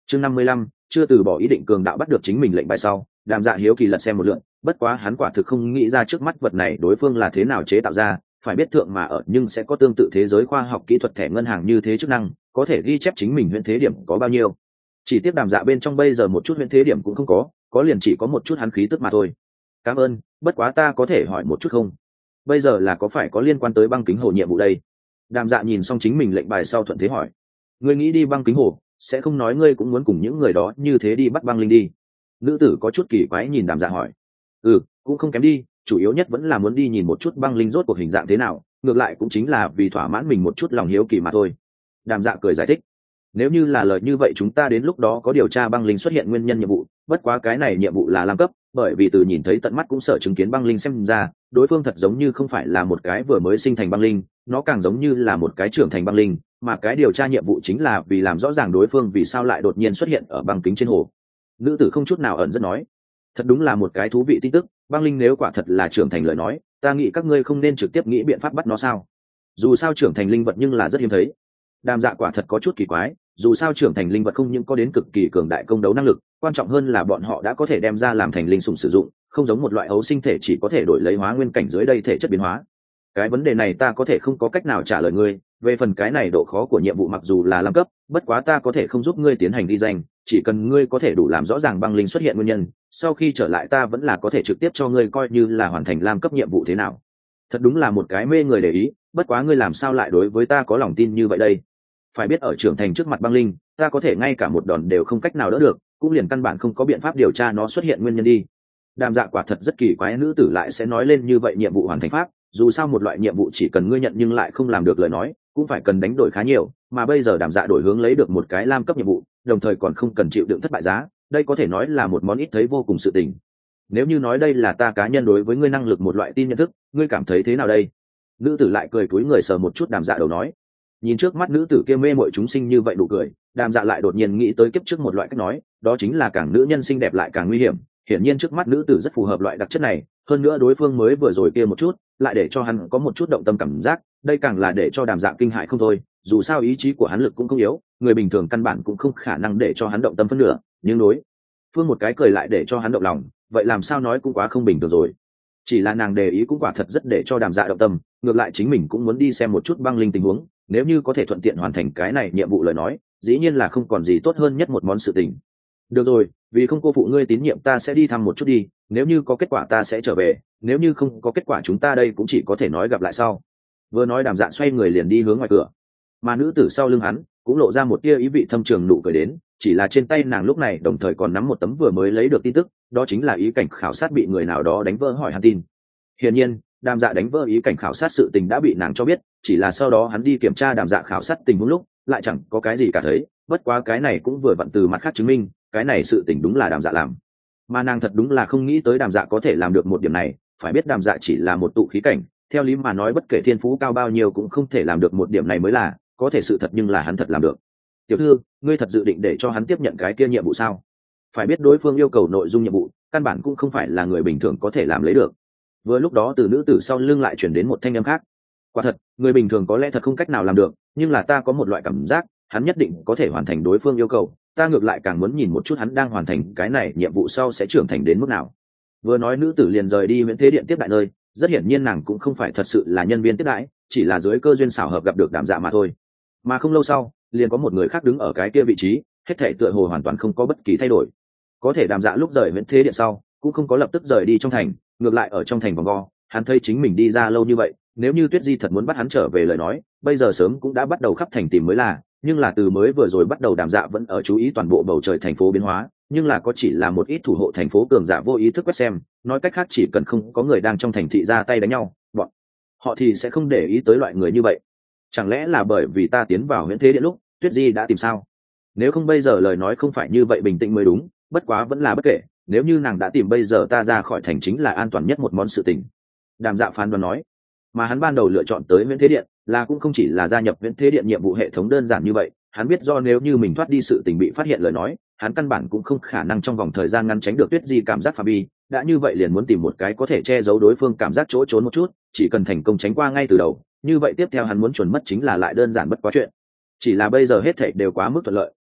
chương 55, chưa từ bỏ ý định cường đạo bắt được chính mình lệnh bài sau, Đàm Dạ hiếu kỳ lật xem một lượt, bất quá hắn quả thực không nghĩ ra trước mắt vật này đối phương là thế nào chế tạo ra, phải biết thượng mà ở nhưng sẽ có tương tự thế giới khoa học kỹ thuật thẻ ngân hàng như thế chức năng, có thể ghi chép chính mình huyễn thế điểm có bao nhiêu. Chỉ tiếc Đàm Dạ bên trong bây giờ một chút huyễn thế điểm cũng không có liền chỉ có một chút hắn khí tức mà thôi. Cảm ơn, bất quá ta có thể hỏi một chút không? Bây giờ là có phải có liên quan tới băng kính hồ nhiệm vụ đây? Đàm Dạ nhìn xong chính mình lệnh bài sau thuận thế hỏi. Ngươi nghĩ đi băng kính hồ, sẽ không nói ngươi cũng muốn cùng những người đó như thế đi bắt băng linh đi? Nữ tử có chút kỳ quái nhìn Đàm Dạ hỏi. Cũng không kém đi, chủ yếu nhất vẫn là muốn đi nhìn một chút băng linh rốt cuộc hình dạng thế nào, ngược lại cũng chính là vì thỏa mãn mình một chút lòng hiếu kỳ mà thôi. Đàm Dạ cười giải thích. Nếu như là lời như vậy chúng ta đến lúc đó có điều tra băng linh xuất hiện nguyên nhân nhiệm vụ, bất quá cái này nhiệm vụ là lam cấp, bởi vì từ nhìn thấy tận mắt cũng sợ chứng kiến băng linh xem ra đối phương thật giống như không phải là một cái vừa mới sinh thành băng linh, nó càng giống như là một cái trưởng thành băng linh, mà cái điều tra nhiệm vụ chính là vì làm rõ ràng đối phương vì sao lại đột nhiên xuất hiện ở băng kính trên hồ. Nữ tử không chút nào ẩn dẫn nói. Thật đúng là một cái thú vị tin tức, băng linh nếu quả thật là trưởng thành lời nói, ta nghĩ các ngươi không nên trực tiếp nghĩ biện pháp bắt nó sao? Dù sao trưởng thành linh vật nhưng là rất hiếm thấy. Đàm Dạ quả thật có chút kỳ quái, dù sao trưởng thành linh vật không những có đến cực kỳ cường đại công đấu năng lực, quan trọng hơn là bọn họ đã có thể đem ra làm thành linh sủng sử dụng, không giống một loại ấu sinh thể chỉ có thể đổi lấy hóa nguyên cảnh dưới đây thể chất biến hóa. Cái vấn đề này ta có thể không có cách nào trả lời ngươi, về phần cái này độ khó của nhiệm vụ mặc dù là lam cấp, bất quá ta có thể không giúp ngươi tiến hành ghi danh, chỉ cần ngươi có thể đủ làm rõ ràng băng linh xuất hiện nguyên nhân, sau khi trở lại ta vẫn là có thể trực tiếp cho ngươi coi như là hoàn thành lam cấp nhiệm vụ thế nào. Thật đúng là một cái mê người để ý, bất quá ngươi làm sao lại đối với ta có lòng tin như vậy đây? Phải biết ở trưởng thành trước mặt băng linh, ta có thể ngay cả một đòn đều không cách nào đỡ được, cũng liền căn bản không có biện pháp điều tra nó xuất hiện nguyên nhân đi. Đàm Dạ quả thật rất kỳ quái nữ tử lại sẽ nói lên như vậy nhiệm vụ hoàn thành pháp, dù sao một loại nhiệm vụ chỉ cần ngươi nhận nhưng lại không làm được lời nói, cũng phải cần đánh đổi khá nhiều, mà bây giờ Đàm Dạ đổi hướng lấy được một cái lam cấp nhiệm vụ, đồng thời còn không cần chịu đựng thất bại giá, đây có thể nói là một món ít thấy vô cùng sự tình. Nếu như nói đây là ta cá nhân đối với ngươi năng lực một loại tin nhận thức, ngươi cảm thấy thế nào đây? Nữ tử lại cười cúi người sờ một chút Đàm Dạ đầu nói. Nhìn trước mắt nữ tử kia mê mội chúng sinh như vậy nụ cười, Đàm Dạ lại đột nhiên nghĩ tới kiếp trước một loại cách nói, đó chính là càng nữ nhân xinh đẹp lại càng nguy hiểm. Hiển nhiên trước mắt nữ tử rất phù hợp loại đặc chất này, hơn nữa đối phương mới vừa rồi kia một chút lại để cho hắn có một chút động tâm cảm giác, đây càng là để cho Đàm Dạ kinh hại không thôi. Dù sao ý chí của hắn lực cũng không yếu, người bình thường căn bản cũng không khả năng để cho hắn động tâm phân nửa, nhưng đối phương một cái cười lại để cho hắn động lòng, vậy làm sao nói cũng quá không bình thường rồi. Chỉ là nàng đề ý cũng quả thật rất để cho Đàm Dạ động tâm, ngược lại chính mình cũng muốn đi xem một chút băng linh tình huống, nếu như có thể thuận tiện hoàn thành cái này nhiệm vụ lời nói, dĩ nhiên là không còn gì tốt hơn nhất một món sự tình. Được rồi, vì không cô phụ ngươi tín nhiệm ta sẽ đi thăm một chút đi, nếu như có kết quả ta sẽ trở về, nếu như không có kết quả chúng ta đây cũng chỉ có thể nói gặp lại sau. Vừa nói Đàm Dạ xoay người liền đi hướng ngoài cửa, mà nữ tử sau lưng hắn cũng lộ ra một tia ý vị thâm trường nụ cười đến, chỉ là trên tay nàng lúc này đồng thời còn nắm một tấm vừa mới lấy được tin tức, đó chính là ý cảnh khảo sát bị người nào đó đánh vỡ hỏi hắn tin. Hiển nhiên Đàm Dạ đánh vỡ ý cảnh khảo sát sự tình đã bị nàng cho biết, chỉ là sau đó hắn đi kiểm tra Đàm Dạ khảo sát tình huống lúc lại chẳng có cái gì cả thấy, bất quá cái này cũng vừa vặn từ mặt khác chứng minh cái này sự tình đúng là Đàm Dạ làm, mà nàng thật đúng là không nghĩ tới Đàm Dạ có thể làm được một điểm này. Phải biết Đàm Dạ chỉ là một tụ khí cảnh, theo lý mà nói bất kể thiên phú cao bao nhiêu cũng không thể làm được một điểm này mới là, có thể sự thật nhưng là hắn thật làm được. Tiểu thư, ngươi thật dự định để cho hắn tiếp nhận cái kia nhiệm vụ sao? Phải biết đối phương yêu cầu nội dung nhiệm vụ căn bản cũng không phải là người bình thường có thể làm lấy được. Vừa lúc đó từ nữ tử sau lưng lại chuyển đến một thanh âm khác. Quả thật người bình thường có lẽ thật không cách nào làm được, nhưng là ta có một loại cảm giác hắn nhất định có thể hoàn thành đối phương yêu cầu, ta ngược lại càng muốn nhìn một chút hắn đang hoàn thành cái này nhiệm vụ sau sẽ trưởng thành đến mức nào. Vừa nói nữ tử liền rời đi Huyễn Thế Điện tiếp đại nơi, rất hiển nhiên nàng cũng không phải thật sự là nhân viên tiếp đãi, chỉ là dưới cơ duyên xảo hợp gặp được Đàm Dạ mà thôi. Mà không lâu sau liền có một người khác đứng ở cái kia vị trí, hết thảy tựa hồ hoàn toàn không có bất kỳ thay đổi. Có thể Đàm Dạ lúc rời Huyễn Thế Điện sau cũng không có lập tức rời đi trong thành, ngược lại ở trong thành vòng vo, hắn thấy chính mình đi ra lâu như vậy, nếu như Tuyết Di thật muốn bắt hắn trở về lời nói, bây giờ sớm cũng đã bắt đầu khắp thành tìm mới là, nhưng là từ mới vừa rồi bắt đầu Đàm Dạ vẫn ở chú ý toàn bộ bầu trời thành phố biến hóa, nhưng là có chỉ là một ít thủ hộ thành phố cường giả vô ý thức quét xem, nói cách khác chỉ cần không có người đang trong thành thị ra tay đánh nhau, bọn họ thì sẽ không để ý tới loại người như vậy. Chẳng lẽ là bởi vì ta tiến vào Huyễn Thế Điện lúc Tuyết Di đã tìm sao? Nếu không bây giờ lời nói không phải như vậy bình tĩnh mới đúng, bất quá vẫn là bất kể, nếu như nàng đã tìm bây giờ ta ra khỏi thành chính là an toàn nhất một món sự tình. Đàm Dạ phán đoán nói, mà hắn ban đầu lựa chọn tới Huyễn Thế Điện là cũng không chỉ là gia nhập Huyễn Thế Điện nhiệm vụ hệ thống đơn giản như vậy, hắn biết do nếu như mình thoát đi sự tình bị phát hiện lời nói, hắn căn bản cũng không khả năng trong vòng thời gian ngắn tránh được Tuyết Di cảm giác phạm vi, đã như vậy liền muốn tìm một cái có thể che giấu đối phương cảm giác chỗ trốn một chút, chỉ cần thành công tránh qua ngay từ đầu, như vậy tiếp theo hắn muốn chuẩn mất chính là lại đơn giản bất quá chuyện. Chỉ là bây giờ hết thảy đều quá mức thuận lợi,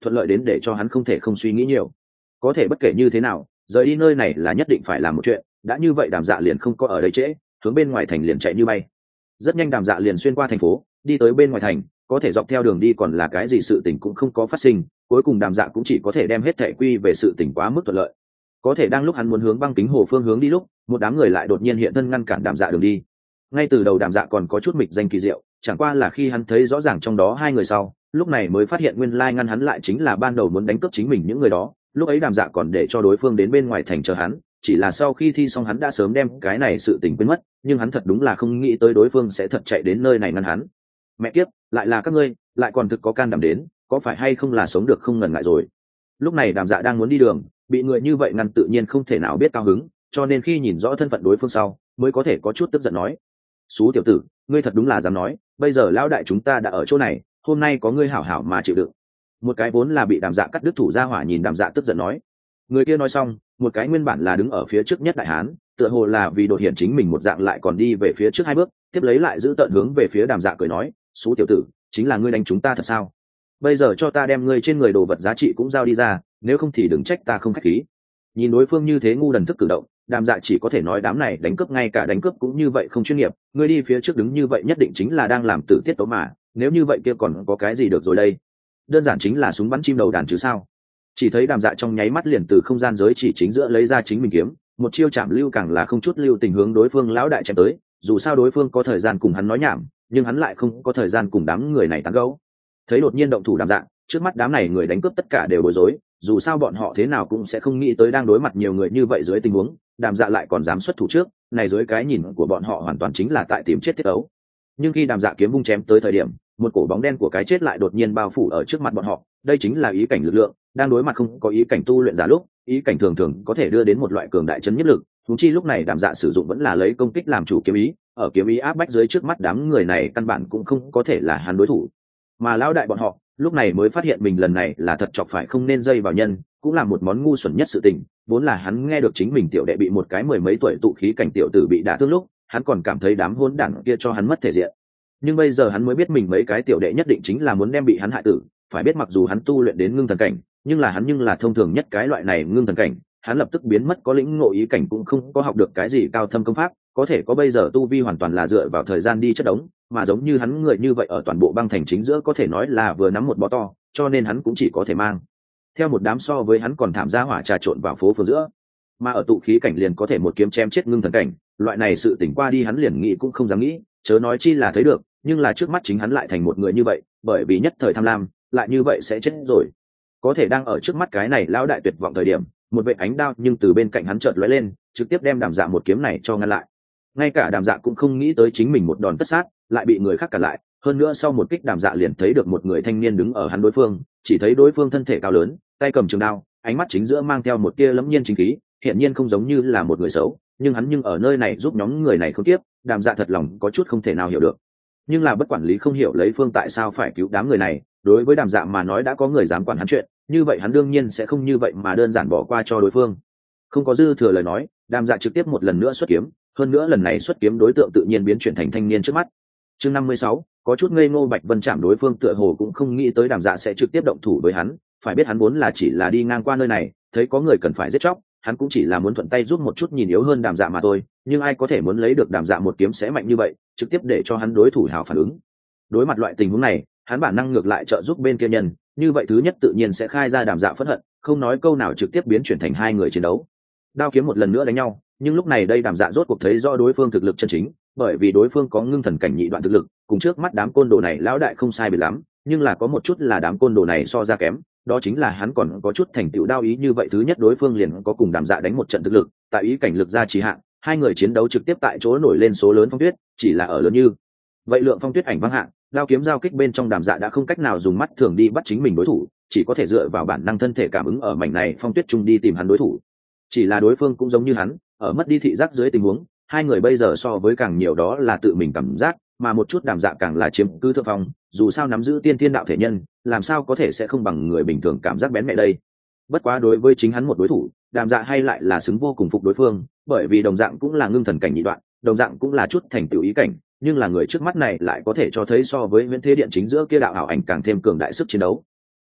thuận lợi đến để cho hắn không thể không suy nghĩ nhiều. Có thể bất kể như thế nào, rời đi nơi này là nhất định phải làm một chuyện, đã như vậy Đàm Dạ liền không có ở đây trễ, hướng bên ngoài thành liền chạy như bay. Rất nhanh Đàm Dạ liền xuyên qua thành phố, đi tới bên ngoài thành, có thể dọc theo đường đi còn là cái gì sự tình cũng không có phát sinh, cuối cùng Đàm Dạ cũng chỉ có thể đem hết thảy quy về sự tình quá mức thuận lợi. Có thể đang lúc hắn muốn hướng băng kính hồ phương hướng đi lúc, một đám người lại đột nhiên hiện thân ngăn cản Đàm Dạ đường đi. Ngay từ đầu Đàm Dạ còn có chút mịch danh kỳ diệu, chẳng qua là khi hắn thấy rõ ràng trong đó hai người sau, lúc này mới phát hiện nguyên lai ngăn hắn lại chính là ban đầu muốn đánh cướp chính mình những người đó. Lúc ấy Đàm Dạ còn để cho đối phương đến bên ngoài thành chờ hắn, chỉ là sau khi thi xong hắn đã sớm đem cái này sự tình quên mất, nhưng hắn thật đúng là không nghĩ tới đối phương sẽ thật chạy đến nơi này ngăn hắn. Mẹ kiếp, lại là các ngươi, lại còn thực có can đảm đến, có phải hay không là sống được không ngần ngại rồi. Lúc này Đàm Dạ đang muốn đi đường, bị người như vậy ngăn tự nhiên không thể nào biết cao hứng, cho nên khi nhìn rõ thân phận đối phương sau, mới có thể có chút tức giận nói: "Xú tiểu tử, ngươi thật đúng là dám nói, bây giờ lão đại chúng ta đã ở chỗ này, hôm nay có ngươi hảo hảo mà chịu đựng." Một cái vốn là bị Đàm Dạ cắt đứt thủ ra hỏa nhìn Đàm Dạ tức giận nói. Người kia nói xong, một cái nguyên bản là đứng ở phía trước nhất đại hán, tựa hồ là vì đột hiện chính mình một dạng lại còn đi về phía trước hai bước, tiếp lấy lại giữ tận hướng về phía Đàm Dạ cười nói: "Xú tiểu tử, chính là ngươi đánh chúng ta thật sao? Bây giờ cho ta đem ngươi trên người đồ vật giá trị cũng giao đi ra, nếu không thì đừng trách ta không khách khí." Nhìn đối phương như thế ngu đần thức cử động, Đàm Dạ chỉ có thể nói đám này đánh cướp ngay cả đánh cướp cũng như vậy không chuyên nghiệp, ngươi đi phía trước đứng như vậy nhất định chính là đang làm tử tiết tấu mà, nếu như vậy kia còn có cái gì được rồi đây? Đơn giản chính là súng bắn chim đầu đàn chứ sao. Chỉ thấy Đàm Dạ trong nháy mắt liền từ không gian giới chỉ chính giữa lấy ra chính mình kiếm, một chiêu chạm lưu càng là không chút lưu tình hướng đối phương lão đại chém tới, dù sao đối phương có thời gian cùng hắn nói nhảm, nhưng hắn lại không có thời gian cùng đám người này tán gẫu. Thấy đột nhiên động thủ Đàm Dạ, trước mắt đám này người đánh cướp tất cả đều bối rối, dù sao bọn họ thế nào cũng sẽ không nghĩ tới đang đối mặt nhiều người như vậy dưới tình huống, Đàm Dạ lại còn dám xuất thủ trước, này dưới cái nhìn của bọn họ hoàn toàn chính là tại tìm chết tiết ấu. Nhưng khi Đàm Dạ kiếm vung chém tới thời điểm, một cổ bóng đen của cái chết lại đột nhiên bao phủ ở trước mặt bọn họ, đây chính là ý cảnh lực lượng, đang đối mặt không có ý cảnh tu luyện giả lúc, ý cảnh thường thường có thể đưa đến một loại cường đại chấn nhất lực, huống chi lúc này Đàm Dạ sử dụng vẫn là lấy công kích làm chủ kiếm ý, ở kiếm ý áp bách dưới trước mắt đám người này căn bản cũng không có thể là hắn đối thủ. Mà lão đại bọn họ, lúc này mới phát hiện mình lần này là thật chọc phải không nên dây vào nhân, cũng là một món ngu xuẩn nhất sự tình, vốn là hắn nghe được chính mình tiểu đệ bị một cái mười mấy tuổi tụ khí cảnh tiểu tử bị đả thương lúc, hắn còn cảm thấy đám hỗn đản kia cho hắn mất thể diện. Nhưng bây giờ hắn mới biết mình mấy cái tiểu đệ nhất định chính là muốn đem bị hắn hại tử, phải biết mặc dù hắn tu luyện đến ngưng thần cảnh, nhưng là hắn nhưng là thông thường nhất cái loại này ngưng thần cảnh, hắn lập tức biến mất có lĩnh ngộ ý cảnh cũng không có học được cái gì cao thâm công pháp, có thể có bây giờ tu vi hoàn toàn là dựa vào thời gian đi chất đống, mà giống như hắn người như vậy ở toàn bộ băng thành chính giữa có thể nói là vừa nắm một bó to, cho nên hắn cũng chỉ có thể mang theo một đám so với hắn còn thảm gia hỏa trà trộn vào phố phường giữa, mà ở tụ khí cảnh liền có thể một kiếm chém chết ngưng thần cảnh, loại này sự tỉnh qua đi hắn liền nghĩ cũng không dám nghĩ, chớ nói chi là thấy được, nhưng là trước mắt chính hắn lại thành một người như vậy, bởi vì nhất thời tham lam, lại như vậy sẽ chết rồi. Có thể đang ở trước mắt cái này lão đại tuyệt vọng thời điểm, một vệ ánh đao nhưng từ bên cạnh hắn chợt lóe lên, trực tiếp đem Đàm Dạ một kiếm này cho ngăn lại. Ngay cả Đàm Dạ cũng không nghĩ tới chính mình một đòn tất sát, lại bị người khác cản lại, hơn nữa sau một kích Đàm Dạ liền thấy được một người thanh niên đứng ở hắn đối phương, chỉ thấy đối phương thân thể cao lớn, tay cầm trường đao, ánh mắt chính giữa mang theo một tia lẫm nhiên chính khí, hiện nhiên không giống như là một người xấu, nhưng hắn nhưng ở nơi này giúp nhóm người này không tiếp, Đàm Dạ thật lòng có chút không thể nào hiểu được. Nhưng là bất quản lý không hiểu lấy phương tại sao phải cứu đám người này, đối với Đàm Dạ mà nói đã có người dám quản hắn chuyện, như vậy hắn đương nhiên sẽ không như vậy mà đơn giản bỏ qua cho đối phương. Không có dư thừa lời nói, Đàm Dạ trực tiếp một lần nữa xuất kiếm, hơn nữa lần này xuất kiếm đối tượng tự nhiên biến chuyển thành thanh niên trước mắt. Chương 56, có chút ngây ngô Bạch Vân chạm đối phương tựa hồ cũng không nghĩ tới Đàm Dạ sẽ trực tiếp động thủ với hắn, phải biết hắn vốn là chỉ là đi ngang qua nơi này, thấy có người cần phải giết chóc, hắn cũng chỉ là muốn thuận tay giúp một chút nhìn yếu hơn Đàm Dạ mà thôi, nhưng ai có thể muốn lấy được Đàm Dạ một kiếm sẽ mạnh như vậy, trực tiếp để cho hắn đối thủ hào phản ứng. Đối mặt loại tình huống này, hắn bản năng ngược lại trợ giúp bên kia nhân, như vậy thứ nhất tự nhiên sẽ khai ra Đàm Dạ phẫn hận, không nói câu nào trực tiếp biến chuyển thành hai người chiến đấu. Đao kiếm một lần nữa đánh nhau, nhưng lúc này đây Đàm Dạ rốt cuộc thấy rõ đối phương thực lực chân chính, bởi vì đối phương có ngưng thần cảnh nhị đoạn thực lực, cùng trước mắt đám côn đồ này lão đại không sai biệt lắm, nhưng là có một chút là đám côn đồ này so ra kém, đó chính là hắn còn có chút thành tựu đao ý, như vậy thứ nhất đối phương liền có cùng Đàm Dạ đánh một trận thực lực, tại ý cảnh lực ra trì hạn, hai người chiến đấu trực tiếp tại chỗ nổi lên số lớn phong tuyết, chỉ là ở lớn như vậy lượng phong tuyết ảnh văng hạng, đao kiếm giao kích bên trong Đàm Dạ đã không cách nào dùng mắt thường đi bắt chính mình đối thủ, chỉ có thể dựa vào bản năng thân thể cảm ứng ở mảnh này phong tuyết trung đi tìm hắn đối thủ. Chỉ là đối phương cũng giống như hắn, ở mất đi thị giác dưới tình huống, hai người bây giờ so với càng nhiều đó là tự mình cảm giác, mà một chút Đàm Dạ càng là chiếm cứ thượng phong, dù sao nắm giữ tiên thiên đạo thể nhân, làm sao có thể sẽ không bằng người bình thường cảm giác bén mẹ đây. Bất quá đối với chính hắn một đối thủ, Đàm Dạ hay lại là xứng vô cùng phục đối phương, bởi vì đồng dạng cũng là ngưng thần cảnh nhị đoạn, đồng dạng cũng là chút thành tựu ý cảnh, nhưng là người trước mắt này lại có thể cho thấy so với Huyễn Thế Điện chính giữa kia đạo ảo ảnh càng thêm cường đại sức chiến đấu.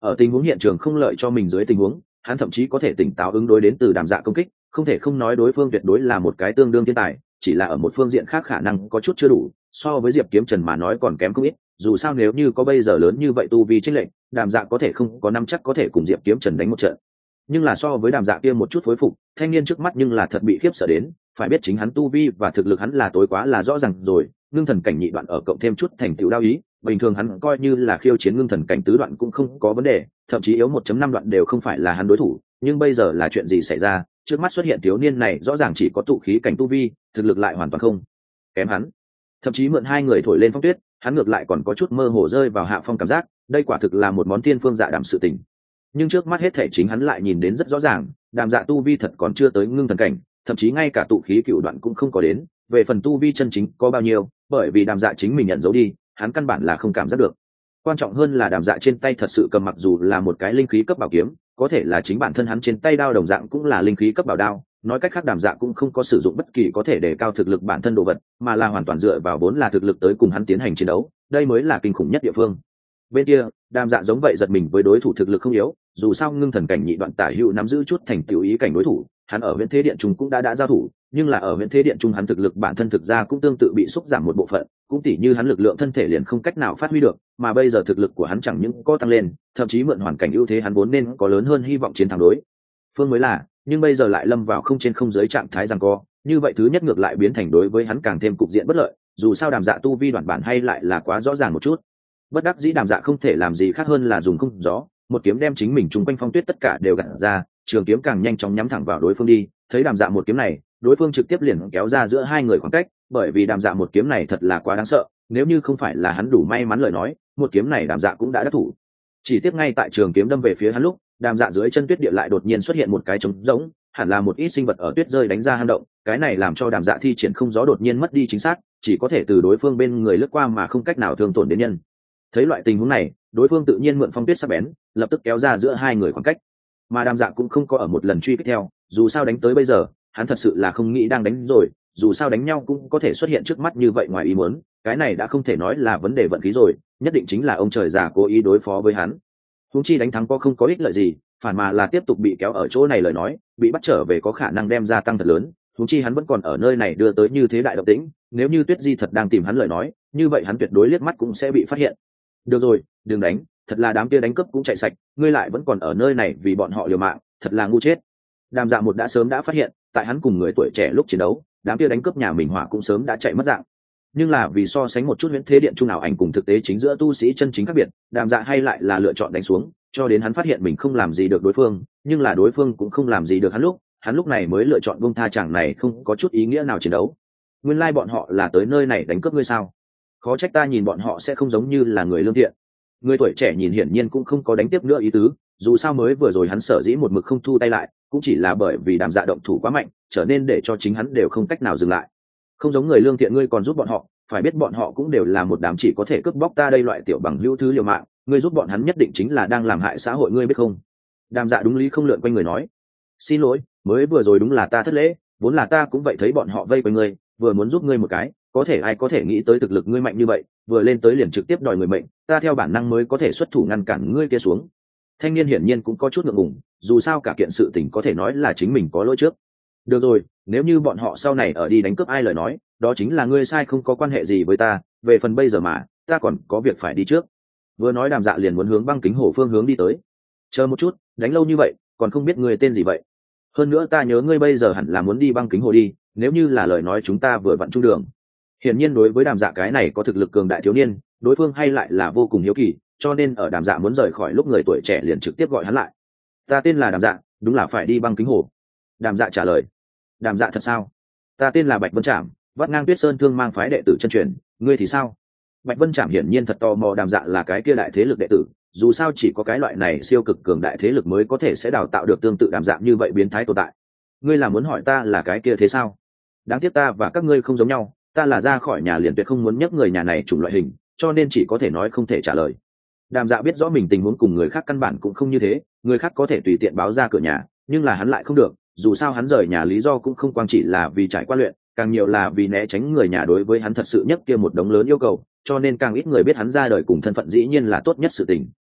Ở tình huống hiện trường không lợi cho mình dưới tình huống, hắn thậm chí có thể tỉnh táo ứng đối đến từ Đàm Dạ công kích, không thể không nói đối phương tuyệt đối là một cái tương đương thiên tài, chỉ là ở một phương diện khác khả năng có chút chưa đủ, so với Diệp Kiếm Trần mà nói còn kém không ít, dù sao nếu như có bây giờ lớn như vậy tu vi chênh lệch, Đàm Dạ có thể không có năm chắc có thể cùng Diệp Kiếm Trần đánh một trận. Nhưng là so với Đàm Dạ kia một chút phối phục, thanh niên trước mắt nhưng là thật bị khiếp sợ đến, phải biết chính hắn tu vi và thực lực hắn là tối quá là rõ ràng rồi, ngưng thần cảnh nhị đoạn ở cộng thêm chút thành tựu đao ý, bình thường hắn coi như là khiêu chiến ngưng thần cảnh tứ đoạn cũng không có vấn đề, thậm chí yếu 1.5 đoạn đều không phải là hắn đối thủ, nhưng bây giờ là chuyện gì xảy ra? Trước mắt xuất hiện thiếu niên này rõ ràng chỉ có tụ khí cảnh tu vi, thực lực lại hoàn toàn không kém hắn, thậm chí mượn hai người thổi lên phong tuyết, hắn ngược lại còn có chút mơ hồ rơi vào hạ phong cảm giác, đây quả thực là một món thiên phương dạ đảm sự tình. Nhưng trước mắt hết thể chính hắn lại nhìn đến rất rõ ràng, Đàm Dạ tu vi thật còn chưa tới ngưng thần cảnh, thậm chí ngay cả tụ khí cựu đoạn cũng không có đến, về phần tu vi chân chính có bao nhiêu, bởi vì Đàm Dạ chính mình nhận dấu đi, hắn căn bản là không cảm giác được. Quan trọng hơn là Đàm Dạ trên tay thật sự cầm mặc dù là một cái linh khí cấp bảo kiếm, có thể là chính bản thân hắn trên tay đao đồng dạng cũng là linh khí cấp bảo đao, nói cách khác Đàm Dạ cũng không có sử dụng bất kỳ có thể để cao thực lực bản thân đồ vật, mà là hoàn toàn dựa vào vốn là thực lực tới cùng hắn tiến hành chiến đấu, đây mới là kinh khủng nhất địa phương. Bên kia, Đàm Dạ giống vậy giật mình với đối thủ thực lực không yếu, dù sao ngưng thần cảnh nhị đoạn tả hữu nắm giữ chút thành tựu ý cảnh đối thủ, hắn ở Viễn Thế Điện Trung cũng đã giao thủ, nhưng là ở Viễn Thế Điện Trung hắn thực lực bản thân thực ra cũng tương tự bị xúc giảm một bộ phận, cũng tỉ như hắn lực lượng thân thể liền không cách nào phát huy được, mà bây giờ thực lực của hắn chẳng những có tăng lên, thậm chí mượn hoàn cảnh ưu thế hắn vốn nên có lớn hơn hy vọng chiến thắng đối phương mới là, nhưng bây giờ lại lâm vào không trên không dưới trạng thái giằng co, như vậy thứ nhất ngược lại biến thành đối với hắn càng thêm cục diện bất lợi, dù sao Đàm Dạ tu vi đoạn bản hay lại là quá rõ ràng một chút. Bất đắc dĩ Đàm Dạ không thể làm gì khác hơn là dùng không gió, một kiếm đem chính mình chung quanh phong tuyết tất cả đều gặt ra, trường kiếm càng nhanh chóng nhắm thẳng vào đối phương đi, thấy Đàm Dạ một kiếm này, đối phương trực tiếp liền kéo ra giữa hai người khoảng cách, bởi vì Đàm Dạ một kiếm này thật là quá đáng sợ, nếu như không phải là hắn đủ may mắn lời nói, một kiếm này Đàm Dạ cũng đã đắc thủ. Chỉ tiếc ngay tại trường kiếm đâm về phía hắn lúc, Đàm Dạ dưới chân tuyết địa lại đột nhiên xuất hiện một cái trống rỗng, hẳn là một ít sinh vật ở tuyết rơi đánh ra hang động, cái này làm cho Đàm Dạ thi triển không gió đột nhiên mất đi chính xác, chỉ có thể từ đối phương bên người lướt qua mà không cách nào thương tổn đến nhân. Thấy loại tình huống này, đối phương tự nhiên mượn phong tuyết sắc bén, lập tức kéo ra giữa hai người khoảng cách. Mà Đàm Dạ cũng không có ở một lần truy kích theo, dù sao đánh tới bây giờ, hắn thật sự là không nghĩ đang đánh rồi, dù sao đánh nhau cũng có thể xuất hiện trước mắt như vậy ngoài ý muốn, cái này đã không thể nói là vấn đề vận khí rồi, nhất định chính là ông trời già cố ý đối phó với hắn. Huống chi đánh thắng có không có ích lợi gì, phản mà là tiếp tục bị kéo ở chỗ này lời nói, bị bắt trở về có khả năng đem gia tăng thật lớn, huống chi hắn vẫn còn ở nơi này đưa tới như thế đại động tĩnh, nếu như Tuyết Di thật đang tìm hắn lời nói, như vậy hắn tuyệt đối liếc mắt cũng sẽ bị phát hiện. Được rồi, đừng đánh, thật là đám kia đánh cướp cũng chạy sạch, ngươi lại vẫn còn ở nơi này vì bọn họ liều mạng, thật là ngu chết. Đàm Dạ một đã sớm đã phát hiện, tại hắn cùng người tuổi trẻ lúc chiến đấu, đám kia đánh cướp nhà mình hỏa cũng sớm đã chạy mất dạng. Nhưng là vì so sánh một chút Huyễn Thế Điện Trung ảo ảnh cùng thực tế chính giữa tu sĩ chân chính khác biệt, Đàm Dạ hay lại là lựa chọn đánh xuống, cho đến hắn phát hiện mình không làm gì được đối phương, nhưng là đối phương cũng không làm gì được hắn lúc này mới lựa chọn buông tha chàng này không có chút ý nghĩa nào chiến đấu. Nguyên lai bọn họ là tới nơi này đánh cướp ngươi sao? Khó trách ta nhìn bọn họ sẽ không giống như là người lương thiện. Người tuổi trẻ nhìn hiển nhiên cũng không có đánh tiếp nữa ý tứ, dù sao mới vừa rồi hắn sở dĩ một mực không thu tay lại, cũng chỉ là bởi vì Đàm Dạ động thủ quá mạnh, trở nên để cho chính hắn đều không cách nào dừng lại. Không giống người lương thiện ngươi còn giúp bọn họ, phải biết bọn họ cũng đều là một đám chỉ có thể cướp bóc ta đây loại tiểu bằng hữu thứ liều mạng, ngươi giúp bọn hắn nhất định chính là đang làm hại xã hội ngươi biết không? Đàm Dạ đúng lý không lượn quanh người nói, xin lỗi, mới vừa rồi đúng là ta thất lễ, vốn là ta cũng vậy thấy bọn họ vây quanh ngươi, vừa muốn giúp ngươi một cái, có thể ai có thể nghĩ tới thực lực ngươi mạnh như vậy, vừa lên tới liền trực tiếp đòi người mệnh, ta theo bản năng mới có thể xuất thủ ngăn cản ngươi kia xuống. Thanh niên hiển nhiên cũng có chút ngượng ngùng, dù sao cả kiện sự tình có thể nói là chính mình có lỗi trước. Được rồi, nếu như bọn họ sau này ở đi đánh cướp ai lời nói, đó chính là ngươi sai không có quan hệ gì với ta, về phần bây giờ mà, ta còn có việc phải đi trước. Vừa nói Đàm Dạ liền muốn hướng Băng Kính Hồ phương hướng đi tới. Chờ một chút, đánh lâu như vậy, còn không biết ngươi tên gì vậy? Hơn nữa ta nhớ ngươi bây giờ hẳn là muốn đi Băng Kính Hồ đi, nếu như là lời nói chúng ta vừa vặn chung đường. Hiển nhiên đối với Đàm Dạ cái này có thực lực cường đại thiếu niên, đối phương hay lại là vô cùng hiếu kỳ, cho nên ở Đàm Dạ muốn rời khỏi lúc người tuổi trẻ liền trực tiếp gọi hắn lại. Ta tên là Đàm Dạ, đúng là phải đi Băng Kính Hồ. Đàm Dạ trả lời. Đàm Dạ thật sao? Ta tên là Bạch Vân Trảm, vắt ngang Tuyết Sơn Thương mang phái đệ tử chân truyền, ngươi thì sao? Bạch Vân Trảm hiển nhiên thật tò mò Đàm Dạ là cái kia đại thế lực đệ tử, dù sao chỉ có cái loại này siêu cực cường đại thế lực mới có thể sẽ đào tạo được tương tự Đàm Dạ như vậy biến thái tồn tại. Ngươi là muốn hỏi ta là cái kia thế sao? Đáng tiếc ta và các ngươi không giống nhau, ta là ra khỏi nhà liền tuyệt không muốn nhắc người nhà này chủng loại hình, cho nên chỉ có thể nói không thể trả lời. Đàm Dạ biết rõ mình tình huống cùng người khác căn bản cũng không như thế, người khác có thể tùy tiện báo ra cửa nhà, nhưng là hắn lại không được, dù sao hắn rời nhà lý do cũng không quang chỉ là vì trải qua luyện, càng nhiều là vì né tránh người nhà đối với hắn thật sự nhất kia một đống lớn yêu cầu, cho nên càng ít người biết hắn ra đời cùng thân phận dĩ nhiên là tốt nhất sự tình.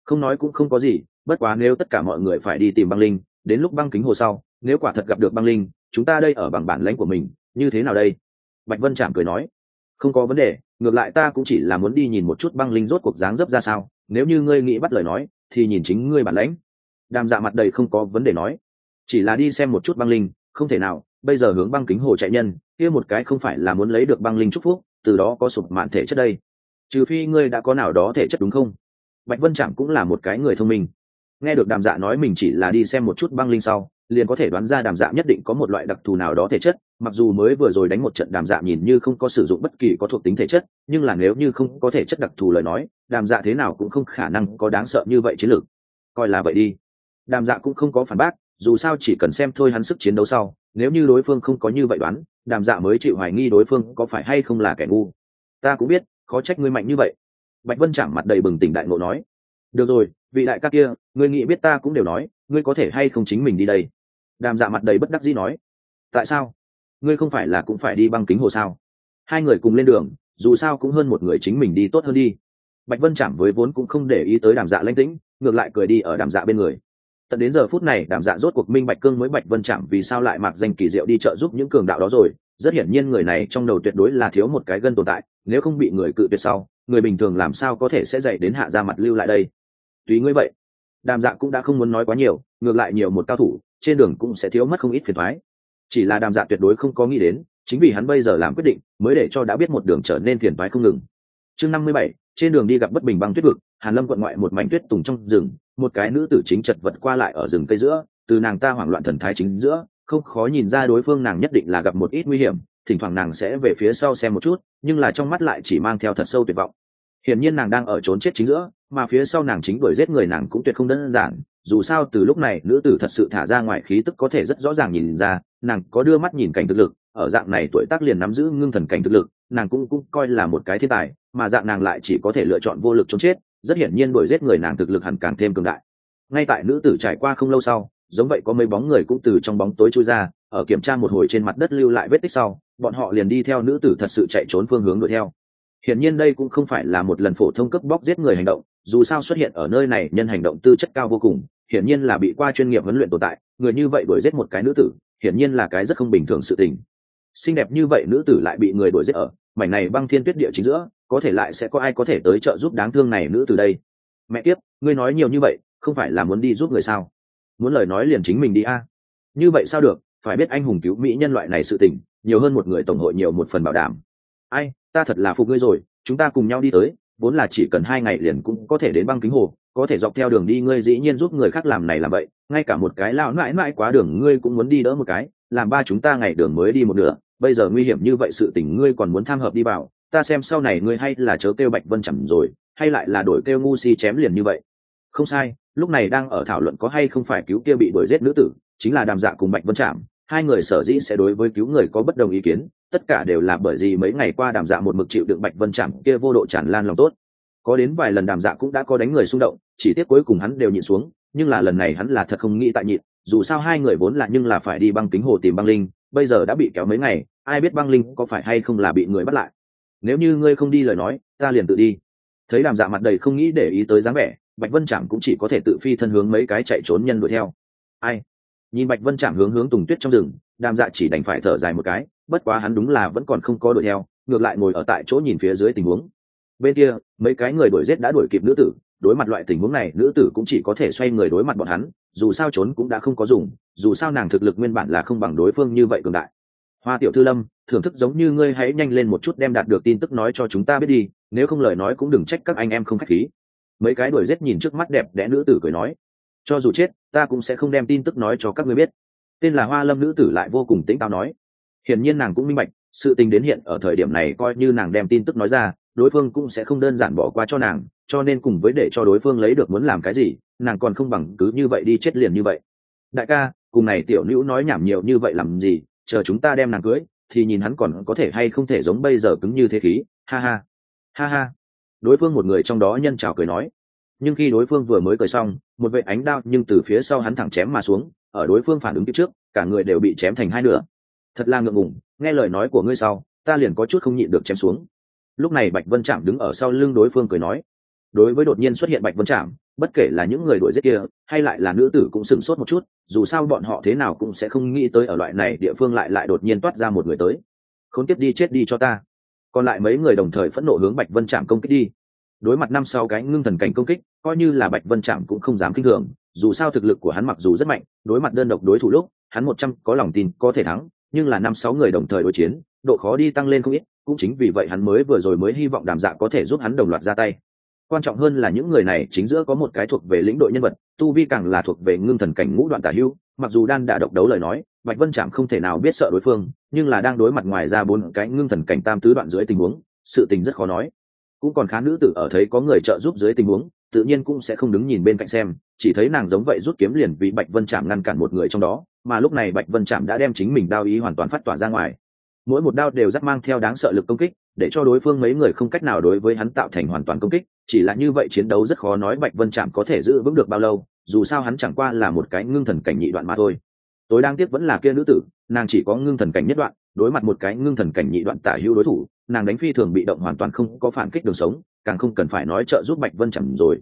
Không nói cũng không có gì, bất quá nếu tất cả mọi người phải đi tìm băng linh, đến lúc băng kính hồ sau, nếu quả thật gặp được băng linh, chúng ta đây ở bằng bản lãnh của mình, như thế nào đây? Bạch Vân Trạm cười nói, không có vấn đề, ngược lại ta cũng chỉ là muốn đi nhìn một chút băng linh rốt cuộc dáng dấp ra sao, nếu như ngươi nghĩ bắt lời nói, thì nhìn chính ngươi bản lãnh. Đàm Dạ mặt đầy không có vấn đề nói, chỉ là đi xem một chút băng linh, không thể nào, bây giờ hướng băng kính hồ chạy nhân, kia một cái không phải là muốn lấy được băng linh chúc phúc, từ đó có sụp mạn thể chất đây. Trừ phi ngươi đã có nào đó thể chất đúng không? Bạch Vân Trạm cũng là một cái người thông minh, nghe được Đàm Dạ nói mình chỉ là đi xem một chút băng linh sau, liền có thể đoán ra Đàm Dạ nhất định có một loại đặc thù nào đó thể chất. Mặc dù mới vừa rồi đánh một trận Đàm Dạ nhìn như không có sử dụng bất kỳ có thuộc tính thể chất, nhưng là nếu như không có thể chất đặc thù lời nói, Đàm Dạ thế nào cũng không khả năng có đáng sợ như vậy chiến lược. Coi là vậy đi. Đàm Dạ cũng không có phản bác, dù sao chỉ cần xem thôi hắn sức chiến đấu sau, nếu như đối phương không có như vậy đoán, Đàm Dạ mới chịu hoài nghi đối phương có phải hay không là kẻ ngu. Ta cũng biết, khó trách ngươi mạnh như vậy. Bạch Vân Trạm mặt đầy bừng tỉnh đại ngộ nói, được rồi, vị đại ca kia, ngươi nghĩ biết ta cũng đều nói, ngươi có thể hay không chính mình đi đây? Đàm Dạ mặt đầy bất đắc dĩ nói, tại sao? Ngươi không phải là cũng phải đi băng kính hồ sao? Hai người cùng lên đường, dù sao cũng hơn một người chính mình đi tốt hơn đi. Bạch Vân Trạm với vốn cũng không để ý tới Đàm Dạ lãnh tĩnh, ngược lại cười đi ở Đàm Dạ bên người. Tận đến giờ phút này Đàm Dạ rốt cuộc minh bạch cương mới Bạch Vân Trạm vì sao lại mặc danh kỳ diệu đi trợ giúp những cường đạo đó rồi. Rất hiển nhiên người này trong đầu tuyệt đối là thiếu một cái gân tồn tại, nếu không bị người cự tuyệt sau, người bình thường làm sao có thể sẽ dạy đến hạ ra mặt lưu lại đây. Tùy ngươi vậy. Đàm Dạ cũng đã không muốn nói quá nhiều, ngược lại nhiều một cao thủ, trên đường cũng sẽ thiếu mất không ít phiền toái. Chỉ là Đàm Dạ tuyệt đối không có nghĩ đến, chính vì hắn bây giờ làm quyết định, mới để cho đã biết một đường trở nên phiền toái không ngừng. Chương 57, trên đường đi gặp bất bình băng tuyết vực, Hàn Lâm quận ngoại một mảnh tuyết tùng trong rừng, một cái nữ tử chính chật vật qua lại ở rừng cây giữa, từ nàng ta hoảng loạn thần thái chính giữa, không khó nhìn ra đối phương nàng nhất định là gặp một ít nguy hiểm, thỉnh thoảng nàng sẽ về phía sau xem một chút, nhưng là trong mắt lại chỉ mang theo thật sâu tuyệt vọng. Hiển nhiên nàng đang ở trốn chết chính giữa, mà phía sau nàng chính đuổi giết người nàng cũng tuyệt không đơn giản, dù sao từ lúc này nữ tử thật sự thả ra ngoài khí tức có thể rất rõ ràng nhìn ra, nàng có đưa mắt nhìn cảnh thực lực, ở dạng này tuổi tác liền nắm giữ ngưng thần cảnh thực lực, nàng cũng coi là một cái thiên tài, mà dạng nàng lại chỉ có thể lựa chọn vô lực trốn chết, rất hiển nhiên đuổi giết người nàng thực lực hẳn càng thêm cường đại. Ngay tại nữ tử trải qua không lâu sau, giống vậy có mấy bóng người cũng từ trong bóng tối chui ra, ở kiểm tra một hồi trên mặt đất lưu lại vết tích sau, bọn họ liền đi theo nữ tử thật sự chạy trốn phương hướng đuổi theo. Hiển nhiên đây cũng không phải là một lần phổ thông cướp bóc giết người hành động, dù sao xuất hiện ở nơi này nhân hành động tư chất cao vô cùng, hiển nhiên là bị qua chuyên nghiệp huấn luyện tồn tại, người như vậy đuổi giết một cái nữ tử, hiển nhiên là cái rất không bình thường sự tình. Xinh đẹp như vậy nữ tử lại bị người đuổi giết ở mảnh này băng thiên tuyết địa chính giữa, có thể lại sẽ có ai có thể tới trợ giúp đáng thương này nữ tử đây? Mẹ kiếp, ngươi nói nhiều như vậy, không phải là muốn đi giúp người sao? Muốn lời nói liền chính mình đi a. Như vậy sao được, phải biết anh hùng cứu mỹ nhân loại này sự tình, nhiều hơn một người tổng hội nhiều một phần bảo đảm. Ai, ta thật là phục ngươi rồi, chúng ta cùng nhau đi tới, vốn là chỉ cần 2 ngày liền cũng có thể đến băng kính hồ, có thể dọc theo đường đi ngươi dĩ nhiên giúp người khác làm này làm vậy, ngay cả một cái lão mãi mãi quá đường ngươi cũng muốn đi đỡ một cái, làm ba chúng ta ngày đường mới đi một nửa, bây giờ nguy hiểm như vậy sự tình ngươi còn muốn tham hợp đi vào, ta xem sau này ngươi hay là chớ kêu Bạch Vân Trạm rồi, hay lại là đổi kêu ngu si chém liền như vậy. Không sai, lúc này đang ở thảo luận có hay không phải cứu kia bị đuổi giết nữ tử, chính là Đàm Dạ cùng Bạch Vân Trạm, hai người sở dĩ sẽ đối với cứu người có bất đồng ý kiến, tất cả đều là bởi vì mấy ngày qua Đàm Dạ một mực chịu đựng Bạch Vân Trạm kia vô độ tràn lan lòng tốt. Có đến vài lần Đàm Dạ cũng đã có đánh người xung động, chỉ tiếc cuối cùng hắn đều nhịn xuống, nhưng là lần này hắn là thật không nghĩ tại nhịn, dù sao hai người vốn là nhưng là phải đi băng kính hồ tìm băng linh, bây giờ đã bị kéo mấy ngày, ai biết băng linh có phải hay không là bị người bắt lại. Nếu như ngươi không đi lời nói, ta liền tự đi. Thấy Đàm Dạ mặt đầy không nghĩ để ý tới dáng vẻ, Bạch Vân Trạm cũng chỉ có thể tự phi thân hướng mấy cái chạy trốn nhân đuổi theo. Ai? Nhìn Bạch Vân Trạm hướng tùng tuyết trong rừng, Đàm Dạ chỉ đành phải thở dài một cái, bất quá hắn đúng là vẫn còn không có đuổi theo, ngược lại ngồi ở tại chỗ nhìn phía dưới tình huống. Bên kia, mấy cái người đuổi giết đã đuổi kịp nữ tử, đối mặt loại tình huống này, nữ tử cũng chỉ có thể xoay người đối mặt bọn hắn, dù sao trốn cũng đã không có dùng, dù sao nàng thực lực nguyên bản là không bằng đối phương như vậy cường đại. Hoa tiểu thư Lâm, thưởng thức giống như ngươi hãy nhanh lên một chút đem đạt được tin tức nói cho chúng ta biết đi, nếu không lời nói cũng đừng trách các anh em không khách khí. Mấy cái đuổi giết nhìn trước mắt đẹp đẽ nữ tử cười nói, cho dù chết, ta cũng sẽ không đem tin tức nói cho các ngươi biết. Tên là Hoa Lâm nữ tử lại vô cùng tĩnh táo nói, hiển nhiên nàng cũng minh bạch, sự tình đến hiện ở thời điểm này coi như nàng đem tin tức nói ra, đối phương cũng sẽ không đơn giản bỏ qua cho nàng, cho nên cùng với để cho đối phương lấy được muốn làm cái gì, nàng còn không bằng cứ như vậy đi chết liền như vậy. Đại ca, cùng này tiểu nữ nói nhảm nhiều như vậy làm gì, chờ chúng ta đem nàng cưới, thì nhìn hắn còn có thể hay không thể giống bây giờ cứng như thế khí, ha ha, ha ha. Đối phương một người trong đó nhân chào cười nói, nhưng khi đối phương vừa mới cười xong, một vệ ánh đao nhưng từ phía sau hắn thẳng chém mà xuống, ở đối phương phản ứng kịp trước, cả người đều bị chém thành hai nửa. Thật là ngượng ngùng, nghe lời nói của ngươi sau, ta liền có chút không nhịn được chém xuống. Lúc này Bạch Vân Trạm đứng ở sau lưng đối phương cười nói, đối với đột nhiên xuất hiện Bạch Vân Trạm, bất kể là những người đuổi giết kia hay lại là nữ tử cũng sửng sốt một chút, dù sao bọn họ thế nào cũng sẽ không nghĩ tới ở loại này địa phương lại đột nhiên toát ra một người tới. Khốn kiếp, đi chết đi cho ta. Còn lại mấy người đồng thời phẫn nộ hướng Bạch Vân Trạm công kích đi. Đối mặt 5-6 cái ngưng thần cảnh công kích, coi như là Bạch Vân Trạm cũng không dám kinh thường, dù sao thực lực của hắn mặc dù rất mạnh, đối mặt đơn độc đối thủ lúc hắn 100 có lòng tin có thể thắng, nhưng là 5-6 người đồng thời đối chiến, độ khó đi tăng lên không ít, cũng chính vì vậy hắn mới mới hy vọng Đàm Dạ có thể giúp hắn đồng loạt ra tay. Quan trọng hơn là những người này chính giữa có một cái thuộc về lĩnh đội nhân vật, tu vi càng là thuộc về ngưng thần cảnh ngũ đoạn tả hữu, mặc dù đan đả độc đấu lời nói, Bạch Vân Trạm không thể nào biết sợ đối phương, nhưng là đang đối mặt ngoài ra 4 cái ngưng thần cảnh tam tứ đoạn dưới tình huống, sự tình rất khó nói. Cũng còn khá nữ tử ở thấy có người trợ giúp dưới tình huống, tự nhiên cũng sẽ không đứng nhìn bên cạnh xem, chỉ thấy nàng giống vậy rút kiếm liền vì Bạch Vân Trạm ngăn cản một người trong đó, mà lúc này Bạch Vân Trạm đã đem chính mình đao ý hoàn toàn phát tỏa ra ngoài. Mỗi một đao đều rất mang theo đáng sợ lực công kích, để cho đối phương mấy người không cách nào đối với hắn tạo thành hoàn toàn công kích, chỉ là như vậy chiến đấu rất khó nói Bạch Vân Trạm có thể giữ vững được bao lâu, dù sao hắn chẳng qua là một cái ngưng thần cảnh nhị đoạn mà thôi. Tối đáng tiếc vẫn là kia nữ tử, nàng chỉ có ngưng thần cảnh nhất đoạn, đối mặt một cái ngưng thần cảnh nhị đoạn tả hữu đối thủ, nàng đánh phi thường bị động hoàn toàn không có phản kích đường sống, càng không cần phải nói trợ giúp Bạch Vân Trạm rồi.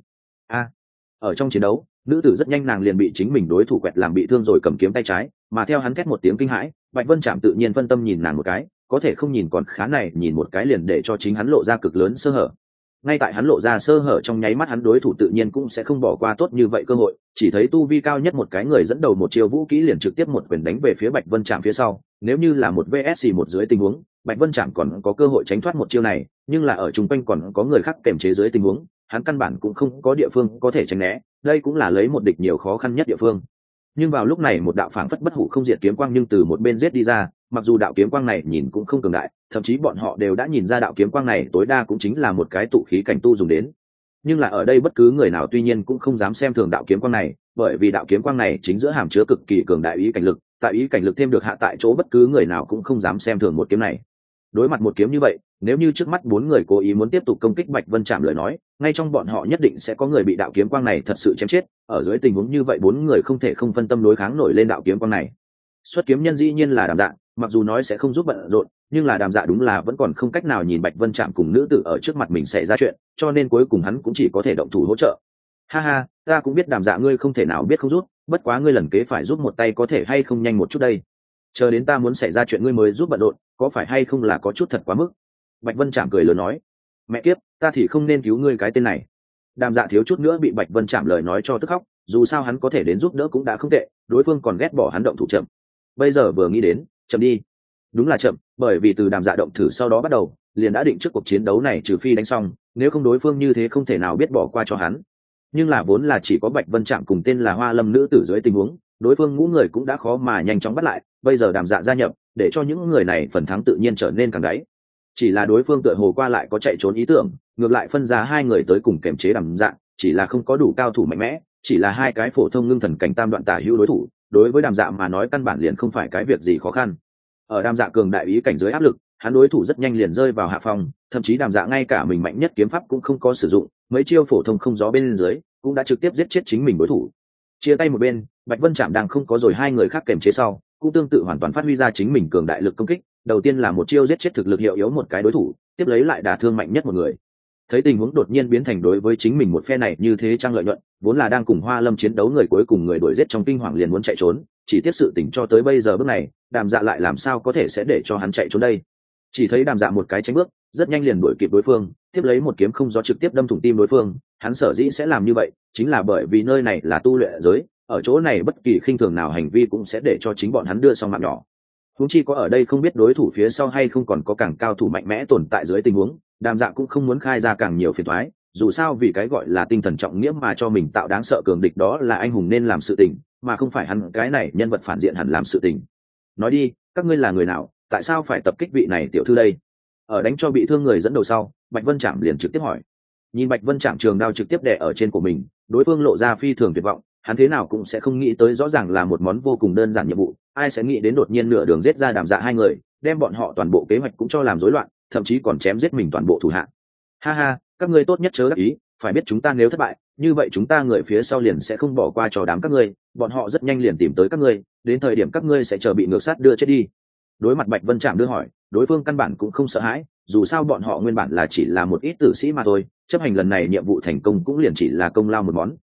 Ở trong chiến đấu, nữ tử rất nhanh nàng liền bị chính mình đối thủ quẹt làm bị thương rồi cầm kiếm tay trái, mà theo hắn thét một tiếng kinh hãi, Bạch Vân Trạm tự nhiên phân tâm nhìn nàng một cái, có thể không nhìn còn khá này nhìn một cái liền để cho chính hắn lộ ra cực lớn sơ hở. Ngay tại hắn lộ ra sơ hở trong nháy mắt, hắn đối thủ tự nhiên cũng sẽ không bỏ qua tốt như vậy cơ hội, chỉ thấy tu vi cao nhất một cái người dẫn đầu một chiêu vũ kỹ liền trực tiếp một quyền đánh về phía Bạch Vân Trạm phía sau. Nếu như là một VS một dưới tình huống, Bạch Vân Trạm còn có cơ hội tránh thoát một chiêu này, nhưng là ở chung quanh còn có người khác kềm chế dưới tình huống, hắn căn bản cũng không có địa phương có thể tránh né, đây cũng là lấy một địch nhiều khó khăn nhất địa phương. Nhưng vào lúc này một đạo phảng phất bất hủ không diệt kiếm quang nhưng từ một bên giết đi ra, mặc dù đạo kiếm quang này nhìn cũng không cường đại, thậm chí bọn họ đều đã nhìn ra đạo kiếm quang này tối đa cũng chính là một cái tụ khí cảnh tu dùng đến. Nhưng là ở đây bất cứ người nào tuy nhiên cũng không dám xem thường đạo kiếm quang này, bởi vì đạo kiếm quang này chính giữa hàm chứa cực kỳ cường đại ý cảnh lực, tại ý cảnh lực thêm được hạ tại chỗ bất cứ người nào cũng không dám xem thường một kiếm này. Đối mặt một kiếm như vậy, nếu như trước mắt 4 người cố ý muốn tiếp tục công kích Bạch Vân Trạm lời nói, ngay trong bọn họ nhất định sẽ có người bị đạo kiếm quang này thật sự chém chết. Ở dưới tình huống như vậy 4 người không thể không phân tâm đối kháng nổi lên đạo kiếm quang này. Xuất kiếm nhân dĩ nhiên là Đàm Dạ, mặc dù nói sẽ không giúp bận rộn, nhưng là Đàm Dạ đúng là vẫn còn không cách nào nhìn Bạch Vân Trạm cùng nữ tử ở trước mặt mình xảy ra chuyện, cho nên cuối cùng hắn cũng chỉ có thể động thủ hỗ trợ. Ha ha, ta cũng biết Đàm Dạ ngươi không thể nào biết không rút, bất quá ngươi lần kế phải giúp một tay có thể hay không nhanh một chút đây. Chờ đến ta muốn xảy ra chuyện ngươi mới giúp bận rộn, có phải hay không là có chút thật quá mức. Bạch Vân Trạm cười lớn nói, mẹ kiếp, ta thì không nên cứu ngươi cái tên này. Đàm Dạ thiếu chút nữa bị Bạch Vân Trạm lời nói cho tức khóc, dù sao hắn có thể đến giúp đỡ cũng đã không tệ, đối phương còn ghét bỏ hắn động thủ chậm. Bây giờ vừa nghĩ đến, chậm đi. Đúng là chậm, bởi vì từ Đàm Dạ động thử sau đó bắt đầu, liền đã định trước cuộc chiến đấu này trừ phi đánh xong, nếu không đối phương như thế không thể nào biết bỏ qua cho hắn. Nhưng là vốn là chỉ có Bạch Vân Trạm cùng tên là Hoa Lâm nữ tử dưới tình huống, đối phương ngũ người cũng đã khó mà nhanh chóng bắt lại, bây giờ Đàm Dạ gia nhập, để cho những người này phần thắng tự nhiên trở nên càng đáy. Chỉ là đối phương tựa hồ qua lại có chạy trốn ý tưởng, ngược lại phân ra 2 người tới cùng kềm chế Đàm Dạ, chỉ là không có đủ cao thủ mạnh mẽ, chỉ là 2 cái phổ thông ngưng thần cảnh tam đoạn tả hữu đối thủ, đối với Đàm Dạ mà nói căn bản liền không phải cái việc gì khó khăn. Ở Đàm Dạ cường đại ý cảnh dưới áp lực, hắn đối thủ rất nhanh liền rơi vào hạ phong, thậm chí Đàm Dạ ngay cả mình mạnh nhất kiếm pháp cũng không có sử dụng, mấy chiêu phổ thông không gió bên dưới, cũng đã trực tiếp giết chết chính mình đối thủ. Chia tay một bên, Bạch Vân Trạm đang không có rồi 2 người khác kềm chế sau, cũng tương tự hoàn toàn phát huy ra chính mình cường đại lực công kích, đầu tiên là một chiêu giết chết thực lực hiệu yếu một cái đối thủ, tiếp lấy lại đả thương mạnh nhất một người. Thấy tình huống đột nhiên biến thành đối với chính mình một phe này như thế trang lợi nhuận, vốn là đang cùng Hoa Lâm chiến đấu người cuối cùng người đuổi giết trong kinh hoàng liền muốn chạy trốn, chỉ tiếc sự tình cho tới bây giờ bước này, Đàm Dạ lại làm sao có thể sẽ để cho hắn chạy trốn đây. Chỉ thấy Đàm Dạ một cái tránh bước, rất nhanh liền đuổi kịp đối phương, tiếp lấy một kiếm không gió trực tiếp đâm thủng tim đối phương. Hắn sở dĩ sẽ làm như vậy, chính là bởi vì nơi này là tu luyện giới, ở chỗ này bất kỳ khinh thường nào hành vi cũng sẽ để cho chính bọn hắn đưa xong mạng nhỏ. Huống chi có ở đây không biết đối thủ phía sau hay không còn có càng cao thủ mạnh mẽ tồn tại dưới tình huống, Đàm Dạ cũng không muốn khai ra càng nhiều phiền toái, dù sao vì cái gọi là tinh thần trọng nghĩa mà cho mình tạo đáng sợ cường địch đó là anh hùng nên làm sự tình, mà không phải hắn cái này nhân vật phản diện hẳn làm sự tình. Nói đi, các ngươi là người nào, tại sao phải tập kích vị này tiểu thư đây? Ở đánh cho bị thương người dẫn đầu sau, Bạch Vân Trạm liền trực tiếp hỏi. Nhìn Bạch Vân Trạm trường đao trực tiếp đè ở trên của mình, đối phương lộ ra phi thường tuyệt vọng, hắn thế nào cũng sẽ không nghĩ tới rõ ràng là một món vô cùng đơn giản nhiệm vụ, ai sẽ nghĩ đến đột nhiên nửa đường giết ra Đàm Dạ 2 người, đem bọn họ toàn bộ kế hoạch cũng cho làm rối loạn, thậm chí còn chém giết mình toàn bộ thủ hạ. Ha ha, các ngươi tốt nhất chớ đắc ý, phải biết chúng ta nếu thất bại, như vậy chúng ta người phía sau liền sẽ không bỏ qua cho đám các ngươi, bọn họ rất nhanh liền tìm tới các ngươi, đến thời điểm các ngươi sẽ chờ bị ngược sát đưa chết đi. Đối mặt Bạch Vân Trạm đưa hỏi, đối phương căn bản cũng không sợ hãi, dù sao bọn họ nguyên bản là chỉ là một ít tử sĩ mà thôi, chấp hành lần này nhiệm vụ thành công cũng liền chỉ là công lao một món,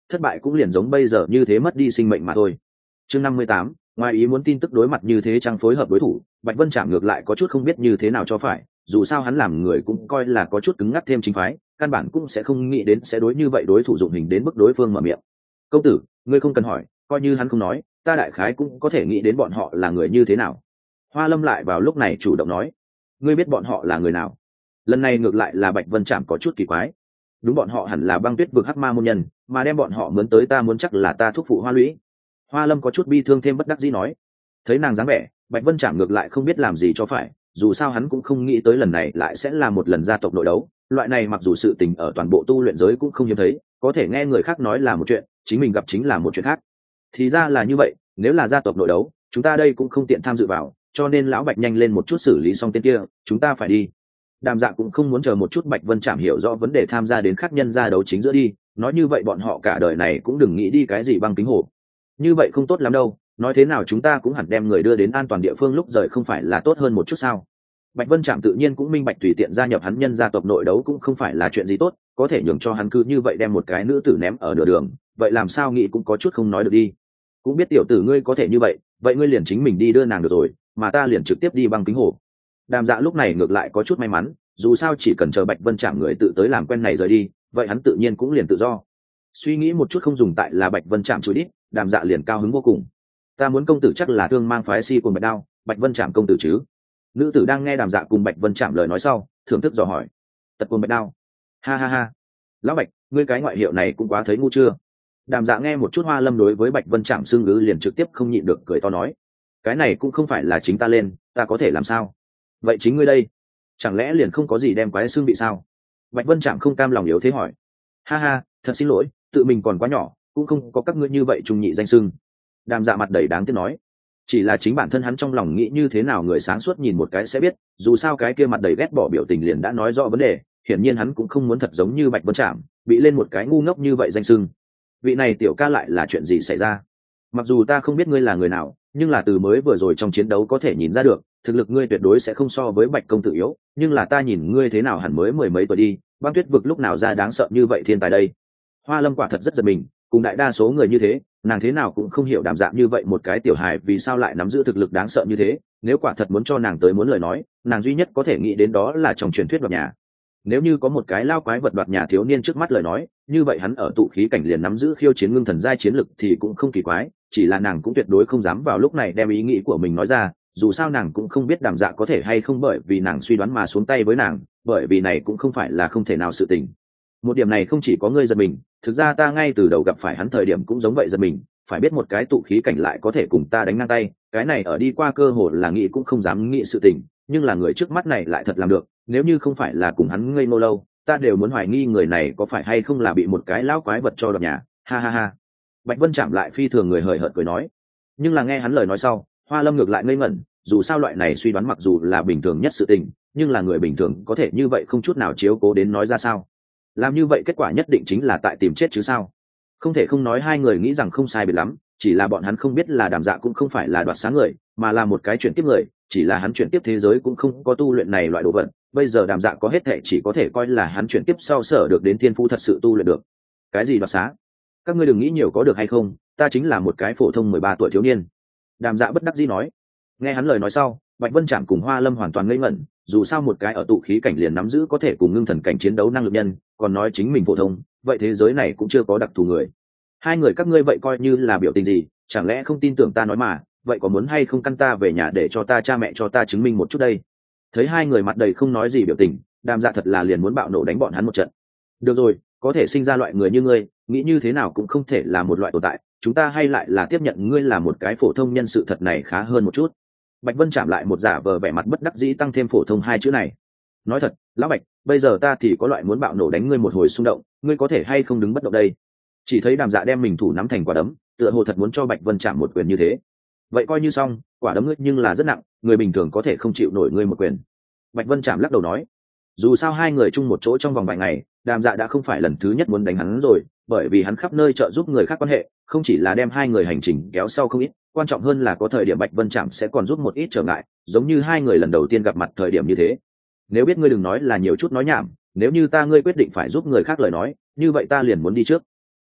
thất bại cũng liền giống bây giờ như thế mất đi sinh mệnh mà thôi. Chương 58, ngoài ý muốn tin tức đối mặt như thế trang phối hợp đối thủ, Bạch Vân Trạm ngược lại có chút không biết như thế nào cho phải, dù sao hắn làm người cũng coi là có chút cứng ngắc thêm chính phái, căn bản cũng sẽ không nghĩ đến sẽ đối như vậy đối thủ dụng hình đến mức đối phương mở miệng. Công tử, ngươi không cần hỏi, coi như hắn không nói, ta đại khái cũng có thể nghĩ đến bọn họ là người như thế nào. Hoa Lâm lại vào lúc này chủ động nói, ngươi biết bọn họ là người nào? Lần này ngược lại là Bạch Vân Trạm có chút kỳ quái. Đúng, bọn họ hẳn là Băng Tuyết vực hắc ma môn nhân, mà đem bọn họ mướn tới ta muốn chắc là ta thúc phụ Hoa Lũy. Hoa Lâm có chút bi thương thêm bất đắc dĩ nói. Thấy nàng dáng vẻ, Bạch Vân Trạm ngược lại không biết làm gì cho phải, dù sao hắn cũng không nghĩ tới lần này lại sẽ là một lần gia tộc nội đấu. Loại này mặc dù sự tình ở toàn bộ tu luyện giới cũng không hiếm thấy, có thể nghe người khác nói là một chuyện, chính mình gặp chính là một chuyện khác. Thì ra là như vậy, nếu là gia tộc nội đấu, chúng ta đây cũng không tiện tham dự vào, cho nên lão Bạch nhanh lên một chút xử lý xong tên kia, chúng ta phải đi. Đàm Dạ cũng không muốn chờ một chút Bạch Vân Trạm hiểu rõ vấn đề tham gia đến khác nhân gia đấu chính giữa đi, nói như vậy bọn họ cả đời này cũng đừng nghĩ đi cái gì Băng Kính Hồ. Như vậy không tốt lắm đâu, nói thế nào chúng ta cũng hẳn đem người đưa đến an toàn địa phương lúc rời không phải là tốt hơn một chút sao? Bạch Vân Trạm tự nhiên cũng minh bạch tùy tiện gia nhập hắn nhân gia tộc nội đấu cũng không phải là chuyện gì tốt, có thể nhường cho hắn cứ như vậy đem một cái nữ tử ném ở nửa đường, vậy làm sao nghĩ cũng có chút không nói được đi. Cũng biết tiểu tử ngươi có thể như vậy ngươi liền chính mình đi đưa nàng được rồi, mà ta liền trực tiếp đi Băng Kính Hồ. Đàm Dạ lúc này ngược lại có chút may mắn, dù sao chỉ cần chờ Bạch Vân Trạm người tự tới làm quen này rời đi, vậy hắn tự nhiên cũng liền tự do. Suy nghĩ một chút không dùng tại là Bạch Vân Trạm chối đít, Đàm Dạ liền cao hứng vô cùng. Ta muốn công tử chắc là thương mang phái si cùng Bạch Đao, Bạch Vân Trạm công tử chứ? Nữ tử đang nghe Đàm Dạ cùng Bạch Vân Trạm lời nói sau, thưởng thức dò hỏi. Tật cùng Bạch Đao. Ha ha ha. Lão Bạch, ngươi cái ngoại hiệu này cũng quá thấy ngu chưa? Đàm Dạ nghe một chút Hoa Lâm đối với Bạch Vân Trạm xưng ngữ liền trực tiếp không nhịn được cười to nói. Cái này cũng không phải là chính ta lên, ta có thể làm sao? Vậy chính ngươi đây, chẳng lẽ liền không có gì đem quái xương bị sao? Bạch Vân Trạm không cam lòng yếu thế hỏi. Ha ha, thật xin lỗi, tự mình còn quá nhỏ, cũng không có các ngươi như vậy trùng nhị danh xưng. Đàm Dạ mặt đầy đáng tiếc nói. Chỉ là chính bản thân hắn trong lòng nghĩ như thế nào người sáng suốt nhìn một cái sẽ biết, dù sao cái kia mặt đầy ghét bỏ biểu tình liền đã nói rõ vấn đề, hiển nhiên hắn cũng không muốn thật giống như Bạch Vân Trạm bị lên một cái ngu ngốc như vậy danh xưng. Vị này tiểu ca lại là chuyện gì xảy ra? Mặc dù ta không biết ngươi là người nào, nhưng là từ mới vừa rồi trong chiến đấu có thể nhìn ra được, thực lực ngươi tuyệt đối sẽ không so với Bạch công tử yếu, nhưng là ta nhìn ngươi thế nào hẳn mới mười mấy tuổi đi, Băng Tuyết vực lúc nào ra đáng sợ như vậy thiên tài đây? Hoa Lâm quả thật rất giật mình, cùng đại đa số người như thế, nàng thế nào cũng không hiểu Đàm Dạ như vậy một cái tiểu hài vì sao lại nắm giữ thực lực đáng sợ như thế, nếu quả thật muốn cho nàng tới muốn lời nói, nàng duy nhất có thể nghĩ đến đó là trong truyền thuyết đoạt nhà. Nếu như có một cái lao quái vật đoạt nhà thiếu niên trước mắt lời nói, như vậy hắn ở tụ khí cảnh liền nắm giữ khiêu chiến ngưng thần giai chiến lực thì cũng không kỳ quái, chỉ là nàng cũng tuyệt đối không dám vào lúc này đem ý nghĩ của mình nói ra, dù sao nàng cũng không biết Đàm Dạ có thể hay không bởi vì nàng suy đoán mà xuống tay với nàng, bởi vì này cũng không phải là không thể nào sự tình. Một điểm này không chỉ có ngươi giật mình, thực ra ta ngay từ đầu gặp phải hắn thời điểm cũng giống vậy giật mình, phải biết một cái tụ khí cảnh lại có thể cùng ta đánh ngang tay, cái này ở đi qua cơ hội là nghĩ cũng không dám nghĩ sự tình, nhưng là người trước mắt này lại thật làm được, nếu như không phải là cùng hắn ngây ngô lâu, ta đều muốn hoài nghi người này có phải hay không là bị một cái lão quái vật cho đoạt nhà. Ha ha ha. Bạch Vân Trạm lại phi thường người hời hợt cười nói, nhưng là nghe hắn lời nói sau, Hoa Lâm ngược lại ngây ngẩn, dù sao loại này suy đoán mặc dù là bình thường nhất sự tình, nhưng là người bình thường có thể như vậy không chút nào chiếu cố đến nói ra sao? Làm như vậy kết quả nhất định chính là tại tìm chết chứ sao? Không thể không nói hai người nghĩ rằng không sai biệt lắm, chỉ là bọn hắn không biết là Đàm Dạ cũng không phải là đoạt sáng người, mà là một cái chuyển tiếp người, chỉ là hắn chuyển tiếp thế giới cũng không có tu luyện này loại đồ vật, bây giờ Đàm Dạ có hết thệ chỉ có thể coi là hắn chuyển tiếp sau sở được đến thiên phú thật sự tu luyện được. Cái gì đoạt xá? Các ngươi đừng nghĩ nhiều có được hay không, ta chính là một cái phổ thông 13 tuổi thiếu niên. Đàm Dạ bất đắc dĩ nói. Nghe hắn lời nói sau, Bạch Vân Trạm cùng Hoa Lâm hoàn toàn ngây ngẩn, dù sao một cái ở tụ khí cảnh liền nắm giữ có thể cùng ngưng thần cảnh chiến đấu năng lực nhân, còn nói chính mình phổ thông, vậy thế giới này cũng chưa có đặc thù người. Hai người các ngươi vậy coi như là biểu tình gì, chẳng lẽ không tin tưởng ta nói mà, vậy có muốn hay không căn ta về nhà để cho ta cha mẹ cho ta chứng minh một chút đây? Thấy hai người mặt đầy không nói gì biểu tình, Đàm Dạ thật là liền muốn bạo nổ đánh bọn hắn một trận. Được rồi, có thể sinh ra loại người như ngươi, nghĩ như thế nào cũng không thể là một loại tồn tại, chúng ta hay lại là tiếp nhận ngươi là một cái phổ thông nhân, sự thật này khá hơn một chút. Bạch Vân Trạm lại một giả vờ vẻ mặt bất đắc dĩ tăng thêm phổ thông hai chữ này. Nói thật, lão Bạch, bây giờ ta thì có loại muốn bạo nổ đánh ngươi một hồi xung động, ngươi có thể hay không đứng bất động đây? Chỉ thấy Đàm Dạ đem mình thủ nắm thành quả đấm, tựa hồ thật muốn cho Bạch Vân Trạm một quyền như thế. Vậy coi như xong, quả đấm ngươi nhưng là rất nặng, người bình thường có thể không chịu nổi ngươi một quyền. Bạch Vân Trạm lắc đầu nói. Dù sao hai người chung một chỗ trong vòng vài ngày, Đàm Dạ đã không phải lần thứ nhất muốn đánh hắn rồi, bởi vì hắn khắp nơi trợ giúp người khác quan hệ, không chỉ là đem hai người hành trình kéo sau không ít, quan trọng hơn là có thời điểm Bạch Vân Trạm sẽ còn giúp một ít trở ngại, giống như hai người lần đầu tiên gặp mặt thời điểm như thế. Nếu biết ngươi đừng nói là nhiều chút nói nhảm, nếu như ngươi quyết định phải giúp người khác lời nói, như vậy ta liền muốn đi trước.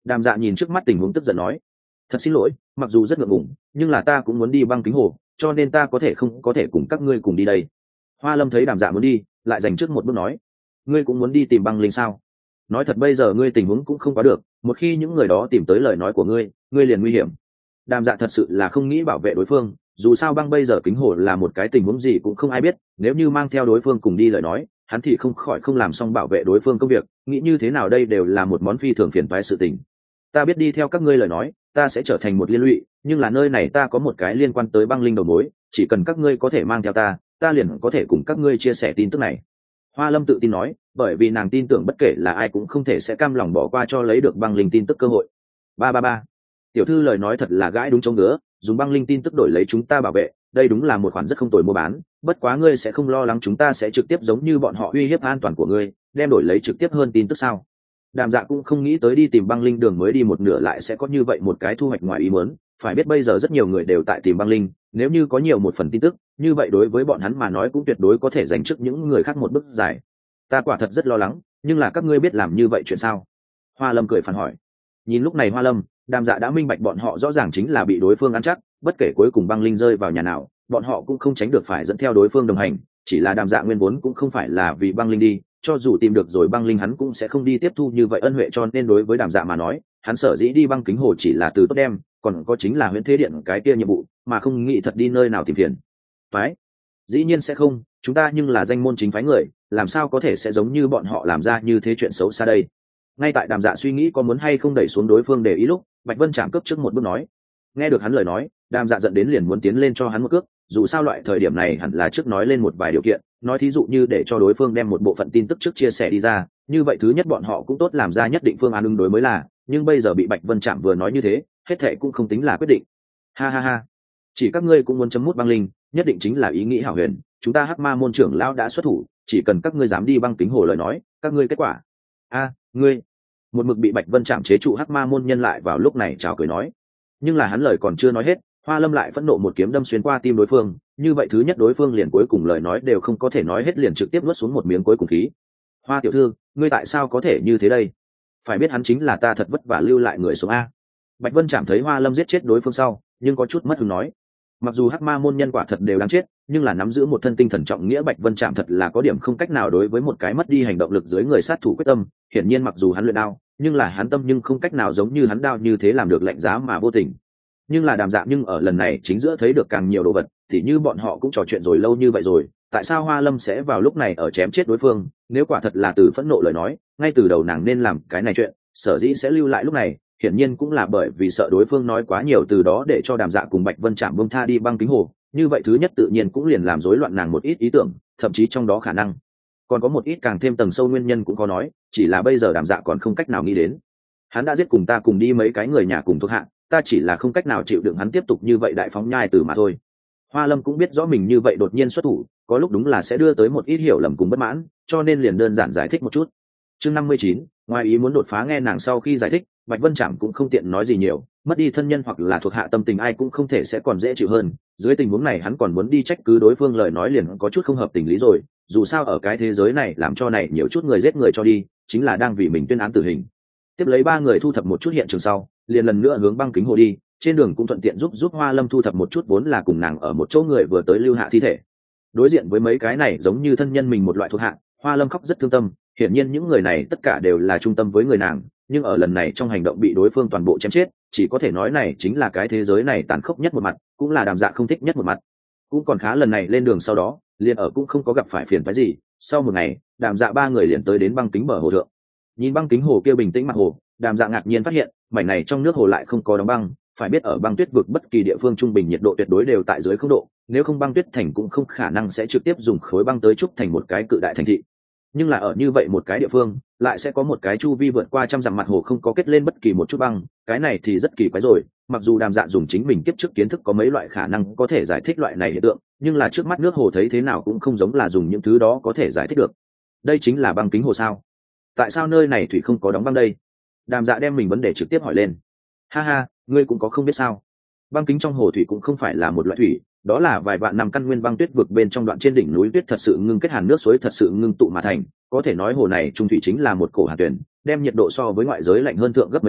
Đàm Dạ nhìn trước mắt tình huống tức giận nói, thật xin lỗi, mặc dù rất ngượng ngùng, nhưng là ta cũng muốn đi băng kính hồ, cho nên ta có thể cùng các ngươi cùng đi đây. Hoa Lâm thấy Đàm Dạ muốn đi, lại dành trước một bước nói, ngươi cũng muốn đi tìm băng linh sao? Nói thật bây giờ ngươi tình huống cũng không quá được, một khi những người đó tìm tới lời nói của ngươi liền nguy hiểm. Đàm Dạ thật sự là không nghĩ bảo vệ đối phương, dù sao băng bây giờ kính hồ là một cái tình huống gì cũng không ai biết, nếu như mang theo đối phương cùng đi lời nói, hắn thì không khỏi không làm xong bảo vệ đối phương công việc, nghĩ như thế nào đây đều là một món phi thường phiền toái sự tình. Ta biết đi theo các ngươi lời nói, ta sẽ trở thành một liên lụy, nhưng là nơi này ta có một cái liên quan tới băng linh đầu mối, chỉ cần các ngươi có thể mang theo ta liền có thể cùng các ngươi chia sẻ tin tức này. Hoa Lâm tự tin nói, bởi vì nàng tin tưởng bất kể là ai cũng không thể sẽ cam lòng bỏ qua cho lấy được băng linh tin tức cơ hội. Ba. Tiểu thư lời nói thật là gãi đúng chỗ ngứa, dùng băng linh tin tức đổi lấy chúng ta bảo vệ, đây đúng là một khoản rất không tồi mua bán, bất quá ngươi sẽ không lo lắng chúng ta sẽ trực tiếp giống như bọn họ uy hiếp an toàn của ngươi, đem đổi lấy trực tiếp hơn tin tức sao? Đàm Dạ cũng không nghĩ tới đi tìm băng linh đường mới đi một nửa lại sẽ có như vậy một cái thu hoạch ngoài ý muốn, phải biết bây giờ rất nhiều người đều tại tìm băng linh, nếu như có nhiều một phần tin tức, như vậy đối với bọn hắn mà nói cũng tuyệt đối có thể giành trước những người khác một bước dài. Ta quả thật rất lo lắng, nhưng là các ngươi biết làm như vậy chuyện sao? Hoa Lâm cười phản hỏi. Nhìn lúc này Hoa Lâm, Đàm Dạ đã minh bạch bọn họ rõ ràng chính là bị đối phương ăn chắc, bất kể cuối cùng băng linh rơi vào nhà nào, bọn họ cũng không tránh được phải dẫn theo đối phương đồng hành, chỉ là Đàm Dạ nguyên vốn cũng không phải là vì băng linh đi, cho dù tìm được rồi băng linh hắn cũng sẽ không đi tiếp thu như vậy ân huệ, cho nên đối với Đàm Dạ mà nói, hắn sở dĩ đi băng kính hồ chỉ là từ tốt đem, còn có chính là Huyễn Thế Điện cái kia nhiệm vụ, mà không nghĩ thật đi nơi nào tìm phiền. Phái? Dĩ nhiên sẽ không, chúng ta nhưng là danh môn chính phái người, làm sao có thể sẽ giống như bọn họ làm ra như thế chuyện xấu xa đây. Ngay tại Đàm Dạ suy nghĩ có muốn hay không đẩy xuống đối phương để ý lúc, Bạch Vân chạm cướp trước một bước nói. Nghe được hắn lời nói, Đàm Dạ giận đến liền muốn tiến lên cho hắn một cước, dù sao loại thời điểm này hẳn là trước nói lên một vài điều kiện, nói thí dụ như để cho đối phương đem một bộ phận tin tức trước chia sẻ đi ra, như vậy thứ nhất bọn họ cũng tốt làm ra nhất định phương án ứng đối mới là, nhưng bây giờ bị Bạch Vân chạm vừa nói như thế, hết thệ cũng không tính là quyết định. Ha, chỉ các ngươi cũng muốn chấm mút băng linh, nhất định chính là ý nghĩ hảo huyền, chúng ta Hắc Ma môn trưởng lão đã xuất thủ, chỉ cần các ngươi dám đi băng kính hồ lời nói, các ngươi kết quả. Ngươi. Một mực bị Bạch Vân chạm chế trụ Hắc Ma môn nhân lại vào lúc này chào cười nói, nhưng là hắn lời còn chưa nói hết, Hoa Lâm lại phẫn nộ một kiếm đâm xuyên qua tim đối phương, như vậy thứ nhất đối phương liền cuối cùng lời nói đều không có thể nói hết liền trực tiếp nuốt xuống một miếng cuối cùng khí. Hoa tiểu thư, ngươi tại sao có thể như thế đây? Phải biết hắn chính là ta thật vất vả lưu lại người sống a. Bạch Vân chạm thấy Hoa Lâm giết chết đối phương sau, nhưng có chút mất hứng nói, mặc dù Hắc Ma môn nhân quả thật đều đáng chết, nhưng là nắm giữ một thân tinh thần trọng nghĩa Bạch Vân chạm thật là có điểm không cách nào đối với một cái mất đi hành động lực dưới người sát thủ quyết tâm, hiển nhiên mặc dù hắn luyện đao, nhưng là hắn tâm nhưng không cách nào giống như hắn đao như thế làm được lạnh giá mà vô tình. Nhưng là Đàm Dạ nhưng ở lần này chính giữa thấy được càng nhiều đồ vật, thì như bọn họ cũng trò chuyện rồi lâu như vậy rồi, tại sao Hoa Lâm sẽ vào lúc này ở chém chết đối phương? Nếu quả thật là từ phẫn nộ lời nói, ngay từ đầu nàng nên làm cái này chuyện, sở dĩ sẽ lưu lại lúc này, hiển nhiên cũng là bởi vì sợ đối phương nói quá nhiều từ đó để cho Đàm Dạ cùng Bạch Vân chạm buông tha đi băng kính hồ, như vậy thứ nhất tự nhiên cũng liền làm rối loạn nàng một ít ý tưởng, thậm chí trong đó khả năng còn có một ít càng thêm tầng sâu nguyên nhân cũng có nói, chỉ là bây giờ Đàm Dạ còn không cách nào nghĩ đến. Hắn đã giết cùng ta cùng đi mấy cái người nhà cùng thuộc hạ, ta chỉ là không cách nào chịu đựng hắn tiếp tục như vậy đại phóng nhai từ mà thôi. Hoa Lâm cũng biết rõ mình như vậy đột nhiên xuất thủ, có lúc đúng là sẽ đưa tới một ít hiểu lầm cùng bất mãn, cho nên liền đơn giản giải thích một chút. Chương 59, ngoài ý muốn đột phá nghe nàng sau khi giải thích, Bạch Vân Trảm cũng không tiện nói gì nhiều, mất đi thân nhân hoặc là thuộc hạ tâm tình ai cũng không thể sẽ còn dễ chịu hơn. Dưới tình huống này hắn còn muốn đi trách cứ đối phương lời nói liền có chút không hợp tình lý rồi, dù sao ở cái thế giới này làm cho này nhiều chút người giết người cho đi, chính là đang vì mình tuyên án tử hình. Tiếp lấy ba người thu thập một chút hiện trường sau, liền lần nữa hướng băng kính hồ đi, trên đường cũng thuận tiện giúp Hoa Lâm thu thập một chút vốn là cùng nàng ở một chỗ người vừa tới lưu hạ thi thể. Đối diện với mấy cái này giống như thân nhân mình một loại thuộc hạ, Hoa Lâm khóc rất thương tâm, hiển nhiên những người này tất cả đều là trung tâm với người nàng, nhưng ở lần này trong hành động bị đối phương toàn bộ chém chết, chỉ có thể nói này chính là cái thế giới này tàn khốc nhất một mặt, cũng là Đàm Dạ không thích nhất một mặt. Cũng còn khá lần này lên đường sau đó, liền ở cũng không có gặp phải phiền phức gì, sau một ngày, Đàm Dạ ba người liền tới đến băng kính bờ hồ thượng. Nhìn băng kính hồ kia bình tĩnh mặt hồ, Đàm Dạ ngạc nhiên phát hiện, mảnh này trong nước hồ lại không có đóng băng, phải biết ở băng tuyết vực bất kỳ địa phương trung bình nhiệt độ tuyệt đối đều tại dưới 0 độ, nếu không băng tuyết thành cũng không khả năng sẽ trực tiếp dùng khối băng tới trúc thành một cái cự đại thành thị. Nhưng là ở như vậy một cái địa phương, lại sẽ có một cái chu vi vượt qua trăm dặm mặt hồ không có kết lên bất kỳ một chút băng, cái này thì rất kỳ quái rồi. Mặc dù Đàm Dạ dùng chính mình kiếp trước kiến thức có mấy loại khả năng có thể giải thích loại này hiện tượng, nhưng là trước mắt nước hồ thấy thế nào cũng không giống là dùng những thứ đó có thể giải thích được. Đây chính là băng kính hồ sao? Tại sao nơi này thủy không có đóng băng đây? Đàm Dạ đem mình vấn đề trực tiếp hỏi lên. Ha, ngươi cũng có không biết sao? Băng kính trong hồ thủy cũng không phải là một loại thủy, đó là vài vạn năm căn nguyên băng tuyết vực bên trong đoạn trên đỉnh núi tuyết thật sự ngưng kết hàn nước suối thật sự ngưng tụ mà thành, có thể nói hồ này trung thủy chính là một cổ hàn tuyển, đem nhiệt độ so với ngoại giới lạnh hơn thượng gấp mấy lần,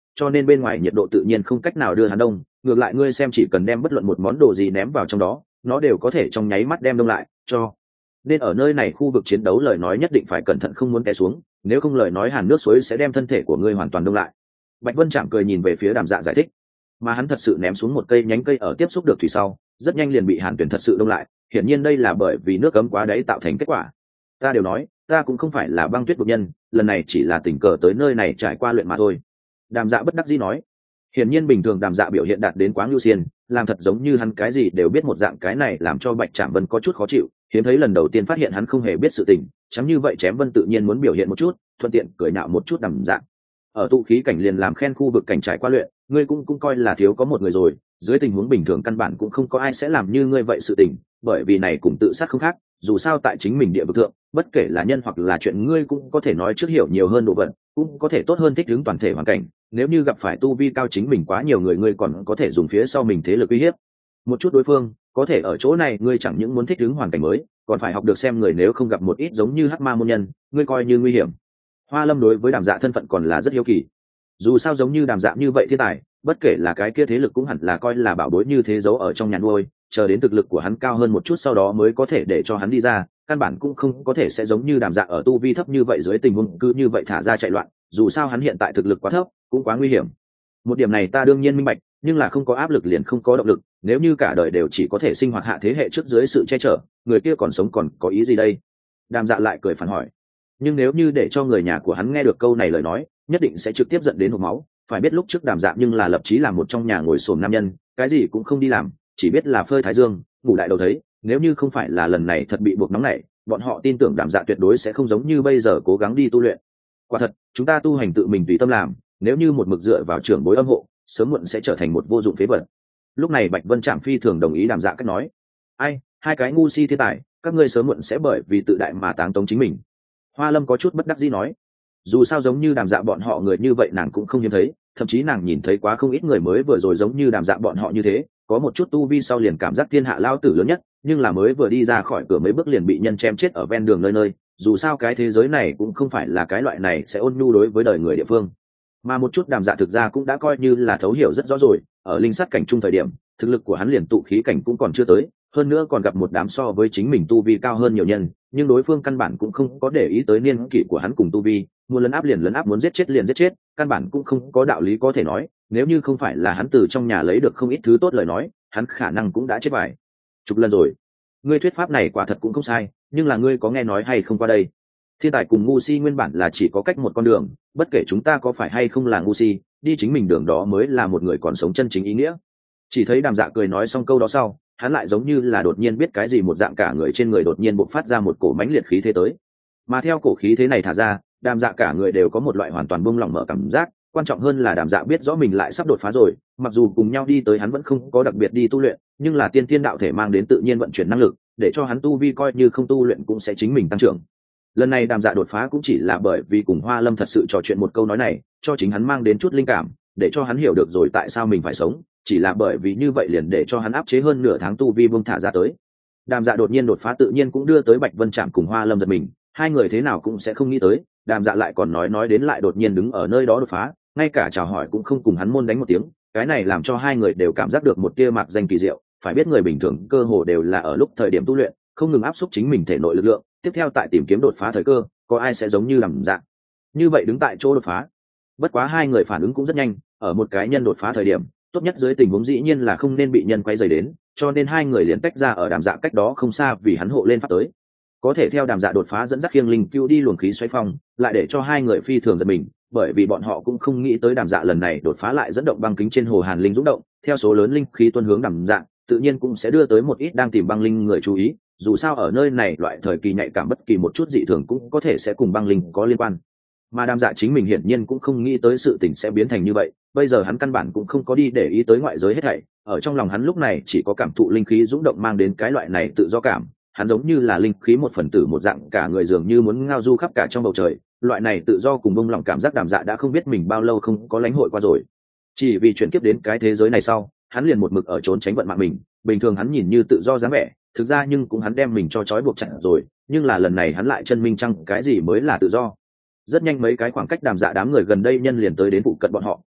cho nên bên ngoài nhiệt độ tự nhiên không cách nào đưa hắn đông. Ngược lại ngươi xem, chỉ cần đem bất luận một món đồ gì ném vào trong đó, nó đều có thể trong nháy mắt đem đông lại cho nên ở nơi này khu vực chiến đấu lời nói nhất định phải cẩn thận, không muốn té xuống, nếu không lời nói hàn nước suối sẽ đem thân thể của ngươi hoàn toàn đông lại. Bạch Vân Trạm cười nhìn về phía Đàm Dạ giải thích, mà hắn thật sự ném xuống một cây nhánh cây ở tiếp xúc được thủy sau, rất nhanh liền bị Hàn Tuyển thật sự đông lại, hiển nhiên đây là bởi vì nước cấm quá đáy tạo thành kết quả. Ta đều nói, ta cũng không phải là băng tuyết buộc nhân, lần này chỉ là tình cờ tới nơi này trải qua luyện mà thôi. Đàm Dạ bất đắc dĩ nói. Hiển nhiên bình thường Đàm Dạ biểu hiện đạt đến quá ngưu xiên, làm thật giống như hắn cái gì đều biết một dạng, cái này làm cho Bạch Trạm Vân có chút khó chịu, hiếm thấy lần đầu tiên phát hiện hắn không hề biết sự tình, chẳng như vậy Chém Vân tự nhiên muốn biểu hiện một chút, thuận tiện cười nhạo một chút Đàm Dạ. Ở tụ khí cảnh liền làm khen khu vực cảnh trải qua luyện, ngươi cũng coi là thiếu có một người rồi, dưới tình huống bình thường căn bản cũng không có ai sẽ làm như ngươi vậy sự tình, bởi vì này cùng tự sát không khác, dù sao tại chính mình địa vực thượng, bất kể là nhân hoặc là chuyện, ngươi cũng có thể nói trước hiểu nhiều hơn đồ vật, cũng có thể tốt hơn thích ứng toàn thể hoàn cảnh, nếu như gặp phải tu vi cao chính mình quá nhiều người, ngươi còn có thể dùng phía sau mình thế lực uy hiếp một chút đối phương, có thể ở chỗ này ngươi chẳng những muốn thích ứng hoàn cảnh mới, còn phải học được xem người, nếu không gặp một ít giống như hắc ma môn nhân, ngươi coi như nguy hiểm. Hoa Lâm đối với Đàm Dạ thân phận còn là rất hiếu kỳ, dù sao giống như Đàm Dạ như vậy thiên tài, bất kể là cái kia thế lực cũng hẳn là coi là bảo bối như thế, giấu ở trong nhà nuôi, chờ đến thực lực của hắn cao hơn một chút sau đó mới có thể để cho hắn đi ra, căn bản cũng không có thể sẽ giống như Đàm Dạ ở tu vi thấp như vậy dưới tình huống cứ như vậy thả ra chạy loạn, dù sao hắn hiện tại thực lực quá thấp, cũng quá nguy hiểm. Một điểm này ta đương nhiên minh bạch, nhưng là không có áp lực liền không có động lực, nếu như cả đời đều chỉ có thể sinh hoạt hạ thế hệ trước dưới sự che chở, người kia còn sống còn có ý gì đây? Đàm Dạ lại cười phản hỏi. Nhưng nếu như để cho người nhà của hắn nghe được câu này lời nói, nhất định sẽ trực tiếp giận đến hộc máu. Phải biết lúc trước Đàm Dạ nhưng là lập chí làm một trong nhà ngồi xổm nam nhân, cái gì cũng không đi làm, chỉ biết là phơi thái dương, ngủ đại đầu thấy. Nếu như không phải là lần này thật bị buộc nóng này, bọn họ tin tưởng Đàm Dạ tuyệt đối sẽ không giống như bây giờ cố gắng đi tu luyện. Quả thật, chúng ta tu hành tự mình tùy tâm làm, nếu như một mực dựa vào trưởng bối âm hộ, sớm muộn sẽ trở thành một vô dụng phế vật. Lúc này Bạch Vân Trạm phi thường đồng ý Đàm Dạ cách nói. Ai, hai cái ngu si thiên tài, các ngươi sớm muộn sẽ bởi vì tự đại mà táng tống chính mình. Hoa Lâm có chút bất đắc dĩ nói, dù sao giống như Đàm Dạ bọn họ người như vậy nàng cũng không hiếm thấy, thậm chí nàng nhìn thấy quá không ít người mới vừa rồi giống như Đàm Dạ bọn họ như thế, có một chút tu vi sau liền cảm giác thiên hạ lao tử lớn nhất, nhưng là mới vừa đi ra khỏi cửa mấy bước liền bị nhân chém chết ở ven đường nơi nơi. Dù sao cái thế giới này cũng không phải là cái loại này sẽ ôn nhu đối với đời người địa phương, mà một chút Đàm Dạ thực ra cũng đã coi như là thấu hiểu rất rõ rồi. Ở linh sát cảnh trung thời điểm, thực lực của hắn liền tụ khí cảnh cũng còn chưa tới, hơn nữa còn gặp một đám so với chính mình tu vi cao hơn nhiều nhân, nhưng đối phương căn bản cũng không có để ý tới niên kỷ của hắn cùng tu vi, muốn lấn áp liền lấn áp, muốn giết chết liền giết chết, căn bản cũng không có đạo lý có thể nói. Nếu như không phải là hắn từ trong nhà lấy được không ít thứ tốt lời nói, hắn khả năng cũng đã chết vài chục lần rồi. Ngươi thuyết pháp này quả thật cũng không sai, nhưng là ngươi có nghe nói hay không qua đây, thiên tài cùng ngu si nguyên bản là chỉ có cách một con đường, bất kể chúng ta có phải hay không là ngu si, đi chính mình đường đó mới là một người còn sống chân chính ý nghĩa. Chỉ thấy Đàm Dạ cười nói xong câu đó sau, hắn lại giống như là đột nhiên biết cái gì một dạng, cả người trên người đột nhiên bộc phát ra một cổ mãnh liệt khí thế tới, mà theo cổ khí thế này thả ra, Đàm Dạ cả người đều có một loại hoàn toàn buông lỏng mở cảm giác. Quan trọng hơn là Đàm Dạ biết rõ mình lại sắp đột phá rồi, mặc dù cùng nhau đi tới hắn vẫn không có đặc biệt đi tu luyện, nhưng là tiên thiên đạo thể mang đến tự nhiên vận chuyển năng lực, để cho hắn tu vi coi như không tu luyện cũng sẽ chính mình tăng trưởng. Lần này Đàm Dạ đột phá cũng chỉ là bởi vì cùng Hoa Lâm thật sự trò chuyện một câu nói này, cho chính hắn mang đến chút linh cảm, để cho hắn hiểu được rồi tại sao mình phải sống, chỉ là bởi vì như vậy liền để cho hắn áp chế hơn nửa tháng tu vi buông thả ra tới. Đàm Dạ đột nhiên đột phá tự nhiên cũng đưa tới Bạch Vân Trạm cùng Hoa Lâm giật mình, hai người thế nào cũng sẽ không nghĩ tới, Đàm Dạ lại còn nói đến lại đột nhiên đứng ở nơi đó đột phá, ngay cả chào hỏi cũng không cùng hắn môn đánh một tiếng, cái này làm cho hai người đều cảm giác được một tia mạc danh kỳ diệu. Phải biết người bình thường cơ hồ đều là ở lúc thời điểm tu luyện, không ngừng áp xúc chính mình thể nội lực lượng, tiếp theo tại tìm kiếm đột phá thời cơ, có ai sẽ giống như Đàm Dạ như vậy đứng tại chỗ đột phá. Bất quá hai người phản ứng cũng rất nhanh, ở một cái nhân đột phá thời điểm, tốt nhất dưới tình huống dĩ nhiên là không nên bị nhân quay dày đến, cho nên hai người liền tách ra ở Đàm Dạ cách đó không xa, vì hắn hộ lên pháp tới. Có thể theo Đàm Dạ đột phá dẫn dắt khiêng linh cứu đi luồng khí xoáy phong, lại để cho hai người phi thường giật mình, bởi vì bọn họ cũng không nghĩ tới Đàm Dạ lần này đột phá lại dẫn động băng kính trên hồ Hàn Linh dũng động, theo số lớn linh khí tuôn hướng Đàm Dạ, tự nhiên cũng sẽ đưa tới một ít đang tìm băng linh người chú ý. Dù sao ở nơi này loại thời kỳ nhạy cảm, bất kỳ một chút dị thường cũng có thể sẽ cùng băng linh có liên quan. Mà Đàm Dạ chính mình hiển nhiên cũng không nghĩ tới sự tình sẽ biến thành như vậy, bây giờ hắn căn bản cũng không có đi để ý tới ngoại giới hết thảy, ở trong lòng hắn lúc này chỉ có cảm thụ linh khí dũng động mang đến cái loại này tự do cảm, hắn giống như là linh khí một phần tử một dạng, cả người dường như muốn ngao du khắp cả trong bầu trời, loại này tự do cùng bông lòng cảm giác Đàm Dạ đã không biết mình bao lâu không có lãnh hội qua rồi. Chỉ vì chuyển kiếp đến cái thế giới này sau, hắn liền một mực ở trốn tránh vận mạng mình, bình thường hắn nhìn như tự do dáng vẻ, thực ra nhưng cũng hắn đem mình cho trói buộc chặt rồi, nhưng là lần này hắn lại chân minh chăng cái gì mới là tự do. Rất nhanh mấy cái khoảng cách Đàm Dạ đám người gần đây nhân liền tới đến phụ cận bọn họ,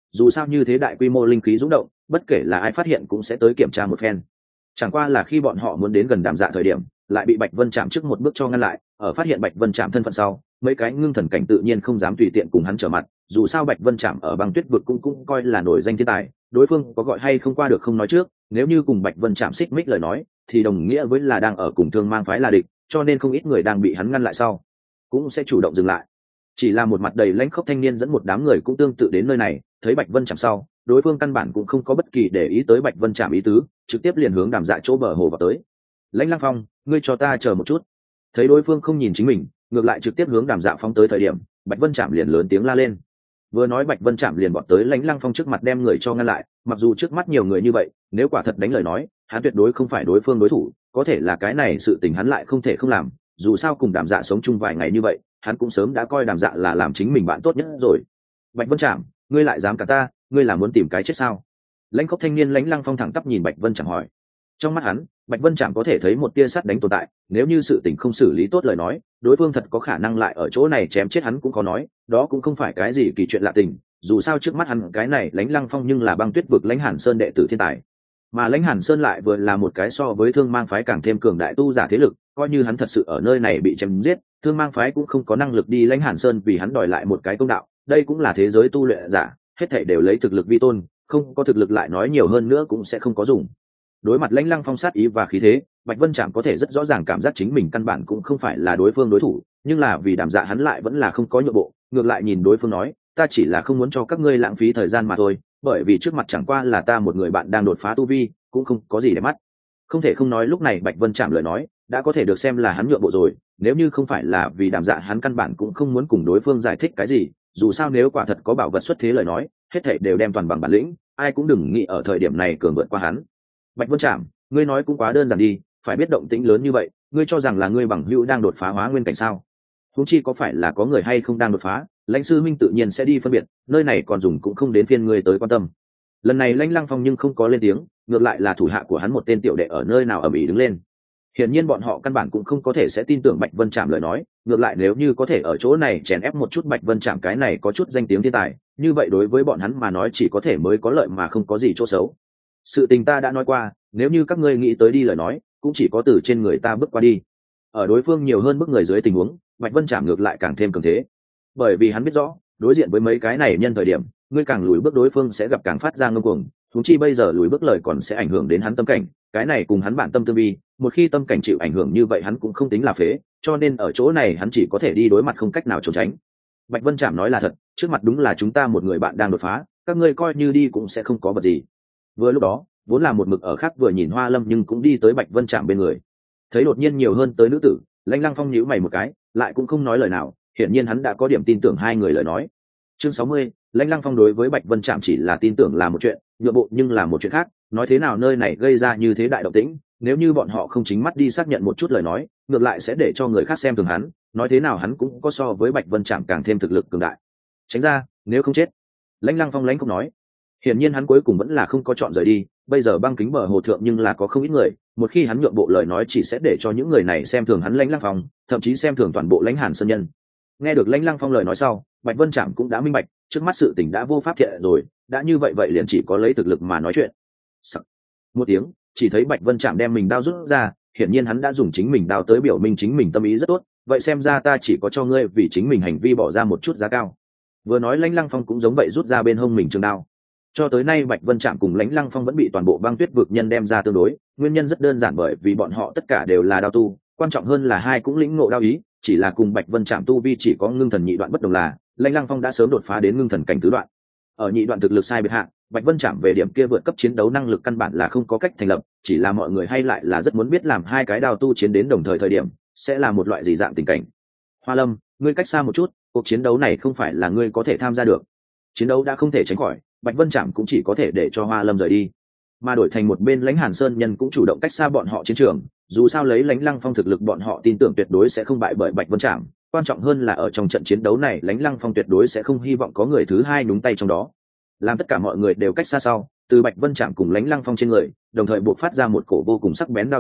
dù sao như thế đại quy mô linh khí rung động, bất kể là ai phát hiện cũng sẽ tới kiểm tra một phen. Chẳng qua là khi bọn họ muốn đến gần Đàm Dạ thời điểm, lại bị Bạch Vân Trạm trước một bước cho ngăn lại. Ở phát hiện Bạch Vân Trạm thân phận sau, mấy cái ngưng thần cảnh tự nhiên không dám tùy tiện cùng hắn trở mặt, dù sao Bạch Vân Trạm ở băng tuyết vực cũng coi là nổi danh thiên tài, đối phương có gọi hay không qua được không nói trước, nếu như cùng Bạch Vân Trạm xích mích lời nói thì đồng nghĩa với là đang ở cùng Thương Mang phái là địch, cho nên không ít người đang bị hắn ngăn lại sau cũng sẽ chủ động dừng lại. Chỉ là một mặt đầy lãnh khốc thanh niên dẫn một đám người cũng tương tự đến nơi này, thấy Bạch Vân Trạm sau, đối phương căn bản cũng không có bất kỳ để ý tới Bạch Vân Trạm ý tứ, trực tiếp liền hướng Đàm Dạ chỗ bờ hồ vào tới. Lãnh Lăng Phong, ngươi cho ta chờ một chút. Thấy đối phương không nhìn chính mình, ngược lại trực tiếp hướng Đàm Dạ phóng tới thời điểm, Bạch Vân Trạm liền lớn tiếng la lên. Vừa nói Bạch Vân Trạm liền bọt tới Lãnh Lăng Phong trước mặt đem người cho ngăn lại, mặc dù trước mắt nhiều người như vậy, nếu quả thật đánh lời nói, hắn tuyệt đối không phải đối phương đối thủ, có thể là cái này sự tình hắn lại không thể không làm, dù sao cùng Đàm Dạ sống chung vài ngày như vậy, hắn cũng sớm đã coi Đàm Dạ là làm chính mình bạn tốt nhất rồi. Bạch Vân Trạm, ngươi lại dám cả ta, ngươi là muốn tìm cái chết sao? Lãnh khốc thanh niên Lãnh Lăng Phong thẳng tắp nhìn Bạch Vân Trạm hỏi. Trong mắt hắn, Bạch Vân Trạm có thể thấy một tia sắt đánh tồn tại, nếu như sự tình không xử lý tốt lời nói, đối phương thật có khả năng lại ở chỗ này chém chết hắn cũng có nói, đó cũng không phải cái gì kỳ chuyện lạ tình, dù sao trước mắt hắn cái này Lãnh Lăng Phong nhưng là băng tuyết vực Lãnh Hàn Sơn đệ tử thiên tài, mà Lãnh Hàn Sơn lại vừa là một cái so với Thương Mang phái càng thêm cường đại tu giả thế lực, coi như hắn thật sự ở nơi này bị chém giết, Thương Mang phái cũng không có năng lực đi Lãnh Hàn Sơn vì hắn đòi lại một cái công đạo, đây cũng là thế giới tu luyện giả, hết thảy đều lấy thực lực vi tôn, không có thực lực lại nói nhiều hơn nữa cũng sẽ không có dùng. Đối mặt Lãnh Lăng Phong sát ý và khí thế, Bạch Vân Trạm có thể rất rõ ràng cảm giác chính mình căn bản cũng không phải là đối phương đối thủ, nhưng là vì Đàm Dạ hắn lại vẫn là không có nhượng bộ, ngược lại nhìn đối phương nói, ta chỉ là không muốn cho các ngươi lãng phí thời gian mà thôi, bởi vì trước mặt chẳng qua là ta một người bạn đang đột phá tu vi, cũng không có gì để mắt. Không thể không nói lúc này Bạch Vân Trạm lời nói, đã có thể được xem là hắn nhượng bộ rồi, nếu như không phải là vì Đàm Dạ hắn căn bản cũng không muốn cùng đối phương giải thích cái gì, dù sao nếu quả thật có bảo vật xuất thế lời nói, hết thảy đều đem toàn bằng bản lĩnh, ai cũng đừng nghĩ ở thời điểm này cường vượt qua hắn. Bạch Vân Trạm, ngươi nói cũng quá đơn giản đi, phải biết động tĩnh lớn như vậy, ngươi cho rằng là ngươi bằng hữu đang đột phá hóa nguyên cảnh sao? Huống chi có phải là có người hay không đang đột phá, Lãnh sư minh tự nhiên sẽ đi phân biệt, nơi này còn dùng cũng không đến phiên ngươi tới quan tâm. Lần này Lãnh Lăng Phong nhưng không có lên tiếng, ngược lại là thủ hạ của hắn một tên tiểu đệ ở nơi nào ầm ĩ đứng lên. Hiển nhiên bọn họ căn bản cũng không có thể sẽ tin tưởng Bạch Vân Trạm lời nói, ngược lại nếu như có thể ở chỗ này chèn ép một chút Bạch Vân Trạm cái này có chút danh tiếng thiên tài, như vậy đối với bọn hắn mà nói chỉ có thể mới có lợi mà không có gì chỗ xấu. Sự tình ta đã nói qua, nếu như các ngươi nghĩ tới đi lời nói, cũng chỉ có từ trên người ta bước qua đi. Ở đối phương nhiều hơn bước người dưới tình huống, Bạch Vân Trạm ngược lại càng thêm cường thế, bởi vì hắn biết rõ, đối diện với mấy cái này nhân thời điểm, ngươi càng lùi bước đối phương sẽ gặp càng phát ra ngông cuồng, huống chi bây giờ lùi bước lời còn sẽ ảnh hưởng đến hắn tâm cảnh, cái này cùng hắn bản tâm tương vi, một khi tâm cảnh chịu ảnh hưởng như vậy hắn cũng không tính là phế, cho nên ở chỗ này hắn chỉ có thể đi đối mặt không cách nào trốn tránh. Bạch Vân Trạm nói là thật, trước mặt đúng là chúng ta một người bạn đang đột phá, các ngươi coi như đi cũng sẽ không có vật gì. Vừa lúc đó, vốn là một mực ở khác vừa nhìn Hoa Lâm nhưng cũng đi tới Bạch Vân Trạm bên người, thấy đột nhiên nhiều hơn tới nữ tử, Lãnh Lăng Phong nhíu mày một cái, lại cũng không nói lời nào, hiển nhiên hắn đã có điểm tin tưởng hai người lời nói. Chương 60, Lãnh Lăng Phong đối với Bạch Vân Trạm chỉ là tin tưởng là một chuyện, nhượng bộ nhưng là một chuyện khác, nói thế nào nơi này gây ra như thế đại động tĩnh, nếu như bọn họ không chính mắt đi xác nhận một chút lời nói, ngược lại sẽ để cho người khác xem thường hắn, nói thế nào hắn cũng có so với Bạch Vân Trạm càng thêm thực lực cường đại. Tránh ra, nếu không chết. Lãnh Lăng Phong lãnh không nói. Hiển nhiên hắn cuối cùng vẫn là không có chọn rời đi, bây giờ băng kính bờ hồ thượng nhưng là có không ít người, một khi hắn nhượng bộ lời nói chỉ sẽ để cho những người này xem thường hắn Lãnh Lăng Phong, thậm chí xem thường toàn bộ Lãnh Hàn Sơn nhân. Nghe được Lãnh Lăng Phong lời nói sau, Bạch Vân Trạm cũng đã minh bạch, trước mắt sự tình đã vô pháp thiện rồi, đã như vậy vậy liền chỉ có lấy thực lực mà nói chuyện. Sắc. Một tiếng, chỉ thấy Bạch Vân Trạm đem mình đao rút ra, hiển nhiên hắn đã dùng chính mình đao tới biểu minh chính mình tâm ý rất tốt, vậy xem ra ta chỉ có cho ngươi vì chính mình hành vi bỏ ra một chút giá cao. Vừa nói Lãnh Lăng Phong cũng giống vậy rút ra bên hông mình trường đao. Cho tới nay Bạch Vân Trạm cùng Lãnh Lăng Phong vẫn bị toàn bộ băng tuyết vực nhân đem ra tương đối, nguyên nhân rất đơn giản bởi vì bọn họ tất cả đều là đao tu, quan trọng hơn là hai cũng lĩnh ngộ đao ý, chỉ là cùng Bạch Vân Trạm tu vi chỉ có ngưng thần nhị đoạn bất đồng là, Lãnh Lăng Phong đã sớm đột phá đến ngưng thần cảnh tứ đoạn. Ở nhị đoạn thực lực sai biệt hạ, Bạch Vân Trạm về điểm kia vượt cấp chiến đấu năng lực căn bản là không có cách thành lập, chỉ là mọi người hay lại là rất muốn biết làm hai cái đao tu chiến đến đồng thời thời điểm, sẽ là một loại gì dạng tình cảnh. Hoa Lâm, ngươi cách xa một chút, cuộc chiến đấu này không phải là ngươi có thể tham gia được. Chiến đấu đã không thể tránh khỏi, Bạch Vân Trạm cũng chỉ có thể để cho Hoa Lâm rời đi, mà đổi thành một bên Lãnh Hàn Sơn nhân cũng chủ động cách xa bọn họ chiến trường, dù sao lấy Lãnh Lăng Phong thực lực bọn họ tin tưởng tuyệt đối sẽ không bại bởi Bạch Vân Trạm, quan trọng hơn là ở trong trận chiến đấu này Lãnh Lăng Phong tuyệt đối sẽ không hy vọng có người thứ hai nhúng tay trong đó. Làm tất cả mọi người đều cách xa sau, từ Bạch Vân Trạm cùng Lãnh Lăng Phong trên người, đồng thời buộc phát ra một cổ vô cùng sắc bén đao ý,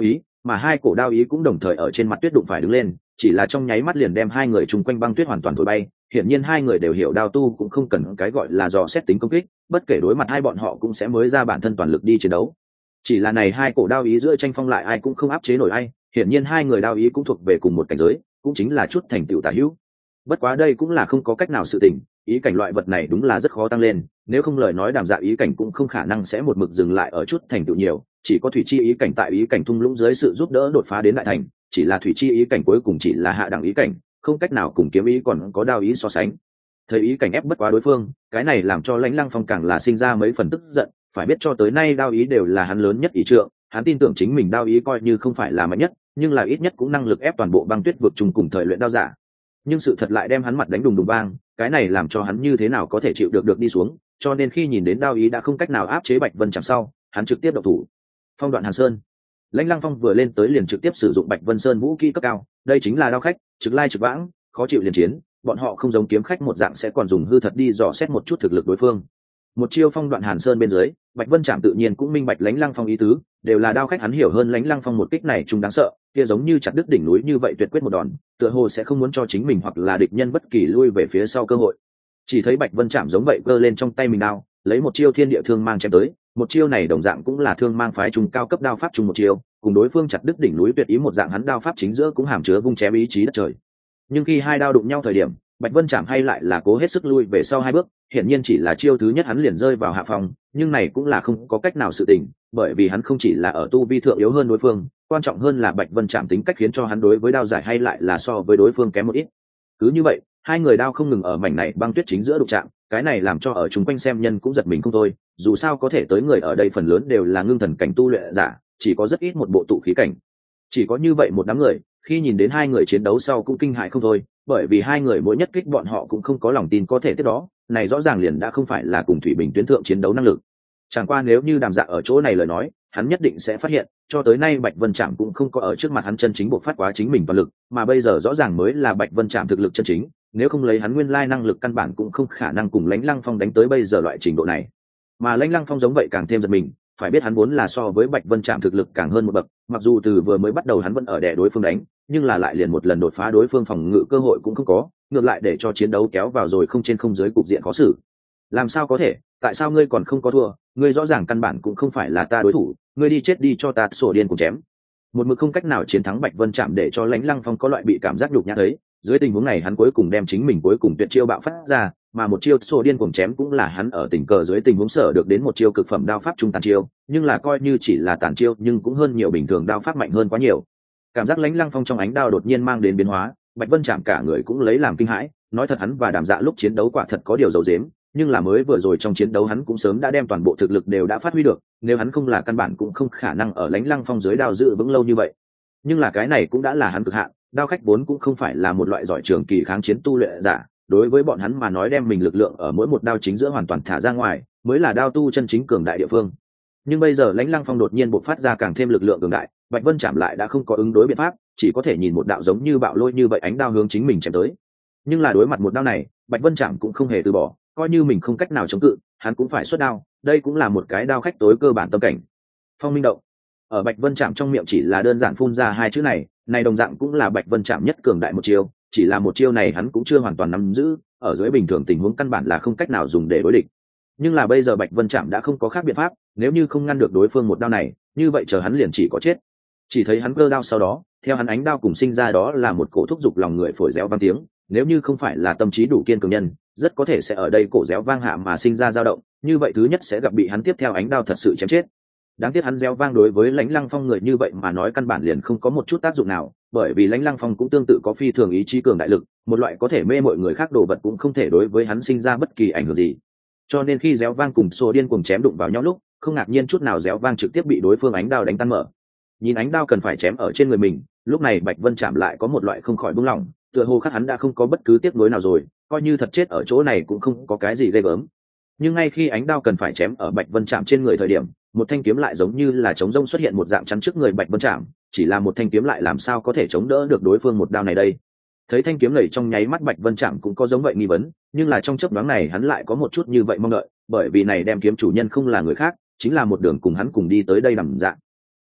mà hai cổ đao ý cũng đồng thời ở trên mặt tuyết đụng phải đứng lên, chỉ là trong nháy mắt liền đem hai người chung quanh băng tuyết hoàn toàn thổi bay. Hiển nhiên hai người đều hiểu đao tu cũng không cần cái gọi là dò xét tính công kích, bất kể đối mặt hai bọn họ cũng sẽ mới ra bản thân toàn lực đi chiến đấu. Chỉ là này hai cổ đao ý giữa tranh phong lại ai cũng không áp chế nổi ai, hiển nhiên hai người đao ý cũng thuộc về cùng một cảnh giới, cũng chính là chút thành tựu tả hữu. Bất quá đây cũng là không có cách nào sự tình, ý cảnh loại vật này đúng là rất khó tăng lên, nếu không lời nói Đàm Dạ ý cảnh cũng không khả năng sẽ một mực dừng lại ở chút thành tựu nhiều, chỉ có thủy chi ý cảnh tại ý cảnh thung lũng dưới sự giúp đỡ đột phá đến đại thành, chỉ là thủy chi ý cảnh cuối cùng chỉ là hạ đẳng ý cảnh, không cách nào cùng kiếm ý còn có đao ý so sánh. Thấy ý cảnh ép bất quá đối phương, cái này làm cho Lãnh Lăng Phong càng là sinh ra mấy phần tức giận, phải biết cho tới nay đao ý đều là hắn lớn nhất ý trượng, hắn tin tưởng chính mình đao ý coi như không phải là mạnh nhất, nhưng là ít nhất cũng năng lực ép toàn bộ băng tuyết vực trùng cùng thời luyện đao giả. Nhưng sự thật lại đem hắn mặt đánh đùng đùng bang, cái này làm cho hắn như thế nào có thể chịu được đi xuống, cho nên khi nhìn đến đao ý đã không cách nào áp chế Bạch Vân Trảm sau, hắn trực tiếp động thủ. Phong Đoạn Hàn Sơn. Lãnh Lăng Phong vừa lên tới liền trực tiếp sử dụng Bạch Vân Sơn vũ kỹ cấp cao, đây chính là đao khách, trực lai trực vãng, khó chịu liền chiến, bọn họ không giống kiếm khách một dạng sẽ còn dùng hư thật đi dò xét một chút thực lực đối phương. Một chiêu Phong Đoạn Hàn Sơn bên dưới, Bạch Vân Trảm tự nhiên cũng minh bạch Lãnh Lăng Phong ý tứ, đều là đao khách hắn hiểu hơn Lãnh Lăng Phong một kích này trùng đáng sợ, kia giống như chặt đứt đỉnh núi như vậy tuyệt quyết một đòn, tựa hồ sẽ không muốn cho chính mình hoặc là địch nhân bất kỳ lui về phía sau cơ hội. Chỉ thấy Bạch Vân Trảm giống vậy cơ lên trong tay mình đao, lấy một chiêu thiên địa thương mang chém tới, một chiêu này đồng dạng cũng là thương mang phái trung cao cấp đao pháp chung một chiêu, cùng đối phương chặt đứt đỉnh núi tuyệt ý một dạng, hắn đao pháp chính giữa cũng hàm chứa vung chém ý chí đất trời. Nhưng khi hai đao đụng nhau thời điểm, Bạch Vân Trảm hay lại là cố hết sức lui về sau hai bước, hiển nhiên chỉ là chiêu thứ nhất hắn liền rơi vào hạ phòng, nhưng này cũng là không có cách nào sự tình, bởi vì hắn không chỉ là ở tu vi thượng yếu hơn đối phương, quan trọng hơn là Bạch Vân Trảm tính cách khiến cho hắn đối với đao giải hay lại là so với đối phương kém một ít. Cứ như vậy, hai người đao không ngừng ở mảnh này băng tuyết chính giữa đụng chạm, cái này làm cho ở chung quanh xem nhân cũng giật mình không thôi, dù sao có thể tới người ở đây phần lớn đều là ngưng thần cảnh tu luyện giả, chỉ có rất ít một bộ tụ khí cảnh. Chỉ có như vậy một đám người, khi nhìn đến hai người chiến đấu sau cũng kinh hãi không thôi, bởi vì hai người mỗi nhất kích bọn họ cũng không có lòng tin có thể tiếp đó, này rõ ràng liền đã không phải là cùng Thủy Bình tuyến thượng chiến đấu năng lực. Chẳng qua nếu như Đàm Dạ ở chỗ này lời nói, hắn nhất định sẽ phát hiện, cho tới nay Bạch Vân Trảm cũng không có ở trước mặt hắn chân chính bộc phát quá chính mình toàn lực, mà bây giờ rõ ràng mới là Bạch Vân Trảm thực lực chân chính, nếu không lấy hắn nguyên lai năng lực căn bản cũng không khả năng cùng Lãnh Lăng Phong đánh tới bây giờ loại trình độ này. Mà Lãnh Lăng Phong giống vậy càng thêm giật mình, phải biết hắn vốn là so với Bạch Vân Trảm thực lực càng hơn một bậc, mặc dù từ vừa mới bắt đầu hắn vẫn ở đè đối phương đánh, nhưng là lại liền một lần đột phá đối phương phòng ngự cơ hội cũng không có, ngược lại để cho chiến đấu kéo vào rồi không trên không dưới cục diện khó xử. Làm sao có thể, tại sao ngươi còn không có thua, ngươi rõ ràng căn bản cũng không phải là ta đối thủ, ngươi đi chết đi cho ta sổ điên cùng chém. Một mực không cách nào chiến thắng Bạch Vân Trảm để cho Lãnh Lăng Phong có loại bị cảm giác nhục nhã thấy, dưới tình huống này hắn cuối cùng đem chính mình cuối cùng tuyệt chiêu bạo phát ra, mà một chiêu sổ điên cuồng chém cũng là hắn ở tình cờ dưới tình huống sở được đến một chiêu cực phẩm đao pháp trung tàn chiêu, nhưng là coi như chỉ là tàn chiêu nhưng cũng hơn nhiều bình thường đao pháp mạnh hơn quá nhiều. Cảm giác Lãnh Lăng Phong trong ánh đao đột nhiên mang đến biến hóa, Bạch Vân Trảm cả người cũng lấy làm kinh hãi, nói thật hắn và Đàm Dạ lúc chiến đấu quả thật có điều giấu giếm, nhưng là mới vừa rồi trong chiến đấu hắn cũng sớm đã đem toàn bộ thực lực đều đã phát huy được, nếu hắn không là căn bản cũng không khả năng ở Lãnh Lăng Phong dưới đao giữ vững lâu như vậy. Nhưng là cái này cũng đã là hắn cực hạn, đao khách vốn cũng không phải là một loại giỏi trường kỳ kháng chiến tu luyện giả, đối với bọn hắn mà nói đem mình lực lượng ở mỗi một đao chính giữa hoàn toàn thả ra ngoài mới là đao tu chân chính cường đại địa phương. Nhưng bây giờ Lãnh Lăng Phong đột nhiên bộc phát ra càng thêm lực lượng cường đại, Bạch Vân Trảm lại đã không có ứng đối biện pháp, chỉ có thể nhìn một đạo giống như bạo lôi như vậy ánh đao hướng chính mình chém tới. Nhưng là đối mặt một đao này, Bạch Vân Trảm cũng không hề từ bỏ, coi như mình không cách nào chống cự, hắn cũng phải xuất đao, đây cũng là một cái đao khách tối cơ bản tâm cảnh. Phong Minh Động. Ở Bạch Vân Trảm trong miệng chỉ là đơn giản phun ra hai chữ này đồng dạng cũng là Bạch Vân Trảm nhất cường đại một chiêu, chỉ là một chiêu này hắn cũng chưa hoàn toàn nắm giữ, ở dưới bình thường tình huống căn bản là không cách nào dùng để đối địch. Nhưng là bây giờ Bạch Vân Trảm đã không có khác biện pháp, nếu như không ngăn được đối phương một đao này, như vậy chờ hắn liền chỉ có chết. Chỉ thấy hắn cơ đao sau đó, theo hắn ánh đao cùng sinh ra đó là một cổ thúc giục lòng người phổi réo vang tiếng, nếu như không phải là tâm trí đủ kiên cường nhân, rất có thể sẽ ở đây cổ réo vang hạ mà sinh ra dao động, như vậy thứ nhất sẽ gặp bị hắn tiếp theo ánh đao thật sự chém chết. Đáng tiếc hắn réo vang đối với Lãnh Lăng Phong người như vậy mà nói căn bản liền không có một chút tác dụng nào, bởi vì Lãnh Lăng Phong cũng tương tự có phi thường ý chí cường đại lực, một loại có thể mê mọi người khác đồ vật cũng không thể đối với hắn sinh ra bất kỳ ảnh hưởng gì. Cho nên khi réo vang cùng sổ điên cuồng chém đụng vào nhau lúc, không ngạc nhiên chút nào réo vang trực tiếp bị đối phương ánh đao đánh tan mở. Nhìn ánh đao cần phải chém ở trên người mình, lúc này Bạch Vân Trảm lại có một loại không khỏi buông lỏng, tựa hồ khác hắn đã không có bất cứ tiếc nuối nào rồi, coi như thật chết ở chỗ này cũng không có cái gì ghê gớm. Nhưng ngay khi ánh đao cần phải chém ở Bạch Vân Trảm trên người thời điểm, một thanh kiếm lại giống như là trống rông xuất hiện một dạng chắn trước người Bạch Vân Trảm, chỉ là một thanh kiếm lại làm sao có thể chống đỡ được đối phương một đao này đây. Thấy thanh kiếm này trong nháy mắt Bạch Vân Trảm cũng có giống vậy nghi vấn, nhưng là trong chớp nhoáng này hắn lại có một chút như vậy mong đợi, bởi vì này đem kiếm chủ nhân không là người khác, chính là một đường cùng hắn cùng đi tới đây Đàm Dạ.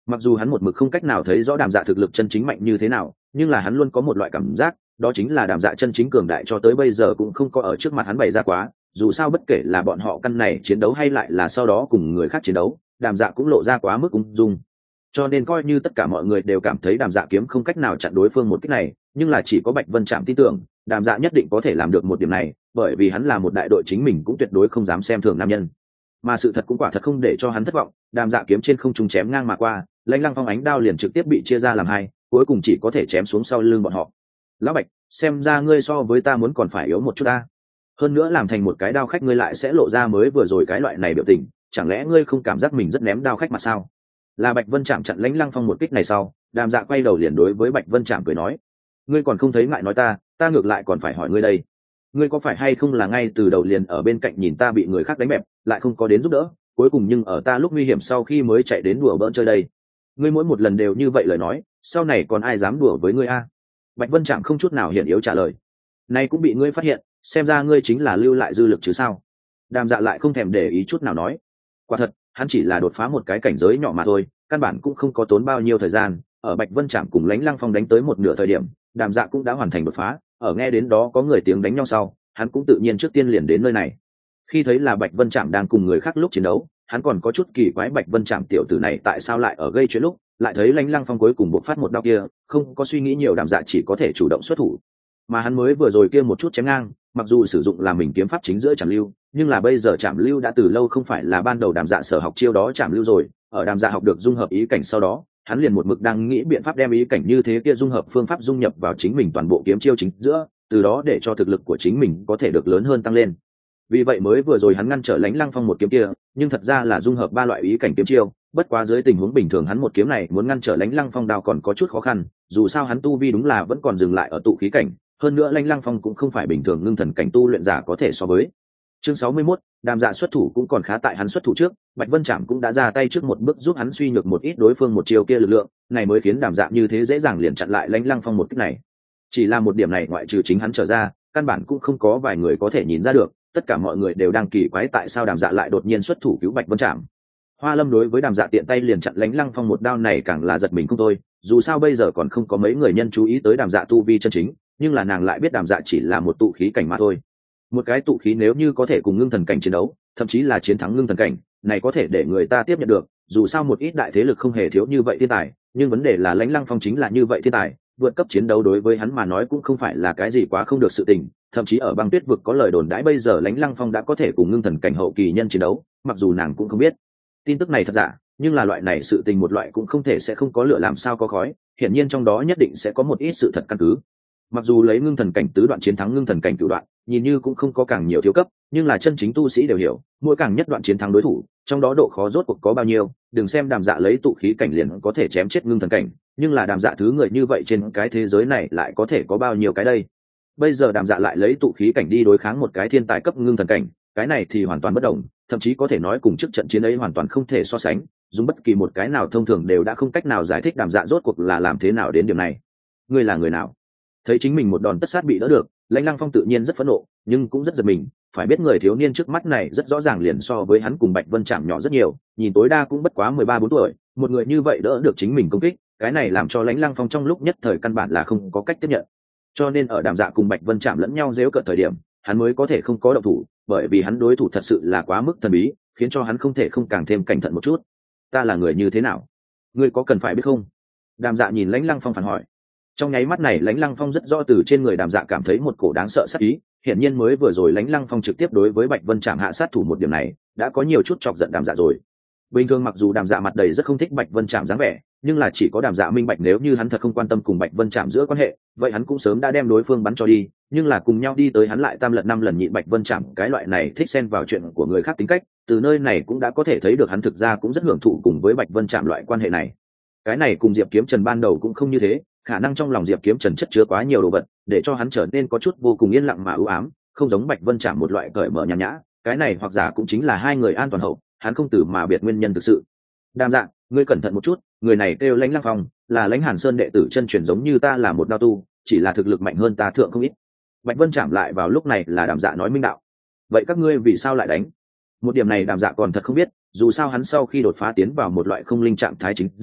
Mặc dù hắn một mực không cách nào thấy rõ đàm dạ thực lực chân chính mạnh như thế nào, nhưng là hắn luôn có một loại cảm giác, đó chính là đàm dạ chân chính cường đại cho tới bây giờ cũng không có ở trước mặt hắn bày ra quá. Dù sao bất kể là bọn họ căn này chiến đấu hay lại là sau đó cùng người khác chiến đấu, đàm dạ cũng lộ ra quá mức ung dung. Cho nên coi như tất cả mọi người đều cảm thấy đàm dạ kiếm không cách nào chặn đối phương một kích này, nhưng là chỉ có Bạch Vân Trạm tin tưởng đàm dạ nhất định có thể làm được một điểm này, bởi vì hắn là một đại đội chính mình cũng tuyệt đối không dám xem thường nam nhân. Mà sự thật cũng quả thật không để cho hắn thất vọng, đàm dạ kiếm trên không trung chém ngang mà qua, Lãnh Lăng Phong ánh đao liền trực tiếp bị chia ra làm hai, cuối cùng chỉ có thể chém xuống sau lưng bọn họ. Lão Bạch, xem ra ngươi so với ta muốn còn phải yếu một chút ta. Hơn nữa làm thành một cái đao khách ngươi lại sẽ lộ ra mới vừa rồi cái loại này biểu tình, chẳng lẽ ngươi không cảm giác mình rất ném đao khách mà sao? Là Bạch Vân Trạm chặn Lãnh Lăng Phong một kích này sau, đàm dạ quay đầu liền đối với Bạch Vân Trạm cười nói: ngươi còn không thấy ngại nói ta ngược lại còn phải hỏi ngươi đây, ngươi có phải hay không là ngay từ đầu liền ở bên cạnh nhìn ta bị người khác đánh bẹp, lại không có đến giúp đỡ, cuối cùng nhưng ở ta lúc nguy hiểm sau khi mới chạy đến đùa bỡn chơi đây? Ngươi mỗi một lần đều như vậy lời nói, sau này còn ai dám đùa với ngươi a? Bạch Vân Trạm không chút nào hiển yếu trả lời: nay cũng bị ngươi phát hiện, xem ra ngươi chính là lưu lại dư lực chứ sao? Đàm dạ lại không thèm để ý chút nào nói: quả thật, hắn chỉ là đột phá một cái cảnh giới nhỏ mà thôi, căn bản cũng không có tốn bao nhiêu thời gian. Ở Bạch Vân Trạm cùng Lãnh Lăng Phong đánh tới một nửa thời điểm, đàm dạ cũng đã hoàn thành đột phá. Ở nghe đến đó có người tiếng đánh nhau sau, hắn cũng tự nhiên trước tiên liền đến nơi này. Khi thấy là Bạch Vân Trạm đang cùng người khác lúc chiến đấu, hắn còn có chút kỳ quái Bạch Vân Trạm tiểu tử này tại sao lại ở gây chuyện lúc, lại thấy Lãnh Lăng Phong cuối cùng bộc phát một đao kia, không có suy nghĩ nhiều đàm dạ chỉ có thể chủ động xuất thủ. Mà hắn mới vừa rồi kia một chút chém ngang, mặc dù sử dụng là mình kiếm pháp chính giữa Trảm Lưu, nhưng là bây giờ Trảm Lưu đã từ lâu không phải là ban đầu đàm dạ sở học chiêu đó Trảm Lưu rồi. Ở đàm dạ học được dung hợp ý cảnh sau đó, hắn liền một mực đang nghĩ biện pháp đem ý cảnh như thế kia dung hợp phương pháp dung nhập vào chính mình toàn bộ kiếm chiêu chính giữa, từ đó để cho thực lực của chính mình có thể được lớn hơn tăng lên. Vì vậy mới vừa rồi hắn ngăn trở Lãnh Lăng Phong một kiếm kia, nhưng thật ra là dung hợp ba loại ý cảnh kiếm chiêu, bất quá dưới tình huống bình thường hắn một kiếm này muốn ngăn trở Lãnh Lăng Phong đao còn có chút khó khăn, dù sao hắn tu vi đúng là vẫn còn dừng lại ở tụ khí cảnh, hơn nữa Lãnh Lăng Phong cũng không phải bình thường ngưng thần cảnh tu luyện giả có thể so với. Chương 61, đàm dạ xuất thủ cũng còn khá tại hắn xuất thủ trước, Bạch Vân Trạm cũng đã ra tay trước một bước giúp hắn suy nhược một ít đối phương một chiều kia lực lượng, này mới khiến đàm dạ như thế dễ dàng liền chặn lại Lãnh Lăng Phong một kích này. Chỉ là một điểm này ngoại trừ chính hắn trở ra, căn bản cũng không có vài người có thể nhìn ra được, tất cả mọi người đều đang kỳ quái tại sao đàm dạ lại đột nhiên xuất thủ cứu Bạch Vân Trạm. Hoa Lâm đối với đàm dạ tiện tay liền chặn Lãnh Lăng Phong một đao này càng là giật mình không thôi, dù sao bây giờ còn không có mấy người nhân chú ý tới đàm dạ tu vi chân chính, nhưng là nàng lại biết đàm dạ chỉ là một tụ khí cảnh mà thôi. Một cái tụ khí nếu như có thể cùng ngưng thần cảnh chiến đấu, thậm chí là chiến thắng ngưng thần cảnh, này có thể để người ta tiếp nhận được, dù sao một ít đại thế lực không hề thiếu như vậy thiên tài, nhưng vấn đề là Lãnh Lăng Phong chính là như vậy thiên tài, vượt cấp chiến đấu đối với hắn mà nói cũng không phải là cái gì quá không được sự tình, thậm chí ở Băng Tuyết vực có lời đồn đãi bây giờ Lãnh Lăng Phong đã có thể cùng ngưng thần cảnh hậu kỳ nhân chiến đấu, mặc dù nàng cũng không biết tin tức này thật giả, nhưng là loại này sự tình một loại cũng không thể sẽ không có lửa làm sao có khói, hiển nhiên trong đó nhất định sẽ có một ít sự thật căn cứ. Mặc dù lấy ngưng thần cảnh tứ đoạn chiến thắng ngưng thần cảnh cửu đoạn, nhìn như cũng không có càng nhiều thiếu cấp, nhưng là chân chính tu sĩ đều hiểu, mỗi càng nhất đoạn chiến thắng đối thủ, trong đó độ khó rốt cuộc có bao nhiêu, đừng xem đàm dạ lấy tụ khí cảnh liền có thể chém chết ngưng thần cảnh, nhưng là đàm dạ thứ người như vậy trên cái thế giới này lại có thể có bao nhiêu cái đây. Bây giờ đàm dạ lại lấy tụ khí cảnh đi đối kháng một cái thiên tài cấp ngưng thần cảnh, cái này thì hoàn toàn bất đồng, thậm chí có thể nói cùng trước trận chiến ấy hoàn toàn không thể so sánh, dùng bất kỳ một cái nào thông thường đều đã không cách nào giải thích đàm dạ rốt cuộc là làm thế nào đến điểm này. Ngươi là người nào? Thấy chính mình một đòn tất sát bị đỡ được, Lãnh Lăng Phong tự nhiên rất phẫn nộ, nhưng cũng rất giật mình, phải biết người thiếu niên trước mắt này rất rõ ràng liền so với hắn cùng Bạch Vân Trạm nhỏ rất nhiều, nhìn tối đa cũng bất quá 13-14 tuổi, một người như vậy đỡ được chính mình công kích, cái này làm cho Lãnh Lăng Phong trong lúc nhất thời căn bản là không có cách tiếp nhận. Cho nên ở đàm dạ cùng Bạch Vân Trạm lẫn nhau giễu cợt thời điểm, hắn mới có thể không có động thủ, bởi vì hắn đối thủ thật sự là quá mức thần bí, khiến cho hắn không thể không càng thêm cẩn thận một chút. Ta là người như thế nào? Ngươi có cần phải biết không? Đàm dạ nhìn Lãnh Lăng Phong phản hỏi. Trong nháy mắt này Lãnh Lăng Phong rất rõ từ trên người đàm dạ cảm thấy một cổ đáng sợ sát ý, hiển nhiên mới vừa rồi Lãnh Lăng Phong trực tiếp đối với Bạch Vân Trạm hạ sát thủ một điểm này, đã có nhiều chút chọc giận đàm dạ rồi. Bình thường mặc dù đàm dạ mặt đầy rất không thích Bạch Vân Trạm dáng vẻ, nhưng là chỉ có đàm dạ minh bạch nếu như hắn thật không quan tâm cùng Bạch Vân Trạm giữa quan hệ, vậy hắn cũng sớm đã đem đối phương bắn cho đi, nhưng là cùng nhau đi tới hắn lại tam lần năm lần nhịn Bạch Vân Trạm cái loại này thích xen vào chuyện của người khác tính cách, từ nơi này cũng đã có thể thấy được hắn thực ra cũng rất hưởng thụ cùng với Bạch Vân Trạm loại quan hệ này. Cái này cùng Diệp Kiếm Trần ban đầu cũng không như thế, khả năng trong lòng Diệp Kiếm Trần chất chứa quá nhiều đồ vật, để cho hắn trở nên có chút vô cùng yên lặng mà ưu ám, không giống Bạch Vân Trạm một loại cởi mở nhàn nhã, cái này hoặc giả cũng chính là hai người an toàn hậu, hắn không từ mà biệt nguyên nhân thực sự. Đàm Dạ, ngươi cẩn thận một chút, người này kêu Lãnh Lăng Phong, là Lãnh Hàn Sơn đệ tử chân truyền giống như ta là một đao tu, chỉ là thực lực mạnh hơn ta thượng không ít. Bạch Vân Trạm lại vào lúc này là Đàm Dạ nói minh đạo. Vậy các ngươi vì sao lại đánh? Một điểm này Đàm Dạ còn thật không biết, dù sao hắn sau khi đột phá tiến vào một loại không linh trạng thái chính giữa,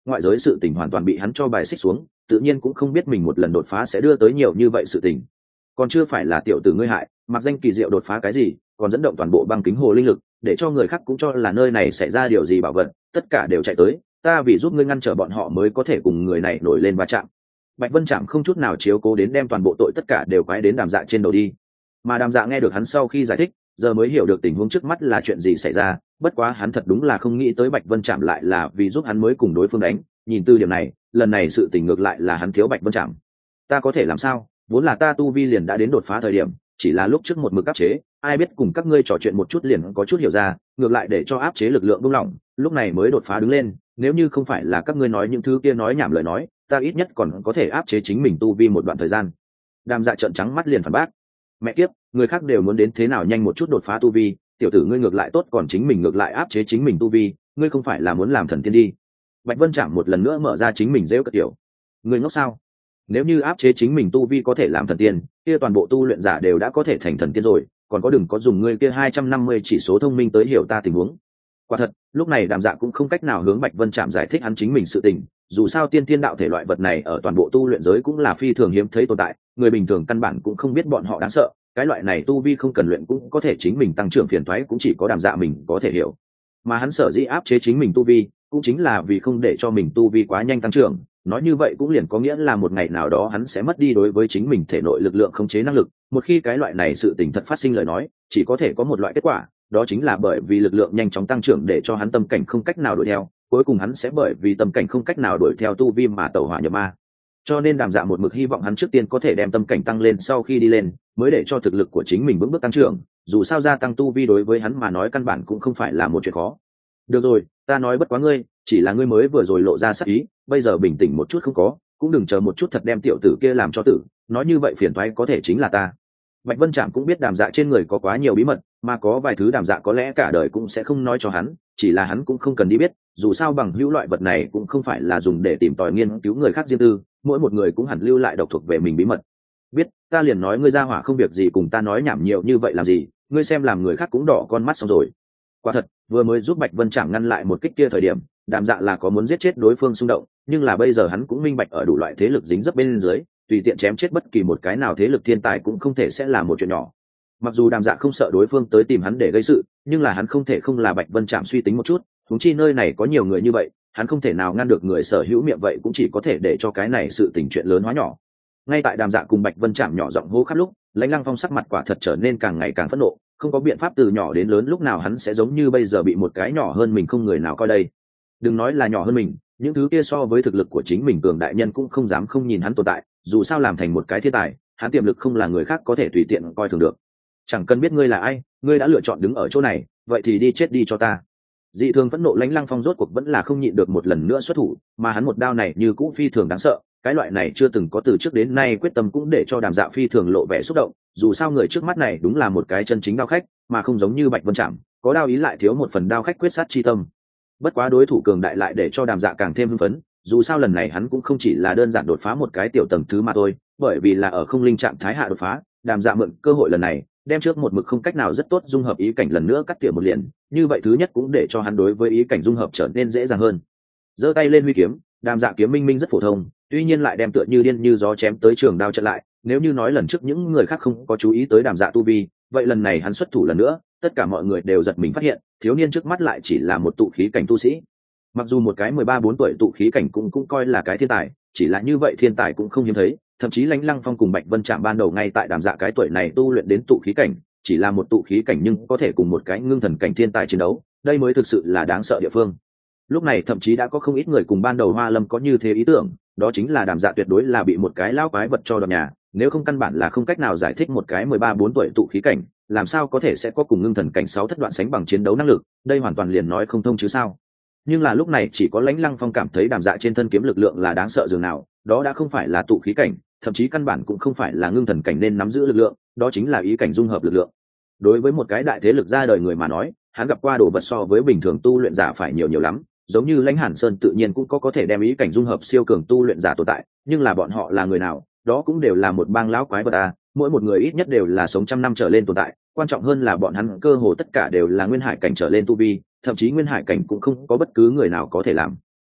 ngoại giới sự tình hoàn toàn bị hắn cho bài xích xuống, tự nhiên cũng không biết mình một lần đột phá sẽ đưa tới nhiều như vậy sự tình. Còn chưa phải là tiểu tử ngươi hại, mặc danh kỳ diệu đột phá cái gì, còn dẫn động toàn bộ băng kính hồ linh lực, để cho người khác cũng cho là nơi này xảy ra điều gì bảo vật, tất cả đều chạy tới, ta vì giúp ngươi ngăn trở bọn họ mới có thể cùng người này nổi lên va chạm. Bạch Vân Trạm không chút nào chiếu cố đến đem toàn bộ tội tất cả đều quái đến Đàm Dạ trên đầu đi. Mà Đàm Dạ nghe được hắn sau khi giải thích, giờ mới hiểu được tình huống trước mắt là chuyện gì xảy ra, bất quá hắn thật đúng là không nghĩ tới Bạch Vân Trạm lại là vì giúp hắn mới cùng đối phương đánh, nhìn từ điểm này, lần này sự tình ngược lại là hắn thiếu Bạch Vân Trạm. Ta có thể làm sao, vốn là ta tu vi liền đã đến đột phá thời điểm, chỉ là lúc trước một mực áp chế, ai biết cùng các ngươi trò chuyện một chút liền có chút hiểu ra, ngược lại để cho áp chế lực lượng buông lỏng, lúc này mới đột phá đứng lên, nếu như không phải là các ngươi nói những thứ kia nói nhảm lời nói, ta ít nhất còn có thể áp chế chính mình tu vi một đoạn thời gian. Đàm Dạ trợn trắng mắt liền phản bác, mẹ kiếp, người khác đều muốn đến thế nào nhanh một chút đột phá tu vi, tiểu tử ngươi ngược lại tốt, còn chính mình ngược lại áp chế chính mình tu vi, ngươi không phải là muốn làm thần tiên đi. Bạch Vân Trạm một lần nữa mở ra chính mình rêu cợt tiểu, ngươi ngốc sao? Nếu như áp chế chính mình tu vi có thể làm thần tiên, kia toàn bộ tu luyện giả đều đã có thể thành thần tiên rồi, còn có đừng có dùng ngươi kia 250 chỉ số thông minh tới hiểu ta tình huống. Quả thật, lúc này Đàm Dạ cũng không cách nào hướng Bạch Vân Trạm giải thích hắn chính mình sự tình, dù sao tiên tiên đạo thể loại vật này ở toàn bộ tu luyện giới cũng là phi thường hiếm thấy tồn tại, người bình thường căn bản cũng không biết bọn họ đáng sợ, cái loại này tu vi không cần luyện cũng có thể chính mình tăng trưởng, phiền toái cũng chỉ có Đàm Dạ mình có thể hiểu. Mà hắn sở dĩ áp chế chính mình tu vi, cũng chính là vì không để cho mình tu vi quá nhanh tăng trưởng, nói như vậy cũng liền có nghĩa là một ngày nào đó hắn sẽ mất đi đối với chính mình thể nội lực lượng khống chế năng lực, một khi cái loại này sự tình thật phát sinh lời nói, chỉ có thể có một loại kết quả, đó chính là bởi vì lực lượng nhanh chóng tăng trưởng để cho hắn tâm cảnh không cách nào đuổi theo, cuối cùng hắn sẽ bởi vì tâm cảnh không cách nào đuổi theo tu vi mà tẩu hỏa nhập ma. Cho nên Đàm Dạ một mực hy vọng hắn trước tiên có thể đem tâm cảnh tăng lên, sau khi đi lên mới để cho thực lực của chính mình vững bước tăng trưởng, dù sao gia tăng tu vi đối với hắn mà nói căn bản cũng không phải là một chuyện khó. Được rồi, ta nói bất quá ngươi, chỉ là ngươi mới vừa rồi lộ ra sắc ý, bây giờ bình tĩnh một chút không có, cũng đừng chờ một chút thật đem tiểu tử kia làm cho tử, nói như vậy phiền toái có thể chính là ta. Bạch Vân Trạm cũng biết Đàm Dạ trên người có quá nhiều bí mật, mà có vài thứ Đàm Dạ có lẽ cả đời cũng sẽ không nói cho hắn, chỉ là hắn cũng không cần đi biết, dù sao bằng hữu loại vật này cũng không phải là dùng để tìm tòi nghiên cứu người khác riêng tư, mỗi một người cũng hẳn lưu lại độc thuộc về mình bí mật. Biết, ta liền nói ngươi ra hỏa không việc gì cùng ta nói nhảm nhiều như vậy làm gì, ngươi xem làm người khác cũng đỏ con mắt xong rồi. Quả thật, vừa mới giúp Bạch Vân Trạm ngăn lại một kích kia thời điểm, Đàm Dạ là có muốn giết chết đối phương xung động, nhưng là bây giờ hắn cũng minh bạch ở đủ loại thế lực dính dấp bên dưới, tùy tiện chém chết bất kỳ một cái nào thế lực thiên tài cũng không thể sẽ là một chuyện nhỏ. Mặc dù Đàm Dạ không sợ đối phương tới tìm hắn để gây sự, nhưng là hắn không thể không là Bạch Vân Trạm suy tính một chút, huống chi nơi này có nhiều người như vậy, hắn không thể nào ngăn được người sở hữu miệng, vậy cũng chỉ có thể để cho cái này sự tình chuyện lớn hóa nhỏ. Ngay tại Đàm Dạ cùng Bạch Vân Trạm nhỏ giọng hô khắp lúc, Lãnh Lăng Phong sắc mặt quả thật trở nên càng ngày càng phẫn nộ, không có biện pháp từ nhỏ đến lớn lúc nào hắn sẽ giống như bây giờ bị một cái nhỏ hơn mình không người nào coi đây. Đừng nói là nhỏ hơn mình, những thứ kia so với thực lực của chính mình cường đại nhân cũng không dám không nhìn hắn tồn tại, dù sao làm thành một cái thiên tài, hắn tiềm lực không là người khác có thể tùy tiện coi thường được. Chẳng cần biết ngươi là ai, ngươi đã lựa chọn đứng ở chỗ này, vậy thì đi chết đi cho ta. Dị thường phẫn nộ Lãnh Lăng Phong rốt cuộc vẫn là không nhịn được một lần nữa xuất thủ, mà hắn một đao này như cũ phi thường đáng sợ, cái loại này chưa từng có từ trước đến nay quyết tâm cũng để cho Đàm Dạ phi thường lộ vẻ xúc động, dù sao người trước mắt này đúng là một cái chân chính đao khách, mà không giống như Bạch Vân Trạm, có đao ý lại thiếu một phần đao khách quyết sát chi tâm. Bất quá đối thủ cường đại lại để cho Đàm Dạ càng thêm hưng phấn, dù sao lần này hắn cũng không chỉ là đơn giản đột phá một cái tiểu tầng thứ mà thôi, bởi vì là ở không linh trạng thái hạ đột phá, Đàm Dạ mượn cơ hội lần này, đem trước một mực không cách nào rất tốt dung hợp ý cảnh lần nữa cắt tỉa một liền, như vậy thứ nhất cũng để cho hắn đối với ý cảnh dung hợp trở nên dễ dàng hơn. Giơ tay lên huy kiếm, Đàm Dạ kiếm minh minh rất phổ thông, tuy nhiên lại đem tựa như điên như gió chém tới trường đao chặn lại, nếu như nói lần trước những người khác không có chú ý tới Đàm Dạ tu vi, vậy lần này hắn xuất thủ lần nữa, tất cả mọi người đều giật mình phát hiện, thiếu niên trước mắt lại chỉ là một tụ khí cảnh tu sĩ. Mặc dù một cái 13-14 tuổi tụ khí cảnh cũng coi là cái thiên tài, chỉ là như vậy thiên tài cũng không hiếm thấy, thậm chí Lãnh Lăng Phong cùng Bạch Vân Trạm ban đầu ngay tại Đàm Dạ cái tuổi này tu luyện đến tụ khí cảnh, chỉ là một tụ khí cảnh nhưng có thể cùng một cái ngưng thần cảnh thiên tài chiến đấu, đây mới thực sự là đáng sợ địa phương. Lúc này thậm chí đã có không ít người cùng ban đầu Hoa Lâm có như thế ý tưởng, đó chính là Đàm Dạ tuyệt đối là bị một cái lão quái vật cho đoạt nhà, nếu không căn bản là không cách nào giải thích một cái 13-14 tuổi tụ khí cảnh, làm sao có thể sẽ có cùng ngưng thần cảnh 6 thất đoạn sánh bằng chiến đấu năng lực, đây hoàn toàn liền nói không thông chứ sao. Nhưng là lúc này chỉ có Lãnh Lăng Phong cảm thấy Đàm Dạ trên thân kiếm lực lượng là đáng sợ dường nào, đó đã không phải là tụ khí cảnh, thậm chí căn bản cũng không phải là ngưng thần cảnh nên nắm giữ lực lượng, đó chính là ý cảnh dung hợp lực lượng. Đối với một cái đại thế lực ra đời người mà nói, hắn gặp qua đồ vật so với bình thường tu luyện giả phải nhiều lắm, giống như Lãnh Hàn Sơn tự nhiên cũng có thể đem ý cảnh dung hợp siêu cường tu luyện giả tồn tại, nhưng là bọn họ là người nào, đó cũng đều là một bang lão quái vật à, mỗi một người ít nhất đều là sống trăm năm trở lên tồn tại, quan trọng hơn là bọn hắn cơ hồ tất cả đều là nguyên hải cảnh trở lên tu vi, thậm chí nguyên hải cảnh cũng không có bất cứ người nào có thể làm.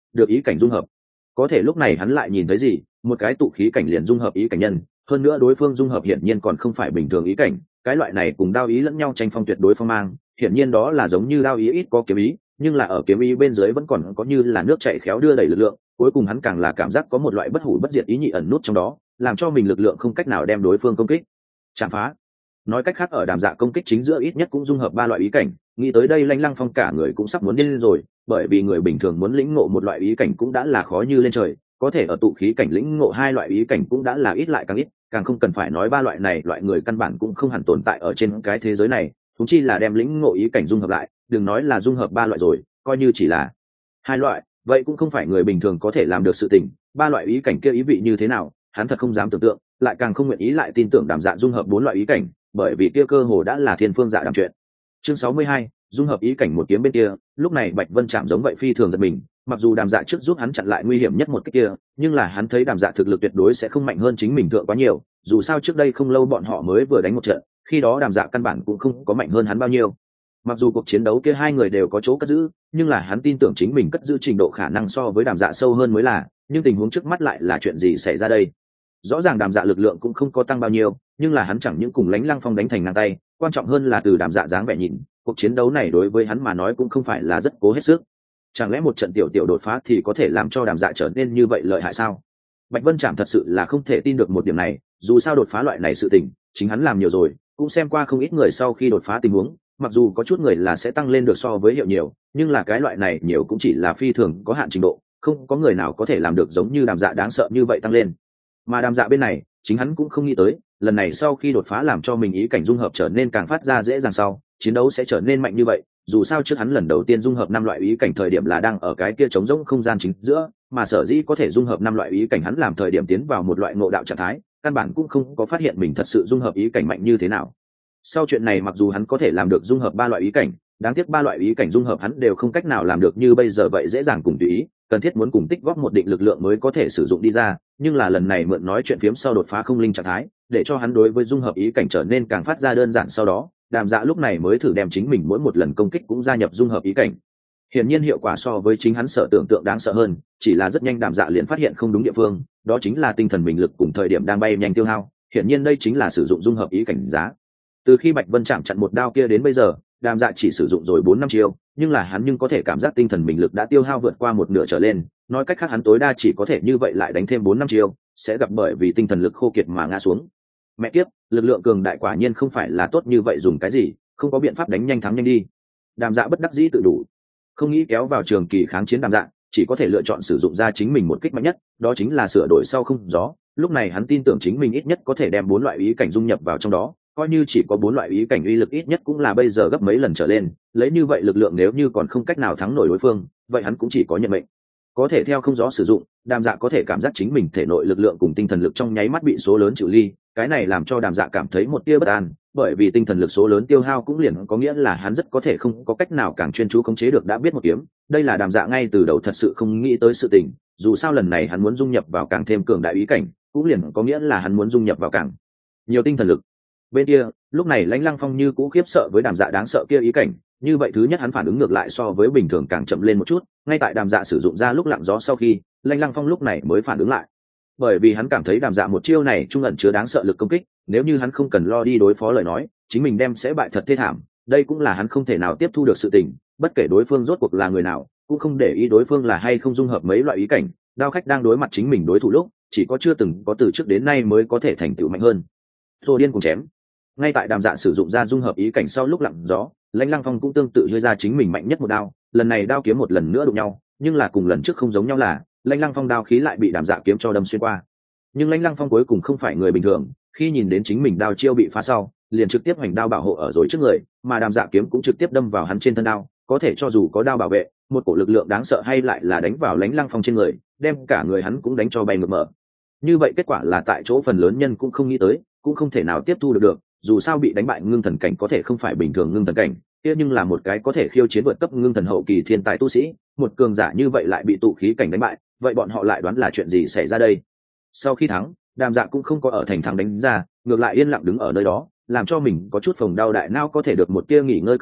được ý cảnh dung hợp. Có thể lúc này hắn lại nhìn thấy gì, một cái tụ khí cảnh liền dung hợp ý cảnh nhân, hơn nữa đối phương dung hợp hiển nhiên còn không phải bình thường ý cảnh, cái loại này cùng đao ý lẫn nhau tranh phong tuyệt đối phong mang, hiển nhiên đó là giống như đao ý ít có kiếm ý, nhưng là ở kiếm ý bên dưới vẫn còn có như là nước chảy khéo đưa đẩy lực lượng, cuối cùng hắn càng là cảm giác có một loại bất hủ bất diệt ý nhị ẩn nút trong đó, làm cho mình lực lượng không cách nào đem đối phương công kích chạm phá. Nói cách khác ở Đàm Dạ công kích chính giữa ít nhất cũng dung hợp ba loại ý cảnh, nghĩ tới đây Lãnh Lăng Phong cả người cũng sắp muốn điên lên rồi, bởi vì người bình thường muốn lĩnh ngộ một loại ý cảnh cũng đã là khó như lên trời, có thể ở tụ khí cảnh lĩnh ngộ hai loại ý cảnh cũng đã là ít lại càng ít, càng không cần phải nói ba loại này, loại người căn bản cũng không hẳn tồn tại ở trên cái thế giới này, thúng chi là đem lĩnh ngộ ý cảnh dung hợp lại, đừng nói là dung hợp ba loại rồi, coi như chỉ là hai loại, vậy cũng không phải người bình thường có thể làm được sự tình. Ba loại ý cảnh kia ý vị như thế nào, hắn thật không dám tưởng tượng, lại càng không nguyện ý lại tin tưởng Đàm Dạ dung hợp bốn loại ý cảnh, bởi vì kia cơ hồ đã là thiên phương dạ đàm chuyện. Chương 62, dung hợp ý cảnh một kiếm bên kia, lúc này Bạch Vân chạm giống vậy phi thường giật mình, mặc dù Đàm Dạ trước giúp hắn chặn lại nguy hiểm nhất một cái kia, nhưng là hắn thấy Đàm Dạ thực lực tuyệt đối sẽ không mạnh hơn chính mình thượng quá nhiều, dù sao trước đây không lâu bọn họ mới vừa đánh một trận, khi đó Đàm Dạ căn bản cũng không có mạnh hơn hắn bao nhiêu. Mặc dù cuộc chiến đấu kia hai người đều có chỗ cất giữ, nhưng là hắn tin tưởng chính mình cất giữ trình độ khả năng so với Đàm Dạ sâu hơn mới là, nhưng tình huống trước mắt lại là chuyện gì xảy ra đây? Rõ ràng Đàm Dạ lực lượng cũng không có tăng bao nhiêu, nhưng là hắn chẳng những cùng Lãnh Lăng Phong đánh thành ngang tay, quan trọng hơn là từ Đàm Dạ dáng vẻ nhìn, cuộc chiến đấu này đối với hắn mà nói cũng không phải là rất cố hết sức. Chẳng lẽ một trận tiểu tiểu đột phá thì có thể làm cho Đàm Dạ trở nên như vậy lợi hại sao? Bạch Vân Trạm thật sự là không thể tin được một điểm này, dù sao đột phá loại này sự tình, chính hắn làm nhiều rồi, cũng xem qua không ít người sau khi đột phá tình huống, mặc dù có chút người là sẽ tăng lên được so với hiệu nhiều, nhưng là cái loại này nhiều cũng chỉ là phi thường có hạn trình độ, không có người nào có thể làm được giống như Đàm Dạ đáng sợ như vậy tăng lên. Mà Đàm Dạ bên này, chính hắn cũng không nghĩ tới, lần này sau khi đột phá làm cho mình ý cảnh dung hợp trở nên càng phát ra dễ dàng, sau chiến đấu sẽ trở nên mạnh như vậy. Dù sao trước hắn lần đầu tiên dung hợp năm loại ý cảnh thời điểm là đang ở cái kia trống rỗng không gian chính giữa, mà sở dĩ có thể dung hợp năm loại ý cảnh hắn làm thời điểm tiến vào một loại ngộ đạo trạng thái, căn bản cũng không có phát hiện mình thật sự dung hợp ý cảnh mạnh như thế nào. Sau chuyện này mặc dù hắn có thể làm được dung hợp ba loại ý cảnh, đáng tiếc ba loại ý cảnh dung hợp hắn đều không cách nào làm được như bây giờ vậy dễ dàng cùng tùy ý, cần thiết muốn cùng tích góp một định lực lượng mới có thể sử dụng đi ra, nhưng là lần này mượn nói chuyện phiếm sau đột phá không linh trạng thái, để cho hắn đối với dung hợp ý cảnh trở nên càng phát ra đơn giản, sau đó Đàm Dạ lúc này mới thử đem chính mình mỗi một lần công kích cũng gia nhập dung hợp ý cảnh. Hiển nhiên hiệu quả so với chính hắn sợ tưởng tượng đáng sợ hơn, chỉ là rất nhanh Đàm Dạ liền phát hiện không đúng địa phương, đó chính là tinh thần mình lực cùng thời điểm đang bay nhanh tiêu hao, hiển nhiên đây chính là sử dụng dung hợp ý cảnh giá. Từ khi Bạch Vân chạm chặn một đao kia đến bây giờ, Đàm Dạ chỉ sử dụng rồi 4-5 chiêu, nhưng là hắn có thể cảm giác tinh thần mình lực đã tiêu hao vượt qua một nửa trở lên, nói cách khác hắn tối đa chỉ có thể như vậy lại đánh thêm 4-5 chiêu, sẽ gặp bởi vì tinh thần lực khô kiệt mà ngã xuống. Mẹ kiếp, lực lượng cường đại quả nhiên không phải là tốt như vậy, dùng cái gì, không có biện pháp đánh nhanh thắng nhanh đi. Đàm Dạ bất đắc dĩ tự đủ, không nghĩ kéo vào trường kỳ kháng chiến Đàm Dạ chỉ có thể lựa chọn sử dụng ra chính mình một kích mạnh nhất, đó chính là sửa đổi sau không gió. Lúc này hắn tin tưởng chính mình ít nhất có thể đem 4 loại ý cảnh dung nhập vào trong đó, coi như chỉ có 4 loại ý cảnh uy lực ít nhất cũng là bây giờ gấp mấy lần trở lên, lấy như vậy lực lượng nếu như còn không cách nào thắng nổi đối phương, vậy hắn cũng chỉ có nhận mệnh. Có thể theo không gió sử dụng, Đàm Dạ có thể cảm giác chính mình thể nội lực lượng cùng tinh thần lực trong nháy mắt bị số lớn chịu ly, cái này làm cho Đàm Dạ cảm thấy một tia bất an, bởi vì tinh thần lực số lớn tiêu hao cũng liền có nghĩa là hắn rất có thể không có cách nào càng chuyên chú khống chế được đã biết một kiếm, đây là Đàm Dạ ngay từ đầu thật sự không nghĩ tới sự tình, dù sao lần này hắn muốn dung nhập vào càng thêm cường đại ý cảnh, cũng liền có nghĩa là hắn muốn dung nhập vào càng nhiều tinh thần lực. Bên kia, lúc này Lãnh Lăng Phong như cũ khiếp sợ với Đàm Dạ đáng sợ kia ý cảnh, như vậy thứ nhất hắn phản ứng ngược lại so với bình thường càng chậm lên một chút, ngay tại Đàm Dạ sử dụng ra lúc lặng gió sau khi, Lãnh Lăng Phong lúc này mới phản ứng lại. Bởi vì hắn cảm thấy Đàm Dạ một chiêu này trung ẩn chứa đáng sợ lực công kích, nếu như hắn không cần lo đi đối phó lời nói, chính mình đem sẽ bại thật thê thảm, đây cũng là hắn không thể nào tiếp thu được sự tình, bất kể đối phương rốt cuộc là người nào, cũng không để ý đối phương là hay không dung hợp mấy loại ý cảnh, Đao Khách đang đối mặt chính mình đối thủ lúc, chỉ có chưa từng có từ trước đến nay mới có thể thành tựu mạnh hơn. Rồi điên cùng chém. Ngay tại Đàm Dạ sử dụng ra dung hợp ý cảnh sau lúc lặng gió, Lãnh Lăng Phong cũng tương tự đưa ra chính mình mạnh nhất một đao, lần này đao kiếm một lần nữa đụng nhau, nhưng là cùng lần trước không giống nhau là, Lãnh Lăng Phong đao khí lại bị Đàm Dạ kiếm cho đâm xuyên qua. Nhưng Lãnh Lăng Phong cuối cùng không phải người bình thường, khi nhìn đến chính mình đao chiêu bị phá sau, liền trực tiếp hoành đao bảo hộ ở rồi trước người, mà Đàm Dạ kiếm cũng trực tiếp đâm vào hắn trên thân đao, có thể cho dù có đao bảo vệ, một cổ lực lượng đáng sợ hay lại là đánh vào Lãnh Lăng Phong trên người, đem cả người hắn cũng đánh cho bay ngược mở. Như vậy kết quả là tại chỗ phần lớn nhân cũng không nghĩ tới, cũng không thể nào tiếp thu được, dù sao bị đánh bại ngưng thần cảnh có thể không phải bình thường ngưng thần cảnh, kia nhưng là một cái có thể khiêu chiến vượt cấp ngưng thần hậu kỳ thiên tài tu sĩ, một cường giả như vậy lại bị tụ khí cảnh đánh bại, vậy bọn họ lại đoán là chuyện gì xảy ra đây? Sau khi thắng, Đàm Dạ cũng không có ở thành thắng đánh ra, ngược lại yên lặng đứng ở nơi đó, làm cho mình có chút phồng đau đại não có thể được một tia nghỉ ngơi cơ hội,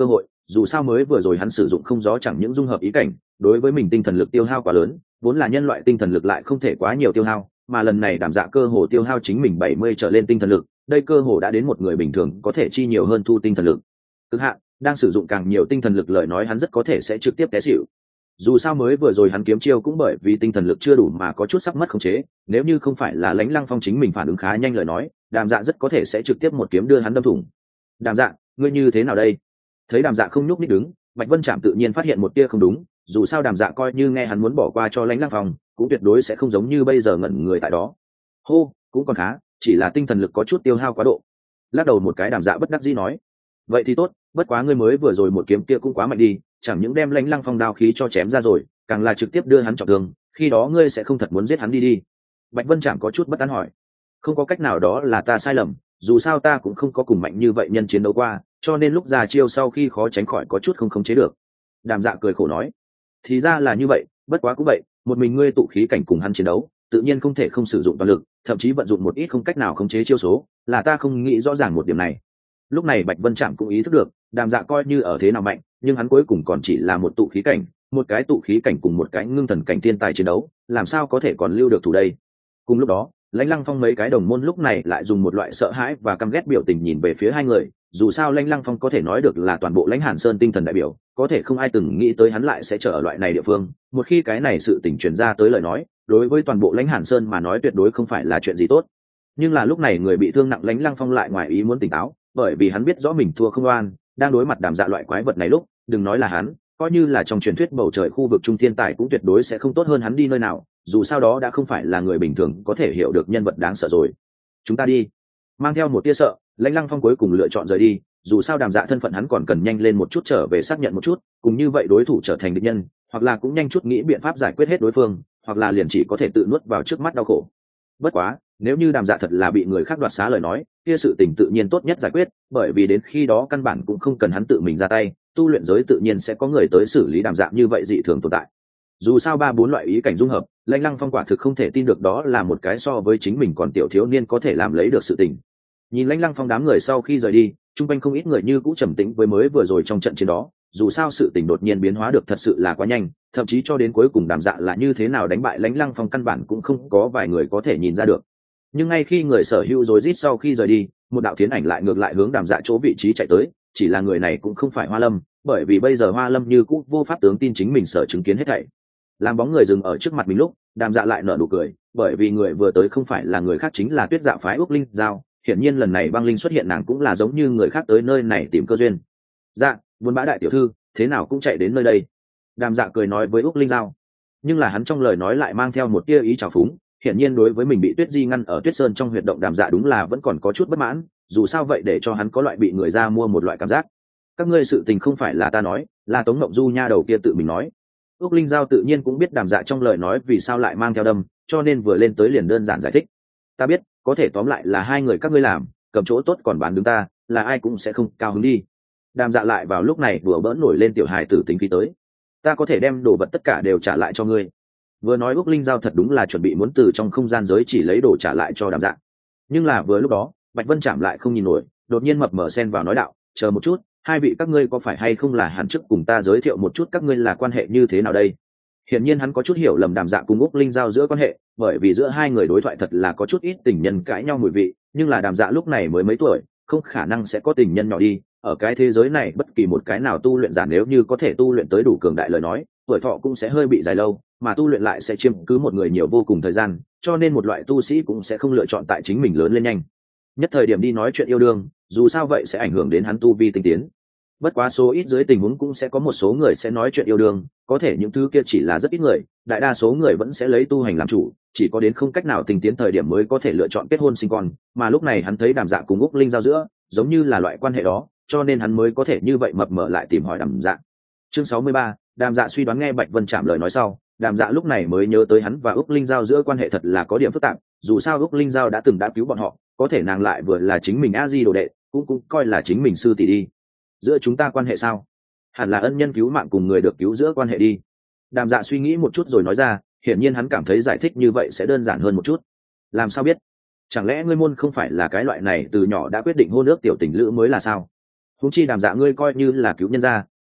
dù sao mới vừa rồi hắn sử dụng không gió chẳng những dung hợp ý cảnh, đối với mình tinh thần lực tiêu hao quá lớn, vốn là nhân loại tinh thần lực lại không thể quá nhiều tiêu hao, mà lần này Đàm Dạ cơ hồ tiêu hao chính mình 70 trở lên tinh thần lực, đây cơ hồ đã đến một người bình thường có thể chi nhiều hơn thu tinh thần lực. Cực hạn, đang sử dụng càng nhiều tinh thần lực lời nói hắn rất có thể sẽ trực tiếp té xỉu. Dù sao mới vừa rồi hắn kiếm chiêu cũng bởi vì tinh thần lực chưa đủ mà có chút sắp mất khống chế, nếu như không phải là Lãnh Lăng Phong chính mình phản ứng khá nhanh lời nói, Đàm Dạ rất có thể sẽ trực tiếp một kiếm đưa hắn đâm thủng. Đàm Dạ, ngươi như thế nào đây? Thấy Đàm Dạ không nhúc nhích đứng, Bạch Vân Trạm tự nhiên phát hiện một tia không đúng, dù sao Đàm Dạ coi như nghe hắn muốn bỏ qua cho Lãnh Lăng Phong, cũng tuyệt đối sẽ không giống như bây giờ ngẩn người tại đó. Hô, cũng còn khá, chỉ là tinh thần lực có chút tiêu hao quá độ. Lắc đầu một cái Đàm Dạ bất đắc dĩ nói, vậy thì tốt, bất quá ngươi mới vừa rồi một kiếm kia cũng quá mạnh đi, chẳng những đem Lãnh Lăng Phong đao khí cho chém ra rồi, càng là trực tiếp đưa hắn trọng thương, khi đó ngươi sẽ không thật muốn giết hắn đi. Bạch Vân Trạm có chút bất an hỏi. Không có cách nào, đó là ta sai lầm, dù sao ta cũng không có cùng mạnh như vậy nhân chiến đấu qua, cho nên lúc ra chiêu sau khi khó tránh khỏi có chút không khống chế được. Đàm Dạ cười khổ nói, thì ra là như vậy, bất quá cũng vậy, một mình ngươi tụ khí cảnh cùng hắn chiến đấu, tự nhiên không thể không sử dụng toàn lực, thậm chí vận dụng một ít không cách nào khống chế chiêu số, là ta không nghĩ rõ ràng một điểm này. Lúc này Bạch Vân Trạm cũng ý thức được, Đàm Dạ coi như ở thế nào mạnh, nhưng hắn cuối cùng còn chỉ là một tụ khí cảnh, một cái tụ khí cảnh cùng một cái ngưng thần cảnh thiên tài chiến đấu, làm sao có thể còn lưu được thủ đây. Cùng lúc đó, Lãnh Lăng Phong mấy cái đồng môn lúc này lại dùng một loại sợ hãi và căm ghét biểu tình nhìn về phía hai người, dù sao Lãnh Lăng Phong có thể nói được là toàn bộ Lãnh Hàn Sơn tinh thần đại biểu, có thể không ai từng nghĩ tới hắn lại sẽ trở ở loại này địa phương, một khi cái này sự tình truyền ra tới lời nói, đối với toàn bộ Lãnh Hàn Sơn mà nói tuyệt đối không phải là chuyện gì tốt. Nhưng là lúc này người bị thương nặng Lãnh Lăng Phong lại ngoài ý muốn tỉnh táo, bởi vì hắn biết rõ mình thua không oan, đang đối mặt Đàm Dạ loại quái vật này lúc, đừng nói là hắn, coi như là trong truyền thuyết bầu trời khu vực trung thiên tài cũng tuyệt đối sẽ không tốt hơn hắn đi nơi nào, dù sao đó đã không phải là người bình thường có thể hiểu được nhân vật đáng sợ rồi. Chúng ta đi. Mang theo một tia sợ, Lãnh Lăng Phong cuối cùng lựa chọn rời đi, dù sao Đàm Dạ thân phận hắn còn cần nhanh lên một chút trở về xác nhận một chút, cùng như vậy đối thủ trở thành địch nhân, hoặc là cũng nhanh chút nghĩ biện pháp giải quyết hết đối phương, hoặc là liền chỉ có thể tự nuốt vào trước mắt đau khổ. Bất quá, nếu như Đàm Dạ thật là bị người khác đoạt xá lời nói, kia sự tình tự nhiên tốt nhất giải quyết, bởi vì đến khi đó căn bản cũng không cần hắn tự mình ra tay, tu luyện giới tự nhiên sẽ có người tới xử lý Đàm Dạ như vậy dị thường tồn tại. Dù sao 3-4 loại ý cảnh dung hợp, Lãnh Lăng Phong quả thực không thể tin được đó là một cái so với chính mình còn tiểu thiếu niên có thể làm lấy được sự tình. Nhìn Lãnh Lăng Phong đám người sau khi rời đi, chung quanh không ít người như cũ trầm tĩnh với mới vừa rồi trong trận chiến đó, dù sao sự tình đột nhiên biến hóa được thật sự là quá nhanh, thậm chí cho đến cuối cùng Đàm Dạ là như thế nào đánh bại Lãnh Lăng Phong căn bản cũng không có vài người có thể nhìn ra được. Nhưng ngay khi người sở hữu rối rít sau khi rời đi, một đạo thiến ảnh lại ngược lại hướng Đàm Dạ chỗ vị trí chạy tới, chỉ là người này cũng không phải Hoa Lâm, bởi vì bây giờ Hoa Lâm như cũ vô pháp tướng tin chính mình sở chứng kiến hết thảy. Làm bóng người dừng ở trước mặt mình lúc, Đàm Dạ lại nở nụ cười, bởi vì người vừa tới không phải là người khác chính là Tuyết Dạ phái Úc Linh Giao, hiển nhiên lần này băng linh xuất hiện nàng cũng là giống như người khác tới nơi này tìm cơ duyên. Dạ, buôn bã đại tiểu thư, thế nào cũng chạy đến nơi đây. Đàm Dạ cười nói với Úc Linh Giao, nhưng là hắn trong lời nói lại mang theo một tia ý trào phúng, hiển nhiên đối với mình bị Tuyết Di ngăn ở Tuyết Sơn trong huyệt động, Đàm Dạ đúng là vẫn còn có chút bất mãn, dù sao vậy để cho hắn có loại bị người ra mua một loại cảm giác. Các ngươi sự tình không phải là ta nói, là Tống Mộng Du nha đầu kia tự mình nói. Úc Linh Giao tự nhiên cũng biết Đàm Dạ trong lời nói vì sao lại mang theo đâm, cho nên vừa lên tới liền đơn giản giải thích. Ta biết, có thể tóm lại là hai người các ngươi làm, cầm chỗ tốt còn bán đứng ta, là ai cũng sẽ không cao hứng đi. Đàm Dạ lại vào lúc này vừa bỡn nổi lên tiểu hài tử tính khí tới. Ta có thể đem đồ vật tất cả đều trả lại cho ngươi. Vừa nói Úc Linh Giao thật đúng là chuẩn bị muốn từ trong không gian giới chỉ lấy đồ trả lại cho Đàm Dạ. Nhưng là vừa lúc đó, Bạch Vân Trạm lại không nhìn nổi, đột nhiên mập mờ xen vào nói đạo, chờ một chút, hai vị các ngươi có phải hay không là hẳn trước cùng ta giới thiệu một chút các ngươi là quan hệ như thế nào đây. Hiển nhiên hắn có chút hiểu lầm Đàm Dạ cùng Úc Linh Giao giữa quan hệ, bởi vì giữa hai người đối thoại thật là có chút ít tình nhân cãi nhau mùi vị, nhưng là Đàm Dạ lúc này mới mấy tuổi, không khả năng sẽ có tình nhân nhỏ đi. Ở cái thế giới này bất kỳ một cái nào tu luyện giả nếu như có thể tu luyện tới đủ cường đại lời nói, tuổi thọ cũng sẽ hơi bị dài lâu, mà tu luyện lại sẽ chiếm cứ một người nhiều vô cùng thời gian, cho nên một loại tu sĩ cũng sẽ không lựa chọn tại chính mình lớn lên nhanh nhất thời điểm đi nói chuyện yêu đương, dù sao vậy sẽ ảnh hưởng đến hắn tu vi tinh tiến. Bất quá số ít dưới tình huống cũng sẽ có một số người sẽ nói chuyện yêu đương, có thể những thứ kia chỉ là rất ít người, đại đa số người vẫn sẽ lấy tu hành làm chủ, chỉ có đến không cách nào tinh tiến thời điểm mới có thể lựa chọn kết hôn sinh con, mà lúc này hắn thấy Đàm Dạ cùng Úc Linh Giao giữa giống như là loại quan hệ đó, cho nên hắn mới có thể như vậy mập mờ lại tìm hỏi Đàm Dạ. Chương 63, Đàm Dạ suy đoán. Nghe Bạch Vân Trạm lời nói sau, Đàm Dạ lúc này mới nhớ tới hắn và Úc Linh Giao giữa quan hệ thật là có điểm phức tạp, dù sao Úc Linh Giao đã từng cứu bọn họ, có thể nàng lại vừa là chính mình a di đồ đệ, cũng coi là chính mình sư tỷ đi. Giữa chúng ta quan hệ sao? Hẳn là ân nhân cứu mạng cùng người được cứu giữa quan hệ đi. Đàm Dạ suy nghĩ một chút rồi nói ra, hiển nhiên hắn cảm thấy giải thích như vậy sẽ đơn giản hơn một chút. Làm sao biết? Chẳng lẽ ngươi môn không phải là cái loại này từ nhỏ đã quyết định hôn ước tiểu tình lữ mới là sao? Huống chi Đàm Dạ ngươi coi như là cứu nhân gia,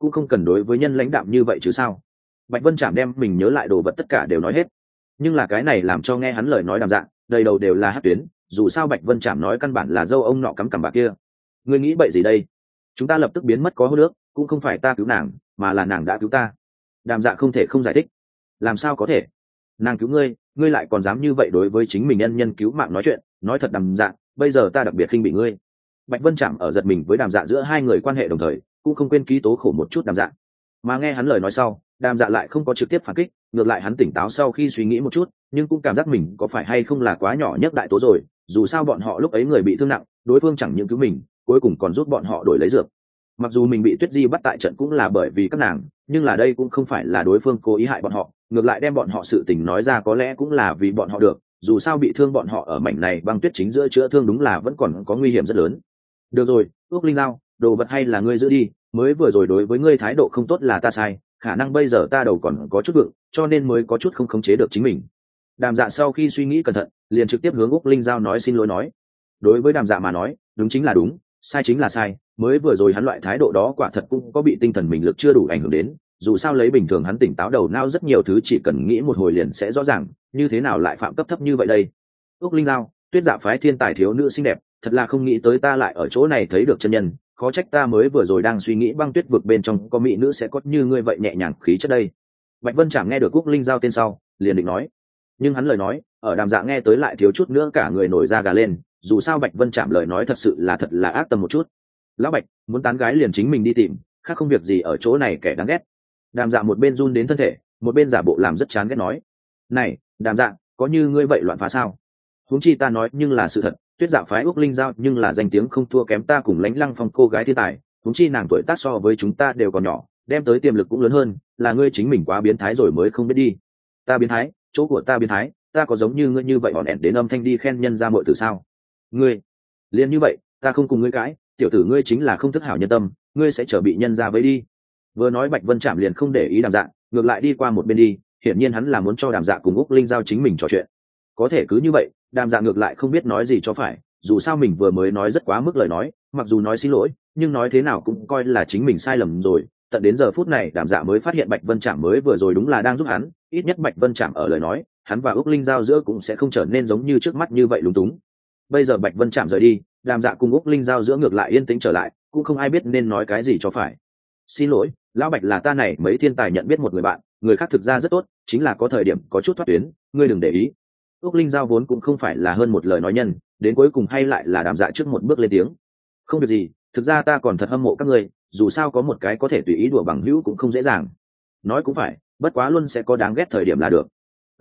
cũng không cần đối với nhân lãnh đạm như vậy chứ sao. Bạch Vân Trạm đem mình nhớ lại đồ vật tất cả đều nói hết, nhưng là cái này làm cho nghe hắn lời nói Đàm Dạ đầy đầu đều là hát tuyến. Dù sao Bạch Vân Trạm nói căn bản là dâu ông nọ cắm cằm bạc kia. Ngươi nghĩ bậy gì đây? Chúng ta lập tức biến mất có hô nước, cũng không phải ta cứu nàng, mà là nàng đã cứu ta. Đàm Dạ không thể không giải thích. Làm sao có thể? Nàng cứu ngươi, ngươi lại còn dám như vậy đối với chính mình nhân nhân cứu mạng nói chuyện. Nói thật Đàm Dạ, bây giờ ta đặc biệt khinh bị ngươi. Bạch Vân Trạm ở giật mình với Đàm Dạ giữa hai người quan hệ đồng thời, cũng không quên ký tố khổ một chút Đàm Dạ. Mà nghe hắn lời nói sau, Đàm Dạ lại không có trực tiếp phản kích, ngược lại hắn tỉnh táo sau khi suy nghĩ một chút, nhưng cũng cảm giác mình có phải hay không là quá nhỏ nhất đại tố rồi. Dù sao bọn họ lúc ấy người bị thương nặng, đối phương chẳng những cứu mình, cuối cùng còn giúp bọn họ đổi lấy dược. Mặc dù mình bị Tuyết Di bắt tại trận cũng là bởi vì các nàng, nhưng là đây cũng không phải là đối phương cố ý hại bọn họ, ngược lại đem bọn họ sự tình nói ra có lẽ cũng là vì bọn họ được. Dù sao bị thương bọn họ ở mảnh này băng tuyết chính giữa chữa thương đúng là vẫn còn có nguy hiểm rất lớn. Được rồi, Ước Linh Giao, đồ vật hay là ngươi giữ đi, mới vừa rồi đối với ngươi thái độ không tốt là ta sai, khả năng bây giờ ta đầu còn có chút vượng, cho nên mới có chút không khống chế được chính mình. Đàm Dạ sau khi suy nghĩ cẩn thận, liền trực tiếp hướng Úc Linh Giao nói xin lỗi nói. Đối với Đàm Dạ mà nói, đúng chính là đúng, sai chính là sai, mới vừa rồi hắn loại thái độ đó quả thật cũng có bị tinh thần mình lực chưa đủ ảnh hưởng đến. Dù sao lấy bình thường hắn tỉnh táo đầu não rất nhiều thứ chỉ cần nghĩ một hồi liền sẽ rõ ràng, như thế nào lại phạm cấp thấp như vậy đây. Úc Linh Giao, Tuyết Dạ phái thiên tài thiếu nữ xinh đẹp, thật là không nghĩ tới ta lại ở chỗ này thấy được chân nhân, khó trách ta mới vừa rồi đang suy nghĩ băng tuyết vực bên trong có mỹ nữ sẽ có như ngươi vậy nhẹ nhàng khí chất đây. Bạch Vân Trạm nghe được Úc Linh Giao tên sau, liền định nói, nhưng hắn lời nói ở Đàm Dạ nghe tới lại thiếu chút nữa cả người nổi da gà lên. Dù sao Bạch Vân Trạm lời nói thật sự là ác tâm một chút. Lão Bạch, muốn tán gái liền chính mình đi tìm, khác không việc gì ở chỗ này kẻ đáng ghét. Đàm Dạ một bên run đến thân thể, một bên giả bộ làm rất chán ghét nói, này Đàm Dạ, có như ngươi vậy loạn phá sao? Huống chi ta nói nhưng là sự thật, Tuyết Dạ phái Úc Linh Giao nhưng là danh tiếng không thua kém ta cùng Lãnh Lăng Phong cô gái thiên tài, huống chi nàng tuổi tác so với chúng ta đều còn nhỏ, đem tới tiềm lực cũng lớn hơn, là ngươi chính mình quá biến thái rồi mới không biết đi. Ta biến thái, chỗ của ta biến thái, ta có giống như ngươi như vậy bọn ẻn đến âm thanh đi khen nhân ra muội tử sao? Ngươi liền như vậy, ta không cùng ngươi cãi, tiểu tử ngươi chính là không thức hảo nhân tâm, ngươi sẽ trở bị nhân ra với đi. Vừa nói Bạch Vân Trạm liền không để ý Đàm Dạ, ngược lại đi qua một bên đi, hiển nhiên hắn là muốn cho Đàm Dạ cùng Úc Linh Giao chính mình trò chuyện. Có thể cứ như vậy, Đàm Dạ ngược lại không biết nói gì cho phải, dù sao mình vừa mới nói rất quá mức lời nói, mặc dù nói xin lỗi, nhưng nói thế nào cũng coi là chính mình sai lầm rồi. Tận đến giờ phút này Đàm Dạ mới phát hiện Bạch Vân Trạm mới vừa rồi đúng là đang giúp hắn, ít nhất Bạch Vân Trạm ở lời nói, hắn và Úc Linh Giao giữa cũng sẽ không trở nên giống như trước mắt như vậy lúng túng. Bây giờ Bạch Vân Trạm rời đi, Đàm Dạ cùng Úc Linh Giao giữa ngược lại yên tĩnh trở lại, cũng không ai biết nên nói cái gì cho phải. Xin lỗi, lão Bạch, là ta này mấy thiên tài nhận biết một người bạn, người khác thực ra rất tốt, chính là có thời điểm có chút thoát tuyến, ngươi đừng để ý. Úc Linh Giao vốn cũng không phải là hơn một lời nói nhân, đến cuối cùng hay lại là Đàm Dạ trước một bước lên tiếng. Không việc gì, thực ra ta còn thật hâm mộ các ngươi, dù sao có một cái có thể tùy ý đùa bằng hữu cũng không dễ dàng. Nói cũng phải, bất quá luôn sẽ có đáng ghét thời điểm là được.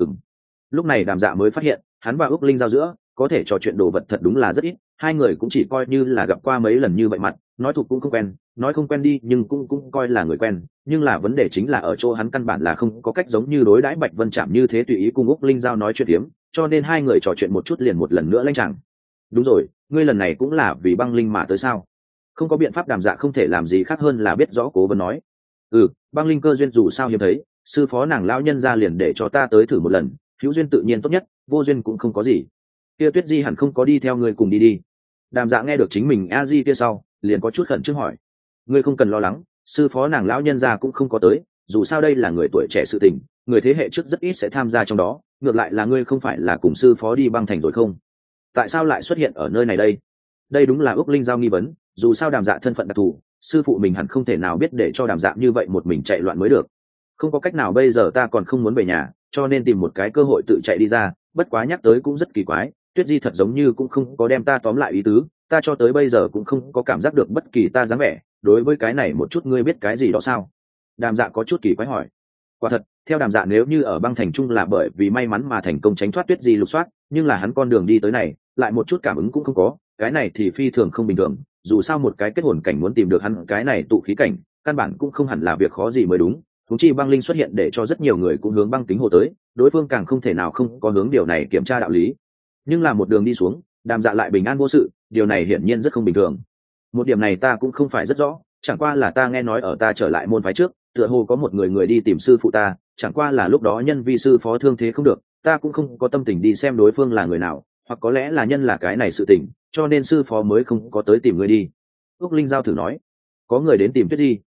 Lúc này Đàm Dạ mới phát hiện, hắn và Úc Linh Giao giữa có thể trò chuyện đồ vật thật đúng là rất ít, hai người cũng chỉ coi như là gặp qua mấy lần như vậy mặt, nói thuộc cũng không quen, nói không quen đi nhưng cũng coi là người quen, nhưng là vấn đề chính là ở chỗ hắn căn bản là không có cách giống như đối đãi Bạch Vân Trạm như thế tùy ý cùng Úc Linh Giao nói chuyện tiếm, cho nên hai người trò chuyện một chút liền một lần nữa lanh chẳng. Đúng rồi, ngươi lần này cũng là vì băng linh mà tới sao? Không có biện pháp, Đàm Dạ không thể làm gì khác hơn là biết rõ Cố Vấn nói. Băng linh cơ duyên dù sao hiếm thấy, sư phó nàng lão nhân ra liền để cho ta tới thử một lần, hữu duyên tự nhiên tốt nhất, vô duyên cũng không có gì. Kia Tuyết Di hẳn không có đi theo ngươi cùng đi đi. Đàm Dạ nghe được chính mình a di kia sau, liền có chút khẩn trương hỏi. Ngươi không cần lo lắng, sư phó nàng lão nhân ra cũng không có tới, dù sao đây là người tuổi trẻ sự tình, người thế hệ trước rất ít sẽ tham gia trong đó, ngược lại là ngươi không phải là cùng sư phó đi băng thành rồi không? Tại sao lại xuất hiện ở nơi này đây? Đây đúng là Úc Linh Giao nghi vấn, dù sao Đàm Dạ thân phận đặc thù, sư phụ mình hẳn không thể nào biết để cho Đàm Dạ như vậy một mình chạy loạn mới được. Không có cách nào, bây giờ ta còn không muốn về nhà, cho nên tìm một cái cơ hội tự chạy đi ra, bất quá nhắc tới cũng rất kỳ quái, Tuyết Di thật giống như cũng không có đem ta tóm lại ý tứ, ta cho tới bây giờ cũng không có cảm giác được bất kỳ ta dáng vẻ, đối với cái này một chút ngươi biết cái gì đó sao? Đàm Dạ có chút kỳ quái hỏi. Quả thật, theo Đàm Dạ nếu như ở băng thành trung là bởi vì may mắn mà thành công tránh thoát Tuyết Di lục soát, nhưng là hắn con đường đi tới này lại một chút cảm ứng cũng không có, cái này thì phi thường không bình thường, dù sao một cái kết hồn cảnh muốn tìm được hắn cái này tụ khí cảnh, căn bản cũng không hẳn là việc khó gì mới đúng. Huống chi băng linh xuất hiện để cho rất nhiều người cũng hướng băng kính hồ tới, đối phương càng không thể nào không có hướng điều này kiểm tra đạo lý. Nhưng là một đường đi xuống, Đàm Dạ lại bình an vô sự, điều này hiển nhiên rất không bình thường. Một điểm này ta cũng không phải rất rõ, chẳng qua là ta nghe nói ở ta trở lại môn phái trước, tựa hồ có một người đi tìm sư phụ ta, chẳng qua là lúc đó nhân vi sư phó thương thế không được, ta cũng không có tâm tình đi xem đối phương là người nào, hoặc có lẽ là nhân là cái này sự tình, cho nên sư phó mới không có tới tìm người đi. Úc Linh Giao thử nói, có người đến tìm Tuyết Di,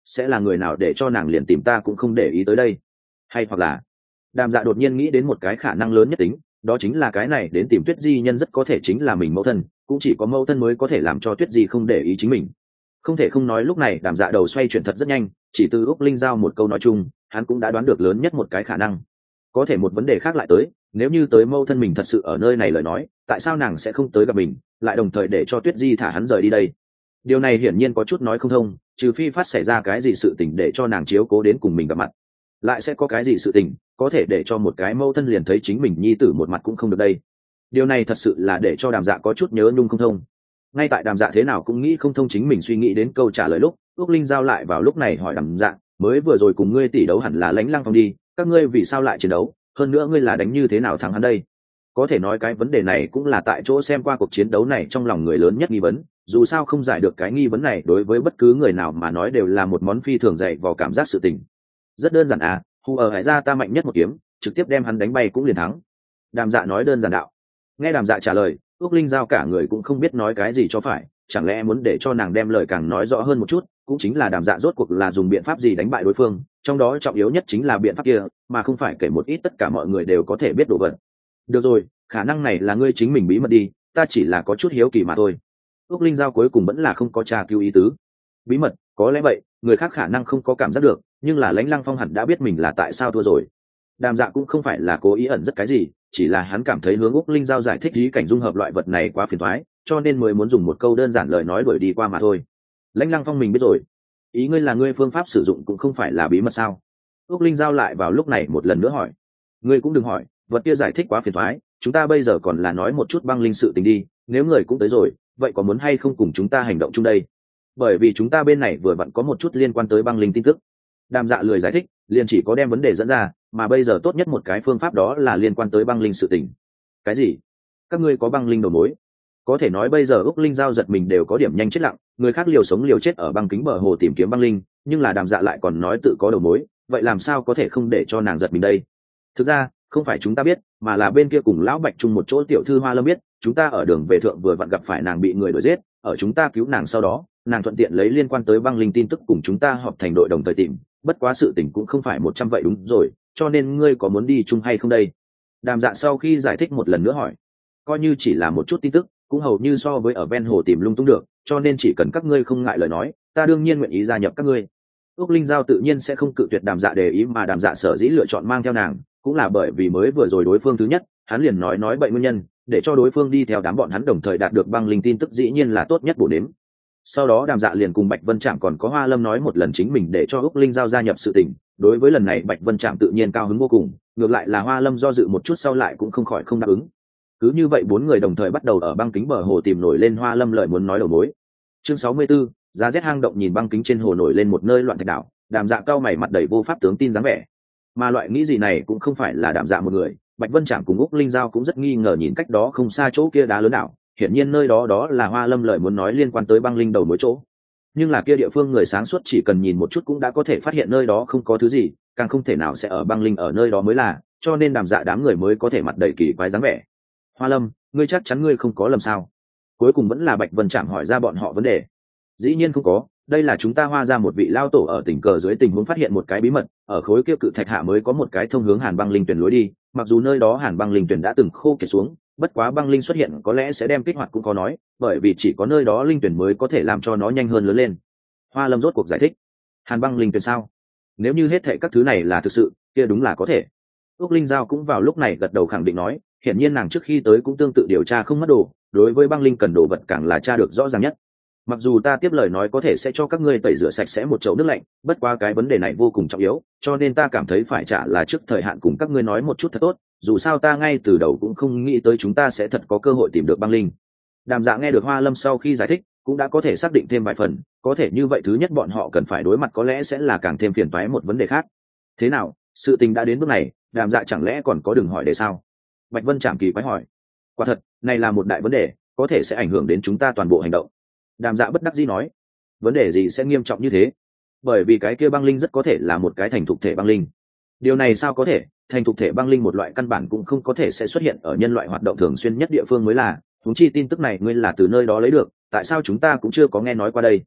sẽ là người nào để cho nàng liền tìm ta cũng không để ý tới đây? Hay hoặc là Đàm Dạ đột nhiên nghĩ đến một cái khả năng lớn nhất tính, đó chính là cái này đến tìm Tuyết Di nhân rất có thể chính là mình mẫu thân, cũng chỉ có mẫu thân mới có thể làm cho Tuyết Di không để ý chính mình. Không thể không nói lúc này Đàm Dạ đầu xoay chuyển thật rất nhanh, chỉ từ Úc Linh giao một câu nói chung, hắn cũng đã đoán được lớn nhất một cái khả năng. Có thể một vấn đề khác lại tới, nếu như tới mẫu thân mình thật sự ở nơi này lời nói, tại sao nàng sẽ không tới gặp mình, lại đồng thời để cho Tuyết Di thả hắn rời đi đây? Điều này hiển nhiên có chút nói không thông, trừ phi phát xảy ra cái gì sự tình để cho nàng chiếu cố đến cùng mình gặp mặt. Lại sẽ có cái gì sự tình có thể để cho một cái mẫu thân liền thấy chính mình nhi tử một mặt cũng không được đây? Điều này thật sự là để cho Đàm Dạ có chút nhớ nhung không thông. Ngay tại Đàm Dạ thế nào cũng nghĩ không thông chính mình suy nghĩ đến câu trả lời lúc, Úc Linh giao lại vào lúc này hỏi Đàm Dạ, mới vừa rồi cùng ngươi tỷ đấu hẳn là Lãnh Lăng Phong đi, các ngươi vì sao lại chiến đấu, hơn nữa ngươi là đánh như thế nào thắng hắn đây? Có thể nói cái vấn đề này cũng là tại chỗ xem qua cuộc chiến đấu này trong lòng người lớn nhất nghi vấn, dù sao không giải được cái nghi vấn này đối với bất cứ người nào mà nói đều là một món phi thường dạy vào cảm giác sự tình. Rất đơn giản à, hù ở hải ra ta mạnh nhất một kiếm, trực tiếp đem hắn đánh bay cũng liền thắng. Đàm Dạ nói đơn giản đạo. Nghe Đàm Dạ trả lời, Úc Linh giao cả người cũng không biết nói cái gì cho phải, chẳng lẽ muốn để cho nàng đem lời càng nói rõ hơn một chút, cũng chính là Đàm Dạ rốt cuộc là dùng biện pháp gì đánh bại đối phương, trong đó trọng yếu nhất chính là biện pháp kia, mà không phải kể một ít tất cả mọi người đều có thể biết đồ vật. Được rồi, khả năng này là ngươi chính mình bí mật đi, ta chỉ là có chút hiếu kỳ mà thôi. Úc Linh giao cuối cùng vẫn là không có tra cứu ý tứ. Bí mật, có lẽ vậy, người khác khả năng không có cảm giác được, nhưng là Lãnh Lăng Phong hẳn đã biết mình là tại sao thua rồi. Đàm Dạ cũng không phải là cố ý ẩn rất cái gì, chỉ là hắn cảm thấy hướng Úc Linh giao giải thích ý cảnh dung hợp loại vật này quá phiền toái, cho nên mới muốn dùng một câu đơn giản lời nói đuổi đi qua mà thôi. Lãnh Lăng Phong mình biết rồi. Ý ngươi là ngươi phương pháp sử dụng cũng không phải là bí mật sao? Úc Linh giao lại vào lúc này một lần nữa hỏi. Ngươi cũng đừng hỏi, vật kia giải thích quá phiền toái, chúng ta bây giờ còn là nói một chút băng linh sự tình đi, nếu người cũng tới rồi, vậy có muốn hay không cùng chúng ta hành động chung đây? Bởi vì chúng ta bên này vừa vặn có một chút liên quan tới băng linh tin tức. Đàm Dạ lười giải thích, liền chỉ có đem vấn đề dẫn ra, mà bây giờ tốt nhất một cái phương pháp đó là liên quan tới băng linh sự tình. Cái gì? Các ngươi có băng linh đầu mối? Có thể nói bây giờ Úc Linh giao giật mình đều có điểm nhanh chết lặng, người khác liều sống liều chết ở băng kính bờ hồ tìm kiếm băng linh, nhưng là Đàm Dạ lại còn nói tự có đầu mối, vậy làm sao có thể không để cho nàng giật mình đây? Thực ra không phải chúng ta biết, mà là bên kia cùng lão Bạch chung một chỗ tiểu thư Hoa Lâm biết, chúng ta ở đường về thượng vừa vặn gặp phải nàng bị người đuổi giết, ở chúng ta cứu nàng sau đó, nàng thuận tiện lấy liên quan tới băng linh tin tức cùng chúng ta họp thành đội đồng thời tìm, bất quá sự tình cũng không phải 100 vậy đúng rồi, cho nên ngươi có muốn đi chung hay không đây? Đàm Dạ sau khi giải thích một lần nữa hỏi. Coi như chỉ là một chút tin tức, cũng hầu như so với ở ven hồ tìm lung tung được, cho nên chỉ cần các ngươi không ngại lời nói, ta đương nhiên nguyện ý gia nhập các ngươi. Úc Linh giao tự nhiên sẽ không cự tuyệt Đàm Dạ đề ý, mà Đàm Dạ sở dĩ lựa chọn mang theo nàng, cũng là bởi vì mới vừa rồi đối phương thứ nhất, hắn liền nói bệnh nguyên nhân, để cho đối phương đi theo đám bọn hắn đồng thời đạt được băng linh tin tức dĩ nhiên là tốt nhất bổ đếm. Sau đó Đàm Dạ liền cùng Bạch Vân Trạm còn có Hoa Lâm nói một lần chính mình để cho Úc Linh giao gia nhập sự tình. Đối với lần này Bạch Vân Trạm tự nhiên cao hứng vô cùng, ngược lại là Hoa Lâm do dự một chút sau lại cũng không khỏi không đáp ứng. Cứ như vậy 4 người đồng thời bắt đầu ở băng kính bờ hồ tìm nổi lên Hoa Lâm lời muốn nói đầu mối. Chương 64, giá rét hang động nhìn băng kính trên hồ nổi lên một nơi loạn thạch đảo, Đàm Dạ cao mày mặt đầy vô pháp tướng tin dáng vẻ. Mà loại nghĩ gì này cũng không phải là Đàm Dạ một người, Bạch Vân Trạm cùng Úc Linh giao cũng rất nghi ngờ nhìn cách đó không xa chỗ kia đá lớn đảo, hiển nhiên nơi đó là Hoa Lâm lời muốn nói liên quan tới băng linh đầu mối chỗ. Nhưng là kia địa phương người sáng suốt chỉ cần nhìn một chút cũng đã có thể phát hiện nơi đó không có thứ gì, càng không thể nào sẽ ở băng linh ở nơi đó mới là, cho nên Đàm Dạ đám người mới có thể mặt đầy kỳ quái dáng vẻ. Hoa Lâm, ngươi chắc chắn ngươi không có lầm sao? Cuối cùng vẫn là Bạch Vân Trạm hỏi ra bọn họ vấn đề. Dĩ nhiên không có, đây là chúng ta Hoa ra một vị lao tổ ở tình cờ dưới tình huống phát hiện một cái bí mật, ở khối kia cự thạch hạ mới có một cái thông hướng Hàn băng linh tuyển lối đi, mặc dù nơi đó Hàn băng linh tuyển đã từng khô kiệt xuống, bất quá băng linh xuất hiện có lẽ sẽ đem kích hoạt cũng có nói, bởi vì chỉ có nơi đó linh tuyển mới có thể làm cho nó nhanh hơn lớn lên. Hoa Lâm rốt cuộc giải thích. Hàn băng linh tuyển sao? Nếu như hết thảy các thứ này là thực sự, kia đúng là có thể. Úc Linh giao cũng vào lúc này gật đầu khẳng định nói, hiển nhiên nàng trước khi tới cũng tương tự điều tra không mất đồ, đối với băng linh cần đồ vật càng là tra được rõ ràng nhất. Mặc dù ta tiếp lời nói có thể sẽ cho các ngươi tẩy rửa sạch sẽ một chậu nước lạnh, bất quá cái vấn đề này vô cùng trọng yếu, cho nên ta cảm thấy phải trả là trước thời hạn cùng các ngươi nói một chút thật tốt, dù sao ta ngay từ đầu cũng không nghĩ tới chúng ta sẽ thật có cơ hội tìm được băng linh. Đàm Dạ nghe được Hoa Lâm sau khi giải thích, cũng đã có thể xác định thêm vài phần, có thể như vậy thứ nhất bọn họ cần phải đối mặt có lẽ sẽ là càng thêm phiền toái một vấn đề khác. Thế nào, sự tình đã đến bước này, Đàm Dạ chẳng lẽ còn có đừng hỏi để sao? Bạch Vân Trạm kỳ quái hỏi. Quả thật, này là một đại vấn đề, có thể sẽ ảnh hưởng đến chúng ta toàn bộ hành động. Đàm Dạ bất đắc dĩ nói. Vấn đề gì sẽ nghiêm trọng như thế? Bởi vì cái kia băng linh rất có thể là một cái thành thục thể băng linh. Điều này sao có thể? Thành thục thể băng linh một loại căn bản cũng không có thể sẽ xuất hiện ở nhân loại hoạt động thường xuyên nhất địa phương mới là. Huống chi tin tức này ngươi là từ nơi đó lấy được, tại sao chúng ta cũng chưa có nghe nói qua đây?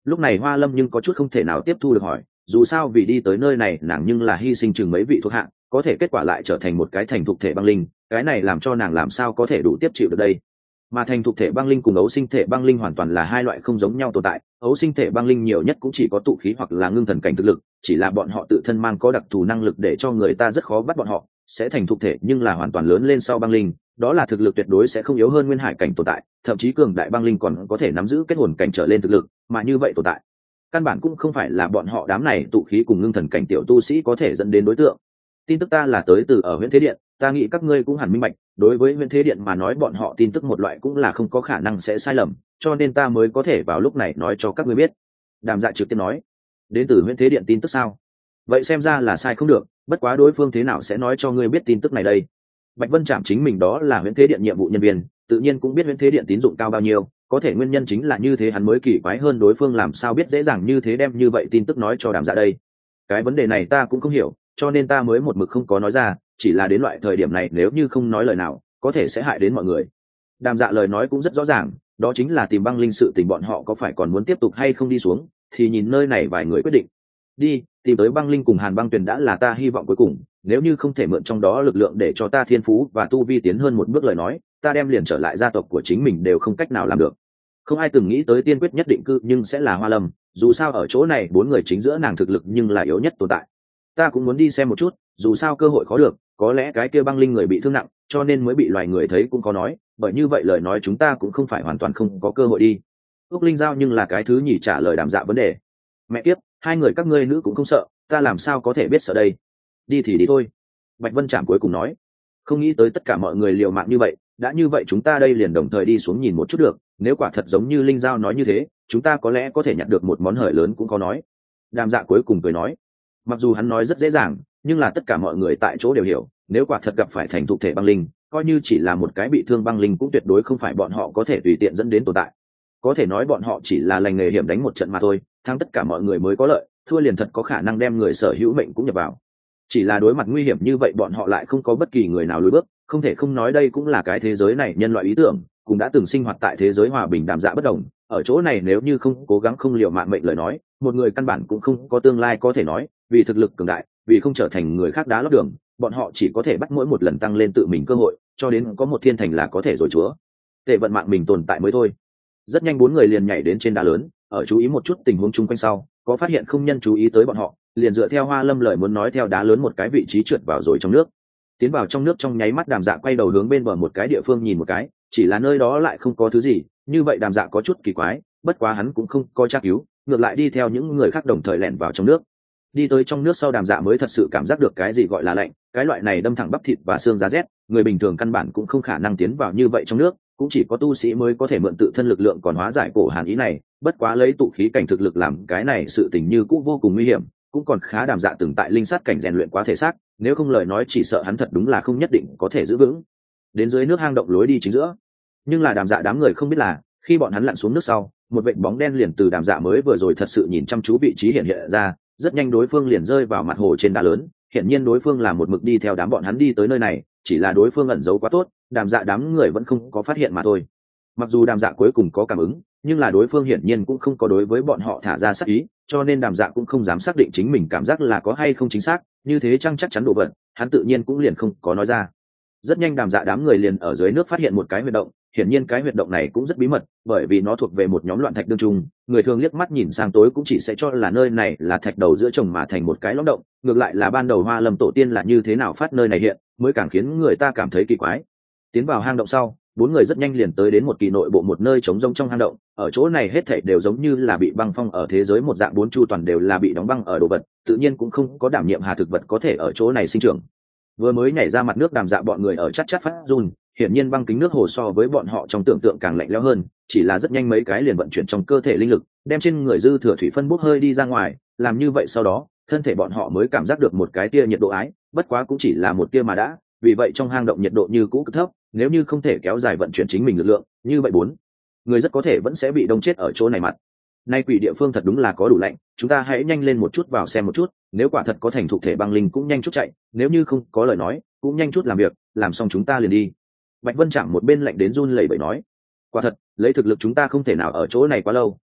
lúc này Hoa Lâm nhưng có chút không thể nào tiếp thu được hỏi, dù sao vì đi tới nơi này nàng nhưng là hy sinh chừng mấy vị thuộc hạ, có thể kết quả lại trở thành một cái thành thục thể băng linh, cái này làm cho nàng làm sao có thể đủ tiếp chịu được đây. Mà thành thục thể băng linh cùng ấu sinh thể băng linh hoàn toàn là hai loại không giống nhau tồn tại. Ấu sinh thể băng linh nhiều nhất cũng chỉ có tụ khí hoặc là ngưng thần cảnh thực lực, chỉ là bọn họ tự thân mang có đặc thù năng lực để cho người ta rất khó bắt bọn họ. Sẽ thành thục thể nhưng là hoàn toàn lớn lên sau băng linh, đó là thực lực tuyệt đối sẽ không yếu hơn nguyên hải cảnh tồn tại, thậm chí cường đại băng linh còn có thể nắm giữ kết hồn cảnh trở lên thực lực, mà như vậy tồn tại căn bản cũng không phải là bọn họ đám này tụ khí cùng ngưng thần cảnh tiểu tu sĩ có thể dẫn đến đối tượng. Tin tức ta là tới từ ở huyện Thế Điện, ta nghĩ các ngươi cũng hẳn minh bạch, đối với huyện Thế Điện mà nói bọn họ tin tức một loại cũng là không có khả năng sẽ sai lầm, cho nên ta mới có thể vào lúc này nói cho các ngươi biết. Đàm Dạ trực tiếp nói, đến từ huyện Thế Điện tin tức sao? Vậy xem ra là sai không được, bất quá đối phương thế nào sẽ nói cho ngươi biết tin tức này đây? Bạch Vân Trạm chính mình đó là huyện Thế Điện nhiệm vụ nhân viên, tự nhiên cũng biết huyện Thế Điện tín dụng cao bao nhiêu, có thể nguyên nhân chính là như thế hắn mới kỳ quái hơn đối phương làm sao biết dễ dàng như thế đem như vậy tin tức nói cho Đàm Dạ đây. Cái vấn đề này ta cũng không hiểu, cho nên ta mới một mực không có nói ra, chỉ là đến loại thời điểm này nếu như không nói lời nào có thể sẽ hại đến mọi người. Đàm Dạ lời nói cũng rất rõ ràng, đó chính là tìm băng linh sự tình bọn họ có phải còn muốn tiếp tục hay không đi xuống thì nhìn nơi này vài người quyết định. Đi tìm tới băng linh cùng Hàn Băng Tuyền đã là ta hy vọng cuối cùng, nếu như không thể mượn trong đó lực lượng để cho ta thiên phú và tu vi tiến hơn một bước lời nói, ta đem liền trở lại gia tộc của chính mình đều không cách nào làm được. Không ai từng nghĩ tới tiên quyết nhất định cư nhưng sẽ là Hoa Lâm, dù sao ở chỗ này bốn người chính giữa nàng thực lực nhưng là yếu nhất tồn tại. Ta cũng muốn đi xem một chút, dù sao cơ hội khó được, có lẽ cái kia băng linh người bị thương nặng cho nên mới bị loài người thấy cũng có nói, bởi như vậy lời nói chúng ta cũng không phải hoàn toàn không có cơ hội đi. Úc Linh Giao nhưng là cái thứ nhì trả lời Đàm Dạ vấn đề. Mẹ kiếp, hai người các ngươi nữ cũng không sợ, ta làm sao có thể biết sợ đây. Đi thì đi thôi. Bạch Vân Trạm cuối cùng nói, không nghĩ tới tất cả mọi người liều mạng như vậy, đã như vậy chúng ta đây liền đồng thời đi xuống nhìn một chút được, nếu quả thật giống như Linh Giao nói như thế chúng ta có lẽ có thể nhặt được một món hời lớn cũng có nói. Đàm Dạ cuối cùng cười nói, mặc dù hắn nói rất dễ dàng nhưng là tất cả mọi người tại chỗ đều hiểu, nếu quả thật gặp phải thành thục thể băng linh, coi như chỉ là một cái bị thương băng linh cũng tuyệt đối không phải bọn họ có thể tùy tiện dẫn đến tồn tại. Có thể nói bọn họ chỉ là lành nghề hiểm đánh một trận mà thôi, thắng tất cả mọi người mới có lợi, thua liền thật có khả năng đem người sở hữu mệnh cũng nhập vào. Chỉ là đối mặt nguy hiểm như vậy bọn họ lại không có bất kỳ người nào lùi bước, không thể không nói đây cũng là cái thế giới này nhân loại ý tưởng cũng đã từng sinh hoạt tại thế giới hòa bình. Đàm Dạ bất đồng, ở chỗ này nếu như không cố gắng không liều mạng mệnh lời nói, một người căn bản cũng không có tương lai có thể nói, vì thực lực cường đại, vì không trở thành người khác đá lót đường, bọn họ chỉ có thể bắt mỗi một lần tăng lên tự mình cơ hội, cho đến có một thiên thành là có thể rồi chúa tệ vận mạng mình tồn tại mới thôi. Rất nhanh bốn người liền nhảy đến trên đá lớn, ở chú ý một chút tình huống chung quanh sau, có phát hiện không nhân chú ý tới bọn họ, liền dựa theo Hoa Lâm lời muốn nói theo đá lớn một cái vị trí trượt vào rồi trong nước. Tiến vào trong nước trong nháy mắt Đàm Dạ quay đầu hướng bên bờ một cái địa phương nhìn một cái, chỉ là nơi đó lại không có thứ gì, như vậy Đàm Dạ có chút kỳ quái, bất quá hắn cũng không có tra cứu, ngược lại đi theo những người khác đồng thời lẻn vào trong nước. Đi tới trong nước sau Đàm Dạ mới thật sự cảm giác được cái gì gọi là lạnh, cái loại này đâm thẳng bắp thịt và xương giá rét, người bình thường căn bản cũng không khả năng tiến vào như vậy trong nước, cũng chỉ có tu sĩ mới có thể mượn tự thân lực lượng còn hóa giải cổ hàn ý này, bất quá lấy tụ khí cảnh thực lực làm cái này sự tình như cũng vô cùng nguy hiểm, cũng còn khá Đàm Dạ từng tại linh sát cảnh rèn luyện quá thể xác, nếu không lời nói chỉ sợ hắn thật đúng là không nhất định có thể giữ vững. Đến dưới nước hang động lối đi chính giữa, nhưng là Đàm Dạ đám người không biết là khi bọn hắn lặn xuống nước sau, một vệt bóng đen liền từ Đàm Dạ mới vừa rồi thật sự nhìn chăm chú vị trí hiện hiện ra, rất nhanh đối phương liền rơi vào mặt hồ trên đá lớn, hiện nhiên đối phương là một mực đi theo đám bọn hắn đi tới nơi này, chỉ là đối phương ẩn giấu quá tốt, Đàm Dạ đám người vẫn không có phát hiện mà thôi. Mặc dù Đàm Dạ cuối cùng có cảm ứng, nhưng là đối phương hiển nhiên cũng không có đối với bọn họ thả ra sát ý, cho nên Đàm Dạ cũng không dám xác định chính mình cảm giác là có hay không chính xác, như thế chăng chắc chắn độ vận, hắn tự nhiên cũng liền không có nói ra. Rất nhanh Đàm Dạ đám người liền ở dưới nước phát hiện một cái huyệt động, hiển nhiên cái huyệt động này cũng rất bí mật, bởi vì nó thuộc về một nhóm loạn thạch đương trung, người thường liếc mắt nhìn sang tối cũng chỉ sẽ cho là nơi này là thạch đầu giữa chồng mà thành một cái lõm động, ngược lại là ban đầu Hoa Lâm tổ tiên là như thế nào phát nơi này hiện, mới càng khiến người ta cảm thấy kỳ quái. Tiến vào hang động sau, bốn người rất nhanh liền tới đến một kỳ nội bộ một nơi trống rỗng trong hang động, ở chỗ này hết thảy đều giống như là bị băng phong ở thế giới một dạng, bốn chu toàn đều là bị đóng băng ở đồ vật, tự nhiên cũng không có đảm nhiệm hà thực vật có thể ở chỗ này sinh trưởng. Vừa mới nhảy ra mặt nước Đàm Dạ bọn người ở chát chát phát run, hiển nhiên băng kính nước hồ so với bọn họ trong tưởng tượng càng lạnh lẽo hơn, chỉ là rất nhanh mấy cái liền vận chuyển trong cơ thể linh lực, đem trên người dư thừa thủy phân bốc hơi đi ra ngoài, làm như vậy sau đó, thân thể bọn họ mới cảm giác được một cái tia nhiệt độ ái, bất quá cũng chỉ là một tia mà đã, vì vậy trong hang động nhiệt độ như cũ cực thấp, nếu như không thể kéo dài vận chuyển chính mình lực lượng, như vậy bốn người rất có thể vẫn sẽ bị đông chết ở chỗ này mặt. Nay quỷ địa phương thật đúng là có đủ lạnh, chúng ta hãy nhanh lên một chút vào xem một chút, nếu quả thật có thành thục thể băng linh cũng nhanh chút chạy, nếu như không có lời nói, cũng nhanh chút làm việc, làm xong chúng ta liền đi. Bạch Vân Trạm một bên lạnh đến run lẩy bẩy nói, quả thật, lấy thực lực chúng ta không thể nào ở chỗ này quá lâu,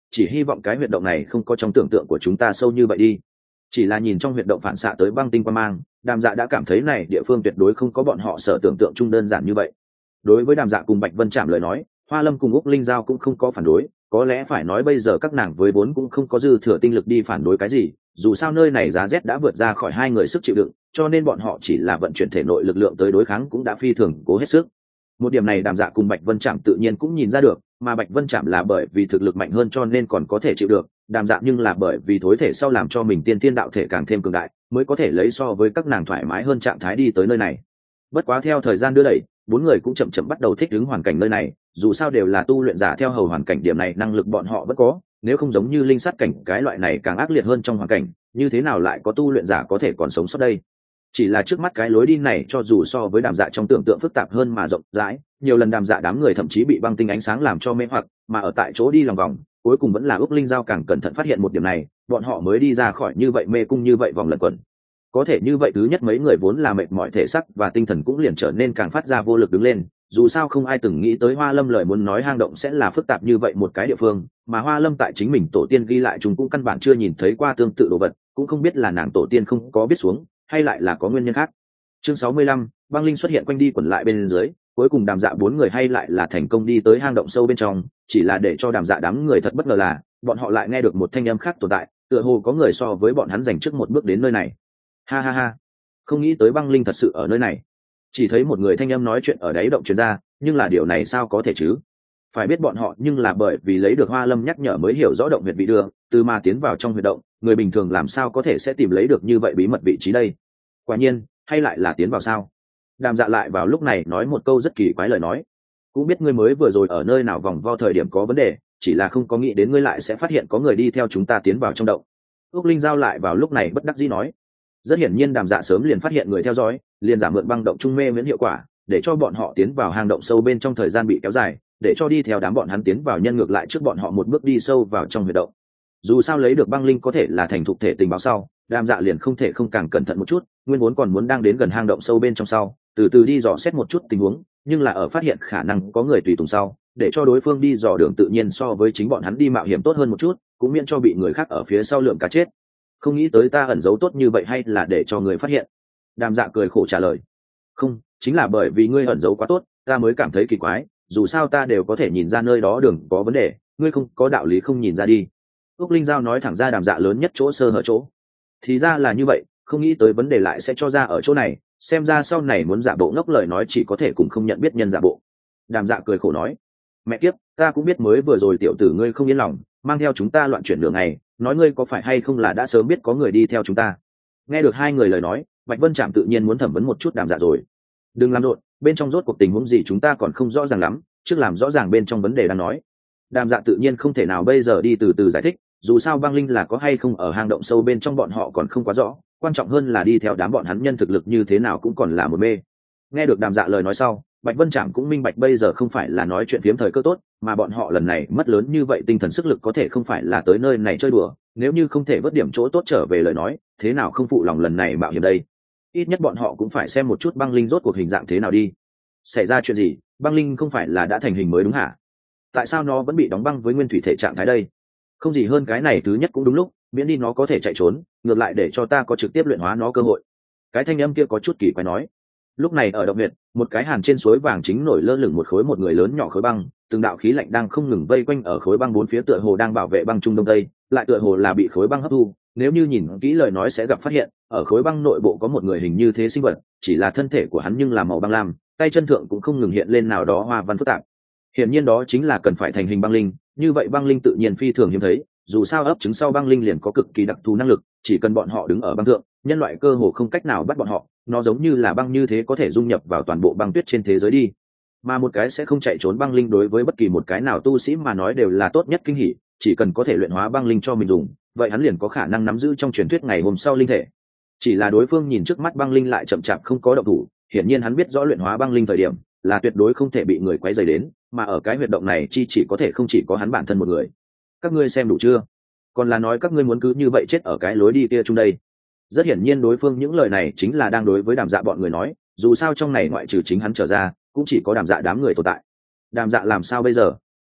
chỉ hy vọng cái huyệt động này không có trong tưởng tượng của chúng ta sâu như vậy đi. Chỉ là nhìn trong huyệt động phản xạ tới băng tinh quang mang, Đàm Dạ đã cảm thấy này địa phương tuyệt đối không có bọn họ sở tưởng tượng chung đơn giản như vậy. Đối với Đàm Dạ cùng Bạch Vân Trạm lời nói, Hoa Lâm cùng Úc Linh Giao cũng không có phản đối, có lẽ phải nói bây giờ các nàng với vốn cũng không có dư thừa tinh lực đi phản đối cái gì, dù sao nơi này giá rét đã vượt ra khỏi hai người sức chịu đựng, cho nên bọn họ chỉ là vận chuyển thể nội lực lượng tới đối kháng cũng đã phi thường cố hết sức. Một điểm này Đàm Dạ cùng Bạch Vân Trạm tự nhiên cũng nhìn ra được, mà Bạch Vân Trạm là bởi vì thực lực mạnh hơn cho nên còn có thể chịu được, Đàm Dạ nhưng là bởi vì thối thể sau làm cho mình tiên thiên đạo thể càng thêm cường đại, mới có thể lấy so với các nàng thoải mái hơn trạng thái đi tới nơi này. Bất quá theo thời gian đưa đẩy, bốn người cũng chậm chậm bắt đầu thích ứng hoàn cảnh nơi này, dù sao đều là tu luyện giả theo hầu hoàn cảnh điểm này năng lực bọn họ vẫn có, nếu không giống như linh sát cảnh cái loại này càng ác liệt hơn trong hoàn cảnh, như thế nào lại có tu luyện giả có thể còn sống sót đây. Chỉ là trước mắt cái lối đi này cho dù so với Đàm Dạ trong tưởng tượng phức tạp hơn mà rộng rãi, nhiều lần Đàm Dạ đám người thậm chí bị băng tinh ánh sáng làm cho mê hoặc, mà ở tại chỗ đi lòng vòng, cuối cùng vẫn là Úc Linh Giao càng cẩn thận phát hiện một điểm này, bọn họ mới đi ra khỏi như vậy mê cung như vậy vòng lẩn quẩn. Có thể như vậy thứ nhất mấy người vốn là mệt mỏi thể xác và tinh thần cũng liền trở nên càng phát ra vô lực đứng lên, dù sao không ai từng nghĩ tới Hoa Lâm lời muốn nói hang động sẽ là phức tạp như vậy một cái địa phương, mà Hoa Lâm tại chính mình tổ tiên ghi lại chúng cũng căn bản chưa nhìn thấy qua tương tự đồ vật, cũng không biết là nàng tổ tiên không có viết xuống hay lại là có nguyên nhân khác. Chương 65, băng linh xuất hiện quanh đi quẩn lại bên dưới, cuối cùng Đàm Dạ bốn người hay lại là thành công đi tới hang động sâu bên trong, chỉ là để cho Đàm Dạ đám người thật bất ngờ là bọn họ lại nghe được một thanh âm khác tồn tại, tựa hồ có người so với bọn hắn dành trước một bước đến nơi này. Ha ha ha, không nghĩ tới băng linh thật sự ở nơi này. Chỉ thấy một người thanh âm nói chuyện ở đáy động truyền ra, nhưng là điều này sao có thể chứ? Phải biết bọn họ nhưng là bởi vì lấy được Hoa Lâm nhắc nhở mới hiểu rõ động huyệt vị đường, từ mà tiến vào trong huyệt động, người bình thường làm sao có thể sẽ tìm lấy được như vậy bí mật vị trí đây? Quả nhiên, hay lại là tiến vào sao? Đàm Dạ lại vào lúc này nói một câu rất kỳ quái lời nói. Cũng biết ngươi mới vừa rồi ở nơi nào vòng vo thời điểm có vấn đề, chỉ là không có nghĩ đến ngươi lại sẽ phát hiện có người đi theo chúng ta tiến vào trong động. Úc Linh Giao lại vào lúc này bất đắc dĩ nói. Rất hiển nhiên Đàm Dạ sớm liền phát hiện người theo dõi, liền giảm mượn băng động trung mê miễn hiệu quả, để cho bọn họ tiến vào hang động sâu bên trong thời gian bị kéo dài, để cho đi theo đám bọn hắn tiến vào nhân ngược lại trước bọn họ một bước đi sâu vào trong huyệt động. Dù sao lấy được băng linh có thể là thành thục thể tình báo sau, Đàm Dạ liền không thể không càng cẩn thận một chút, nguyên vốn còn muốn đang đến gần hang động sâu bên trong sau, từ từ đi dò xét một chút tình huống, nhưng là ở phát hiện khả năng có người tùy tùng sau, để cho đối phương đi dò đường tự nhiên so với chính bọn hắn đi mạo hiểm tốt hơn một chút, cũng miễn cho bị người khác ở phía sau lượm cá chết. Không nghĩ tới ta ẩn giấu tốt như vậy hay là để cho người phát hiện? Đàm Dạ cười khổ trả lời. Không, chính là bởi vì ngươi ẩn giấu quá tốt, ta mới cảm thấy kỳ quái, dù sao ta đều có thể nhìn ra nơi đó đường có vấn đề, ngươi không có đạo lý không nhìn ra đi. Úc Linh Giao nói thẳng ra Đàm Dạ lớn nhất chỗ sơ hở chỗ. Thì ra là như vậy, không nghĩ tới vấn đề lại sẽ cho ra ở chỗ này, xem ra sau này muốn giả bộ ngốc lời nói chỉ có thể cùng không nhận biết nhân giả bộ. Đàm Dạ cười khổ nói. Mẹ kiếp, ta cũng biết mới vừa rồi tiểu tử ngươi không yên lòng, mang theo chúng ta loạn chuyển đường này, nói ngươi có phải hay không là đã sớm biết có người đi theo chúng ta. Nghe được hai người lời nói, Bạch Vân Trạm tự nhiên muốn thẩm vấn một chút Đàm Dạ rồi. Đừng làm rộn, bên trong rốt cuộc tình huống gì chúng ta còn không rõ ràng lắm, trước làm rõ ràng bên trong vấn đề đang nói. Đàm Dạ tự nhiên không thể nào bây giờ đi từ từ giải thích, dù sao băng linh là có hay không ở hang động sâu bên trong bọn họ còn không quá rõ, quan trọng hơn là đi theo đám bọn hắn nhân thực lực như thế nào cũng còn là một mê. Nghe được Đàm Dạ lời nói sau, Bạch Vân Trạm cũng minh bạch bây giờ không phải là nói chuyện phiếm thời cơ tốt, mà bọn họ lần này mất lớn như vậy tinh thần sức lực có thể không phải là tới nơi này chơi đùa, nếu như không thể vớt điểm chỗ tốt trở về lời nói, thế nào không phụ lòng lần này mạo hiểm đây. Ít nhất bọn họ cũng phải xem một chút băng linh rốt cuộc hình dạng thế nào đi. Xảy ra chuyện gì, băng linh không phải là đã thành hình mới đúng hả? Tại sao nó vẫn bị đóng băng với nguyên thủy thể trạng thái đây? Không gì hơn cái này thứ nhất cũng đúng lúc, miễn đi nó có thể chạy trốn, ngược lại để cho ta có trực tiếp luyện hóa nó cơ hội. Cái thanh âm kia có chút kỳ quái nói. Lúc này ở động huyệt, một cái hàn trên suối vàng chính nổi lơ lửng một khối một người lớn nhỏ khối băng, từng đạo khí lạnh đang không ngừng vây quanh ở khối băng bốn phía, tựa hồ đang bảo vệ băng trung đông tây, lại tựa hồ là bị khối băng hấp thu. Nếu như nhìn kỹ lời nói sẽ gặp phát hiện, ở khối băng nội bộ có một người hình như thế sinh vật, chỉ là thân thể của hắn nhưng là màu băng lam, tay chân thượng cũng không ngừng hiện lên nào đó hoa văn phức tạp. Hiển nhiên đó chính là cần phải thành hình băng linh, như vậy băng linh tự nhiên phi thường hiếm thấy, dù sao ấp trứng sau băng linh liền có cực kỳ đặc thù năng lực, chỉ cần bọn họ đứng ở băng thượng, nhân loại cơ hồ không cách nào bắt bọn họ, nó giống như là băng như thế có thể dung nhập vào toàn bộ băng tuyết trên thế giới đi. Mà một cái sẽ không chạy trốn băng linh đối với bất kỳ một cái nào tu sĩ mà nói đều là tốt nhất kinh hỉ, chỉ cần có thể luyện hóa băng linh cho mình dùng, vậy hắn liền có khả năng nắm giữ trong truyền thuyết ngày hôm sau linh thể. Chỉ là đối phương nhìn trước mắt băng linh lại chậm chạp không có động thủ, hiển nhiên hắn biết rõ luyện hóa băng linh thời điểm là tuyệt đối không thể bị người quấy rầy đến, mà ở cái huyệt động này chỉ có thể không chỉ có hắn bản thân một người. Các ngươi xem đủ chưa? Còn là nói các ngươi muốn cứ như vậy chết ở cái lối đi kia chung đây? Rất hiển nhiên đối phương những lời này chính là đang đối với Đàm Dạ bọn người nói, dù sao trong này ngoại trừ chính hắn trở ra cũng chỉ có Đàm Dạ đám người tồn tại. Đàm Dạ làm sao bây giờ?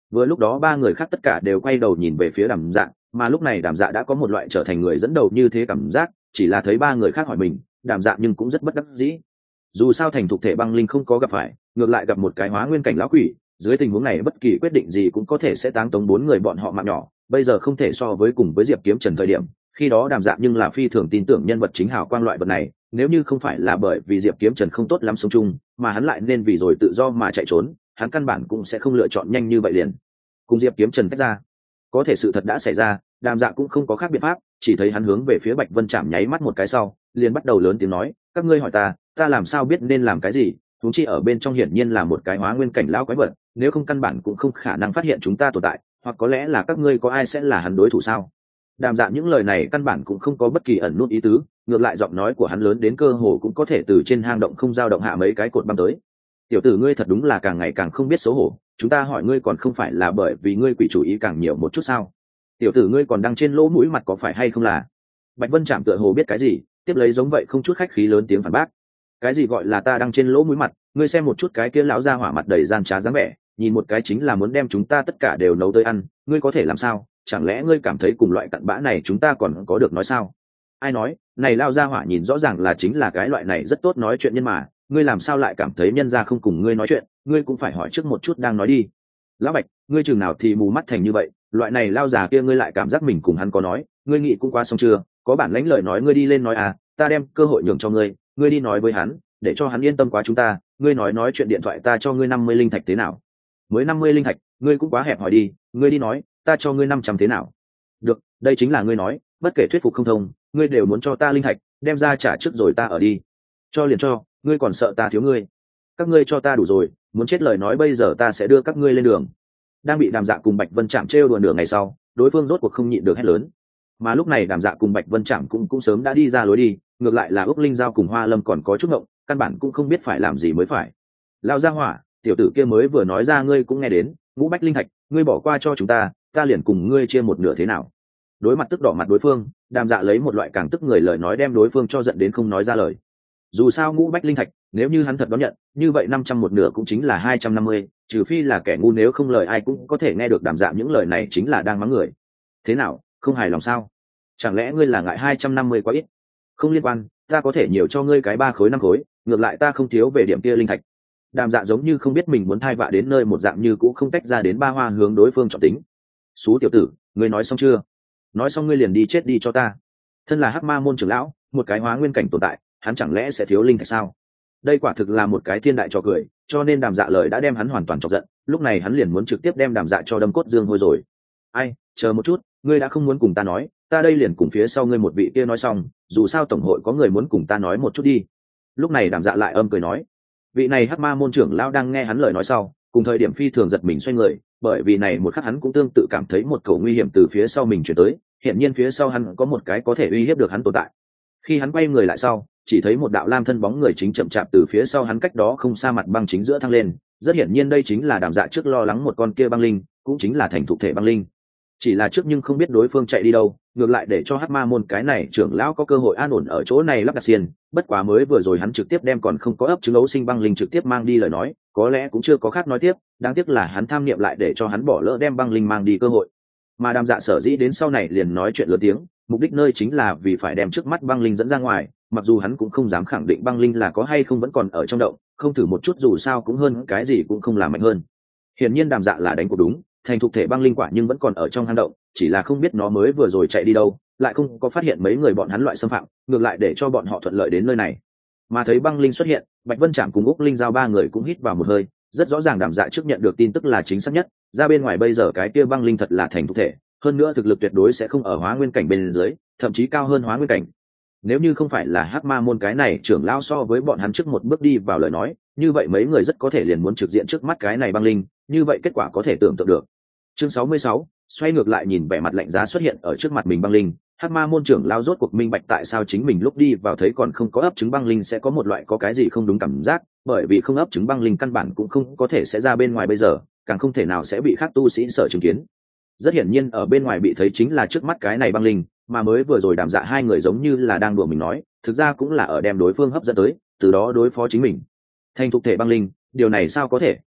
Vừa lúc đó ba người khác tất cả đều quay đầu nhìn về phía Đàm Dạ, mà lúc này Đàm Dạ đã có một loại trở thành người dẫn đầu như thế cảm giác, chỉ là thấy ba người khác hỏi mình, Đàm Dạ nhưng cũng rất bất đắc dĩ. Dù sao thành thục thể băng linh không có gặp phải, ngược lại gặp một cái hóa nguyên cảnh lão quỷ, dưới tình huống này bất kỳ quyết định gì cũng có thể sẽ táng tống bốn người bọn họ mạng nhỏ, bây giờ không thể so với cùng với Diệp Kiếm Trần thời điểm, khi đó Đàm Dạ nhưng là phi thường tin tưởng nhân vật chính hào quang loại vật này, nếu như không phải là bởi vì Diệp Kiếm Trần không tốt lắm sống chung, mà hắn lại nên vì rồi tự do mà chạy trốn, hắn căn bản cũng sẽ không lựa chọn nhanh như vậy liền cùng Diệp Kiếm Trần tách ra. Có thể sự thật đã xảy ra, Đàm Dạ cũng không có khác biện pháp, chỉ thấy hắn hướng về phía Bạch Vân Trạm nháy mắt một cái sau, liền bắt đầu lớn tiếng nói, các ngươi hỏi ta làm sao biết nên làm cái gì, chúng chi ở bên trong hiển nhiên là một cái hóa nguyên cảnh lão quái vật, nếu không căn bản cũng không khả năng phát hiện chúng ta tồn tại, hoặc có lẽ là các ngươi có ai sẽ là hắn đối thủ sao? Đàm Dạ những lời này căn bản cũng không có bất kỳ ẩn nút ý tứ, ngược lại giọng nói của hắn lớn đến cơ hồ cũng có thể từ trên hang động không dao động hạ mấy cái cột băng tới. Tiểu tử ngươi thật đúng là càng ngày càng không biết xấu hổ, chúng ta hỏi ngươi còn không phải là bởi vì ngươi quỷ chủ ý càng nhiều một chút sao? Tiểu tử ngươi còn đang trên lỗ mũi mặt có phải hay không là? Bạch Vân Trạm tựa hồ biết cái gì, tiếp lấy giống vậy không chút khách khí lớn tiếng phản bác. Cái gì gọi là ta đang trên lỗ mũi mặt, ngươi xem một chút cái kia lão gia hỏa mặt đầy gian trá dáng vẻ, nhìn một cái chính là muốn đem chúng ta tất cả đều nấu tới ăn, ngươi có thể làm sao? Chẳng lẽ ngươi cảm thấy cùng loại cặn bã này chúng ta còn có được nói sao? Ai nói, này lão gia hỏa nhìn rõ ràng là chính là cái loại này rất tốt nói chuyện nhân mà, ngươi làm sao lại cảm thấy nhân gia không cùng ngươi nói chuyện, ngươi cũng phải hỏi trước một chút đang nói đi. Lão Bạch, ngươi chừng nào thì mù mắt thành như vậy, loại này lao già kia ngươi lại cảm giác mình cùng hắn có nói, ngươi nghĩ cũng quá xong chưa, có bản lãnh lời nói ngươi đi lên nói à, ta đem cơ hội nhường cho ngươi, ngươi đi nói với hắn, để cho hắn yên tâm quá chúng ta, ngươi nói chuyện điện thoại ta cho ngươi 50 linh thạch thế nào? Mới 50 linh thạch, ngươi cũng quá hẹp hòi đi, ngươi đi nói, ta cho ngươi 500 thế nào? Được, đây chính là ngươi nói, bất kể thuyết phục không thông, ngươi đều muốn cho ta linh thạch, đem ra trả trước rồi ta ở đi. Cho liền cho, ngươi còn sợ ta thiếu ngươi? Các ngươi cho ta đủ rồi, muốn chết lời nói bây giờ ta sẽ đưa các ngươi lên đường. Đang bị Đàm Dạ cùng Bạch Vân Trạm trêu đùa nửa ngày sau, đối phương rốt cuộc không nhịn được hét lớn. Mà lúc này Đàm Dạ cùng Bạch Vân Trạm cũng sớm đã đi ra lối đi, ngược lại là Úc Linh Giao cùng Hoa Lâm còn có chút ngộng, căn bản cũng không biết phải làm gì mới phải. Lao gia hỏa, tiểu tử kia mới vừa nói ra ngươi cũng nghe đến, ngũ bách linh thạch, ngươi bỏ qua cho chúng ta liền cùng ngươi chia một nửa thế nào? Đối mặt tức đỏ mặt đối phương, Đàm Dạ lấy một loại càng tức người lời nói đem đối phương cho giận đến không nói ra lời. Dù sao ngũ bách linh thạch, nếu như hắn thật đón nhận, như vậy 500 một nửa cũng chính là 250, trừ phi là kẻ ngu, nếu không lời ai cũng có thể nghe được Đàm Dạ những lời này chính là đang mắng người. Thế nào, không hài lòng sao? Chẳng lẽ ngươi là ngại 250 quá ít? Không liên quan, ta có thể nhiều cho ngươi cái 3 khối 5 khối, ngược lại ta không thiếu về điểm kia linh thạch. Đàm Dạ giống như không biết mình muốn thai vạ đến nơi một dạng như cũng không tách ra đến ba hoa hướng đối phương chọn tính. Xú tiểu tử, ngươi nói xong chưa? Nói xong ngươi liền đi chết đi cho ta. Thân là Hắc Ma môn trưởng lão, một cái hóa nguyên cảnh tồn tại, hắn chẳng lẽ sẽ thiếu linh thạch sao? Đây quả thực là một cái thiên đại trò cười, cho nên Đàm Dạ lời đã đem hắn hoàn toàn chọc giận, lúc này hắn liền muốn trực tiếp đem Đàm Dạ cho đâm cốt dương hôi rồi. Ai, chờ một chút, ngươi đã không muốn cùng ta nói, ta đây liền cùng phía sau ngươi một vị kia nói xong, dù sao tổng hội có người muốn cùng ta nói một chút đi. Lúc này Đàm Dạ lại âm cười nói. Vị này Hắc Ma môn trưởng lão đang nghe hắn lời nói sau, cùng thời điểm phi thường giật mình xoay người, bởi vì này một khắc hắn cũng tương tự cảm thấy một cầu nguy hiểm từ phía sau mình chuyển tới, hiện nhiên phía sau hắn có một cái có thể uy hiếp được hắn tồn tại. Khi hắn quay người lại sau, chỉ thấy một đạo lam thân bóng người chính chậm chạp từ phía sau hắn cách đó không xa mặt băng chính giữa thăng lên, rất hiển nhiên đây chính là Đàm Dạ trước lo lắng một con kia băng linh, cũng chính là thành thục thể băng linh. Chỉ là trước nhưng không biết đối phương chạy đi đâu, ngược lại để cho Hắc Ma môn cái này trưởng lão có cơ hội an ổn ở chỗ này lắp đặt xiên, bất quá mới vừa rồi hắn trực tiếp đem còn không có ấp trứng ấu sinh băng linh trực tiếp mang đi lời nói, có lẽ cũng chưa có khác nói tiếp, đáng tiếc là hắn tham niệm lại để cho hắn bỏ lỡ đem băng linh mang đi cơ hội. Mà Đàm Dạ sở dĩ đến sau này liền nói chuyện lớn tiếng, mục đích nơi chính là vì phải đem trước mắt băng linh dẫn ra ngoài, mặc dù hắn cũng không dám khẳng định băng linh là có hay không vẫn còn ở trong động, không thử một chút dù sao cũng hơn cái gì cũng không làm mạnh hơn. Hiển nhiên Đàm Dạ là đánh cuộc đúng, thành thục thể băng linh quả nhưng vẫn còn ở trong hang động, chỉ là không biết nó mới vừa rồi chạy đi đâu, lại không có phát hiện mấy người bọn hắn loại xâm phạm, ngược lại để cho bọn họ thuận lợi đến nơi này. Mà thấy băng linh xuất hiện, Bạch Vân Trạm cùng Úc Linh Giao ba người cũng hít vào một hơi, rất rõ ràng Đàm Dạ trước nhận được tin tức là chính xác nhất, ra bên ngoài bây giờ cái kia băng linh thật là thành thục thể, hơn nữa thực lực tuyệt đối sẽ không ở hóa nguyên cảnh bên dưới, thậm chí cao hơn hóa nguyên cảnh. Nếu như không phải là Hắc Ma môn cái này trưởng lão so với bọn hắn trước một bước đi vào lời nói, như vậy mấy người rất có thể liền muốn trực diện trước mắt cái này băng linh, như vậy kết quả có thể tưởng tượng được. Chương 66, xoay ngược lại nhìn vẻ mặt lạnh giá xuất hiện ở trước mặt mình băng linh, Hắc Ma môn trưởng lão rốt cuộc minh bạch tại sao chính mình lúc đi vào thấy còn không có ấp trứng băng linh sẽ có một loại có cái gì không đúng cảm giác, bởi vì không ấp trứng băng linh căn bản cũng không có thể sẽ ra bên ngoài bây giờ, càng không thể nào sẽ bị khác tu sĩ sở chứng kiến. Rất hiển nhiên ở bên ngoài bị thấy chính là trước mắt cái này băng linh, mà mới vừa rồi Đàm Dạ hai người giống như là đang đùa mình nói, thực ra cũng là ở đem đối phương hấp dẫn tới, từ đó đối phó chính mình. Thành thục thể băng linh, điều này sao có thể,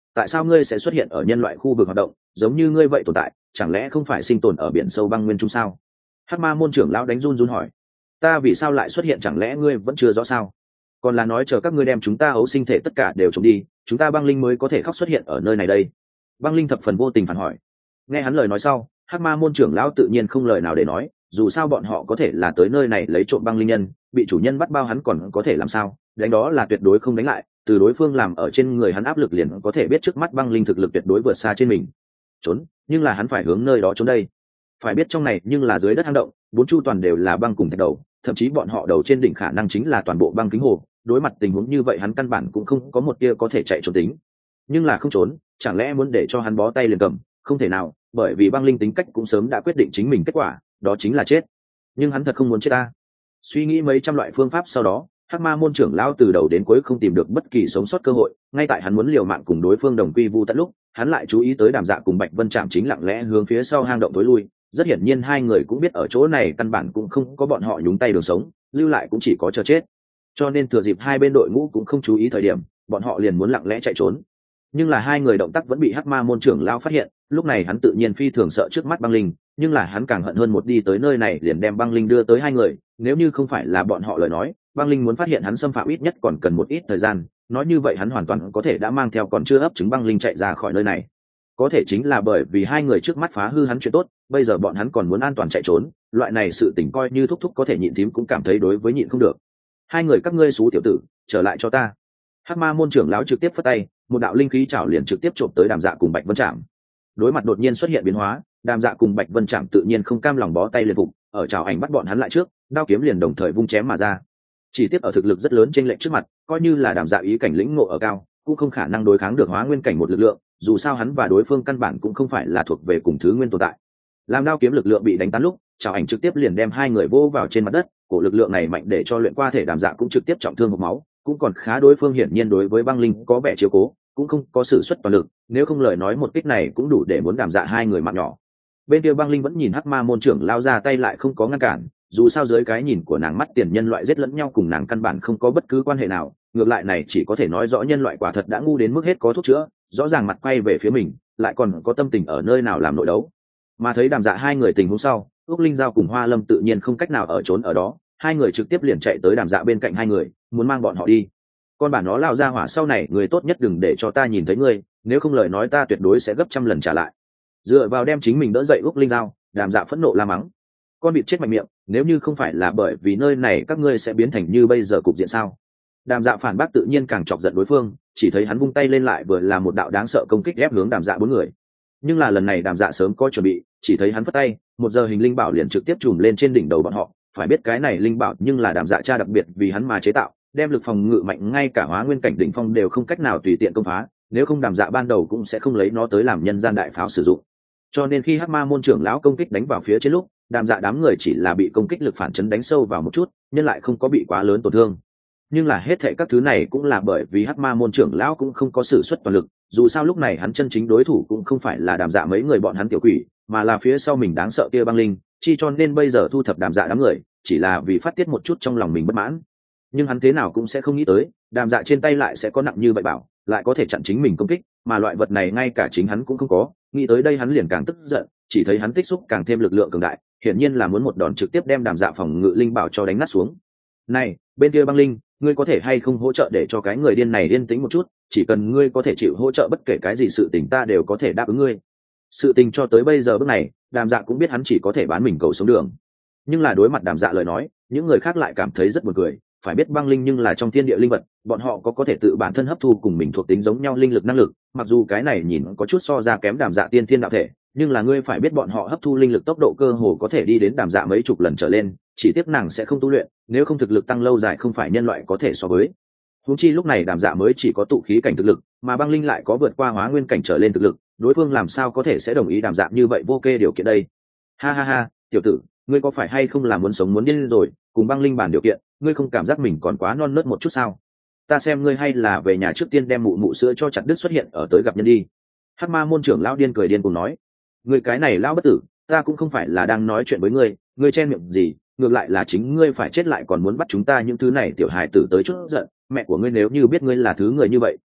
tại sao ngươi sẽ xuất hiện ở nhân loại khu vực hoạt động, giống như ngươi vậy tồn tại, chẳng lẽ không phải sinh tồn ở biển sâu băng nguyên trung sao? Hắc ma môn trưởng lão đánh run run hỏi. Ta vì sao lại xuất hiện, chẳng lẽ ngươi vẫn chưa rõ sao? Còn là nói chờ các ngươi đem chúng ta ấu sinh thể tất cả đều trộm đi, chúng ta băng linh mới có thể khóc xuất hiện ở nơi này đây? Băng linh thập phần vô tình phản hỏi. Nghe hắn lời nói sau, Hắc ma môn trưởng lão tự nhiên không lời nào để nói, dù sao bọn họ có thể là tới nơi này lấy trộm băng linh nhân, bị chủ nhân bắt bao hắn còn có thể làm sao, đánh đó là tuyệt đối không đánh lại, từ đối phương làm ở trên người hắn áp lực liền có thể biết trước mắt băng linh thực lực tuyệt đối vượt xa trên mình. Trốn, nhưng là hắn phải hướng nơi đó trốn đây. Phải biết trong này nhưng là dưới đất hang động, bốn chu toàn đều là băng cùng thạch đầu, thậm chí bọn họ đầu trên đỉnh khả năng chính là toàn bộ băng kính hồ, đối mặt tình huống như vậy hắn căn bản cũng không có một tia có thể chạy trốn tính. Nhưng là không trốn, chẳng lẽ muốn để cho hắn bó tay liền cầm? Không thể nào, bởi vì băng linh tính cách cũng sớm đã quyết định chính mình kết quả, đó chính là chết. Nhưng hắn thật không muốn chết ta. Suy nghĩ mấy trăm loại phương pháp sau đó, Hắc ma môn trưởng lão từ đầu đến cuối không tìm được bất kỳ sống sót cơ hội, ngay tại hắn muốn liều mạng cùng đối phương đồng quy vu tận lúc, hắn lại chú ý tới Đàm Dạ cùng Bạch Vân Trạm chính lặng lẽ hướng phía sau hang động tối lui. Rất hiển nhiên hai người cũng biết ở chỗ này căn bản cũng không có bọn họ nhúng tay đường sống, lưu lại cũng chỉ có chờ chết. Cho nên thừa dịp hai bên đội ngũ cũng không chú ý thời điểm, bọn họ liền muốn lặng lẽ chạy trốn. Nhưng là hai người động tác vẫn bị Hắc ma môn trưởng lão phát hiện, lúc này hắn tự nhiên phi thường sợ trước mắt băng linh, nhưng là hắn càng hận hơn một đi tới nơi này liền đem băng linh đưa tới hai người, nếu như không phải là bọn họ lời nói, băng linh muốn phát hiện hắn xâm phạm ít nhất còn cần một ít thời gian, nói như vậy hắn hoàn toàn có thể đã mang theo còn chưa ấp trứng băng linh chạy ra khỏi nơi này. Có thể chính là bởi vì hai người trước mắt phá hư hắn chuyện tốt, bây giờ bọn hắn còn muốn an toàn chạy trốn, loại này sự tình coi như thúc thúc có thể nhịn thím cũng cảm thấy đối với nhịn không được. Hai người các ngươi xú tiểu tử, trở lại cho ta. Hắc ma môn trưởng lão trực tiếp phất tay, một đạo linh khí trảo liền trực tiếp trộm tới Đàm Dạ cùng Bạch Vân Trạm. Đối mặt đột nhiên xuất hiện biến hóa, Đàm Dạ cùng Bạch Vân Trạm tự nhiên không cam lòng bó tay liền phục, ở trảo ảnh bắt bọn hắn lại trước, đao kiếm liền đồng thời vung chém mà ra. Chỉ tiếp ở thực lực rất lớn trên lệnh trước mặt, coi như là Đàm Dạ ý cảnh lĩnh ngộ ở cao, cũng không khả năng đối kháng được hóa nguyên cảnh một lực lượng, dù sao hắn và đối phương căn bản cũng không phải là thuộc về cùng thứ nguyên tồn tại. Làm đao kiếm lực lượng bị đánh tan lúc, trảo ảnh trực tiếp liền đem hai người vô vào trên mặt đất, cổ lực lượng này mạnh để cho luyện qua thể Đàm Dạ cũng trực tiếp trọng thương hộc máu, cũng còn khá đối phương hiển nhiên đối với băng linh có vẻ chiếu cố, cũng không có sử xuất toàn lực, nếu không lời nói một kích này cũng đủ để muốn Đàm Dạ hai người mạng nhỏ. Bên kia băng linh vẫn nhìn Hắc ma môn trưởng lao ra tay lại không có ngăn cản, dù sao dưới cái nhìn của nàng mắt tiền nhân loại giết lẫn nhau cùng nàng căn bản không có bất cứ quan hệ nào, ngược lại này chỉ có thể nói rõ nhân loại quả thật đã ngu đến mức hết có thuốc chữa, rõ ràng mặt quay về phía mình, lại còn có tâm tình ở nơi nào làm nội đấu. Mà thấy Đàm Dạ hai người tình huống sau, Úc Linh Giao cùng Hoa Lâm tự nhiên không cách nào ở trốn ở đó, hai người trực tiếp liền chạy tới Đàm Dạ bên cạnh hai người, muốn mang bọn họ đi. Con bản nó lao ra hỏa sau này, người tốt nhất đừng để cho ta nhìn thấy ngươi, nếu không lời nói ta tuyệt đối sẽ gấp trăm lần trả lại. Dựa vào đem chính mình đỡ dậy Úc Linh Giao, Đàm Dạ phẫn nộ la mắng. Con bị chết mạnh miệng, nếu như không phải là bởi vì nơi này các ngươi sẽ biến thành như bây giờ cục diện sao? Đàm Dạ phản bác tự nhiên càng chọc giận đối phương, chỉ thấy hắn vung tay lên lại vừa là một đạo đáng sợ công kích ép hướng Đàm Dạ bốn người. Nhưng là lần này Đàm Dạ sớm có chuẩn bị, chỉ thấy hắn phất tay, một giờ hình linh bảo liền trực tiếp trùm lên trên đỉnh đầu bọn họ. Phải biết cái này linh bảo nhưng là Đàm Dạ cha đặc biệt vì hắn mà chế tạo, đem lực phòng ngự mạnh ngay cả hóa nguyên cảnh đỉnh phong đều không cách nào tùy tiện công phá, nếu không Đàm Dạ ban đầu cũng sẽ không lấy nó tới làm nhân gian đại pháo sử dụng. Cho nên khi Hắc ma môn trưởng lão công kích đánh vào phía trên lúc, Đàm Dạ đám người chỉ là bị công kích lực phản chấn đánh sâu vào một chút, nhưng lại không có bị quá lớn tổn thương. Nhưng là hết thảy các thứ này cũng là bởi vì Hắc ma môn trưởng lão cũng không có sử xuất toàn lực, dù sao lúc này hắn chân chính đối thủ cũng không phải là Đàm Dạ mấy người bọn hắn tiểu quỷ, mà là phía sau mình đáng sợ kia băng linh, chi cho nên bây giờ thu thập Đàm Dạ đám người, chỉ là vì phát tiết một chút trong lòng mình bất mãn. Nhưng hắn thế nào cũng sẽ không nghĩ tới, Đàm Dạ trên tay lại sẽ có nặng như vậy bảo, lại có thể chặn chính mình công kích, mà loại vật này ngay cả chính hắn cũng không có, nghĩ tới đây hắn liền càng tức giận, chỉ thấy hắn tích xúc càng thêm lực lượng cường đại, hiển nhiên là muốn một đòn trực tiếp đem Đàm Dạ phòng ngự linh bảo cho đánh nát xuống. Này, bên kia băng linh, ngươi có thể hay không hỗ trợ để cho cái người điên này yên tĩnh một chút, chỉ cần ngươi có thể chịu hỗ trợ bất kể cái gì sự tình ta đều có thể đáp ứng ngươi. Sự tình cho tới bây giờ bước này, Đàm Dạ cũng biết hắn chỉ có thể bán mình cầu sống đường. Nhưng là đối mặt Đàm Dạ lời nói, những người khác lại cảm thấy rất buồn cười, phải biết băng linh nhưng là trong thiên địa linh vật, bọn họ có thể tự bản thân hấp thu cùng mình thuộc tính giống nhau linh lực năng lực, mặc dù cái này nhìn có chút so ra kém Đàm Dạ tiên thiên đạo thể, nhưng là ngươi phải biết bọn họ hấp thu linh lực tốc độ cơ hồ có thể đi đến Đàm Dạ mấy chục lần trở lên, chỉ tiếc nàng sẽ không tu luyện, nếu không thực lực tăng lâu dài không phải nhân loại có thể so với. Huống chi lúc này Đàm Dạ mới chỉ có tụ khí cảnh thực lực, mà băng linh lại có vượt qua hóa nguyên cảnh trở lên thực lực, đối phương làm sao có thể sẽ đồng ý Đàm Dạ như vậy vô kê điều kiện đây. Ha ha ha, tiểu tử, ngươi có phải hay không là muốn sống muốn điên rồi, cùng băng linh bàn điều kiện, ngươi không cảm giác mình còn quá non nớt một chút sao? Ta xem ngươi hay là về nhà trước tiên đem mụ mụ sữa cho chặt đứt xuất hiện ở tới gặp nhân đi. Hắc ma môn trưởng lão điên cười điên cùng nói, ngươi cái này lão bất tử, ta cũng không phải là đang nói chuyện với ngươi, ngươi chen miệng gì, ngược lại là chính ngươi phải chết lại còn muốn bắt chúng ta những thứ này tiểu hài tử tới chút giận, mẹ của ngươi nếu như biết ngươi là thứ người như vậy,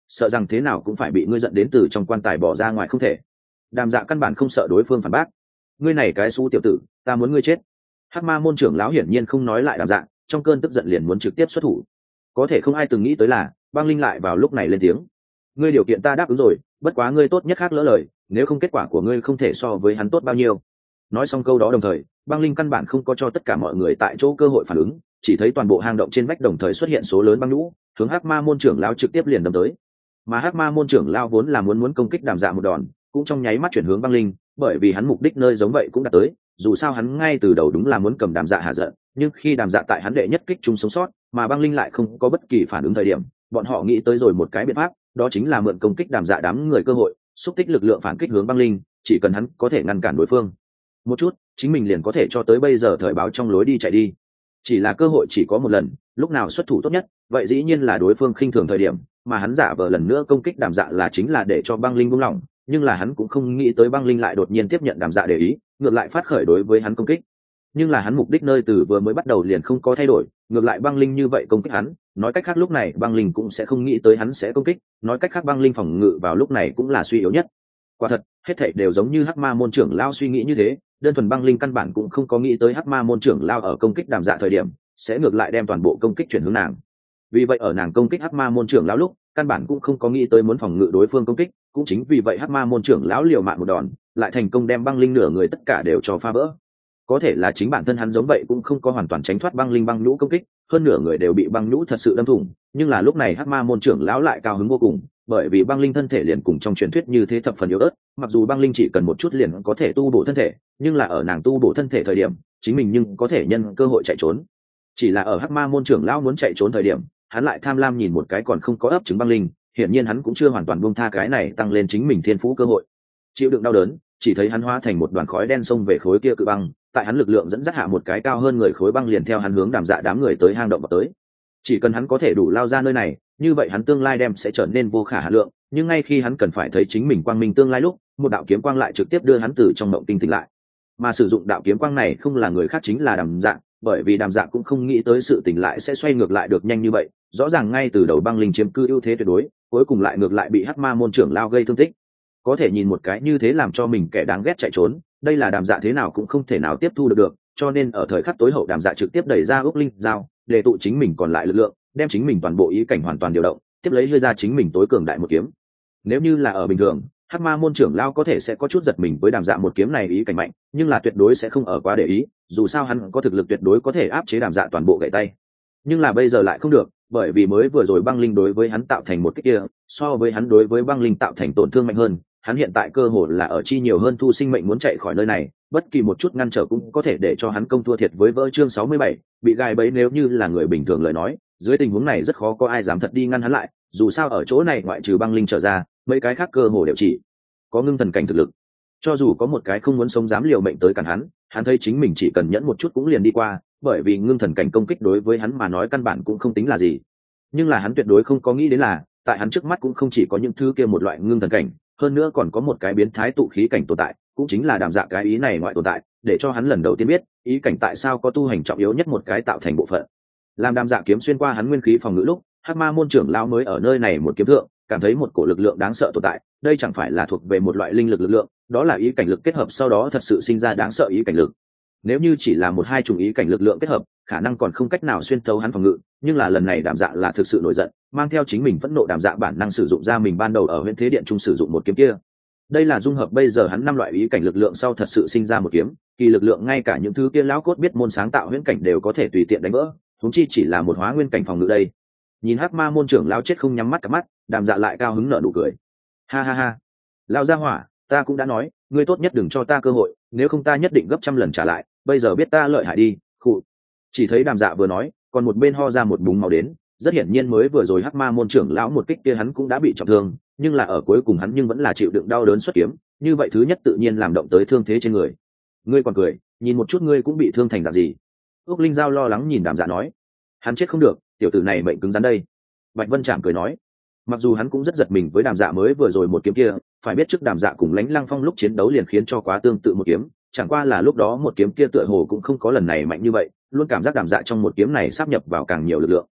sợ rằng thế nào cũng phải bị ngươi giận đến từ trong quan tài bỏ ra ngoài không thể. Đàm Dạ căn bản không sợ đối phương phản bác. Ngươi này cái xú tiểu tử, ta muốn ngươi chết. Hắc Ma môn trưởng lão hiển nhiên không nói lại Đàm Dạ, trong cơn tức giận liền muốn trực tiếp xuất thủ. Có thể không ai từng nghĩ tới là Băng Linh lại vào lúc này lên tiếng. Ngươi điều kiện ta đáp ứng rồi, bất quá ngươi tốt nhất khác lỡ lời, nếu không kết quả của ngươi không thể so với hắn tốt bao nhiêu. Nói xong câu đó đồng thời, Băng Linh căn bản không có cho tất cả mọi người tại chỗ cơ hội phản ứng, chỉ thấy toàn bộ hang động trên vách đồng thời xuất hiện số lớn băng lũ, hướng Hắc Ma môn trưởng lão trực tiếp liền đâm tới. Mà Hắc Ma môn trưởng lão vốn là muốn công kích Đàm Dạ một đòn, cũng trong nháy mắt chuyển hướng Băng Linh, bởi vì hắn mục đích nơi giống vậy cũng đã tới, dù sao hắn ngay từ đầu đúng là muốn cầm Đàm Dạ hạ giận, nhưng khi Đàm Dạ tại hắn đệ nhất kích chúng sống sót, mà Băng Linh lại không có bất kỳ phản ứng thời điểm, bọn họ nghĩ tới rồi một cái biện pháp, đó chính là mượn công kích Đàm Dạ đám người cơ hội, xúc tích lực lượng phản kích hướng Băng Linh, chỉ cần hắn có thể ngăn cản đối phương một chút, chính mình liền có thể cho tới bây giờ thời báo trong lối đi chạy đi. Chỉ là cơ hội chỉ có một lần, lúc nào xuất thủ tốt nhất, vậy dĩ nhiên là đối phương khinh thường thời điểm, mà hắn giả vờ lần nữa công kích Đàm Dạ là chính là để cho Băng Linh buông lỏng, nhưng là hắn cũng không nghĩ tới Băng Linh lại đột nhiên tiếp nhận Đàm Dạ để ý, ngược lại phát khởi đối với hắn công kích. Nhưng là hắn mục đích nơi từ vừa mới bắt đầu liền không có thay đổi, ngược lại Băng Linh như vậy công kích hắn, nói cách khác lúc này Băng Linh cũng sẽ không nghĩ tới hắn sẽ công kích, nói cách khác Băng Linh phòng ngự vào lúc này cũng là suy yếu nhất. Quả thật, hết thảy đều giống như Hắc Ma môn trưởng lão suy nghĩ như thế, đơn thuần Băng Linh căn bản cũng không có nghĩ tới Hắc Ma môn trưởng lão ở công kích Đàm Dạ thời điểm sẽ ngược lại đem toàn bộ công kích chuyển hướng nàng. Vì vậy ở nàng công kích Hắc Ma môn trưởng lão lúc, căn bản cũng không có nghĩ tới muốn phòng ngự đối phương công kích, cũng chính vì vậy Hắc Ma môn trưởng lão liều mạng một đòn, lại thành công đem Băng Linh nửa người tất cả đều cho phá vỡ. Có thể là chính bản thân hắn giống vậy cũng không có hoàn toàn tránh thoát Băng Linh băng nhũ công kích, hơn nửa người đều bị băng nhũ thật sự đâm thủng, nhưng là lúc này Hắc Ma môn trưởng lão lại cao hứng vô cùng, bởi vì Băng Linh thân thể liền cùng trong truyền thuyết như thế thập phần yếu ớt, mặc dù Băng Linh chỉ cần một chút liền có thể tu bổ thân thể, nhưng là ở nàng tu bổ thân thể thời điểm, chính mình nhưng có thể nhân cơ hội chạy trốn. Chỉ là ở Hắc Ma môn trưởng lão muốn chạy trốn thời điểm, hắn lại tham lam nhìn một cái còn không có ấp trứng Băng Linh, hiển nhiên hắn cũng chưa hoàn toàn buông tha cái này tăng lên chính mình thiên phú cơ hội. Chịu đựng đau đớn, chỉ thấy hắn hóa thành một đoàn khói đen xông về khối kia cự băng, tại hắn lực lượng dẫn dắt hạ một cái cao hơn người khối băng liền theo hắn hướng Đàm Dạ đám người tới hang động vào tới. Chỉ cần hắn có thể đủ lao ra nơi này, như vậy hắn tương lai đem sẽ trở nên vô khả hạn lượng, nhưng ngay khi hắn cần phải thấy chính mình quang minh tương lai lúc, một đạo kiếm quang lại trực tiếp đưa hắn từ trong mộng tinh tỉnh lại. Mà sử dụng đạo kiếm quang này không là người khác chính là Đàm Dạ, bởi vì Đàm Dạ cũng không nghĩ tới sự tỉnh lại sẽ xoay ngược lại được nhanh như vậy, rõ ràng ngay từ đầu Băng Linh chiếm cư ưu thế tuyệt đối, cuối cùng lại ngược lại bị Hắc Ma môn trưởng lao gây thương tích. Có thể nhìn một cái như thế làm cho mình kẻ đáng ghét chạy trốn, đây là Đàm Dạ thế nào cũng không thể nào tiếp thu được, cho nên ở thời khắc tối hậu Đàm Dạ trực tiếp đẩy ra ước linh dao, để tụ chính mình còn lại lực lượng, đem chính mình toàn bộ ý cảnh hoàn toàn điều động, tiếp lấy hơi ra chính mình tối cường đại một kiếm. Nếu như là ở bình thường, Hắc Ma môn trưởng lao có thể sẽ có chút giật mình với Đàm Dạ một kiếm này ý cảnh mạnh, nhưng là tuyệt đối sẽ không ở quá để ý, dù sao hắn có thực lực tuyệt đối có thể áp chế Đàm Dạ toàn bộ gậy tay. Nhưng là bây giờ lại không được, bởi vì mới vừa rồi Băng Linh đối với hắn tạo thành một kích kia, so với hắn đối với Băng Linh tạo thành tổn thương mạnh hơn, hắn hiện tại cơ hội là ở chi nhiều hơn thu sinh mệnh muốn chạy khỏi nơi này, bất kỳ một chút ngăn trở cũng có thể để cho hắn công thua thiệt với vỡ chương 67, bị gai bẫy nếu như là người bình thường lời nói, dưới tình huống này rất khó có ai dám thật đi ngăn hắn lại, dù sao ở chỗ này ngoại trừ Băng Linh trở ra, mấy cái khác cơ hội đều chỉ có ngưng thần cảnh thực lực. Cho dù có một cái không muốn sống dám liều mệnh tới cản hắn thấy chính mình chỉ cần nhẫn một chút cũng liền đi qua, bởi vì ngưng thần cảnh công kích đối với hắn mà nói căn bản cũng không tính là gì. Nhưng là hắn tuyệt đối không có nghĩ đến là, tại hắn trước mắt cũng không chỉ có những thứ kia một loại ngưng thần cảnh, hơn nữa còn có một cái biến thái tụ khí cảnh tồn tại, cũng chính là Đàm Dạ cái ý này ngoại tồn tại, để cho hắn lần đầu tiên biết ý cảnh tại sao có tu hành trọng yếu nhất một cái tạo thành bộ phận. Làm Đàm Dạ kiếm xuyên qua hắn nguyên khí phòng ngự lúc, Hắc Ma môn trưởng lão mới ở nơi này một kiếm thượng cảm thấy một cổ lực lượng đáng sợ tồn tại, đây chẳng phải là thuộc về một loại linh lực lực lượng, đó là ý cảnh lực kết hợp sau đó thật sự sinh ra đáng sợ ý cảnh lực. Nếu như chỉ là một hai chủng ý cảnh lực lượng kết hợp, khả năng còn không cách nào xuyên thấu hắn phòng ngự, nhưng là lần này Đàm Dạ là thực sự nổi giận, mang theo chính mình phẫn nộ Đàm Dạ bản năng sử dụng ra mình ban đầu ở Huyễn Thế Điện trung sử dụng một kiếm kia. Đây là dung hợp bây giờ hắn 5 loại ý cảnh lực lượng sau thật sự sinh ra một kiếm, kỳ lực lượng ngay cả những thứ kia lão cốt biết môn sáng tạo huyễn cảnh đều có thể tùy tiện đánh vỡ, huống chi chỉ là một hóa nguyên cảnh phòng ngự đây. Nhìn Hắc Ma môn trưởng lão chết không nhắm mắt cả mắt, Đàm Dạ lại cao hứng nở nụ cười. Ha ha ha, lão gia hỏa, ta cũng đã nói, ngươi tốt nhất đừng cho ta cơ hội, nếu không ta nhất định gấp trăm lần trả lại, bây giờ biết ta lợi hại đi. Khụ. Chỉ thấy Đàm Dạ vừa nói, còn một bên ho ra một búng máu đến, rất hiển nhiên mới vừa rồi Hắc Ma môn trưởng lão một kích kia hắn cũng đã bị trọng thương, nhưng là ở cuối cùng hắn nhưng vẫn là chịu đựng đau đớn xuất kiếm, như vậy thứ nhất tự nhiên làm động tới thương thế trên người. Ngươi còn cười, nhìn một chút ngươi cũng bị thương thành dạng gì? Úc Linh Giao lo lắng nhìn Đàm Dạ nói. Hắn chết không được, tiểu tử này mệnh cứng rắn đây. Bạch Vân Trạm cười nói. Mặc dù hắn cũng rất giật mình với Đàm Dạ mới vừa rồi một kiếm kia, phải biết trước Đàm Dạ cùng Lãnh Lăng Phong lúc chiến đấu liền khiến cho quá tương tự một kiếm, chẳng qua là lúc đó một kiếm kia tựa hồ cũng không có lần này mạnh như vậy, luôn cảm giác Đàm Dạ trong một kiếm này sáp nhập vào càng nhiều lực lượng.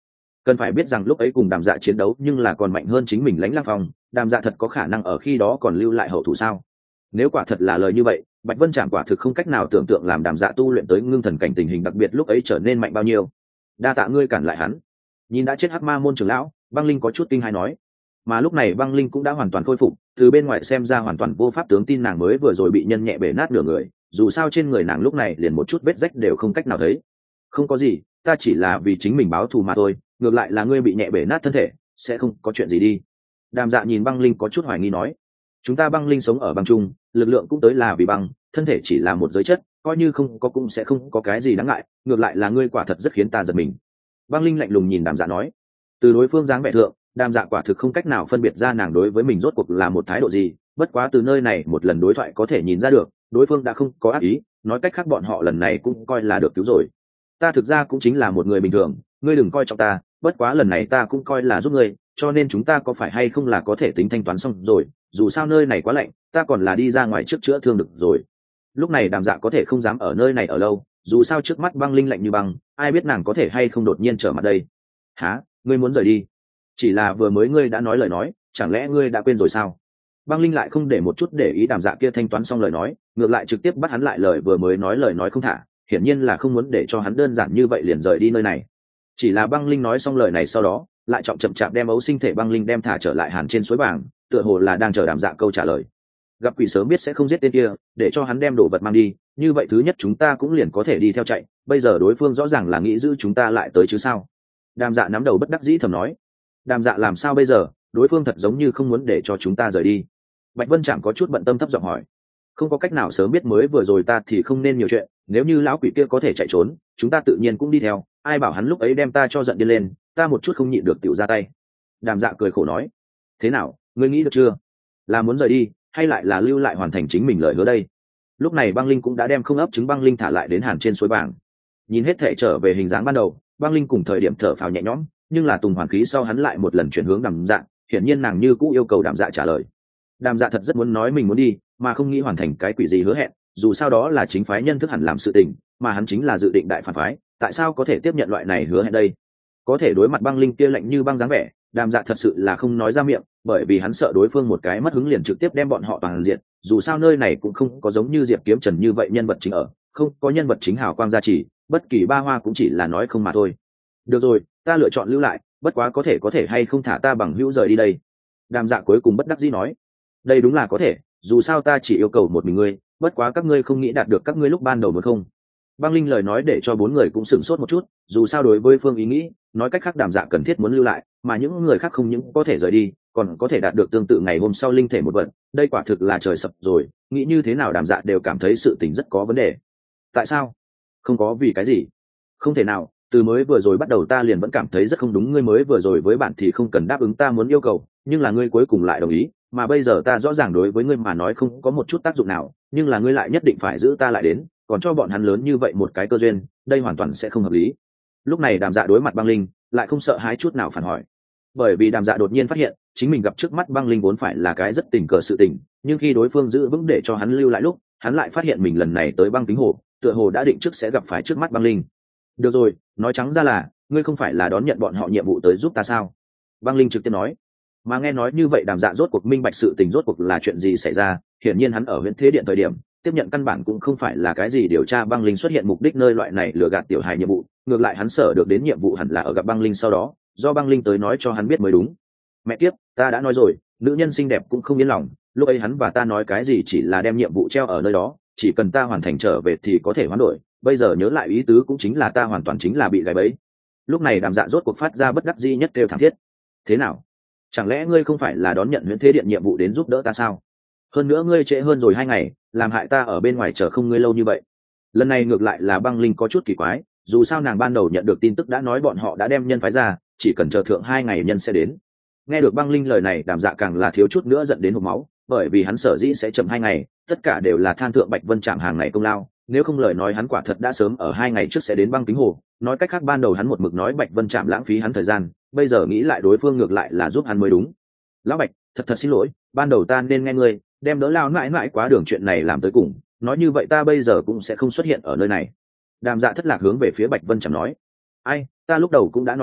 cần phải biết rằng lúc ấy cùng Đàm Dạ chiến đấu nhưng là còn mạnh hơn chính mình Lãnh Lăng Phong, Đàm Dạ thật có khả năng ở khi đó còn lưu lại hậu thủ sao? Nếu quả thật là lời như vậy, Bạch Vân Trạm quả thực không cách nào tưởng tượng làm Đàm Dạ tu luyện tới ngưng thần cảnh tình hình đặc biệt lúc ấy trở nên mạnh bao nhiêu. Đa tạ ngươi cản lại hắn. Nhìn đã chết Hắc Ma môn trưởng lão, Băng Linh có chút kinh hãi nói. Mà lúc này Băng Linh cũng đã hoàn toàn khôi phục, từ bên ngoài xem ra hoàn toàn vô pháp tướng tin nàng mới vừa rồi bị nhân nhẹ bể nát nửa người, dù sao trên người nàng lúc này liền một chút vết rách đều không cách nào thấy. Không có gì, ta chỉ là vì chính mình báo thù mà thôi, ngược lại là ngươi bị nhẹ bể nát thân thể, sẽ không có chuyện gì đi. Đàm Dạ nhìn Băng Linh có chút hoài nghi nói. Chúng ta Băng Linh sống ở băng trung, lực lượng cũng tới là vì băng, thân thể chỉ là một giới chất, coi như không có cũng sẽ không có cái gì đáng ngại, ngược lại là ngươi quả thật rất khiến ta giật mình. Băng Linh lạnh lùng nhìn Đàm Dạ nói. Từ đối phương dáng vẻ thượng, Đàm Dạ quả thực không cách nào phân biệt ra nàng đối với mình rốt cuộc là một thái độ gì, bất quá từ nơi này một lần đối thoại có thể nhìn ra được, đối phương đã không có ác ý, nói cách khác bọn họ lần này cũng coi là được cứu rồi. Ta thực ra cũng chính là một người bình thường, ngươi đừng coi trọng ta, bất quá lần này ta cũng coi là giúp ngươi, cho nên chúng ta có phải hay không là có thể tính thanh toán xong rồi, dù sao nơi này quá lạnh, ta còn là đi ra ngoài trước chữa thương được rồi. Lúc này Đàm Dạ có thể không dám ở nơi này ở lâu, dù sao trước mắt Băng Linh lạnh như băng, ai biết nàng có thể hay không đột nhiên trở mặt đây. Hả, ngươi muốn rời đi? Chỉ là vừa mới ngươi đã nói lời nói, chẳng lẽ ngươi đã quên rồi sao? Băng Linh lại không để một chút để ý Đàm Dạ kia thanh toán xong lời nói, ngược lại trực tiếp bắt hắn lại lời vừa mới nói lời nói không thả, hiển nhiên là không muốn để cho hắn đơn giản như vậy liền rời đi nơi này. Chỉ là Băng Linh nói xong lời này sau đó, lại chậm chạp đem ấu sinh thể Băng Linh đem thả trở lại hàn trên suối vàng, tựa hồ là đang chờ Đàm Dạ câu trả lời. Gặp quỷ sớm biết sẽ không giết tên kia, để cho hắn đem đồ vật mang đi, như vậy thứ nhất chúng ta cũng liền có thể đi theo chạy, bây giờ đối phương rõ ràng là nghĩ giữ chúng ta lại tới chứ sao? Đàm Dạ nắm đầu bất đắc dĩ thầm nói. Đàm Dạ làm sao bây giờ, đối phương thật giống như không muốn để cho chúng ta rời đi. Bạch Vân Trạm có chút bận tâm thấp giọng hỏi. Không có cách nào, sớm biết mới vừa rồi ta thì không nên nhiều chuyện, nếu như lão quỷ kia có thể chạy trốn, chúng ta tự nhiên cũng đi theo, ai bảo hắn lúc ấy đem ta cho giận điên lên, ta một chút không nhịn được tiểu ra tay. Đàm Dạ cười khổ nói. Thế nào, ngươi nghĩ được chưa? Là muốn rời đi, hay lại là lưu lại hoàn thành chính mình lời hứa đây? Lúc này Băng Linh cũng đã đem không ấp trứng Băng Linh thả lại đến hàn trên suối vàng. Nhìn hết thể trở về hình dáng ban đầu, Băng Linh cùng thời điểm thở phào nhẹ nhõm, nhưng là tùng hoàn khí sau hắn lại một lần chuyển hướng Đàm Dạ, hiển nhiên nàng như cũ yêu cầu Đàm Dạ trả lời. Đàm Dạ thật rất muốn nói mình muốn đi, mà không nghĩ hoàn thành cái quỷ gì hứa hẹn, dù sao đó là chính phái nhân thức hẳn làm sự tình, mà hắn chính là dự định đại phản phái, tại sao có thể tiếp nhận loại này hứa hẹn đây? Có thể đối mặt Băng Linh kia lạnh như băng dáng vẻ, Đàm Dạ thật sự là không nói ra miệng, bởi vì hắn sợ đối phương một cái mất hứng liền trực tiếp đem bọn họ toàn diệt, dù sao nơi này cũng không có giống như Diệp Kiếm Trần như vậy nhân vật chính ở, không có nhân vật chính hào quang gia trì, bất kỳ ba hoa cũng chỉ là nói không mà thôi. Được rồi, ta lựa chọn lưu lại, bất quá có thể hay không thả ta bằng hữu rời đi đây? Đàm Dạ cuối cùng bất đắc dĩ nói. Đây đúng là có thể, dù sao ta chỉ yêu cầu một mình ngươi, bất quá các ngươi không nghĩ đạt được các ngươi lúc ban đầu muốn không? Băng Linh lời nói để cho bốn người cũng sửng sốt một chút, dù sao đối với phương ý nghĩ, nói cách khác Đàm Dạ cần thiết muốn lưu lại, mà những người khác không những có thể rời đi, còn có thể đạt được tương tự ngày hôm sau linh thể một vận, đây quả thực là trời sập rồi, nghĩ như thế nào Đàm Dạ đều cảm thấy sự tình rất có vấn đề. Tại sao? Không có vì cái gì? Không thể nào, từ mới vừa rồi bắt đầu ta liền vẫn cảm thấy rất không đúng, ngươi mới vừa rồi với bạn thì không cần đáp ứng ta muốn yêu cầu, nhưng là ngươi cuối cùng lại đồng ý, mà bây giờ ta rõ ràng đối với ngươi mà nói không có một chút tác dụng nào, nhưng là ngươi lại nhất định phải giữ ta lại đến, còn cho bọn hắn lớn như vậy một cái cơ duyên, đây hoàn toàn sẽ không hợp lý. Lúc này Đàm Dạ đối mặt Băng Linh lại không sợ hãi chút nào phản hỏi, bởi vì Đàm Dạ đột nhiên phát hiện chính mình gặp trước mắt Băng Linh vốn phải là cái rất tình cờ sự tình, nhưng khi đối phương giữ vững để cho hắn lưu lại lúc, hắn lại phát hiện mình lần này tới băng kính hồ tựa hồ đã định trước sẽ gặp phải trước mắt Băng Linh. Được rồi, nói trắng ra là ngươi không phải là đón nhận bọn họ nhiệm vụ tới giúp ta sao? Băng Linh trực tiếp nói. Mà nghe nói như vậy Đàm Dạ rốt cuộc minh bạch sự tình rốt cuộc là chuyện gì xảy ra, hiển nhiên hắn ở Huyễn Thế Điện thời điểm tiếp nhận căn bản cũng không phải là cái gì điều tra Băng Linh xuất hiện mục đích nơi loại này lừa gạt tiểu hài nhiệm vụ, ngược lại hắn sở được đến nhiệm vụ hẳn là ở gặp Băng Linh sau đó, do Băng Linh tới nói cho hắn biết mới đúng. Mẹ kiếp, ta đã nói rồi, nữ nhân xinh đẹp cũng không yên lòng, lúc ấy hắn và ta nói cái gì chỉ là đem nhiệm vụ treo ở nơi đó, chỉ cần ta hoàn thành trở về thì có thể hoán đổi, bây giờ nhớ lại ý tứ cũng chính là ta hoàn toàn chính là bị gài bẫy. Lúc này Đàm Dạ rốt cuộc phát ra bất đắc dĩ nhất kêu thảm thiết. Thế nào? Chẳng lẽ ngươi không phải là đón nhận Huyễn Thế Điện nhiệm vụ đến giúp đỡ ta sao? Hơn nữa ngươi trễ hơn rồi 2 ngày, làm hại ta ở bên ngoài chờ không ngươi lâu như vậy. Lần này ngược lại là Băng Linh có chút kỳ quái, dù sao nàng ban đầu nhận được tin tức đã nói bọn họ đã đem nhân phái ra, chỉ cần chờ thượng 2 ngày nhân sẽ đến. Nghe được Băng Linh lời này Đàm Dạ càng là thiếu chút nữa giận đến hộc máu, bởi vì hắn sở dĩ sẽ chậm 2 ngày, tất cả đều là than thượng Bạch Vân Trạm hàng này công lao, nếu không lời nói hắn quả thật đã sớm ở 2 ngày trước sẽ đến băng kính hồ, nói cách khác ban đầu hắn một mực nói Bạch Vân Trạm lãng phí hắn thời gian, bây giờ nghĩ lại đối phương ngược lại là giúp hắn mới đúng. Lão Bạch, thật xin lỗi, ban đầu ta nên nghe ngươi, đem đỡ lao mãi mãi quá đường chuyện này làm tới cùng, nói như vậy ta bây giờ cũng sẽ không xuất hiện ở nơi này. Đàm Dạ thất lạc hướng về phía Bạch Vân Trạm nói. Ai, ta lúc đầu cũng đã nói mà,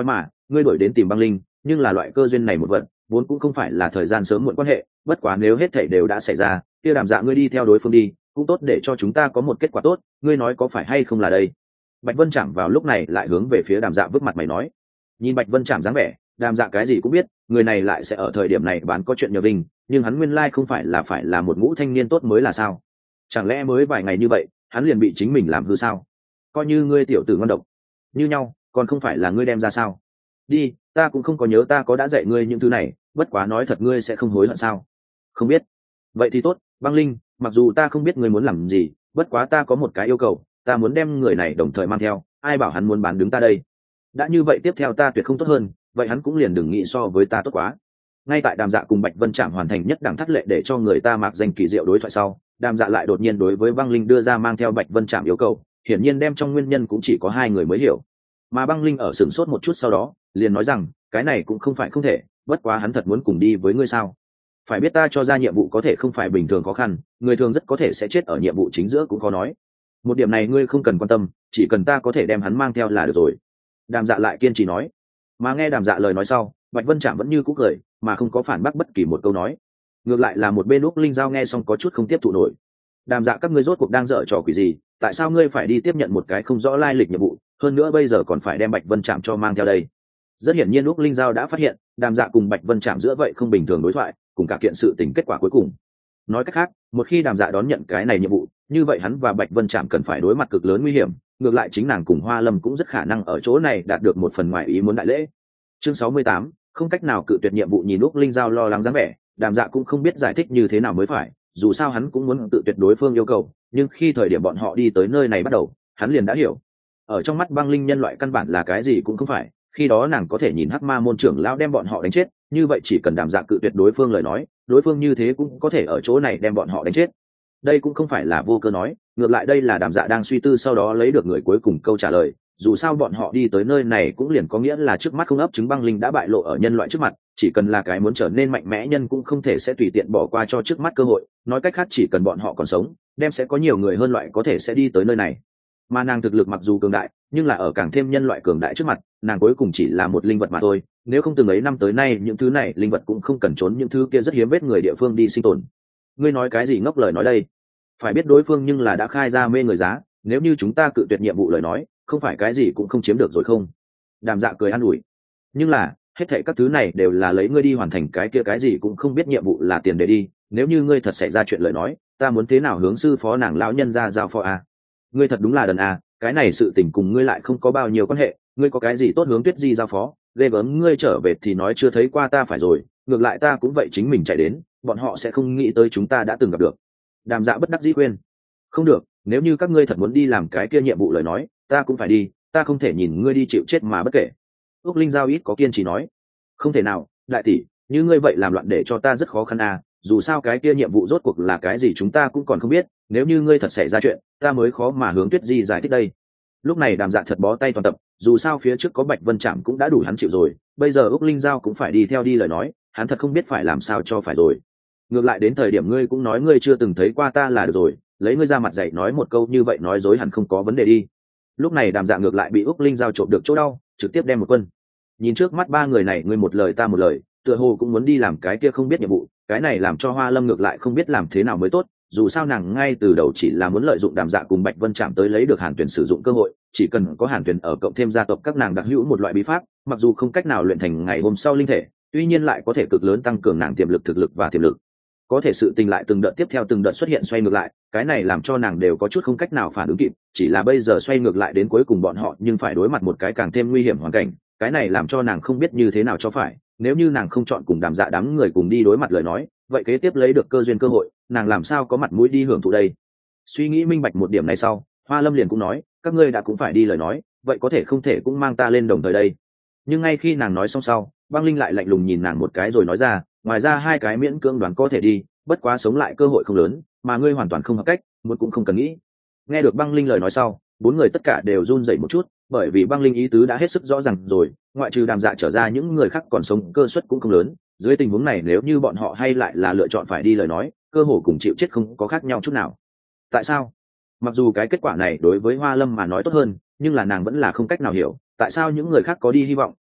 ngươi đuổi đến tìm băng linh, nhưng là loại cơ duyên này một vật vốn cũng không phải là thời gian sớm muộn quan hệ, bất quá nếu hết thảy đều đã xảy ra, kia Đàm Dạ ngươi đi theo đối phương đi cũng tốt, để cho chúng ta có một kết quả tốt, ngươi nói có phải hay không là đây. Bạch Vân Trạm vào lúc này lại hướng về phía Đàm Dạ vứt mặt mày nói. Nhìn Bạch Vân Trạm dáng vẻ, Đàm Dạ cái gì cũng biết, người này lại sẽ ở thời điểm này bán có chuyện nhờ vinh, nhưng hắn nguyên lai không phải là một ngũ thanh niên tốt mới là sao? Chẳng lẽ mới vài ngày như vậy hắn liền bị chính mình làm hư sao? Coi như ngươi tiểu tử ngon độc như nhau, còn không phải là ngươi đem ra sao? Đi, ta cũng không có nhớ ta có đã dạy ngươi những thứ này, bất quá nói thật ngươi sẽ không hối hận sao? Không biết. Vậy thì tốt, Băng Linh, mặc dù ta không biết ngươi muốn làm gì, bất quá ta có một cái yêu cầu, ta muốn đem người này đồng thời mang theo, ai bảo hắn muốn bán đứng ta đây? Đã như vậy tiếp theo ta tuyệt không tốt hơn, vậy hắn cũng liền đừng nghĩ so với ta tốt quá. Ngay tại Đàm Dạ cùng Bạch Vân Trạm hoàn thành nhất đẳng thắt lệ để cho người ta mạc danh kỳ diệu đối thoại sau, Đàm Dạ lại đột nhiên đối với Băng Linh đưa ra mang theo Bạch Vân Trạm yêu cầu, hiển nhiên đem trong nguyên nhân cũng chỉ có hai người mới hiểu. Mà Băng Linh ở sửng sốt một chút sau đó liền nói rằng cái này cũng không phải không thể, bất quá hắn thật muốn cùng đi với ngươi sao? Phải biết ta cho ra nhiệm vụ có thể không phải bình thường khó khăn, người thường rất có thể sẽ chết ở nhiệm vụ chính giữa cũng khó nói. Một điểm này ngươi không cần quan tâm, chỉ cần ta có thể đem hắn mang theo là được rồi. Đàm Dạ lại kiên trì nói. Mà nghe Đàm Dạ lời nói sau, Bạch Vân Trạm vẫn như cũ cười, mà không có phản bác bất kỳ một câu nói. Ngược lại là một bên Úc Linh Giao nghe xong có chút không tiếp thụ nổi. Đàm Dạ các ngươi rốt cuộc đang dở trò quỷ gì? Tại sao ngươi phải đi tiếp nhận một cái không rõ lai lịch nhiệm vụ, hơn nữa bây giờ còn phải đem Bạch Vân Trạm cho mang theo đây? Rất hiển nhiên Úc Linh Giao đã phát hiện, Đàm Dạ cùng Bạch Vân Trạm giữa vậy không bình thường đối thoại, cùng cả kiện sự tình kết quả cuối cùng. Nói cách khác, một khi Đàm Dạ đón nhận cái này nhiệm vụ, như vậy hắn và Bạch Vân Trạm cần phải đối mặt cực lớn nguy hiểm, ngược lại chính nàng cùng Hoa Lâm cũng rất khả năng ở chỗ này đạt được một phần ngoài ý muốn đại lễ. Chương 68, không cách nào cự tuyệt nhiệm vụ. Nhìn Úc Linh Giao lo lắng dáng vẻ, Đàm Dạ cũng không biết giải thích như thế nào mới phải, dù sao hắn cũng muốn tự tuyệt đối phương yêu cầu, nhưng khi thời điểm bọn họ đi tới nơi này bắt đầu, hắn liền đã hiểu. Ở trong mắt Băng Linh nhân loại căn bản là cái gì cũng không phải, khi đó nàng có thể nhìn Hắc Ma môn trưởng lão đem bọn họ đánh chết, như vậy chỉ cần Đàm Dạ cự tuyệt đối phương lời nói, đối phương như thế cũng có thể ở chỗ này đem bọn họ đánh chết. Đây cũng không phải là vô cơ nói, ngược lại đây là Đàm Dạ đang suy tư sau đó lấy được người cuối cùng câu trả lời. Dù sao bọn họ đi tới nơi này cũng liền có nghĩa là trước mắt không ấp trứng Băng Linh đã bại lộ ở nhân loại trước mặt, chỉ cần là cái muốn trở nên mạnh mẽ nhân cũng không thể sẽ tùy tiện bỏ qua cho trước mắt cơ hội. Nói cách khác, chỉ cần bọn họ còn sống, đem sẽ có nhiều người hơn loại có thể sẽ đi tới nơi này. Mà nàng thực lực mặc dù cường đại, nhưng là ở càng thêm nhân loại cường đại trước mặt, nàng cuối cùng chỉ là một linh vật mà thôi. Nếu không từng ấy năm tới nay những thứ này linh vật cũng không cần trốn những thứ kia rất hiếm vết người địa phương đi sinh tồn. Ngươi nói cái gì ngốc lời nói đây? Phải biết đối phương nhưng là đã khai ra mê người giá, nếu như chúng ta cự tuyệt nhiệm vụ lời nói, không phải cái gì cũng không chiếm được rồi không? Đàm Dạ cười an ủi. Nhưng là hết thảy các thứ này đều là lấy ngươi đi hoàn thành cái kia cái gì cũng không biết nhiệm vụ là tiền để đi, nếu như ngươi thật xảy ra chuyện lời nói, ta muốn thế nào hướng sư phó nàng lão nhân ra giao phó a? Ngươi thật đúng là đần a, cái này sự tình cùng ngươi lại không có bao nhiêu quan hệ, ngươi có cái gì tốt hướng Tuyết Di giao phó? Ghê gớm, ngươi trở về thì nói chưa thấy qua ta phải rồi, ngược lại ta cũng vậy chính mình chạy đến, bọn họ sẽ không nghĩ tới chúng ta đã từng gặp được. Đàm Dạ bất đắc dĩ khuyên. Không được, nếu như các ngươi thật muốn đi làm cái kia nhiệm vụ lời nói, ta cũng phải đi, ta không thể nhìn ngươi đi chịu chết mà bất kể. Úc Linh Giao ít có kiên trì nói. Không thể nào, đại tỷ, như ngươi vậy làm loạn để cho ta rất khó khăn à, dù sao cái kia nhiệm vụ rốt cuộc là cái gì chúng ta cũng còn không biết, nếu như ngươi thật xảy ra chuyện, ta mới khó mà hướng Tuyết Di giải thích đây. Lúc này Đàm Dạ thật bó tay toàn tập, dù sao phía trước có Bạch Vân Trạm cũng đã đủ hắn chịu rồi, bây giờ Úc Linh Giao cũng phải đi theo đi lời nói, hắn thật không biết phải làm sao cho phải rồi. Ngược lại đến thời điểm ngươi cũng nói ngươi chưa từng thấy qua ta là được rồi, lấy ngươi ra mặt dạy nói một câu như vậy nói dối hẳn không có vấn đề đi. Lúc này Đàm Dạ ngược lại bị Úc Linh Giao trộm được chỗ đau, trực tiếp đem một quân. Nhìn trước mắt ba người này, ngươi một lời ta một lời, tựa hồ cũng muốn đi làm cái kia không biết nhiệm vụ, cái này làm cho Hoa Lâm ngược lại không biết làm thế nào mới tốt, dù sao nàng ngay từ đầu chỉ là muốn lợi dụng Đàm Dạ cùng Bạch Vân Trạm tới lấy được Hàn Tuyển sử dụng cơ hội, chỉ cần có Hàn Tuyển ở cộng thêm gia tộc các nàng đặc hữu một loại bí pháp, mặc dù không cách nào luyện thành ngày hôm sau linh thể, tuy nhiên lại có thể cực lớn tăng cường nàng tiềm lực, thực lực và tiềm lực. Có thể sự tình lại từng đợt tiếp theo từng đợt xuất hiện xoay ngược lại, cái này làm cho nàng đều có chút không cách nào phản ứng kịp, chỉ là bây giờ xoay ngược lại đến cuối cùng bọn họ nhưng phải đối mặt một cái càng thêm nguy hiểm hoàn cảnh, cái này làm cho nàng không biết như thế nào cho phải. Nếu như nàng không chọn cùng Đàm Dạ đám người cùng đi đối mặt lời nói, vậy kế tiếp lấy được cơ duyên cơ hội, nàng làm sao có mặt mũi đi hưởng thụ đây? Suy nghĩ minh bạch một điểm này sau, Hoa Lâm liền cũng nói, các ngươi đã cũng phải đi lời nói, vậy có thể không thể cũng mang ta lên đồng thời đây. Nhưng ngay khi nàng nói xong sau, Băng Linh lại lạnh lùng nhìn nàng một cái rồi nói ra, ngoài ra hai cái miễn cưỡng đoán có thể đi, bất quá sống lại cơ hội không lớn, mà ngươi hoàn toàn không hợp cách, muốn cũng không cần nghĩ. Nghe được Băng Linh lời nói sau, bốn người tất cả đều run rẩy một chút, bởi vì Băng Linh ý tứ đã hết sức rõ ràng rồi, ngoại trừ Đàm Dạ trở ra những người khác còn sống cơ suất cũng không lớn, dưới tình huống này nếu như bọn họ hay lại là lựa chọn phải đi lời nói, cơ hội cùng chịu chết không có khác nhau chút nào. Tại sao? Mặc dù cái kết quả này đối với Hoa Lâm mà nói tốt hơn, nhưng là nàng vẫn là không cách nào hiểu, tại sao những người khác có đi hy vọng,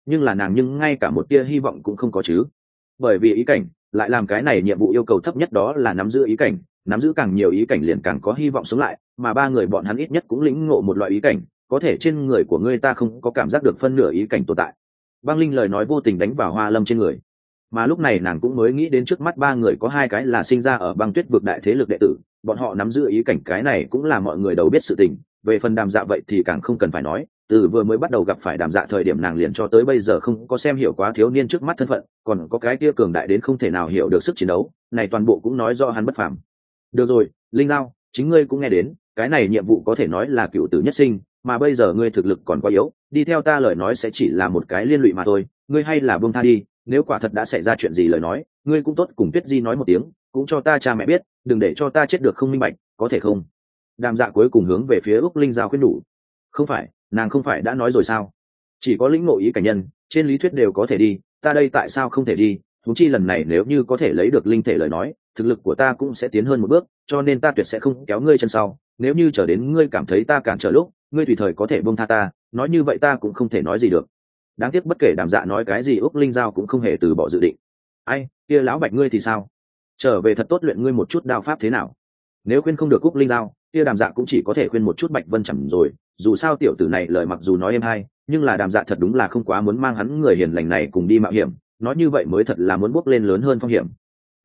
nhưng là nàng nhưng ngay cả một tia hy vọng cũng không có chứ. Bởi vì ý cảnh lại làm cái này nhiệm vụ yêu cầu thấp nhất đó là nắm giữ ý cảnh, nắm giữ càng nhiều ý cảnh liền càng có hy vọng sống lại, mà ba người bọn hắn ít nhất cũng lĩnh ngộ một loại ý cảnh, có thể trên người của ngươi ta không có cảm giác được phân nửa ý cảnh tồn tại. Băng Linh lời nói vô tình đánh vào Hoa Lâm trên người, mà lúc này nàng cũng mới nghĩ đến trước mắt ba người có hai cái là sinh ra ở băng tuyết vực đại thế lực đệ tử, bọn họ nắm giữ ý cảnh, cái này cũng là mọi người đều biết sự tình. Về phần Đàm Dạ vậy thì càng không cần phải nói, từ vừa mới bắt đầu gặp phải Đàm Dạ thời điểm nàng liền cho tới bây giờ không có xem hiểu quá thiếu niên trước mắt thân phận, còn có cái kia cường đại đến không thể nào hiểu được sức chiến đấu này, toàn bộ cũng nói do hắn bất phàm. Được rồi, Linh Giao, chính ngươi cũng nghe đến, cái này nhiệm vụ có thể nói là cựu tử nhất sinh, mà bây giờ ngươi thực lực còn quá yếu, đi theo ta lời nói sẽ chỉ là một cái liên lụy mà thôi, ngươi hay là buông tha đi, nếu quả thật đã xảy ra chuyện gì lời nói, ngươi cũng tốt cùng Tuyết Di nói một tiếng, cũng cho ta cha mẹ biết, đừng để cho ta chết được không minh bạch, có thể không? Đàm Dạ cuối cùng hướng về phía Úc Linh Giao khuyên nhủ. Không phải, nàng không phải đã nói rồi sao? Chỉ có lĩnh ngộ ý cảnh nhân, trên lý thuyết đều có thể đi, ta đây tại sao không thể đi? Huống chi lần này nếu như có thể lấy được linh thể lời nói, thực lực của ta cũng sẽ tiến hơn một bước, cho nên ta tuyệt sẽ không kéo ngươi chân sau. Nếu như chờ đến ngươi cảm thấy ta cản trở lúc, ngươi tùy thời có thể buông tha ta, nói như vậy ta cũng không thể nói gì được. Đáng tiếc bất kể Đàm Dạ nói cái gì, Úc Linh Giao cũng không hề từ bỏ dự định. Ai, kia lão Bạch ngươi thì sao? Trở về thật tốt luyện ngươi một chút đao pháp thế nào? Nếu khuyên không được Úc Linh Giao, kia Đàm Dạ cũng chỉ có thể khuyên một chút Bạch Vân chẳng rồi, dù sao tiểu tử này lời mặc dù nói êm hay, nhưng là Đàm Dạ thật đúng là không quá muốn mang hắn người hiền lành này cùng đi mạo hiểm, nói như vậy mới thật là muốn bước lên lớn hơn phong hiểm.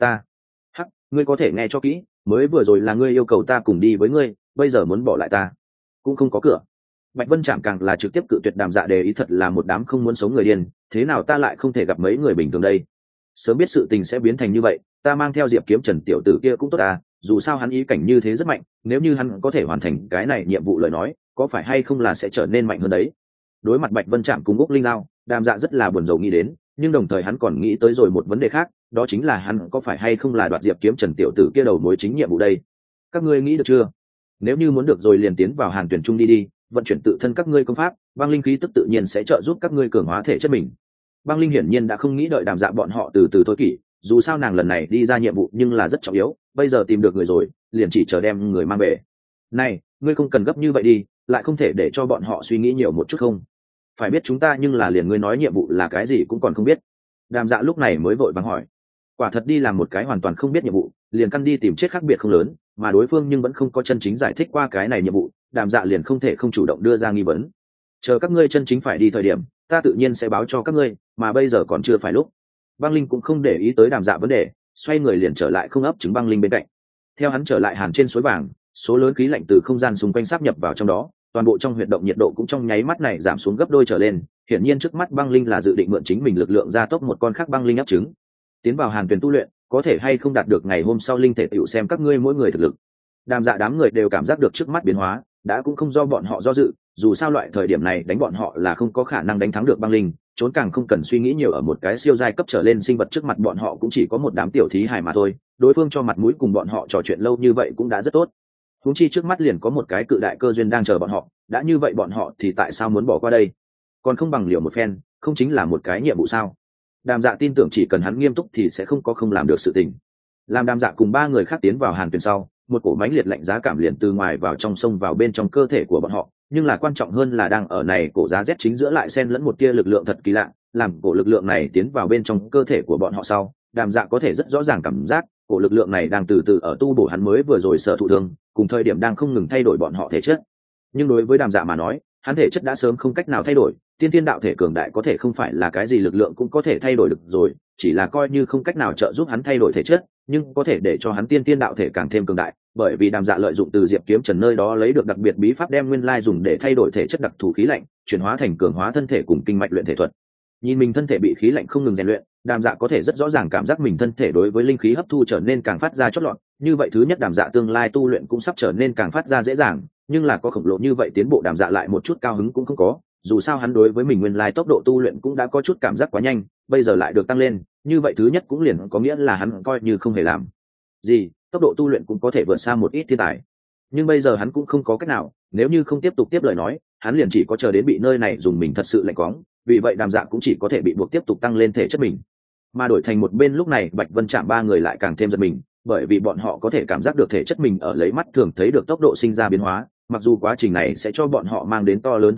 Hắc, ngươi có thể nghe cho kỹ, mới vừa rồi là ngươi yêu cầu ta cùng đi với ngươi, bây giờ muốn bỏ lại ta, cũng không có cửa. Bạch Vân Trạm càng là trực tiếp cự tuyệt Đàm Dạ đề ý, thật là một đám không muốn sống người điên, thế nào ta lại không thể gặp mấy người bình thường đây? Sớm biết sự tình sẽ biến thành như vậy, ta mang theo Diệp Kiếm Trần tiểu tử kia cũng tốt à, dù sao hắn ý cảnh như thế rất mạnh, nếu như hắn có thể hoàn thành cái này nhiệm vụ lời nói, có phải hay không là sẽ trở nên mạnh hơn đấy. Đối mặt Bạch Vân Trạm cùng Úc Linh Giao, Đàm Dạ rất là buồn rầu nghĩ đến, nhưng đồng thời hắn còn nghĩ tới rồi một vấn đề khác, đó chính là hắn có phải hay không là đoạt Diệp Kiếm Trần tiểu tử kia đầu mối chính nhiệm vụ đây. Các ngươi nghĩ được chưa? Nếu như muốn được rồi liền tiến vào Hàn Tuyển Trung đi, vận chuyển tự thân các ngươi công pháp, băng linh khí tức tự nhiên sẽ trợ giúp các ngươi cường hóa thể chất mình. Băng Linh hiển nhiên đã không nghĩ đợi Đàm Dạ bọn họ từ từ thôi kỷ, dù sao nàng lần này đi ra nhiệm vụ nhưng là rất trọng yếu, bây giờ tìm được người rồi, liền chỉ chờ đem người mang về. Này, ngươi không cần gấp như vậy đi, lại không thể để cho bọn họ suy nghĩ nhiều một chút không? Phải biết chúng ta nhưng là liền ngươi nói nhiệm vụ là cái gì cũng còn không biết. Đàm Dạ lúc này mới vội vàng hỏi. Quả thật đi làm một cái hoàn toàn không biết nhiệm vụ, liền căn đi tìm chết khác biệt không lớn, mà đối phương nhưng vẫn không có chân chính giải thích qua cái này nhiệm vụ, Đàm Dạ liền không thể không chủ động đưa ra nghi vấn. Chờ các ngươi chân chính phải đi thời điểm, ta tự nhiên sẽ báo cho các ngươi, mà bây giờ còn chưa phải lúc. Băng Linh cũng không để ý tới Đàm Dạ vấn đề, xoay người liền trở lại không ấp trứng Băng Linh bên cạnh. Theo hắn trở lại Hàn trên suối vàng, số lớn khí lạnh từ không gian xung quanh sáp nhập vào trong đó, toàn bộ trong huyệt động nhiệt độ cũng trong nháy mắt này giảm xuống gấp đôi trở lên. Hiển nhiên trước mắt Băng Linh là dự định mượn chính mình lực lượng gia tốc một con khác Băng Linh ấp trứng, tiến vào Hàn Tuyền tu luyện, có thể hay không đạt được ngày hôm sau linh thể tựu xem các ngươi mỗi người thực lực. Đàm Dạ đám người đều cảm giác được trước mắt biến hóa, đã cũng không do bọn họ do dự, dù sao loại thời điểm này đánh bọn họ là không có khả năng đánh thắng được Băng Linh, trốn càng không cần suy nghĩ nhiều, ở một cái siêu giai cấp trở lên sinh vật trước mặt bọn họ cũng chỉ có một đám tiểu thí hài mà thôi, đối phương cho mặt mũi cùng bọn họ trò chuyện lâu như vậy cũng đã rất tốt. Huống chi trước mắt liền có một cái cự đại cơ duyên đang chờ bọn họ, đã như vậy bọn họ thì tại sao muốn bỏ qua đây? Còn không bằng liều một phen, không chính là một cái nhiệm vụ sao? Đàm Dạ tin tưởng chỉ cần hắn nghiêm túc thì sẽ không có không làm được sự tình. Làm Đàm Dạ cùng ba người khác tiến vào Hàn Tuyền sau, một cổ mãnh liệt lạnh giá cảm liền từ ngoài vào trong sông vào bên trong cơ thể của bọn họ, nhưng là quan trọng hơn là đang ở này cổ giá rét chính giữa lại xen lẫn một tia lực lượng thật kỳ lạ, làm cổ lực lượng này tiến vào bên trong cơ thể của bọn họ sau, Đàm Dạ có thể rất rõ ràng cảm giác cổ lực lượng này đang từ từ ở tu bổ hắn mới vừa rồi sở thụ thương, cùng thời điểm đang không ngừng thay đổi bọn họ thể chất. Nhưng đối với Đàm Dạ mà nói, hắn thể chất đã sớm không cách nào thay đổi, tiên thiên đạo thể cường đại có thể không phải là cái gì lực lượng cũng có thể thay đổi được rồi, chỉ là coi như không cách nào trợ giúp hắn thay đổi thể chất, nhưng có thể để cho hắn tiên thiên đạo thể càng thêm cường đại, bởi vì Đàm Dạ lợi dụng từ Diệp Kiếm Trần nơi đó lấy được đặc biệt bí pháp đem nguyên lai dùng để thay đổi thể chất đặc thù khí lạnh, chuyển hóa thành cường hóa thân thể cùng kinh mạch luyện thể thuật. Nhìn mình thân thể bị khí lạnh không ngừng rèn luyện, Đàm Dạ có thể rất rõ ràng cảm giác mình thân thể đối với linh khí hấp thu trở nên càng phát ra chót lọt, như vậy thứ nhất Đàm Dạ tương lai tu luyện cũng sắp trở nên càng phát ra dễ dàng, nhưng là có khổng lồ như vậy tiến bộ Đàm Dạ lại một chút cao hứng cũng không có, dù sao hắn đối với mình nguyên lai tốc độ tu luyện cũng đã có chút cảm giác quá nhanh, bây giờ lại được tăng lên, như vậy thứ nhất cũng liền có nghĩa là hắn coi như không hề làm gì, tốc độ tu luyện cũng có thể vượt xa một ít thiên tài. Nhưng bây giờ hắn cũng không có cách nào, nếu như không tiếp tục tiếp lời nói, hắn liền chỉ có chờ đến bị nơi này dùng mình thật sự lạnh quóng, vì vậy Đàm Dạ cũng chỉ có thể bị buộc tiếp tục tăng lên thể chất mình. Mà đổi thành một bên lúc này Bạch Vân Trạm ba người lại càng thêm giật mình, bởi vì bọn họ có thể cảm giác được thể chất mình ở lấy mắt thường thấy được tốc độ sinh ra biến hóa, mặc dù quá trình này sẽ cho bọn họ mang đến to lớn thống khổ,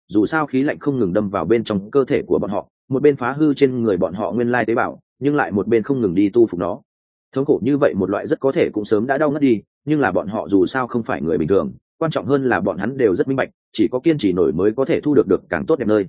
dù sao khí lạnh không ngừng đâm vào bên trong cơ thể của bọn họ, một bên phá hư trên người bọn họ nguyên lai tế bào, nhưng lại một bên không ngừng đi tu phục nó. Thống khổ như vậy một loại rất có thể cũng sớm đã đau ngất đi, nhưng là bọn họ dù sao không phải người bình thường, quan trọng hơn là bọn hắn đều rất minh bạch, chỉ có kiên trì nổi mới có thể thu được càng tốt đẹp nơi.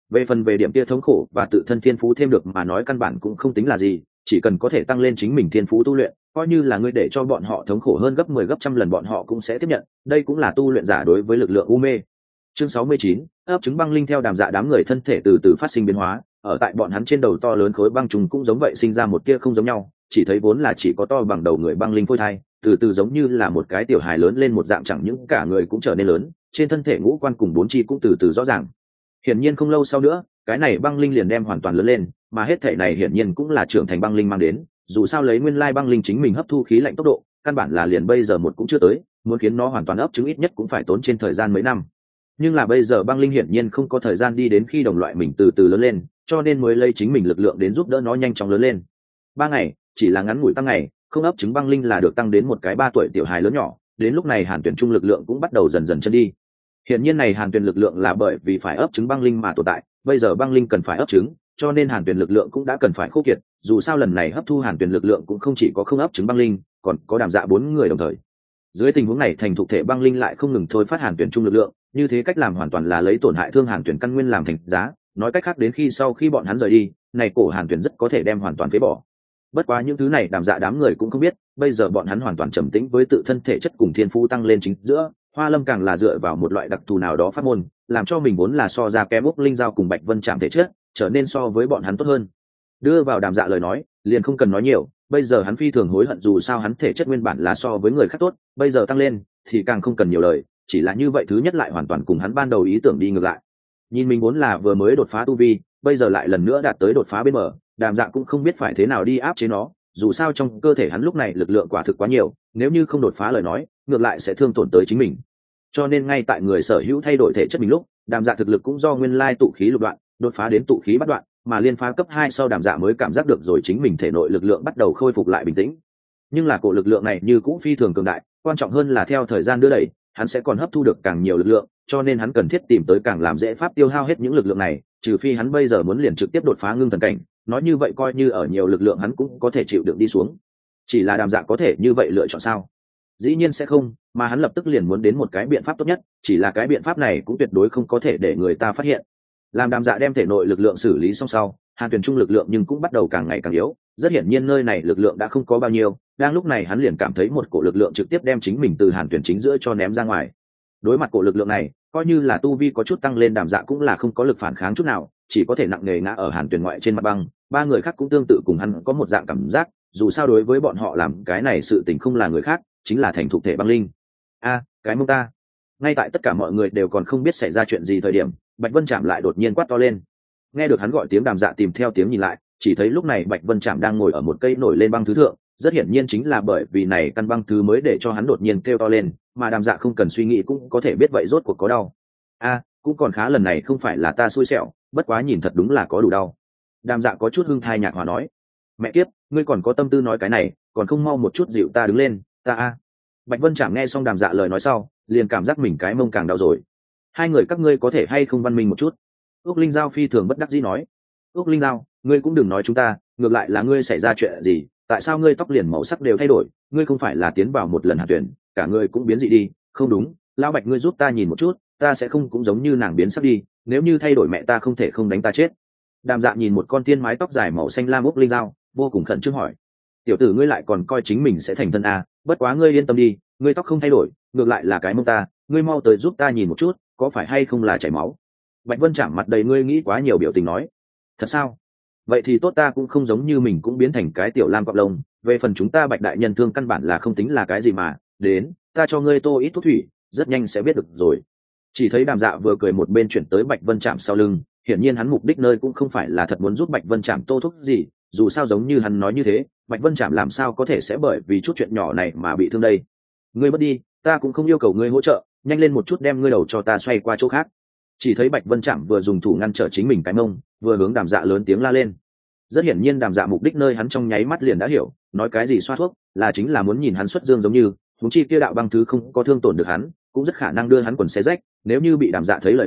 Về điểm kia thống khổ và tự thân thiên phú thêm được mà nói căn bản cũng không tính là gì, chỉ cần có thể tăng lên chính mình thiên phú tu luyện, coi như là ngươi để cho bọn họ thống khổ hơn gấp 10 gấp trăm lần bọn họ cũng sẽ tiếp nhận, đây cũng là tu luyện giả đối với lực lượng u mê. Chương 69, ấp trứng băng linh. Theo Đàm Dạ đám người thân thể từ từ phát sinh biến hóa, ở tại bọn hắn trên đầu to lớn khối băng trùng cũng giống vậy sinh ra một tia không giống nhau, chỉ thấy vốn là chỉ có to bằng đầu người băng linh phôi thai, từ từ giống như là một cái tiểu hài lớn lên một dạng, chẳng những cả người cũng trở nên lớn, trên thân thể ngũ quan cùng bốn chi cũng từ từ rõ ràng. Hiển nhiên không lâu sau nữa, cái này băng linh liền đem hoàn toàn lớn lên, mà hết thể này hiển nhiên cũng là trưởng thành băng linh mang đến, dù sao lấy nguyên lai băng linh chính mình hấp thu khí lạnh tốc độ, căn bản là liền bây giờ một cũng chưa tới, muốn khiến nó hoàn toàn ấp trứng ít nhất cũng phải tốn trên thời gian mấy năm. Nhưng là bây giờ băng linh hiển nhiên không có thời gian đi đến khi đồng loại mình từ từ lớn lên, cho nên mới lấy chính mình lực lượng đến giúp đỡ nó nhanh chóng lớn lên. 3 ngày, chỉ là ngắn ngủi tăng ngày, không ấp trứng băng linh là được tăng đến một cái 3 tuổi tiểu hài lớn nhỏ, đến lúc này Hàn Tuyển Trung lực lượng cũng bắt đầu dần dần chân đi. Hiển nhiên này Hàn Tuyển lực lượng là bởi vì phải ấp trứng băng linh mà tồn tại, bây giờ băng linh cần phải ấp trứng, cho nên Hàn Tuyển lực lượng cũng đã cần phải khô kiệt, dù sao lần này hấp thu Hàn Tuyển lực lượng cũng không chỉ có không ấp trứng băng linh, còn có Đàm Dạ 4 người đồng thời. Dưới tình huống này thành thục thể băng linh lại không ngừng thôi phát Hàn Tuyển Trung lực lượng, như thế cách làm hoàn toàn là lấy tổn hại thương Hàn Tuyển căn nguyên làm thành giá, nói cách khác đến khi sau khi bọn hắn rời đi, này cổ Hàn Tuyển rất có thể đem hoàn toàn phế bỏ. Bất quá những thứ này Đàm Dạ đám người cũng không biết, bây giờ bọn hắn hoàn toàn trầm tĩnh với tự thân thể chất cùng thiên phú tăng lên chính giữa, Hoa Lâm càng là dựa vào một loại đặc thù nào đó pháp môn, làm cho mình vốn là so ra kém Úc Linh Giao cùng Bạch Vân Trạm thể chất, trở nên so với bọn hắn tốt hơn. Đưa vào Đàm Dạ lời nói, liền không cần nói nhiều, bây giờ hắn phi thường hối hận dù sao hắn thể chất nguyên bản là so với người khác tốt, bây giờ tăng lên thì càng không cần nhiều lời, chỉ là như vậy thứ nhất lại hoàn toàn cùng hắn ban đầu ý tưởng đi ngược lại. Nhìn mình vốn là vừa mới đột phá tu vi, bây giờ lại lần nữa đạt tới đột phá bên mở, Đàm Dạ cũng không biết phải thế nào đi áp chế nó, dù sao trong cơ thể hắn lúc này lực lượng quả thực quá nhiều, nếu như không đột phá lời nói, ngược lại sẽ thương tổn tới chính mình. Cho nên ngay tại người sở hữu thay đổi thể chất mình lúc, Đàm Dạ thực lực cũng do nguyên lai tụ khí lục đoạn, đột phá đến tụ khí bắt đoạn, mà liên phá cấp 2 sau Đàm Dạ mới cảm giác được rồi chính mình thể nội lực lượng bắt đầu khôi phục lại bình tĩnh. Nhưng là cổ lực lượng này như cũng phi thường cường đại, quan trọng hơn là theo thời gian đưa đẩy, hắn sẽ còn hấp thu được càng nhiều lực lượng, cho nên hắn cần thiết tìm tới càng làm dễ pháp tiêu hao hết những lực lượng này, trừ phi hắn bây giờ muốn liền trực tiếp đột phá ngưng thần cảnh, nói như vậy coi như ở nhiều lực lượng hắn cũng có thể chịu đựng đi xuống. Chỉ là Đàm Dạ có thể như vậy lựa chọn sao? Dĩ nhiên sẽ không, mà hắn lập tức liền muốn đến một cái biện pháp tốt nhất, chỉ là cái biện pháp này cũng tuyệt đối không có thể để người ta phát hiện. Làm Đàm Dạ đem thể nội lực lượng xử lý xong sau, Hàn Tuyển Trung lực lượng nhưng cũng bắt đầu càng ngày càng yếu, rất hiển nhiên nơi này lực lượng đã không có bao nhiêu, đang lúc này hắn liền cảm thấy một cổ lực lượng trực tiếp đem chính mình từ Hàn Tuyển chính giữa cho ném ra ngoài. Đối mặt cổ lực lượng này, coi như là tu vi có chút tăng lên Đàm Dạ cũng là không có lực phản kháng chút nào, chỉ có thể nặng nề ngã ở Hàn Tuyển ngoại trên mặt băng. 3 người khác cũng tương tự cùng hắn có một dạng cảm giác, dù sao đối với bọn họ làm cái này sự tình không là người khác, chính là thành thục thể băng linh. Cái mông ta. Ngay tại tất cả mọi người đều còn không biết xảy ra chuyện gì thời điểm, Bạch Vân Trạm lại đột nhiên quát to lên. Nghe được hắn gọi tiếng, Đàm Dạ tìm theo tiếng nhìn lại, chỉ thấy lúc này Bạch Vân Trạm đang ngồi ở một cây nổi lên băng thứ thượng, rất hiển nhiên chính là bởi vì này căn băng thứ mới để cho hắn đột nhiên kêu to lên, mà Đàm Dạ không cần suy nghĩ cũng có thể biết vậy rốt cuộc có đau. Cũng còn khá, lần này không phải là ta xui xẻo, bất quá nhìn thật đúng là có đủ đau. Đàm Dạ có chút hưng thai nhạc hòa nói. Mẹ kiếp, ngươi còn có tâm tư nói cái này, còn không mau một chút dịu ta đứng lên, ta. Bạch Vân Trạm nghe xong Đàm Dạ lời nói sau, liền cảm giác mình cái mông càng đau rồi. Hai người các ngươi có thể hay không văn minh một chút? Úc Linh Giao phi thường bất đắc dĩ nói. Úc Linh Giao, ngươi cũng đừng nói chúng ta, ngược lại là ngươi xảy ra chuyện gì, tại sao ngươi tóc liền màu sắc đều thay đổi, ngươi không phải là tiến vào một lần Hàn Tuyển, cả ngươi cũng biến dị đi, không đúng, lão Bạch ngươi giúp ta nhìn một chút, ta sẽ không cũng giống như nàng biến sắc đi, nếu như thay đổi mẹ ta không thể không đánh ta chết. Đàm Dạ nhìn một con tiên mái tóc dài màu xanh lam Úc Linh Giao, vô cùng khẩn trương hỏi. Tiểu tử ngươi lại còn coi chính mình sẽ thành thân à, bất quá ngươi yên tâm đi, ngươi tóc không thay đổi, ngược lại là cái mông ta, ngươi mau tới giúp ta nhìn một chút, có phải hay không là chảy máu. Bạch Vân Trạm mặt đầy ngươi nghĩ quá nhiều biểu tình nói. Thật sao? Vậy thì tốt, ta cũng không giống như mình cũng biến thành cái tiểu lam cọp lông, về phần chúng ta Bạch đại nhân thương căn bản là không tính là cái gì mà, đến, ta cho ngươi tô ít thuốc thủy, rất nhanh sẽ biết được rồi. Chỉ thấy Đàm Dạ vừa cười một bên chuyển tới Bạch Vân Trạm sau lưng, hiển nhiên hắn mục đích nơi cũng không phải là thật muốn giúp Bạch Vân Trạm tô thuốc gì, dù sao giống như hắn nói như thế, Bạch Vân Trạm làm sao có thể sẽ bởi vì chút chuyện nhỏ này mà bị thương đây. Ngươi mất đi, ta cũng không yêu cầu ngươi hỗ trợ, nhanh lên một chút đem ngươi đầu cho ta xoay qua chỗ khác. Chỉ thấy Bạch Vân Trạm vừa dùng thủ ngăn trở chính mình cái mông, vừa hướng Đàm Dạ lớn tiếng la lên. Rất hiển nhiên Đàm Dạ mục đích nơi hắn trong nháy mắt liền đã hiểu, nói cái gì xoa thuốc, là chính là muốn nhìn hắn xuất dương giống như, huống chi kia đạo băng thứ không có thương tổn được hắn, cũng rất khả năng đưa hắn quần xé rách, nếu như bị Đàm Dạ thấy lời nói,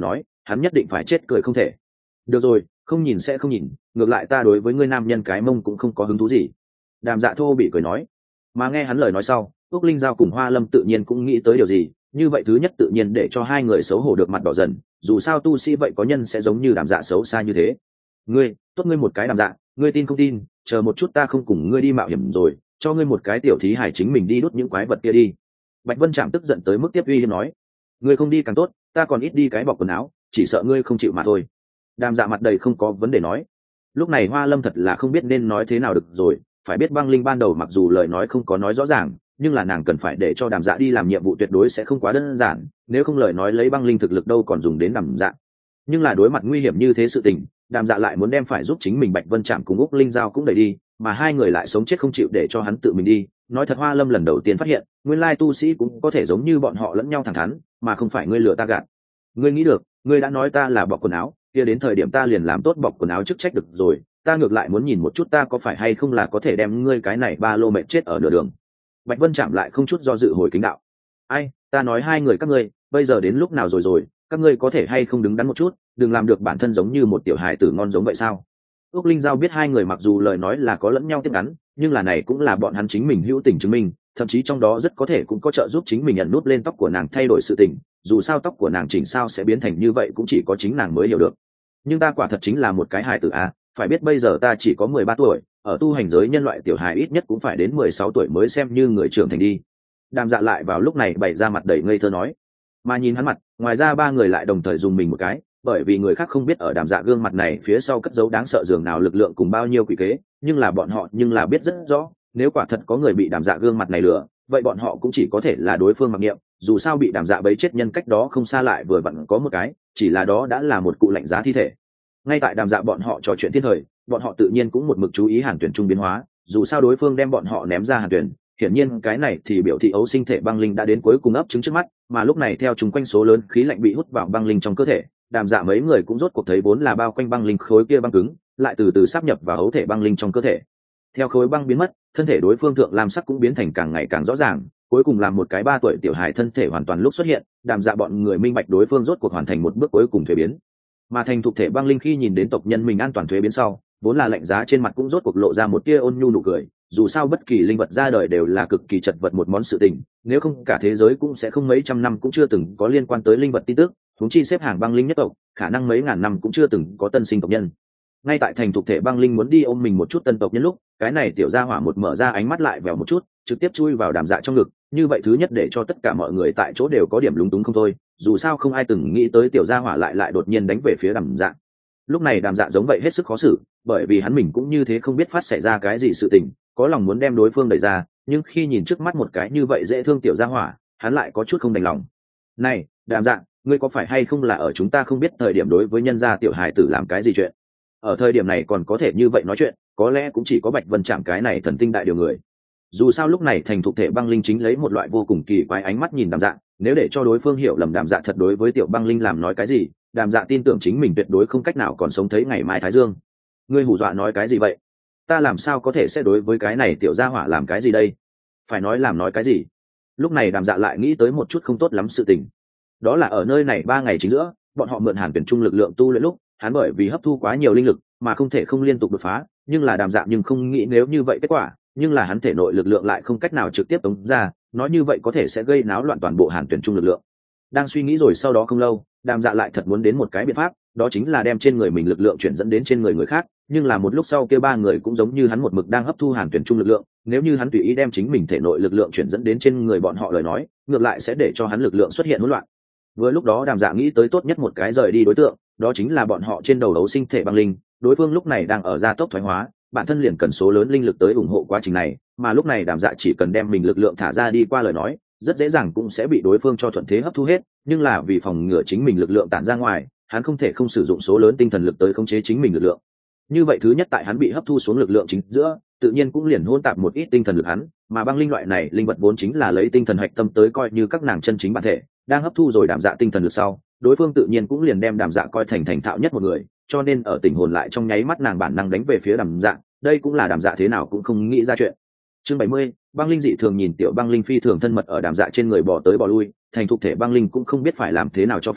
hắn nhất định phải chết cười không thể. Được rồi, không nhìn sẽ không nhìn, ngược lại ta đối với ngươi nam nhân cái mông cũng không có hứng thú gì. Đàm Dạ thô bị cười nói. Mà nghe hắn lời nói sau, Úc Linh Giao cùng Hoa Lâm tự nhiên cũng nghĩ tới điều gì, như vậy thứ nhất tự nhiên để cho hai người xấu hổ được mặt đỏ dần, dù sao tu sĩ vậy có nhân sẽ giống như Đàm Dạ xấu xa như thế. Ngươi, tốt ngươi một cái Đàm Dạ, ngươi tin không tin, chờ một chút ta không cùng ngươi đi mạo hiểm rồi, cho ngươi một cái tiểu thí hải chính mình đi đốt những quái vật kia đi. Bạch Vân Trạm tức giận tới mức tiếp uy hiếp nói, ngươi không đi càng tốt, ta còn ít đi cái bọc quần áo, chỉ sợ ngươi không chịu mà thôi. Đàm Dạ mặt đầy không có vấn đề nói. Lúc này Hoa Lâm thật là không biết nên nói thế nào được rồi, phải biết băng linh ban đầu mặc dù lời nói không có nói rõ ràng, nhưng là nàng cần phải để cho Đàm Dạ đi làm nhiệm vụ tuyệt đối sẽ không quá đơn giản, nếu không lời nói lấy băng linh thực lực đâu còn dùng đến Đàm Dạ. Nhưng là đối mặt nguy hiểm như thế sự tình, Đàm Dạ lại muốn đem phải giúp chính mình Bạch Vân Trạm cùng Úc Linh Giao cũng đẩy đi, mà hai người lại sống chết không chịu để cho hắn tự mình đi. Nói thật Hoa Lâm lần đầu tiên phát hiện, nguyên lai tu sĩ cũng có thể giống như bọn họ lẫn nhau thẳng thắn, mà không phải ngươi lừa ta gạt. Ngươi nghĩ được, ngươi đã nói ta là bọc quần áo, kia đến thời điểm ta liền làm tốt bọc quần áo chức trách được rồi, ta ngược lại muốn nhìn một chút ta có phải hay không là có thể đem ngươi cái này ba lô mệt chết ở nửa đường. Bạch Vân Trạm lại không chút do dự hồi kính đạo. Ai, ta nói hai người các ngươi, bây giờ đến lúc nào rồi, các ngươi có thể hay không đứng đắn một chút, đừng làm được bản thân giống như một tiểu hài tử ngon giống vậy sao? Úc Linh Giao biết hai người mặc dù lời nói là có lẫn nhau tiếp ngắn, nhưng là này cũng là bọn hắn chính mình hữu tình chứng minh, thậm chí trong đó rất có thể cũng có trợ giúp chính mình nhận nút lên tóc của nàng thay đổi sự tình, dù sao tóc của nàng chỉnh sao sẽ biến thành như vậy cũng chỉ có chính nàng mới hiểu được. Nhưng ta quả thật chính là một cái hài tử à, phải biết bây giờ ta chỉ có 13 tuổi, ở tu hành giới nhân loại tiểu hài ít nhất cũng phải đến 16 tuổi mới xem như người trưởng thành đi. Đàm Dạ lại vào lúc này bày ra mặt đầy ngây thơ nói. Mà nhìn hắn mặt, ngoài ra ba người lại đồng thời dùng mình một cái, bởi vì người khác không biết ở Đàm Dạ gương mặt này phía sau cất giấu đáng sợ dường nào lực lượng cùng bao nhiêu quỷ kế, nhưng là bọn họ nhưng là biết rất rõ, nếu quả thật có người bị Đàm Dạ gương mặt này lừa, vậy bọn họ cũng chỉ có thể là đối phương mặc niệm, dù sao bị Đàm Dạ bấy chết nhân cách đó không xa lại vừa vặn có một cái, chỉ là đó đã là một cụ lạnh giá thi thể. Ngay tại Đàm Dạ bọn họ trò chuyện thiên thời, bọn họ tự nhiên cũng một mực chú ý Hàn Tuyển trung biến hóa, dù sao đối phương đem bọn họ ném ra Hàn Tuyển, hiển nhiên cái này thì biểu thị ấu sinh thể băng linh đã đến cuối cùng ấp trứng trước mắt, mà lúc này theo chúng quanh số lớn khí lạnh bị hút vào băng linh trong cơ thể, Đàm Dạ mấy người cũng rốt cuộc thấy vốn là bao quanh băng linh khối kia băng cứng, lại từ từ sáp nhập vào ấu thể băng linh trong cơ thể. Theo khối băng biến mất, thân thể đối phương thượng lam sắc cũng biến thành càng ngày càng rõ ràng, cuối cùng làm một cái 3 tuổi tiểu hài thân thể hoàn toàn lúc xuất hiện, Đàm Dạ bọn người minh bạch đối phương rốt cuộc hoàn thành một bước cuối cùng thuế biến. Mà thành thục thể băng linh khi nhìn đến tộc nhân mình an toàn thuế biến sau, vốn là lạnh giá trên mặt cũng rốt cuộc lộ ra một tia ôn nhu nụ cười, dù sao bất kỳ linh vật ra đời đều là cực kỳ chật vật một món sự tình, nếu không cả thế giới cũng sẽ không mấy trăm năm cũng chưa từng có liên quan tới linh vật tin tức, huống chi xếp hàng băng linh nhất tộc, khả năng mấy ngàn năm cũng chưa từng có tân sinh tộc nhân. Ngay tại thành thục thể băng linh muốn đi ôm mình một chút tân tộc nhân lúc, cái này tiểu gia hỏa một mở ra ánh mắt lại vèo một chút, trực tiếp chui vào Đàm Dạ trong ngực, như vậy thứ nhất để cho tất cả mọi người tại chỗ đều có điểm lúng túng không thôi, dù sao không ai từng nghĩ tới tiểu gia hỏa lại đột nhiên đánh về phía Đàm Dạ. Lúc này Đàm Dạ giống vậy hết sức khó xử, bởi vì hắn mình cũng như thế không biết phát xảy ra cái gì sự tình, có lòng muốn đem đối phương đẩy ra, nhưng khi nhìn trước mắt một cái như vậy dễ thương tiểu gia hỏa, hắn lại có chút không đành lòng. Này, Đàm Dạ, ngươi có phải hay không là ở chúng ta không biết thời điểm đối với nhân gia tiểu hài tử làm cái gì chuyện? Ở thời điểm này còn có thể như vậy nói chuyện, có lẽ cũng chỉ có Bạch Vân Trạm cái này thần tinh đại điều người. Dù sao lúc này thành thục thể băng linh chính lấy một loại vô cùng kỳ quái ánh mắt nhìn Đàm Dạ, nếu để cho đối phương hiểu lầm Đàm Dạ thật đối với tiểu băng linh làm nói cái gì, Đàm Dạ tin tưởng chính mình tuyệt đối không cách nào còn sống thấy ngày mai thái dương. Ngươi hù dọa nói cái gì vậy? Ta làm sao có thể sẽ đối với cái này tiểu gia hỏa làm cái gì đây? Phải nói làm nói cái gì? Lúc này Đàm Dạ lại nghĩ tới một chút không tốt lắm sự tình. Đó là ở nơi này 3 ngày chính giữa, bọn họ mượn Hàn Tuyển trung lực lượng tu luyện lúc, hắn bởi vì hấp thu quá nhiều linh lực mà không thể không liên tục đột phá, nhưng là Đàm Dạ nhưng không nghĩ nếu như vậy kết quả, nhưng là hắn thể nội lực lượng lại không cách nào trực tiếp tống ra, nói như vậy có thể sẽ gây náo loạn toàn bộ Hàn Tuyển trung lực lượng. Đang suy nghĩ rồi sau đó không lâu, Đàm Dạ lại thật muốn đến một cái biện pháp, đó chính là đem trên người mình lực lượng chuyển dẫn đến trên người khác, nhưng là một lúc sau kia 3 người cũng giống như hắn một mực đang hấp thu Hàn Tuyển trung lực lượng, nếu như hắn tùy ý đem chính mình thể nội lực lượng chuyển dẫn đến trên người bọn họ lời nói, ngược lại sẽ để cho hắn lực lượng xuất hiện hỗn loạn. Vừa lúc đó Đàm Dạ nghĩ tới tốt nhất một cái rời đi đối tượng, đó chính là bọn họ trên đầu đấu sinh thể băng linh, đối phương lúc này đang ở gia tốc thoái hóa, bản thân liền cần số lớn linh lực tới ủng hộ quá trình này, mà lúc này Đàm Dạ chỉ cần đem mình lực lượng thả ra đi qua lời nói, rất dễ dàng cũng sẽ bị đối phương cho thuận thế hấp thu hết, nhưng là vì phòng ngừa chính mình lực lượng tản ra ngoài, hắn không thể không sử dụng số lớn tinh thần lực tới khống chế chính mình lực lượng. Như vậy thứ nhất tại hắn bị hấp thu xuống lực lượng chính giữa, tự nhiên cũng liền hỗn tạp một ít tinh thần lực hắn, mà băng linh loại này linh vật vốn chính là lấy tinh thần hạch tâm tới coi như các nàng chân chính bản thể, đang hấp thu rồi Đàm Dạ tinh thần lực sau, đối phương tự nhiên cũng liền đem Đàm Dạ coi thành thạo nhất một người, cho nên ở tình hồn lại trong nháy mắt nàng bản năng đánh về phía Đàm Dạ, đây cũng là Đàm Dạ thế nào cũng không nghĩ ra chuyện. Chương 70, băng linh dị thường nhìn tiểu băng linh phi thường thân mật ở Đàm Dạ trên người bò tới bò lui, thành thục thể băng linh cũng không biết phải làm thế nào cho phải,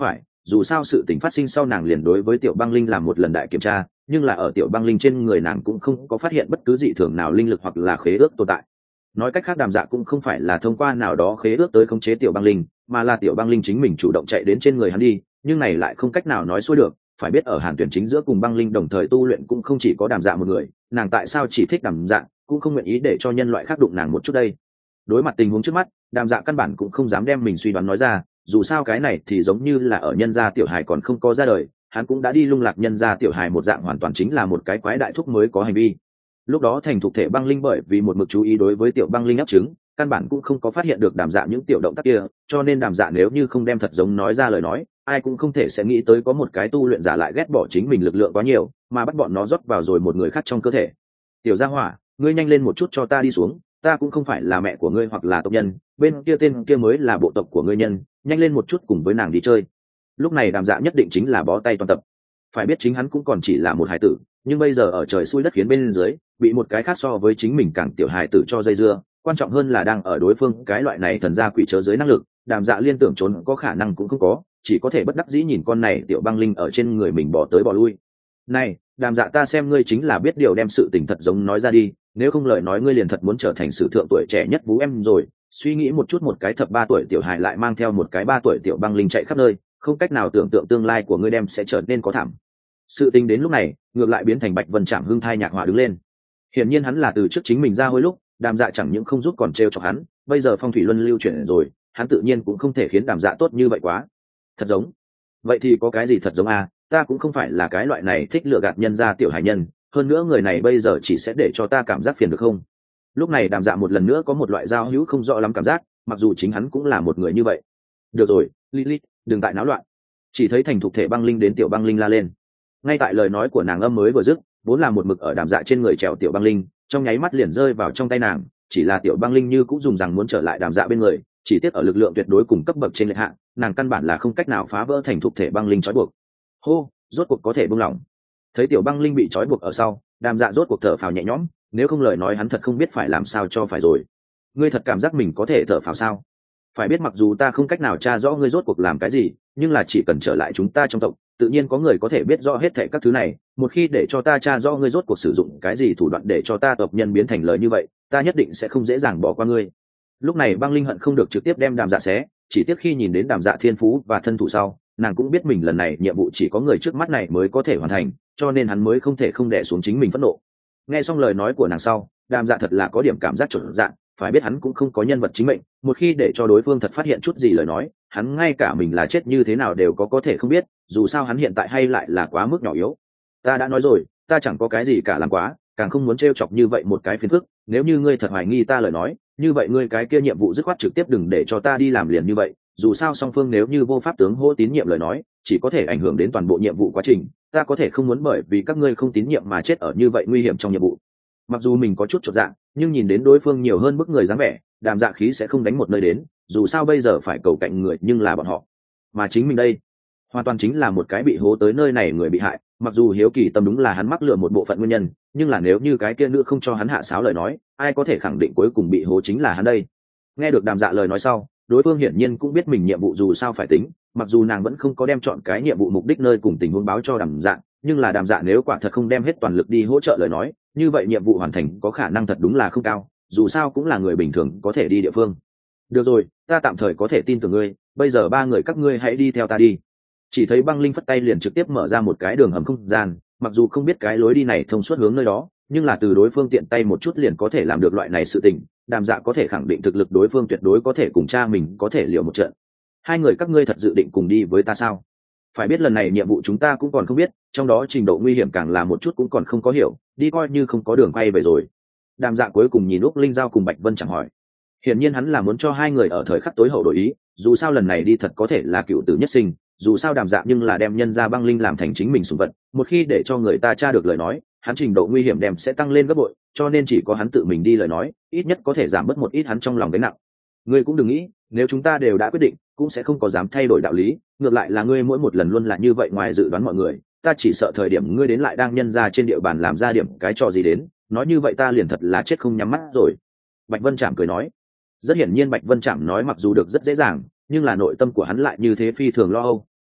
dù sao sự tình phát sinh sau nàng liền đối với Tiểu Băng Linh làm một lần đại kiểm tra, nhưng là ở Tiểu Băng Linh trên người nàng cũng không có phát hiện bất cứ dị thường nào linh lực hoặc là khế ước tồn tại. Nói cách khác, Đàm Dạ cũng không phải là thông qua nào đó khế ước tới khống chế Tiểu Băng Linh, mà là Tiểu Băng Linh chính mình chủ động chạy đến trên người hắn đi, nhưng này lại không cách nào nói xuôi được. Phải biết ở Hàn Tuyển chính giữa cùng Băng Linh đồng thời tu luyện cũng không chỉ có Đàm Dạ một người, nàng tại sao chỉ thích Đàm Dạ, cũng không nguyện ý để cho nhân loại khác đụng nàng một chút đây. Đối mặt tình huống trước mắt, Đàm Dạ căn bản cũng không dám đem mình suy đoán nói ra, dù sao cái này thì giống như là ở nhân gia tiểu hài còn không có ra đời, hắn cũng đã đi lung lạc nhân gia tiểu hài một dạng, hoàn toàn chính là một cái quái đại thúc mới có hành vi. Lúc đó thành thục thể Băng Linh bởi vì một mực chú ý đối với Tiểu Băng Linh ấp trứng, căn bản cũng không có phát hiện được Đàm Dạ những tiểu động tác kia, cho nên Đàm Dạ nếu như không đem thật giống nói ra lời nói, ai cũng không thể sẽ nghĩ tới có một cái tu luyện giả lại ghét bỏ chính mình lực lượng quá nhiều, mà bắt bọn nó rót vào rồi một người khác trong cơ thể. Tiểu Gia Hỏa, ngươi nhanh lên một chút cho ta đi xuống, ta cũng không phải là mẹ của ngươi hoặc là tộc nhân, bên kia tên kia mới là bộ tộc của ngươi nhân, nhanh lên một chút cùng với nàng đi chơi. Lúc này Đàm Dạ nhất định chính là bó tay toàn tập. Phải biết chính hắn cũng còn chỉ là một hải tử, nhưng bây giờ ở trời xui đất khiến bên dưới, bị một cái khác so với chính mình càng tiểu hải tử cho dây dưa, quan trọng hơn là đang ở đối phương cái loại này thần gia quỷ chớ dưới năng lực, Đàm Dạ liên tưởng trốn có khả năng cũng không có, chỉ có thể bất đắc dĩ nhìn con này Tiểu Băng Linh ở trên người mình bỏ tới bỏ lui. Này, Đàm Dạ, ta xem ngươi chính là biết điều đem sự tình thật giống nói ra đi, nếu không lời nói ngươi liền thật muốn trở thành sử thượng tuổi trẻ nhất vũ em rồi. Suy nghĩ một chút, một cái thập 3 tuổi tiểu hài lại mang theo một cái 3 tuổi Tiểu Băng Linh chạy khắp nơi, không cách nào tưởng tượng tương lai của ngươi đem sẽ trở nên có thảm. Sự tình đến lúc này ngược lại biến thành Bạch Vân Trạm hưng thai nhạc họa đứng lên. Hiển nhiên hắn là từ trước chính mình ra hối lúc, Đàm Dạ chẳng những không giúp còn trêu chọc hắn, bây giờ phong thủy luân lưu chuyển rồi, hắn tự nhiên cũng không thể khiến Đàm Dạ tốt như vậy quá. Thật giống? Vậy thì có cái gì thật giống à? Ta cũng không phải là cái loại này thích lừa gạt nhân gia tiểu hải nhân, hơn nữa người này bây giờ chỉ sẽ để cho ta cảm giác phiền được không? Lúc này Đàm Dạ một lần nữa có một loại giao hữu không rõ lắm cảm giác, mặc dù chính hắn cũng là một người như vậy. Được rồi, Lilith, đừng tại náo loạn. Chỉ thấy thành thục thể Băng Linh đến Tiểu Băng Linh la lên. Ngay tại lời nói của nàng âm mới vừa dứt, vốn là một mực ở Đàm Dạ trên người trèo Tiểu Băng Linh, trong nháy mắt liền rơi vào trong tay nàng, chỉ là Tiểu Băng Linh như cũng dùng rằng muốn trở lại Đàm Dạ bên người, chỉ tiếc ở lực lượng tuyệt đối cùng cấp bậc trên lệch hạng, nàng căn bản là không cách nào phá vỡ thành thục thể Băng Linh trói buộc. Hô, rốt cuộc có thể buông lỏng. Thấy Tiểu Băng Linh bị trói buộc ở sau, Đàm Dạ rốt cuộc thở phào nhẹ nhõm, nếu không lời nói hắn thật không biết phải làm sao cho phải rồi. Ngươi thật cảm giác mình có thể thở phào sao? Phải biết mặc dù ta không cách nào tra rõ ngươi rốt cuộc làm cái gì, nhưng là chỉ cần trở lại chúng ta trong tộc, tự nhiên có người có thể biết rõ hết thảy các thứ này. Một khi để cho ta tra rõ ngươi rốt cuộc sử dụng cái gì thủ đoạn để cho ta tộc nhân biến thành lời như vậy, ta nhất định sẽ không dễ dàng bỏ qua ngươi. Lúc này Băng Linh hận không được trực tiếp đem Đàm Dạ xé, chỉ tiếc khi nhìn đến Đàm Dạ thiên phú và thân thủ sau, nàng cũng biết mình lần này nhiệm vụ chỉ có người trước mắt này mới có thể hoàn thành, cho nên hắn mới không thể không đè xuống chính mình phẫn nộ. Nghe xong lời nói của nàng sau, Đàm Dạ thật là có điểm cảm giác chuẩn dạng, phải biết hắn cũng không có nhân vật chính mệnh, một khi để cho đối phương thật phát hiện chút gì lời nói, hắn ngay cả mình là chết như thế nào đều có thể không biết, dù sao hắn hiện tại hay lại là quá mức nhỏ yếu. Ta đã nói rồi, ta chẳng có cái gì cả làm quá, càng không muốn trêu chọc như vậy một cái phiền phức, nếu như ngươi thật hoài nghi ta lời nói, như vậy ngươi cái kia nhiệm vụ dứt khoát trực tiếp đừng để cho ta đi làm liền như vậy, dù sao song phương nếu như vô pháp tướng hô tín nhiệm lời nói, chỉ có thể ảnh hưởng đến toàn bộ nhiệm vụ quá trình, ta có thể không muốn bởi vì các ngươi không tín nhiệm mà chết ở như vậy nguy hiểm trong nhiệm vụ. Mặc dù mình có chút chột dạ, nhưng nhìn đến đối phương nhiều hơn bức người dáng vẻ, Đàm Dạ khí sẽ không đánh một nơi đến, dù sao bây giờ phải cầu cạnh người nhưng là bọn họ, mà chính mình đây hoàn toàn chính là một cái bị hố tới nơi này người bị hại. Mặc dù hiếu kỳ tâm đúng là hắn mắc lừa một bộ phận nguyên nhân, nhưng là nếu như cái kia nữa không cho hắn hạ sáo lời nói, ai có thể khẳng định cuối cùng bị hố chính là hắn đây. Nghe được Đàm Dạ lời nói sau, đối phương hiển nhiên cũng biết mình nhiệm vụ dù sao phải tính, mặc dù nàng vẫn không có đem chọn cái nhiệm vụ mục đích nơi cùng tình huống báo cho Đàm Dạ, nhưng là Đàm Dạ nếu quả thật không đem hết toàn lực đi hỗ trợ lời nói, như vậy nhiệm vụ hoàn thành có khả năng thật đúng là không cao, dù sao cũng là người bình thường có thể đi địa phương. Được rồi, ta tạm thời có thể tin tưởng ngươi, bây giờ 3 người các ngươi hãy đi theo ta đi. Chỉ thấy Băng Linh phất tay liền trực tiếp mở ra một cái đường hầm không gian, mặc dù không biết cái lối đi này thông suốt hướng nơi đó, nhưng là từ đối phương tiện tay một chút liền có thể làm được loại này sự tình, Đàm Dạ có thể khẳng định thực lực đối phương tuyệt đối có thể cùng cha mình có thể liều một trận. 2 người các ngươi thật dự định cùng đi với ta sao? Phải biết lần này nhiệm vụ chúng ta cũng còn không biết, trong đó trình độ nguy hiểm càng là một chút cũng còn không có hiểu, đi coi như không có đường quay về rồi. Đàm Dạ cuối cùng nhìn Úc Linh Giao cùng Bạch Vân chẳng hỏi. Hiển nhiên hắn là muốn cho 2 người ở thời khắc tối hậu đổi ý, dù sao lần này đi thật có thể là cựu tử nhất sinh, dù sao Đàm Dạ nhưng là đem nhân gia Băng Linh làm thành chính mình sủng vật, một khi để cho người ta tra được lời nói, hắn trình độ nguy hiểm đem sẽ tăng lên gấp bội, cho nên chỉ có hắn tự mình đi lời nói, ít nhất có thể giảm bớt một ít hắn trong lòng gánh nặng. Ngươi cũng đừng nghĩ, nếu chúng ta đều đã quyết định, cũng sẽ không có dám thay đổi đạo lý, ngược lại là ngươi mỗi một lần luôn là như vậy ngoài dự đoán mọi người, ta chỉ sợ thời điểm ngươi đến lại đang nhân ra trên địa bàn làm ra điểm cái trò gì đến, nói như vậy ta liền thật là chết không nhắm mắt rồi. Bạch Vân Trạm cười nói. Rất hiển nhiên Bạch Vân Trạm nói mặc dù được rất dễ dàng, nhưng là nội tâm của hắn lại như thế phi thường lo âu,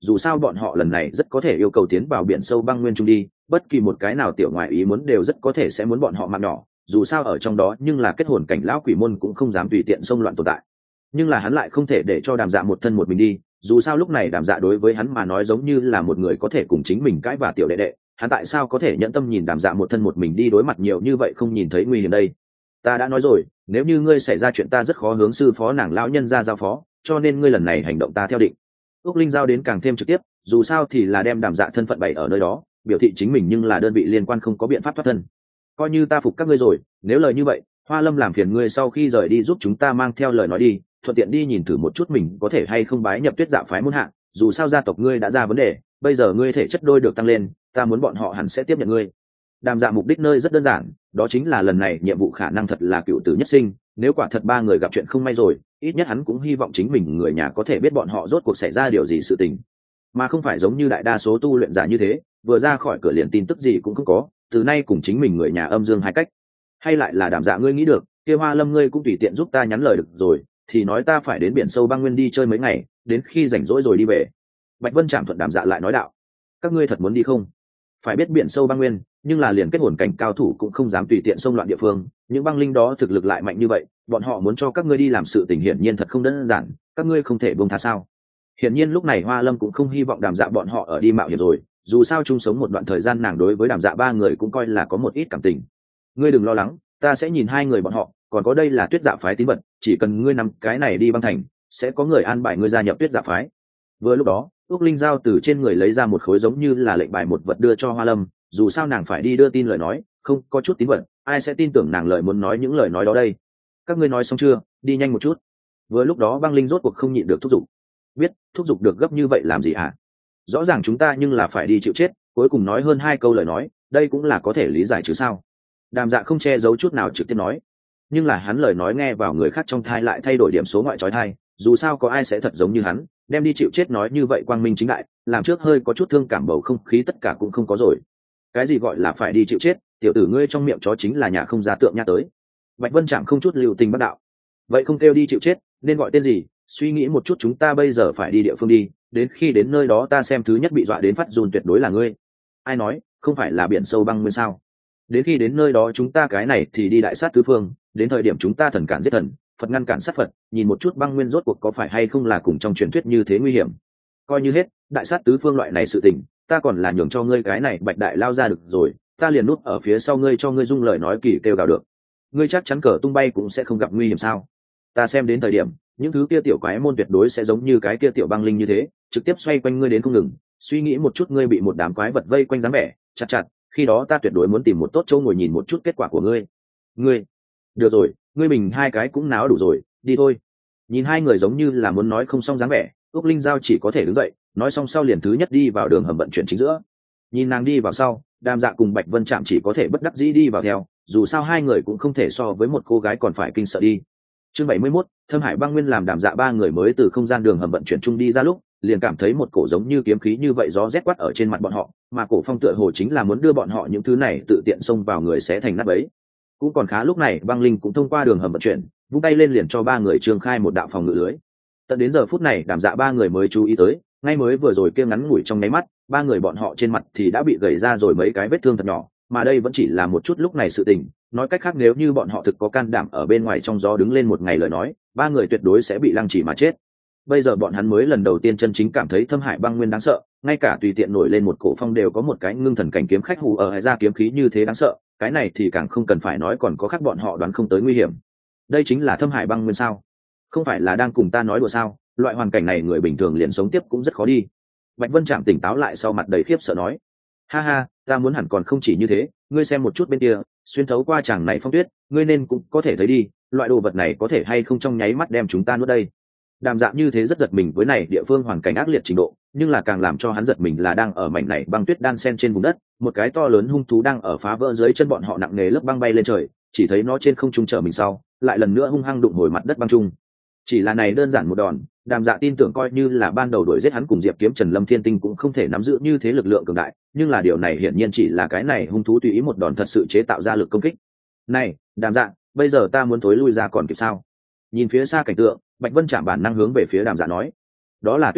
dù sao bọn họ lần này rất có thể yêu cầu tiến vào biển sâu băng nguyên trung đi, bất kỳ một cái nào tiểu ngoại ý muốn đều rất có thể sẽ muốn bọn họ mạng nhỏ, dù sao ở trong đó nhưng là kết hồn cảnh lão quỷ môn cũng không dám tùy tiện xông loạn tồn tại. Nhưng là hắn lại không thể để cho Đàm Dạ một thân một mình đi, dù sao lúc này Đàm Dạ đối với hắn mà nói giống như là một người có thể cùng chính mình cãi và tiểu đệ đệ, hắn tại sao có thể nhẫn tâm nhìn Đàm Dạ một thân một mình đi đối mặt nhiều như vậy không nhìn thấy nguy hiểm đây. Ta đã nói rồi, nếu như ngươi xảy ra chuyện ta rất khó hướng sư phó nàng lão nhân ra giao phó, cho nên ngươi lần này hành động ta theo định. Úc Linh giao đến càng thêm trực tiếp, dù sao thì là đem Đàm Dạ thân phận bày ở nơi đó, biểu thị chính mình nhưng là đơn vị liên quan không có biện pháp thoát thân. Coi như ta phục các ngươi rồi, nếu lời như vậy, Hoa Lâm làm phiền ngươi sau khi rời đi giúp chúng ta mang theo lời nói đi, thuận tiện đi nhìn thử một chút mình có thể hay không bái nhập Tuyết Dạ phái môn hạ, dù sao gia tộc ngươi đã ra vấn đề, bây giờ ngươi thể chất đôi được tăng lên, ta muốn bọn họ hẳn sẽ tiếp nhận ngươi. Đàm Dạ mục đích nơi rất đơn giản, đó chính là lần này nhiệm vụ khả năng thật là cựu tử nhất sinh, nếu quả thật ba người gặp chuyện không may rồi, ít nhất hắn cũng hy vọng chính mình người nhà có thể biết bọn họ rốt cuộc xảy ra điều gì sự tình, mà không phải giống như đại đa số tu luyện giả như thế, vừa ra khỏi cửa liền tin tức gì cũng không có, từ nay cùng chính mình người nhà âm dương hai cách. Hay lại là Đàm Dạ ngươi nghĩ được, kia Hoa Lâm ngươi cũng tùy tiện giúp ta nhắn lời được rồi, thì nói ta phải đến biển sâu băng nguyên đi chơi mấy ngày, đến khi rảnh rỗi rồi đi về. Bạch Vân Trạm thuận Đàm Dạ lại nói đạo, các ngươi thật muốn đi không? Phải biết biển sâu băng nguyên, nhưng là liền kết hồn cảnh cao thủ cũng không dám tùy tiện xông loạn địa phương, những băng linh đó thực lực lại mạnh như vậy, bọn họ muốn cho các ngươi đi làm sự tình hiển nhiên thật không đơn giản, các ngươi không thể buông tha sao? Hiển nhiên lúc này Hoa Lâm cũng không hy vọng Đàm Dạ bọn họ ở đi mạo hiểm rồi, dù sao chung sống một đoạn thời gian nàng đối với Đàm Dạ ba người cũng coi là có một ít cảm tình. Ngươi đừng lo lắng, ta sẽ nhìn hai người bọn họ, còn có đây là Tuyết Dạ phái tín vật, chỉ cần ngươi nắm cái này đi băng thành, sẽ có người an bài ngươi gia nhập Tuyết Dạ phái. Vừa lúc đó, Úc Linh giao từ trên người lấy ra một khối giống như là lệnh bài một vật đưa cho Hoa Lâm, dù sao nàng phải đi đưa tin lời nói, không có chút tín vật, ai sẽ tin tưởng nàng lời muốn nói những lời nói đó đây. Các ngươi nói xong chưa, đi nhanh một chút. Vừa lúc đó băng linh rốt cuộc không nhịn được thúc giục. Biết, thúc giục được gấp như vậy làm gì hả? Rõ ràng chúng ta nhưng là phải đi chịu chết, cuối cùng nói hơn hai câu lời nói, đây cũng là có thể lý giải chứ sao? Đàm Dạ không che giấu chút nào trực tiếp nói, nhưng là hắn lời nói nghe vào người khác trong thai lại thay đổi điểm số ngoại trói thai, dù sao có ai sẽ thật giống như hắn đem đi chịu chết nói như vậy quang minh chính đại, làm trước hơi có chút thương cảm bầu không khí tất cả cũng không có rồi. Cái gì gọi là phải đi chịu chết, tiểu tử ngươi trong miệng chó chính là nhà không ra tượng nha tới. Bạch Vân Trạm không chút lưu tình bắt đạo, vậy không kêu đi chịu chết nên gọi tên gì? Suy nghĩ một chút, chúng ta bây giờ phải đi địa phương đi, đến khi đến nơi đó ta xem thứ nhất bị dọa đến phát run tuyệt đối là ngươi. Ai nói, không phải là biển sâu băng nguyên sao? Đến khi đến nơi đó chúng ta cái này thì đi đại sát tứ phương, đến thời điểm chúng ta thần cản giết thần, Phật ngăn cản sát Phật, nhìn một chút băng nguyên rốt cuộc có phải hay không là cùng trong truyền thuyết như thế nguy hiểm. Coi như hết, đại sát tứ phương loại này sự tình, ta còn là nhường cho ngươi cái này Bạch đại lao ra được rồi, ta liền núp ở phía sau ngươi cho ngươi dung lời nói kỳ kêu gào được. Ngươi chắc chắn cờ tung bay cũng sẽ không gặp nguy hiểm sao? Ta xem đến thời điểm, những thứ kia tiểu quái môn tuyệt đối sẽ giống như cái kia tiểu băng linh như thế, trực tiếp xoay quanh ngươi đến không ngừng. Suy nghĩ một chút, ngươi bị một đám quái vật vây quanh dáng vẻ chặt chặt, khi đó ta tuyệt đối muốn tìm một tốt chỗ ngồi nhìn một chút kết quả của ngươi. Ngươi, được rồi, ngươi mình hai cái cũng náo đủ rồi, đi thôi. Nhìn hai người giống như là muốn nói không xong dáng vẻ, Úc Linh giao chỉ có thể đứng dậy, nói xong sau liền thứ nhất đi vào đường hầm vận chuyển chính giữa. Nhìn nàng đi vào sau, Đàm Dạ cùng Bạch Vân Trạm chỉ có thể bất đắc dĩ đi vào theo, dù sao hai người cũng không thể so với một cô gái còn phải kinh sợ đi. Chương 71, Thâm Hải băng nguyên làm Đàm Dạ ba người mới từ không gian đường hầm vận chuyển chung đi ra lúc, liền cảm thấy một cổ giống như kiếm khí như vậy gió rét quát ở trên mặt bọn họ, mà cổ phong tựa hồ chính là muốn đưa bọn họ những thứ này tự tiện xông vào người sẽ thành nát bấy. Cũng còn khá lúc này băng linh cũng thông qua đường hầm vận chuyển, vung tay lên liền cho ba người trương khai một đạo phòng ngự lưới. Tận đến giờ phút này Đàm Dạ ba người mới chú ý tới, ngay mới vừa rồi kia ngắn ngủi trong nháy mắt, ba người bọn họ trên mặt thì đã bị gầy ra rồi mấy cái vết thương thật nhỏ, mà đây vẫn chỉ là một chút lúc này sự tình, nói cách khác nếu như bọn họ thực có can đảm ở bên ngoài trong gió đứng lên một ngày lời nói, ba người tuyệt đối sẽ bị lăng trì mà chết. Bây giờ bọn hắn mới lần đầu tiên chân chính cảm thấy Thâm Hải băng nguyên đáng sợ, ngay cả tùy tiện nổi lên một cổ phong đều có một cái ngưng thần cảnh kiếm khách hù ở ra kiếm khí như thế đáng sợ, cái này thì càng không cần phải nói còn có khác bọn họ đoán không tới nguy hiểm. Đây chính là Thâm Hải băng nguyên sao? Không phải là đang cùng ta nói đùa sao? Loại hoàn cảnh này người bình thường liền sống tiếp cũng rất khó đi. Bạch Vân Trạm tỉnh táo lại sau mặt đầy khiếp sợ nói, ha ha, ta muốn hẳn còn không chỉ như thế, ngươi xem một chút bên kia, xuyên thấu qua chàng này phong tuyết, ngươi nên cũng có thể thấy đi, loại đồ vật này có thể hay không trong nháy mắt đem chúng ta nuốt đây. Đàm Dạ như thế rất giật mình với này địa phương hoàn cảnh ác liệt trình độ, nhưng là càng làm cho hắn giật mình là đang ở mảnh này băng tuyết đan sen trên vùng đất, một cái to lớn hung thú đang ở phá vỡ dưới chân bọn họ nặng nề lớp băng bay lên trời, chỉ thấy nó trên không trung trở mình sau, lại lần nữa hung hăng đụng hồi mặt đất băng trung. Chỉ là này đơn giản một đòn, Đàm Dạ tin tưởng coi như là ban đầu đuổi giết hắn cùng Diệp Kiếm Trần Lâm Thiên Tinh cũng không thể nắm giữ như thế lực lượng cường đại, nhưng là điều này hiển nhiên chỉ là cái này hung thú tùy ý một đòn thật sự chế tạo ra lực công kích. Này, Đàm Dạ, bây giờ ta muốn thối lui ra còn kịp sao? Nhìn phía xa cảnh tượng, Bạch Vân Trạm bản năng hướng về phía Đàm Dạ nói, đó là Tuyết Kình,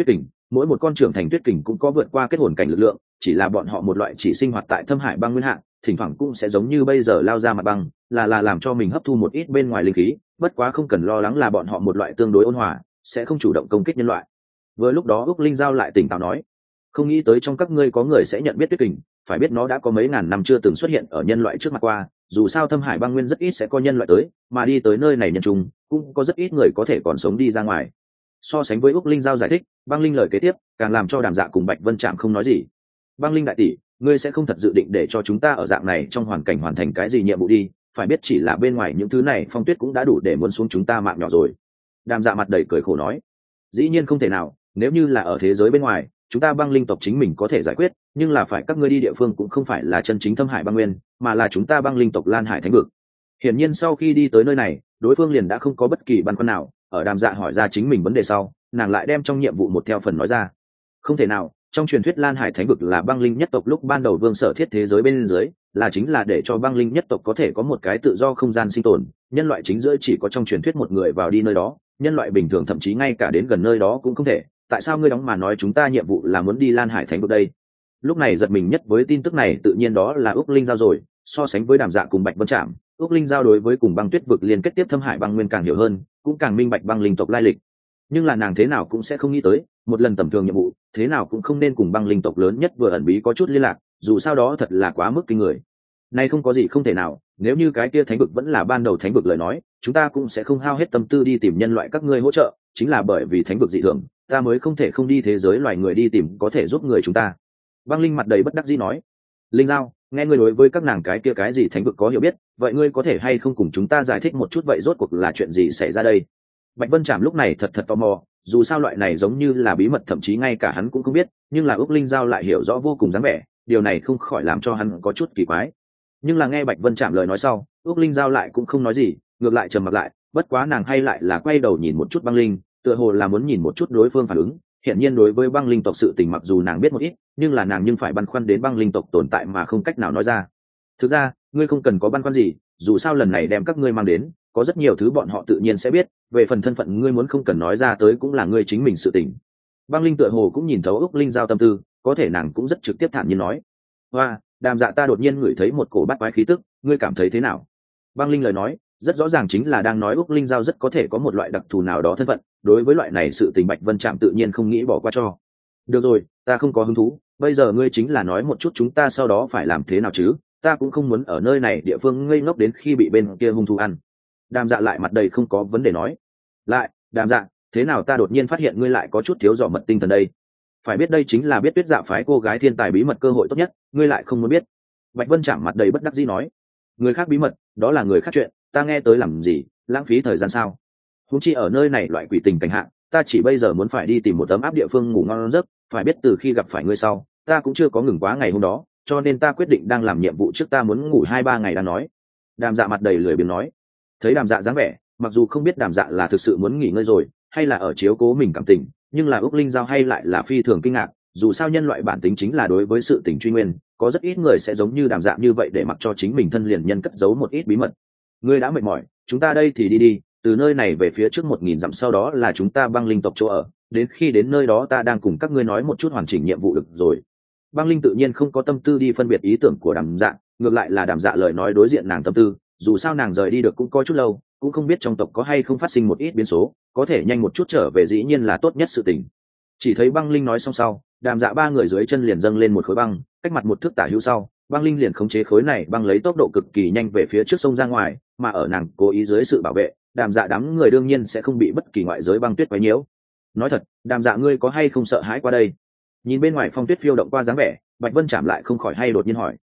mỗi một con trưởng thành tuyết kình cũng có vượt qua kết hồn cảnh lực lượng, chỉ là bọn họ một loại chỉ sinh hoạt tại thâm hải băng nguyên hạ, thỉnh thoảng cũng sẽ giống như bây giờ lao ra mặt băng, là làm cho mình hấp thu một ít bên ngoài linh khí, bất quá không cần lo lắng là bọn họ một loại tương đối ôn hòa, sẽ không chủ động công kích nhân loại. Vừa lúc đó Úc Linh Giao lại tỉnh táo nói, không nghĩ tới trong các ngươi có người sẽ nhận biết tuyết kình, phải biết nó đã có mấy ngàn năm chưa từng xuất hiện ở nhân loại trước mặt qua, dù sao thâm hải băng nguyên rất ít sẽ có nhân loại tới, mà đi tới nơi này nhân trung cũng có rất ít người có thể còn sống đi ra ngoài. So sánh với Úc Linh Giao giải thích, Băng Linh lời kế tiếp càng làm cho Đàm Dạ cùng Bạch Vân Trạm không nói gì. Băng Linh đại tỷ, ngươi sẽ không thật dự định để cho chúng ta ở dạng này trong hoàn cảnh hoàn thành cái gì nhiệm vụ đi, phải biết chỉ là bên ngoài những thứ này phong tuyết cũng đã đủ để muốn xuống chúng ta mạng nhỏ rồi. Đàm Dạ mặt đầy cười khổ nói, dĩ nhiên không thể nào, nếu như là ở thế giới bên ngoài chúng ta băng linh tộc chính mình có thể giải quyết, nhưng là phải các ngươi đi địa phương cũng không phải là chân chính thâm hải băng nguyên, mà là chúng ta băng linh tộc Lan Hải Thánh vực. Hiển nhiên sau khi đi tới nơi này, đối phương liền đã không có bất kỳ băn khoăn nào, ở Đàm Dạ hỏi ra chính mình vấn đề sau, nàng lại đem trong nhiệm vụ một theo phần nói ra. Không thể nào, trong truyền thuyết Lan Hải Thánh vực là băng linh nhất tộc lúc ban đầu vương sở thiết thế giới bên dưới, là chính là để cho băng linh nhất tộc có thể có một cái tự do không gian sinh tồn, nhân loại chính giữa chỉ có trong truyền thuyết một người vào đi nơi đó, nhân loại bình thường thậm chí ngay cả đến gần nơi đó cũng không thể. Tại sao ngươi đóng mà nói chúng ta nhiệm vụ là muốn đi Lan Hải Thánh vực đây? Lúc này giật mình nhất với tin tức này tự nhiên đó là Úc Linh Giao rồi. So sánh với Đàm Dạ cùng Bạch Vân Trạm, Úc Linh Giao đối với cùng băng tuyết vực liên kết tiếp thâm hải băng nguyên càng hiểu hơn, cũng càng minh bạch băng linh tộc lai lịch. Nhưng là nàng thế nào cũng sẽ không nghĩ tới, một lần tầm thường nhiệm vụ thế nào cũng không nên cùng băng linh tộc lớn nhất vừa ẩn bí có chút liên lạc, dù sao đó thật là quá mức kinh người. Nay không có gì không thể nào, nếu như cái kia thánh vực vẫn là ban đầu thánh vực lời nói, chúng ta cũng sẽ không hao hết tâm tư đi tìm nhân loại các ngươi hỗ trợ, chính là bởi vì thánh vực dị thường, ta mới không thể không đi thế giới loài người đi tìm có thể giúp người chúng ta. Băng Linh mặt đầy bất đắc dĩ nói, Linh Giao, nghe ngươi đối với các nàng cái kia cái gì thánh vực có hiểu biết, vậy ngươi có thể hay không cùng chúng ta giải thích một chút vậy rốt cuộc là chuyện gì xảy ra đây? Bạch Vân Trạm lúc này thật tò mò, dù sao loại này giống như là bí mật thậm chí ngay cả hắn cũng không biết, nhưng là Úc Linh Giao lại hiểu rõ vô cùng dáng vẻ, điều này không khỏi làm cho hắn có chút kỳ quái. Nhưng là nghe Bạch Vân Trạm lời nói sau, Úc Linh Giao lại cũng không nói gì, ngược lại trầm mặc lại, bất quá nàng hay lại là quay đầu nhìn một chút Băng Linh, tựa hồ là muốn nhìn một chút đối phương phản ứng. Hiện nhiên đối với băng linh tộc sự tình mặc dù nàng biết một ít, nhưng là nàng nhưng phải băn khoăn đến băng linh tộc tồn tại mà không cách nào nói ra. Thực ra ngươi không cần có băn khoăn gì, dù sao lần này đem các ngươi mang đến có rất nhiều thứ bọn họ tự nhiên sẽ biết, về phần thân phận ngươi muốn không cần nói ra tới cũng là ngươi chính mình sự tình. Băng Linh tựa hồ cũng nhìn thấu Úc Linh Giao tâm tư, có thể nàng cũng rất trực tiếp thản nhiên nói, hoa, Đàm Dạ ta đột nhiên ngửi thấy một cổ bát quái khí tức, ngươi cảm thấy thế nào? Băng Linh lời nói rất rõ ràng chính là đang nói Úc Linh Giao rất có thể có một loại đặc thù nào đó thân phận, đối với loại này sự tình Bạch Vân Trạm tự nhiên không nghĩ bỏ qua cho. Được rồi, ta không có hứng thú, bây giờ ngươi chính là nói một chút chúng ta sau đó phải làm thế nào chứ, ta cũng không muốn ở nơi này địa phương ngây ngốc đến khi bị bên kia hung thú ăn. Đàm Dạ lại mặt đầy không có vấn đề nói, lại, Đàm Dạ, thế nào ta đột nhiên phát hiện ngươi lại có chút thiếu dò mật tinh thần đây? Phải biết đây chính là biết Tuyết Dạ phái cô gái thiên tài bí mật cơ hội tốt nhất, ngươi lại không muốn biết. Bạch Vân Trạm mặt đầy bất đắc dĩ nói, người khác bí mật đó là người khác chuyện, ta nghe tới làm gì, lãng phí thời gian sao? Huống chi ở nơi này loại quỷ tình cảnh hạn, ta chỉ bây giờ muốn phải đi tìm một tấm áp địa phương ngủ ngon giấc, phải biết từ khi gặp phải ngươi sau, ta cũng chưa có ngừng quá ngày hôm đó, cho nên ta quyết định đang làm nhiệm vụ trước ta muốn ngủ 2-3 ngày đang nói. Đàm Dạ mặt đầy lười biếng nói. Thấy Đàm Dạ dáng vẻ, mặc dù không biết Đàm Dạ là thực sự muốn nghỉ ngơi rồi, hay là ở chiếu cố mình cảm tình, nhưng là Úc Linh Giao hay lại là phi thường kinh ngạc, dù sao nhân loại bản tính chính là đối với sự tình truy nguyên, có rất ít người sẽ giống như Đàm Dạ như vậy để mặc cho chính mình thân liền nhân cất giấu một ít bí mật. Ngươi đã mệt mỏi, chúng ta đây thì đi đi, từ nơi này về phía trước 1000 dặm sau đó là chúng ta băng linh tộc chỗ ở, đến khi đến nơi đó ta đang cùng các ngươi nói một chút hoàn chỉnh nhiệm vụ được rồi. Băng Linh tự nhiên không có tâm tư đi phân biệt ý tưởng của Đàm Dạ, ngược lại là Đàm Dạ lời nói đối diện nàng tâm tư, dù sao nàng rời đi được cũng có chút lâu, cũng không biết trong tộc có hay không phát sinh một ít biến số, có thể nhanh một chút trở về dĩ nhiên là tốt nhất sự tình. Chỉ thấy Băng Linh nói xong sau, Đàm Dạ ba người dưới chân liền dâng lên một khối băng, cách mặt một thước tả hữu sau, Băng Linh liền khống chế khối này băng lấy tốc độ cực kỳ nhanh về phía trước sông ra ngoài, mà ở nàng cố ý dưới sự bảo vệ, Đàm Dạ đám người đương nhiên sẽ không bị bất kỳ ngoại giới băng tuyết quấy nhiễu. Nói thật, Đàm Dạ ngươi có hay không sợ hãi qua đây? Nhìn bên ngoài phong tuyết phiêu động qua dáng vẻ, Bạch Vân Trạm lại không khỏi hay đột nhiên hỏi.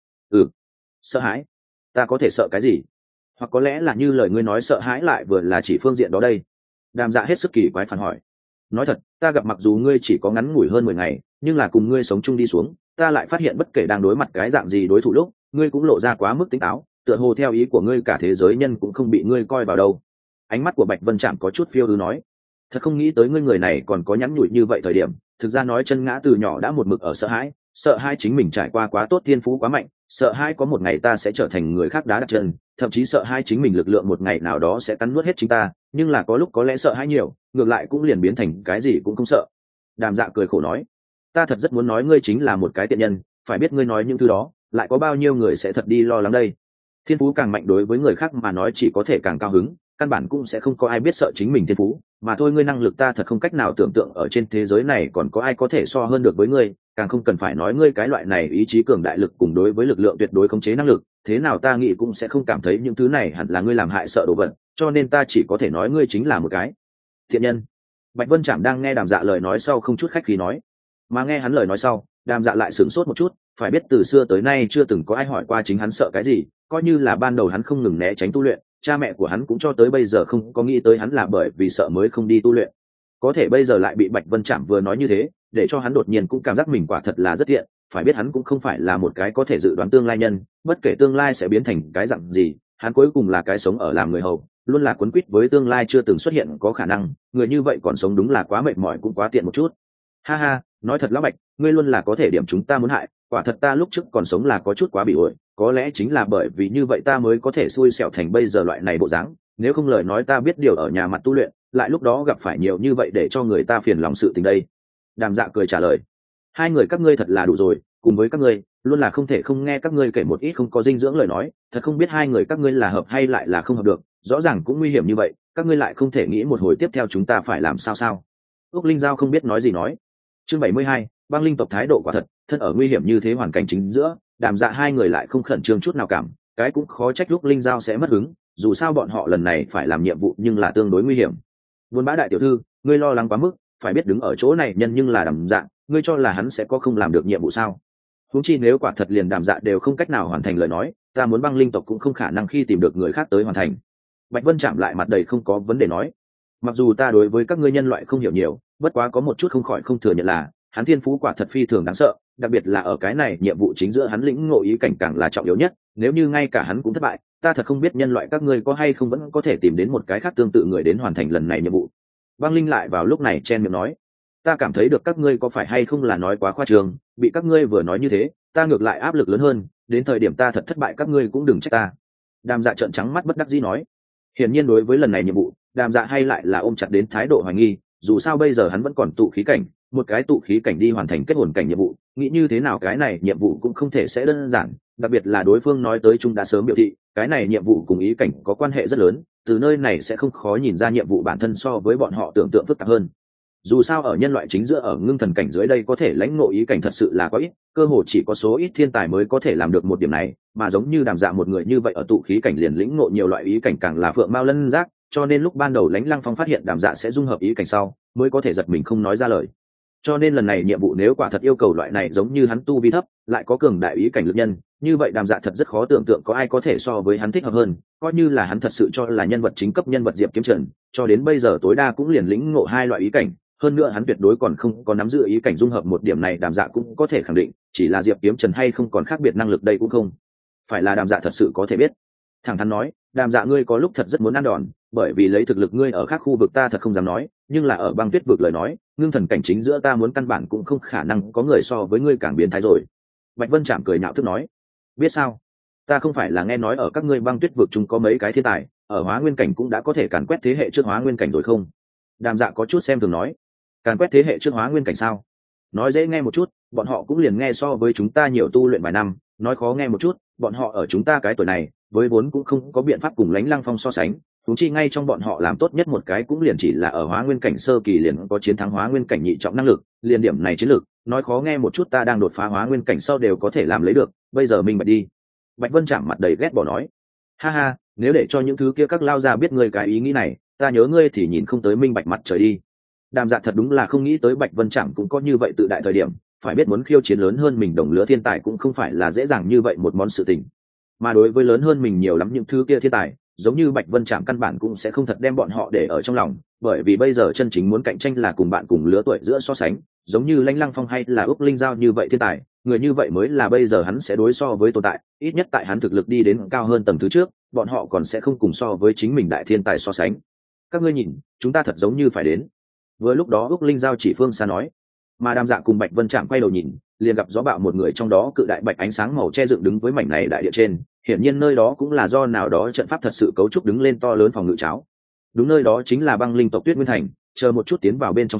Sợ hãi? Ta có thể sợ cái gì? Hoặc có lẽ là như lời ngươi nói sợ hãi lại vừa là chỉ phương diện đó đây. Đàm Dạ hết sức kỳ quái phản hỏi. Nói thật, ta gặp mặc dù ngươi chỉ có ngắn ngủi hơn 10 ngày, nhưng là cùng ngươi sống chung đi xuống, ta lại phát hiện bất kể đang đối mặt cái dạng gì đối thủ lúc, ngươi cũng lộ ra quá mức tỉnh táo, tựa hồ theo ý của ngươi cả thế giới nhân cũng không bị ngươi coi vào đâu. Ánh mắt của Bạch Vân Trạm có chút phiêu lưu nói. Thật không nghĩ tới ngươi người này còn có nhắn nhủi như vậy thời điểm, thực ra nói chân ngã từ nhỏ đã một mực ở sợ hãi chính mình trải qua quá tốt thiên phú quá mạnh, sợ hãi có một ngày ta sẽ trở thành người khác đá đặt chân, thậm chí sợ hãi chính mình lực lượng một ngày nào đó sẽ cắn nuốt hết chính ta, nhưng là có lúc có lẽ sợ hãi nhiều, ngược lại cũng liền biến thành cái gì cũng không sợ. Đàm Dạ cười khổ nói, ta thật rất muốn nói ngươi chính là một cái tiện nhân, phải biết ngươi nói những thứ đó lại có bao nhiêu người sẽ thật đi lo lắng đây. Thiên phú càng mạnh đối với người khác mà nói chỉ có thể càng cao hứng, căn bản cũng sẽ không có ai biết sợ chính mình thiên phú, mà thôi ngươi năng lực ta thật không cách nào tưởng tượng ở trên thế giới này còn có ai có thể so hơn được với ngươi, càng không cần phải nói ngươi cái loại này ý chí cường đại lực cùng đối với lực lượng tuyệt đối khống chế năng lực, thế nào ta nghĩ cũng sẽ không cảm thấy những thứ này hẳn là ngươi làm hại sợ đồ vật, cho nên ta chỉ có thể nói ngươi chính là một cái thiện nhân. Bạch Vân Trạm đang nghe Đàm Dạ lời nói sau không chút khách khí nói, mà nghe hắn lời nói sau, Đàm Dạ lại sửng sốt một chút, phải biết từ xưa tới nay chưa từng có ai hỏi qua chính hắn sợ cái gì, coi như là ban đầu hắn không ngừng né tránh tu luyện, cha mẹ của hắn cũng cho tới bây giờ không có nghĩ tới hắn là bởi vì sợ mới không đi tu luyện. Có thể bây giờ lại bị Bạch Vân Trạm vừa nói như thế, để cho hắn đột nhiên cũng cảm giác mình quả thật là rất tiện, phải biết hắn cũng không phải là một cái có thể dự đoán tương lai nhân, bất kể tương lai sẽ biến thành cái dạng gì, hắn cuối cùng là cái sống ở làm người hầu, luôn là cuốn quýt với tương lai chưa từng xuất hiện có khả năng, người như vậy còn sống đúng là quá mệt mỏi cũng quá tiện một chút. Ha ha, nói thật lão Bạch, ngươi luôn là có thể điểm chúng ta muốn hại, quả thật ta lúc trước còn sống là có chút quá bị ổi, có lẽ chính là bởi vì như vậy ta mới có thể xui xẻo thành bây giờ loại này bộ dáng, nếu không lời nói ta biết điều ở nhà mặt tu luyện, lại lúc đó gặp phải nhiều như vậy để cho người ta phiền lòng sự tình đây. Đàm Dạ cười trả lời, hai người các ngươi thật là đủ rồi, cùng với các ngươi luôn là không thể không nghe các ngươi kể một ít không có dinh dưỡng lời nói, thật không biết hai người các ngươi là hợp hay lại là không hợp được, rõ ràng cũng nguy hiểm như vậy, các ngươi lại không thể nghĩ một hồi tiếp theo chúng ta phải làm sao. Úc Linh Giao không biết nói gì nói. Chương 72, băng linh tộc thái độ quả thật, thân ở nguy hiểm như thế hoàn cảnh chính giữa, Đàm Dạ hai người lại không khẩn trương chút nào cảm, cái cũng khó trách Úc Linh Giao sẽ mất hứng, dù sao bọn họ lần này phải làm nhiệm vụ nhưng là tương đối nguy hiểm. Buôn Bã đại tiểu thư, ngươi lo lắng quá mức, phải biết đứng ở chỗ này nhân nhưng là Đàm Dạ, ngươi cho là hắn sẽ có không làm được nhiệm vụ sao? Huống chi nếu quả thật liền Đàm Dạ đều không cách nào hoàn thành lời nói, ta muốn băng linh tộc cũng không khả năng khi tìm được người khác tới hoàn thành. Bạch Vân chạm lại mặt đầy không có vấn đề nói, mặc dù ta đối với các ngươi nhân loại không hiểu nhiều, bất quá có một chút không khỏi không thừa nhận là hắn thiên phú quả thật phi thường đáng sợ, đặc biệt là ở cái này nhiệm vụ chính giữa hắn lĩnh ngộ ý cảnh càng là trọng yếu nhất, nếu như ngay cả hắn cũng thất bại, ta thật không biết nhân loại các ngươi có hay không vẫn có thể tìm đến một cái khác tương tự người đến hoàn thành lần này nhiệm vụ. Băng Linh lại vào lúc này chen miệng nói, ta cảm thấy được các ngươi có phải hay không là nói quá khoa trương, bị các ngươi vừa nói như thế, ta ngược lại áp lực lớn hơn, đến thời điểm ta thật thất bại các ngươi cũng đừng trách ta. Đàm Dạ trợn trắng mắt bất đắc dĩ nói, hiển nhiên đối với lần này nhiệm vụ, Đàm Dạ hay lại là ôm chặt đến thái độ hoài nghi, dù sao bây giờ hắn vẫn còn tụ khí cảnh, một cái tụ khí cảnh đi hoàn thành kết hồn cảnh nhiệm vụ, nghĩ như thế nào cái này nhiệm vụ cũng không thể sẽ đơn giản, đặc biệt là đối phương nói tới chúng đã sớm biểu thị, cái này nhiệm vụ cùng ý cảnh có quan hệ rất lớn, từ nơi này sẽ không khó nhìn ra nhiệm vụ bản thân so với bọn họ tưởng tượng phức tạp hơn. Dù sao ở nhân loại chính giữa ở ngưng thần cảnh dưới đây có thể lãnh ngộ ý cảnh thật sự là quá ít, cơ hồ chỉ có số ít thiên tài mới có thể làm được một điểm này, mà giống như Đàm Dạ một người như vậy ở tụ khí cảnh liền lĩnh ngộ nhiều loại ý cảnh càng là phượng mao lân giác, cho nên lúc ban đầu Lãnh Lăng Phong phát hiện Đàm Dạ sẽ dung hợp ý cảnh sau, mới có thể giật mình không nói ra lời. Cho nên lần này nhiệm vụ nếu quả thật yêu cầu loại này giống như hắn tu vi thấp, lại có cường đại ý cảnh lực nhân, như vậy Đàm Dạ thật rất khó tưởng tượng có ai có thể so với hắn thích hợp hơn, coi như là hắn thật sự cho là nhân vật chính cấp nhân vật Diệp Kiếm Trần, cho đến bây giờ tối đa cũng liền lĩnh ngộ hai loại ý cảnh, hơn nữa hắn tuyệt đối còn không có nắm giữ ý cảnh dung hợp một điểm này Đàm Dạ cũng có thể khẳng định, chỉ là Diệp Kiếm Trần hay không còn khác biệt năng lực đây cũng không phải là Đàm Dạ thật sự có thể biết. Thẳng thắn nói, Đàm Dạ ngươi có lúc thật rất muốn ăn đòn, bởi vì lấy thực lực ngươi ở khác khu vực ta thật không dám nói, nhưng là ở băng tuyết vực lời nói, ngưng thần cảnh chính giữa ta muốn căn bản cũng không khả năng có người so với ngươi càng biến thái rồi. Bạch Vân Trạm cười nhạo thức nói, biết sao, ta không phải là nghe nói ở các ngươi băng tuyết vực chúng có mấy cái thiên tài, ở hóa nguyên cảnh cũng đã có thể càn quét thế hệ trước hóa nguyên cảnh rồi không? Đàm Dạ có chút xem thường nói, càn quét thế hệ trước hóa nguyên cảnh sao? Nói dễ nghe một chút, bọn họ cũng liền nghe so với chúng ta nhiều tu luyện vài năm, nói khó nghe một chút, bọn họ ở chúng ta cái tuổi này với vốn cũng không có biện pháp cùng Lãnh Lăng Phong so sánh, thúng chi ngay trong bọn họ làm tốt nhất một cái cũng liền chỉ là ở hóa nguyên cảnh sơ kỳ liền có chiến thắng hóa nguyên cảnh nhị trọng năng lực, liền điểm này chiến lược, nói khó nghe một chút ta đang đột phá hóa nguyên cảnh sau đều có thể làm lấy được, bây giờ mình bạch đi. Bạch Vân Trạm mặt đầy ghét bỏ nói, ha ha, nếu để cho những thứ kia các lao ra biết ngươi cái ý nghĩ này, ta nhớ ngươi thì nhìn không tới minh bạch mặt trời đi. Đàm Dạ thật đúng là không nghĩ tới Bạch Vân Trạm cũng có như vậy tự đại thời điểm, phải biết muốn khiêu chiến lớn hơn mình đồng lứa thiên tài cũng không phải là dễ dàng như vậy một món sự tình, mà đối với lớn hơn mình nhiều lắm những thứ kia thiên tài, giống như Bạch Vân Trạm căn bản cũng sẽ không thật đem bọn họ để ở trong lòng, bởi vì bây giờ chân chính muốn cạnh tranh là cùng bạn cùng lứa tuổi giữa so sánh, giống như Lãnh Lăng Phong hay là Úc Linh Giao như vậy thiên tài, người như vậy mới là bây giờ hắn sẽ đối so với tồn tại, ít nhất tại hắn thực lực đi đến cao hơn tầm thứ trước, bọn họ còn sẽ không cùng so với chính mình đại thiên tài so sánh. Các ngươi nhìn, chúng ta thật giống như phải đến. Vừa lúc đó Úc Linh Giao chỉ phương xa nói, mà Đàm Dạ cùng Bạch Vân Trạm quay đầu nhìn, liền gặp gió bạo một người trong đó cự đại bạch ánh sáng màu che dựng đứng với mảnh này đại địa trên, hiển nhiên nơi đó cũng là do nào đó trận pháp thật sự cấu trúc đứng lên to lớn phòng ngự cháo. Đúng nơi đó chính là băng linh tộc Tuyết Nguyên Thành, chờ một chút tiến vào bên trong sau,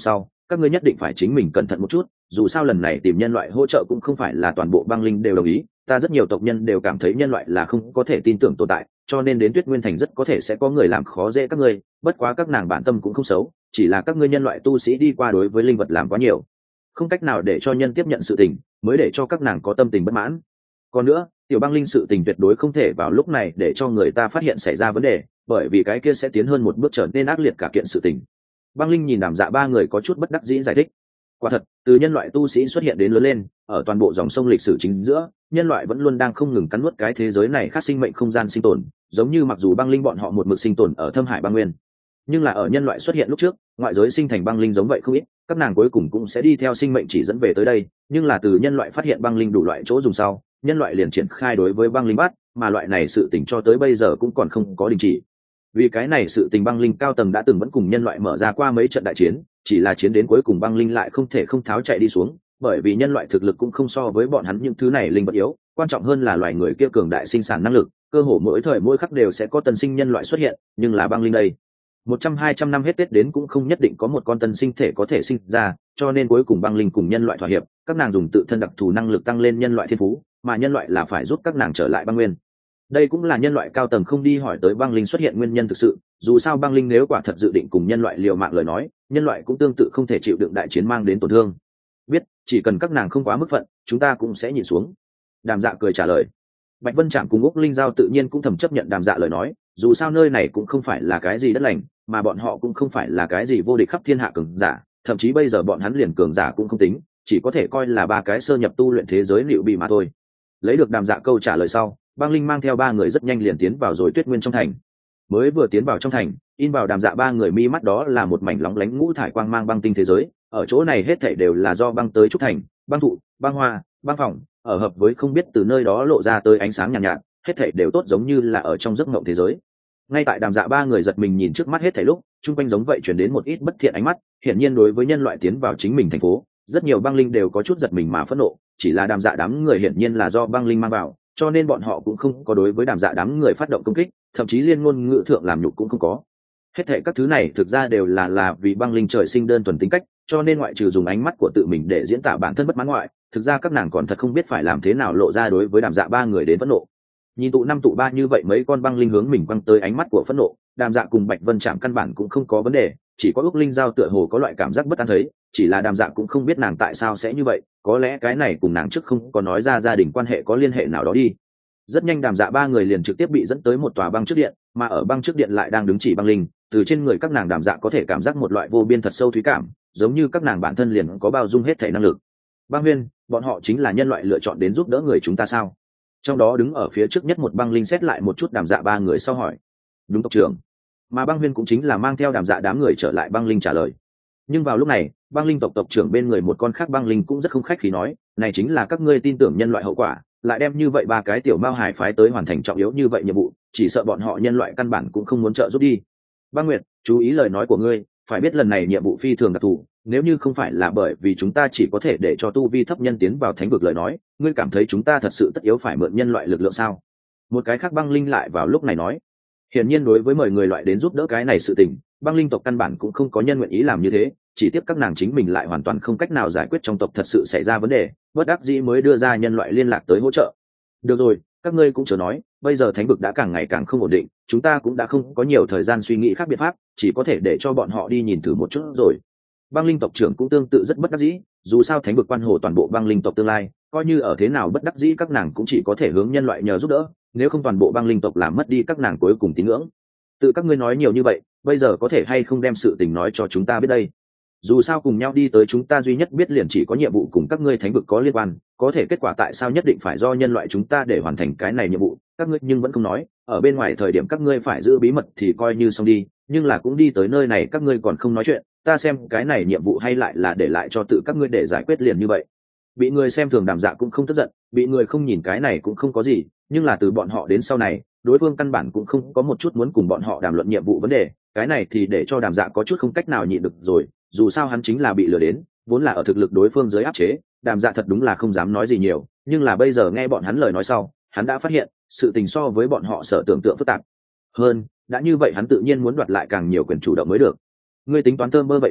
các ngươi nhất định phải chính mình cẩn thận một chút, dù sao lần này tìm nhân loại hỗ trợ cũng không phải là toàn bộ băng linh đều đồng ý, ta rất nhiều tộc nhân đều cảm thấy nhân loại là không có thể tin tưởng tồn tại, cho nên đến Tuyết Nguyên Thành rất có thể sẽ có người làm khó dễ các ngươi, bất quá các nàng bản tâm cũng không xấu, chỉ là các ngươi nhân loại tu sĩ đi qua đối với linh vật làm quá nhiều, không cách nào để cho nhân tiếp nhận sự tình, mới để cho các nàng có tâm tình bất mãn. Còn nữa, tiểu băng linh sự tình tuyệt đối không thể vào lúc này để cho người ta phát hiện xảy ra vấn đề, bởi vì cái kia sẽ tiến hơn một bước trở nên ác liệt cả kiện sự tình. Băng linh nhìn Đàm Dạ ba người có chút bất đắc dĩ giải thích. Quả thật, từ nhân loại tu sĩ xuất hiện đến lớn lên, ở toàn bộ dòng sông lịch sử chính giữa, nhân loại vẫn luôn đang không ngừng cắn nuốt cái thế giới này khác sinh mệnh không gian sinh tồn, giống như mặc dù băng linh bọn họ một mực sinh tồn ở thâm hải băng nguyên, nhưng là ở nhân loại xuất hiện lúc trước, ngoại giới sinh thành băng linh giống vậy không ít, các nàng cuối cùng cũng sẽ đi theo sinh mệnh chỉ dẫn về tới đây, nhưng là từ nhân loại phát hiện băng linh đủ loại chỗ dùng sau, nhân loại liền triển khai đối với băng linh bắt, mà loại này sự tình cho tới bây giờ cũng còn không có đình chỉ. Vì cái này sự tình băng linh cao tầng đã từng vẫn cùng nhân loại mở ra qua mấy trận đại chiến, chỉ là chiến đến cuối cùng băng linh lại không thể không tháo chạy đi xuống, bởi vì nhân loại thực lực cũng không so với bọn hắn những thứ này linh vật yếu, quan trọng hơn là loài người kia cường đại sinh sản năng lực, cơ hồ mỗi thời mỗi khắc đều sẽ có tân sinh nhân loại xuất hiện, nhưng là băng linh đây 100-200 năm hết Tết đến cũng không nhất định có một con tân sinh thể có thể sinh ra, cho nên cuối cùng băng linh cùng nhân loại thỏa hiệp, các nàng dùng tự thân đặc thù năng lực tăng lên nhân loại thiên phú, mà nhân loại là phải giúp các nàng trở lại băng nguyên. Đây cũng là nhân loại cao tầng không đi hỏi tới băng linh xuất hiện nguyên nhân thực sự, dù sao băng linh nếu quả thật dự định cùng nhân loại liều mạng lời nói, nhân loại cũng tương tự không thể chịu đựng đại chiến mang đến tổn thương. Biết, chỉ cần các nàng không quá mức phận, chúng ta cũng sẽ nhìn xuống. Đàm Dạ cười trả lời. Bạch Vân Trạm cùng Úc Linh Giao tự nhiên cũng thầm chấp nhận Đàm Dạ lời nói, dù sao nơi này cũng không phải là cái gì đất lành, mà bọn họ cũng không phải là cái gì vô địch khắp thiên hạ cường giả, thậm chí bây giờ bọn hắn liền cường giả cũng không tính, chỉ có thể coi là ba cái sơ nhập tu luyện thế giới liệu bị mà thôi. Lấy được Đàm Dạ câu trả lời sau, băng linh mang theo ba người rất nhanh liền tiến vào rồi Tuyết Nguyên trong thành. Mới vừa tiến vào trong thành, in vào Đàm Dạ ba người mi mắt đó là một mảnh lóng lánh ngũ thải quang mang băng tinh thế giới, ở chỗ này hết thảy đều là do băng tới trúc thành, băng thụ, băng hoa, băng phòng, ở hợp với không biết từ nơi đó lộ ra tới ánh sáng nhàn nhạt, nhạt, hết thảy đều tốt giống như là ở trong giấc mộng thế giới. Ngay tại Đàm Dạ ba người giật mình nhìn trước mắt hết thảy lúc, chung quanh giống vậy chuyển đến một ít bất thiện ánh mắt, hiển nhiên đối với nhân loại tiến vào chính mình thành phố, rất nhiều băng linh đều có chút giật mình mà phẫn nộ, chỉ là Đàm Dạ đám người hiển nhiên là do băng linh mang vào, cho nên bọn họ cũng không có đối với Đàm Dạ đám người phát động công kích, thậm chí liên ngôn ngữ thượng làm nhục cũng không có. Hết thảy các thứ này thực ra đều là vì băng linh trời sinh đơn thuần tính cách, cho nên ngoại trừ dùng ánh mắt của tự mình để diễn tả bản thân bất mãn ngoại, thực ra các nàng còn thật không biết phải làm thế nào lộ ra đối với Đàm Dạ ba người đến phẫn nộ. Nhìn tụ năm tụ ba như vậy mấy con băng linh hướng mình quăng tới ánh mắt của phẫn nộ, Đàm Dạ cùng Bạch Vân Trạm căn bản cũng không có vấn đề, chỉ có Úc Linh Giao tựa hồ có loại cảm giác bất an thấy, chỉ là Đàm Dạ cũng không biết nàng tại sao sẽ như vậy, có lẽ cái này cùng nàng trước không có nói ra gia đình quan hệ có liên hệ nào đó đi. Rất nhanh Đàm Dạ ba người liền trực tiếp bị dẫn tới một tòa băng trước điện, mà ở băng trước điện lại đang đứng chỉ băng linh, từ trên người các nàng Đàm Dạ có thể cảm giác một loại vô biên thật sâu thúy cảm, giống như các nàng bản thân liền có bao dung hết thể năng lực. Băng Huyên, bọn họ chính là nhân loại lựa chọn đến giúp đỡ người chúng ta sao? Trong đó đứng ở phía trước nhất một băng linh xét lại một chút Đàm Dạ ba người sau hỏi. Đúng tộc trưởng. Mà Băng Huyên cũng chính là mang theo Đàm Dạ đám người trở lại băng linh trả lời. Nhưng vào lúc này, băng linh tộc trưởng bên người một con khác băng linh cũng rất không khách khí nói, này chính là các ngươi tin tưởng nhân loại hậu quả, lại đem như vậy ba cái tiểu mao hải phái tới hoàn thành trọng yếu như vậy nhiệm vụ, chỉ sợ bọn họ nhân loại căn bản cũng không muốn trợ giúp đi. Băng Nguyệt, chú ý lời nói của ngươi, phải biết lần này nhiệm vụ phi thường đặc thù, nếu như không phải là bởi vì chúng ta chỉ có thể để cho tu vi thấp nhân tiến vào thánh vực lời nói, ngươi cảm thấy chúng ta thật sự tất yếu phải mượn nhân loại lực lượng sao? Một cái khác băng linh lại vào lúc này nói. Hiển nhiên đối với mời người loại đến giúp đỡ cái này sự tình, băng linh tộc căn bản cũng không có nhân nguyện ý làm như thế, chỉ tiếp các nàng chính mình lại hoàn toàn không cách nào giải quyết trong tộc thật sự xảy ra vấn đề, bất đắc dĩ mới đưa ra nhân loại liên lạc tới hỗ trợ. Được rồi, các ngươi cũng chớ nói, bây giờ thánh vực đã càng ngày càng không ổn định, chúng ta cũng đã không có nhiều thời gian suy nghĩ khác biện pháp, chỉ có thể để cho bọn họ đi nhìn thử một chút rồi. Băng linh tộc trưởng cũng tương tự rất bất đắc dĩ, dù sao thánh vực quan hồ toàn bộ băng linh tộc tương lai, coi như ở thế nào bất đắc dĩ các nàng cũng chỉ có thể hướng nhân loại nhờ giúp đỡ, nếu không toàn bộ băng linh tộc làm mất đi các nàng cuối cùng tín ngưỡng. Tự các ngươi nói nhiều như vậy, bây giờ có thể hay không đem sự tình nói cho chúng ta biết đây? Dù sao cùng nhau đi tới chúng ta duy nhất biết liền chỉ có nhiệm vụ cùng các ngươi thánh vực có liên quan, có thể kết quả tại sao nhất định phải do nhân loại chúng ta để hoàn thành cái này nhiệm vụ, các ngươi nhưng vẫn không nói, ở bên ngoài thời điểm các ngươi phải giữ bí mật thì coi như xong đi, nhưng là cũng đi tới nơi này các ngươi còn không nói chuyện, ta xem cái này nhiệm vụ hay lại là để lại cho tự các ngươi để giải quyết liền như vậy. Bị người xem thường Đàm Dạ cũng không tức giận, bị người không nhìn cái này cũng không có gì, nhưng là từ bọn họ đến sau này, đối phương căn bản cũng không có một chút muốn cùng bọn họ đàm luận nhiệm vụ vấn đề, cái này thì để cho Đàm Dạ có chút không cách nào nhịn được rồi, dù sao hắn chính là bị lừa đến, vốn là ở thực lực đối phương dưới áp chế, Đàm Dạ thật đúng là không dám nói gì nhiều, nhưng là bây giờ nghe bọn hắn lời nói sau, hắn đã phát hiện, sự tình so với bọn họ sở tưởng tượng phức tạp hơn, đã như vậy hắn tự nhiên muốn đoạt lại càng nhiều quyền chủ động mới được. Ngươi tính toán thơm mơ vậy sao?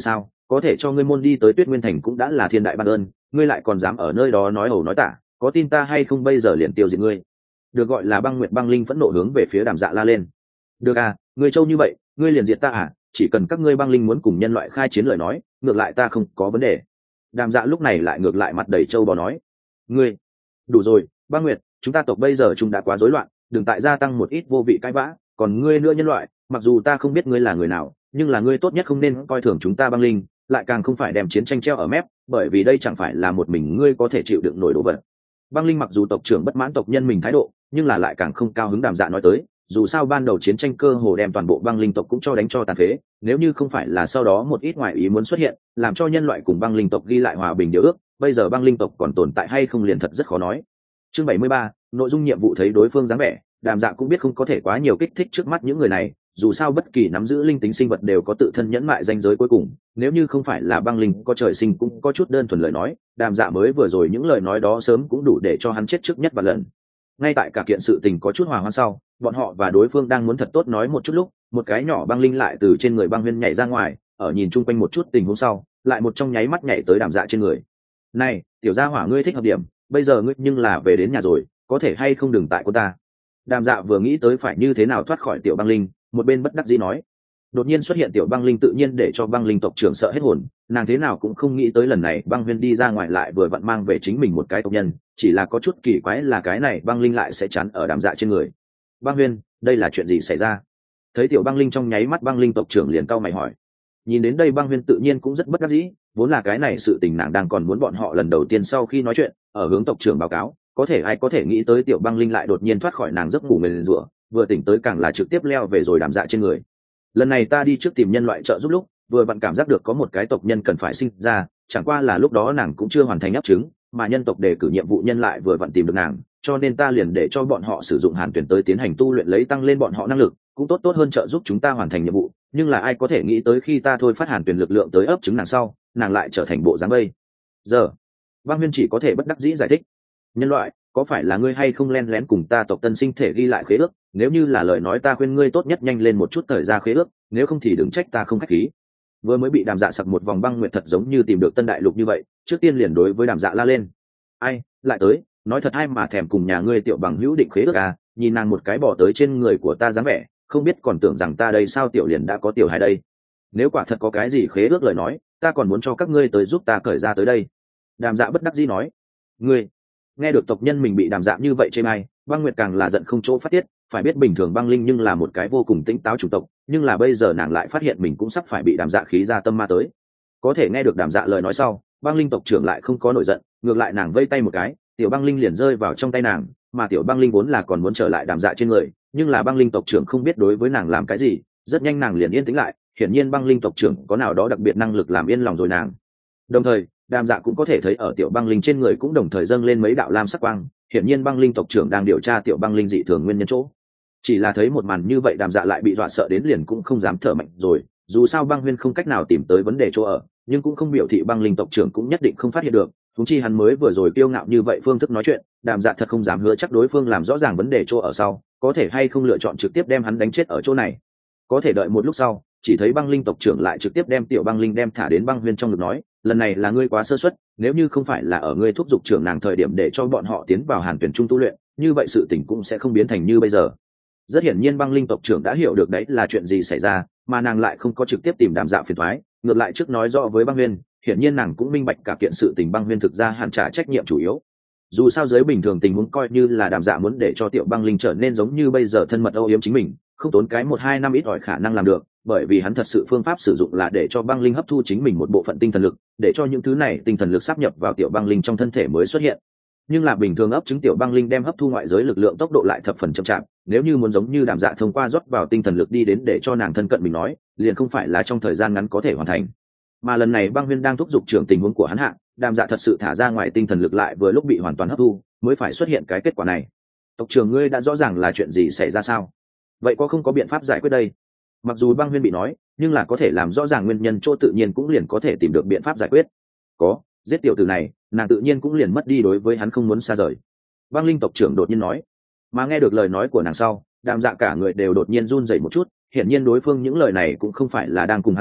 có thể cho ngươi môn đi tới Tuyết Nguyên Thành cũng đã là thiên đại ban ơn, ngươi lại còn dám ở nơi đó nói ẩu nói tả, có tin ta hay không bây giờ liền tiêu diệt ngươi. Được gọi là Băng Nguyệt Băng Linh phẫn nộ hướng về phía Đàm Dạ la lên. Được à, ngươi trâu như vậy, ngươi liền diệt ta à, chỉ cần các ngươi băng linh muốn cùng nhân loại khai chiến lời nói, ngược lại ta không có vấn đề. Đàm Dạ lúc này lại ngược lại mặt đầy trâu bò nói, ngươi đủ rồi, Băng Nguyệt, chúng ta tộc bây giờ chúng đã quá rối loạn, đừng tại gia tăng một ít vô vị cãi vã, còn ngươi nữa nhân loại, mặc dù ta không biết ngươi là người nào, nhưng là ngươi tốt nhất không nên coi thường chúng ta băng linh, lại càng không phải đem chiến tranh treo ở mép, bởi vì đây chẳng phải là một mình ngươi có thể chịu đựng nổi đồ vật. Băng linh mặc dù tộc trưởng bất mãn tộc nhân mình thái độ, nhưng là lại càng không cao hứng. Đàm Dạ nói tới, dù sao ban đầu chiến tranh cơ hồ đem toàn bộ băng linh tộc cũng cho đánh cho tàn phế, nếu như không phải là sau đó một ít ngoại ý muốn xuất hiện, làm cho nhân loại cùng băng linh tộc ghi lại hòa bình điều ước, bây giờ băng linh tộc còn tồn tại hay không liền thật rất khó nói. Chương 73, nội dung nhiệm vụ. Thấy đối phương dáng vẻ, Đàm Dạ cũng biết không có thể quá nhiều kích thích trước mắt những người này, dù sao bất kỳ nắm giữ linh tính sinh vật đều có tự thân nhẫn mại ranh giới cuối cùng, nếu như không phải là băng linh có trời sinh cũng có chút đơn thuần lời nói, Đàm Dạ mới vừa rồi những lời nói đó sớm cũng đủ để cho hắn chết trước nhất và lần. Ngay tại cả kiện sự tình có chút hòa hoãn sau, bọn họ và đối phương đang muốn thật tốt nói một chút lúc, một cái nhỏ băng linh lại từ trên người băng huyên nhảy ra ngoài, ở nhìn chung quanh một chút tình huống sau, lại một trong nháy mắt nhảy tới Đàm Dạ trên người. Này, tiểu gia hỏa, ngươi thích hợp điểm, bây giờ ngươi nhưng là về đến nhà rồi, có thể hay không đừng tại cô ta. Đàm Dạ vừa nghĩ tới phải như thế nào thoát khỏi tiểu băng linh, một bên bất đắc dĩ nói. Đột nhiên xuất hiện tiểu băng linh tự nhiên để cho băng linh tộc trưởng sợ hết hồn, nàng thế nào cũng không nghĩ tới lần này băng huyên đi ra ngoài lại vừa vặn mang về chính mình một cái tộc nhân, chỉ là có chút kỳ quái là cái này băng linh lại sẽ chắn ở Đàm Dạ trên người. Băng huyên, đây là chuyện gì xảy ra? Thấy tiểu băng linh trong nháy mắt, băng linh tộc trưởng liền cau mày hỏi. Nhìn đến đây băng huyên tự nhiên cũng rất bất đắc dĩ, vốn là cái này sự tình nàng đang còn muốn bọn họ lần đầu tiên sau khi nói chuyện ở hướng tộc trưởng báo cáo, có thể ai có thể nghĩ tới tiểu băng linh lại đột nhiên thoát khỏi nàng giấc ngủ nguyền rủa, vừa tỉnh tới càng là trực tiếp leo về rồi Đàm Dạ trên người. Lần này ta đi trước tìm nhân loại trợ giúp lúc, vừa vặn cảm giác được có một cái tộc nhân cần phải sinh ra, chẳng qua là lúc đó nàng cũng chưa hoàn thành ấp trứng, mà nhân tộc đề cử nhiệm vụ nhân lại vừa vặn tìm được nàng, cho nên ta liền để cho bọn họ sử dụng Hàn Tuyển tới tiến hành tu luyện lấy tăng lên bọn họ năng lực, cũng tốt hơn trợ giúp chúng ta hoàn thành nhiệm vụ. Nhưng là ai có thể nghĩ tới khi ta thôi phát Hàn Tuyển lực lượng tới ấp trứng nàng sau, nàng lại trở thành bộ dáng bây giờ. Băng Huyên chỉ có thể bất đắc dĩ giải thích. Nhân loại, có phải là ngươi hay không len lén cùng ta tộc tân sinh thể ghi lại khế ước? Nếu như là lời nói ta khuyên ngươi tốt nhất nhanh lên một chút thời ra khế ước, nếu không thì đừng trách ta không khách khí. Vừa mới bị Đàm Dạ sặc một vòng băng nguyệt thật giống như tìm được tân đại lục như vậy, trước tiên liền đối với Đàm Dạ la lên. Ai, lại tới, nói thật ai mà thèm cùng nhà ngươi tiểu bằng hữu định khế ước à, nhìn nàng một cái bỏ tới trên người của ta dáng vẻ, không biết còn tưởng rằng ta đây sao tiểu liền đã có tiểu hài đây. Nếu quả thật có cái gì khế ước lời nói, ta còn muốn cho các ngươi tới giúp ta cởi ra tới đây. Đàm Dạ bất đắc dĩ nói. Ngươi, nghe được tộc nhân mình bị Đàm Dạ như vậy chê bai, băng nguyệt càng là giận không chỗ phát tiết. Phải biết bình thường băng linh nhưng là một cái vô cùng tỉnh táo chủng tộc, nhưng là bây giờ nàng lại phát hiện mình cũng sắp phải bị Đàm Dạ khí ra tâm ma tới. Có thể nghe được Đàm Dạ lời nói sau, băng linh tộc trưởng lại không có nổi giận, ngược lại nàng vây tay một cái, tiểu băng linh liền rơi vào trong tay nàng, mà tiểu băng linh vốn là còn muốn trở lại Đàm Dạ trên người, nhưng là băng linh tộc trưởng không biết đối với nàng làm cái gì, rất nhanh nàng liền yên tĩnh lại, hiển nhiên băng linh tộc trưởng có nào đó đặc biệt năng lực làm yên lòng rồi nàng. Đồng thời, Đàm Dạ cũng có thể thấy ở tiểu băng linh trên người cũng đồng thời dâng lên mấy đạo lam sắc quang, hiển nhiên băng linh tộc trưởng đang điều tra tiểu băng linh dị thường nguyên nhân chỗ. Chỉ là thấy một màn như vậy, Đàm Dạ lại bị dọa sợ đến liền cũng không dám thở mạnh rồi, dù sao băng huyên không cách nào tìm tới vấn đề chỗ ở, nhưng cũng không biểu thị băng linh tộc trưởng cũng nhất định không phát hiện được, thúng chi hắn mới vừa rồi kiêu ngạo như vậy phương thức nói chuyện, Đàm Dạ thật không dám hứa chắc đối phương làm rõ ràng vấn đề chỗ ở sau có thể hay không lựa chọn trực tiếp đem hắn đánh chết ở chỗ này. Có thể đợi một lúc sau, chỉ thấy băng linh tộc trưởng lại trực tiếp đem tiểu băng linh đem thả đến băng huyên trong ngực nói, lần này là ngươi quá sơ suất, nếu như không phải là ở ngươi thúc giục trưởng nàng thời điểm để cho bọn họ tiến vào Hàn Tuyển trung tu luyện, như vậy sự tình cũng sẽ không biến thành như bây giờ. Rất hiển nhiên băng linh tộc trưởng đã hiểu được đấy là chuyện gì xảy ra, mà nàng lại không có trực tiếp tìm Đàm Dạ phiền toái, ngược lại trước nói rõ với băng huyên, hiển nhiên nàng cũng minh bạch cả kiện sự tình băng huyên thực ra hẳn trả trách nhiệm chủ yếu. Dù sao dưới bình thường tình huống coi như là Đàm Dạ muốn để cho tiểu băng linh trở nên giống như bây giờ thân mật âu yếm chính mình, không tốn cái 1-2 năm ít ỏi khả năng làm được, bởi vì hắn thật sự phương pháp sử dụng là để cho băng linh hấp thu chính mình một bộ phận tinh thần lực, để cho những thứ này tinh thần lực sáp nhập vào tiểu băng linh trong thân thể mới xuất hiện. Nhưng là bình thường ấp trứng tiểu băng linh đem hấp thu ngoại giới lực lượng tốc độ lại thập phần chậm chạp, nếu như muốn giống như Đàm Dạ thông qua rót vào tinh thần lực đi đến để cho nàng thân cận mình nói, liền không phải là trong thời gian ngắn có thể hoàn thành. Mà lần này băng huyên đang thúc giục trưởng tình huống của hắn hạ, Đàm Dạ thật sự thả ra ngoài tinh thần lực lại vừa lúc bị hoàn toàn hấp thu, mới phải xuất hiện cái kết quả này. Tộc trưởng, ngươi đã rõ ràng là chuyện gì xảy ra sao? Vậy có không có biện pháp giải quyết đây? Mặc dù băng huyên bị nói, nhưng là có thể làm rõ ràng nguyên nhân chỗ tự nhiên cũng liền có thể tìm được biện pháp giải quyết. Có, giết tiểu tử này, nàng tự nhiên cũng liền mất đi đối với hắn không muốn xa rời. Băng linh tộc trưởng đột nhiên nói. Mà nghe được lời nói của nàng sau, Đàm Dạ cả người đều đột nhiên run rẩy một chút, hiển nhiên đối phương những lời này cũng không phải là đang cùng hắn đùa,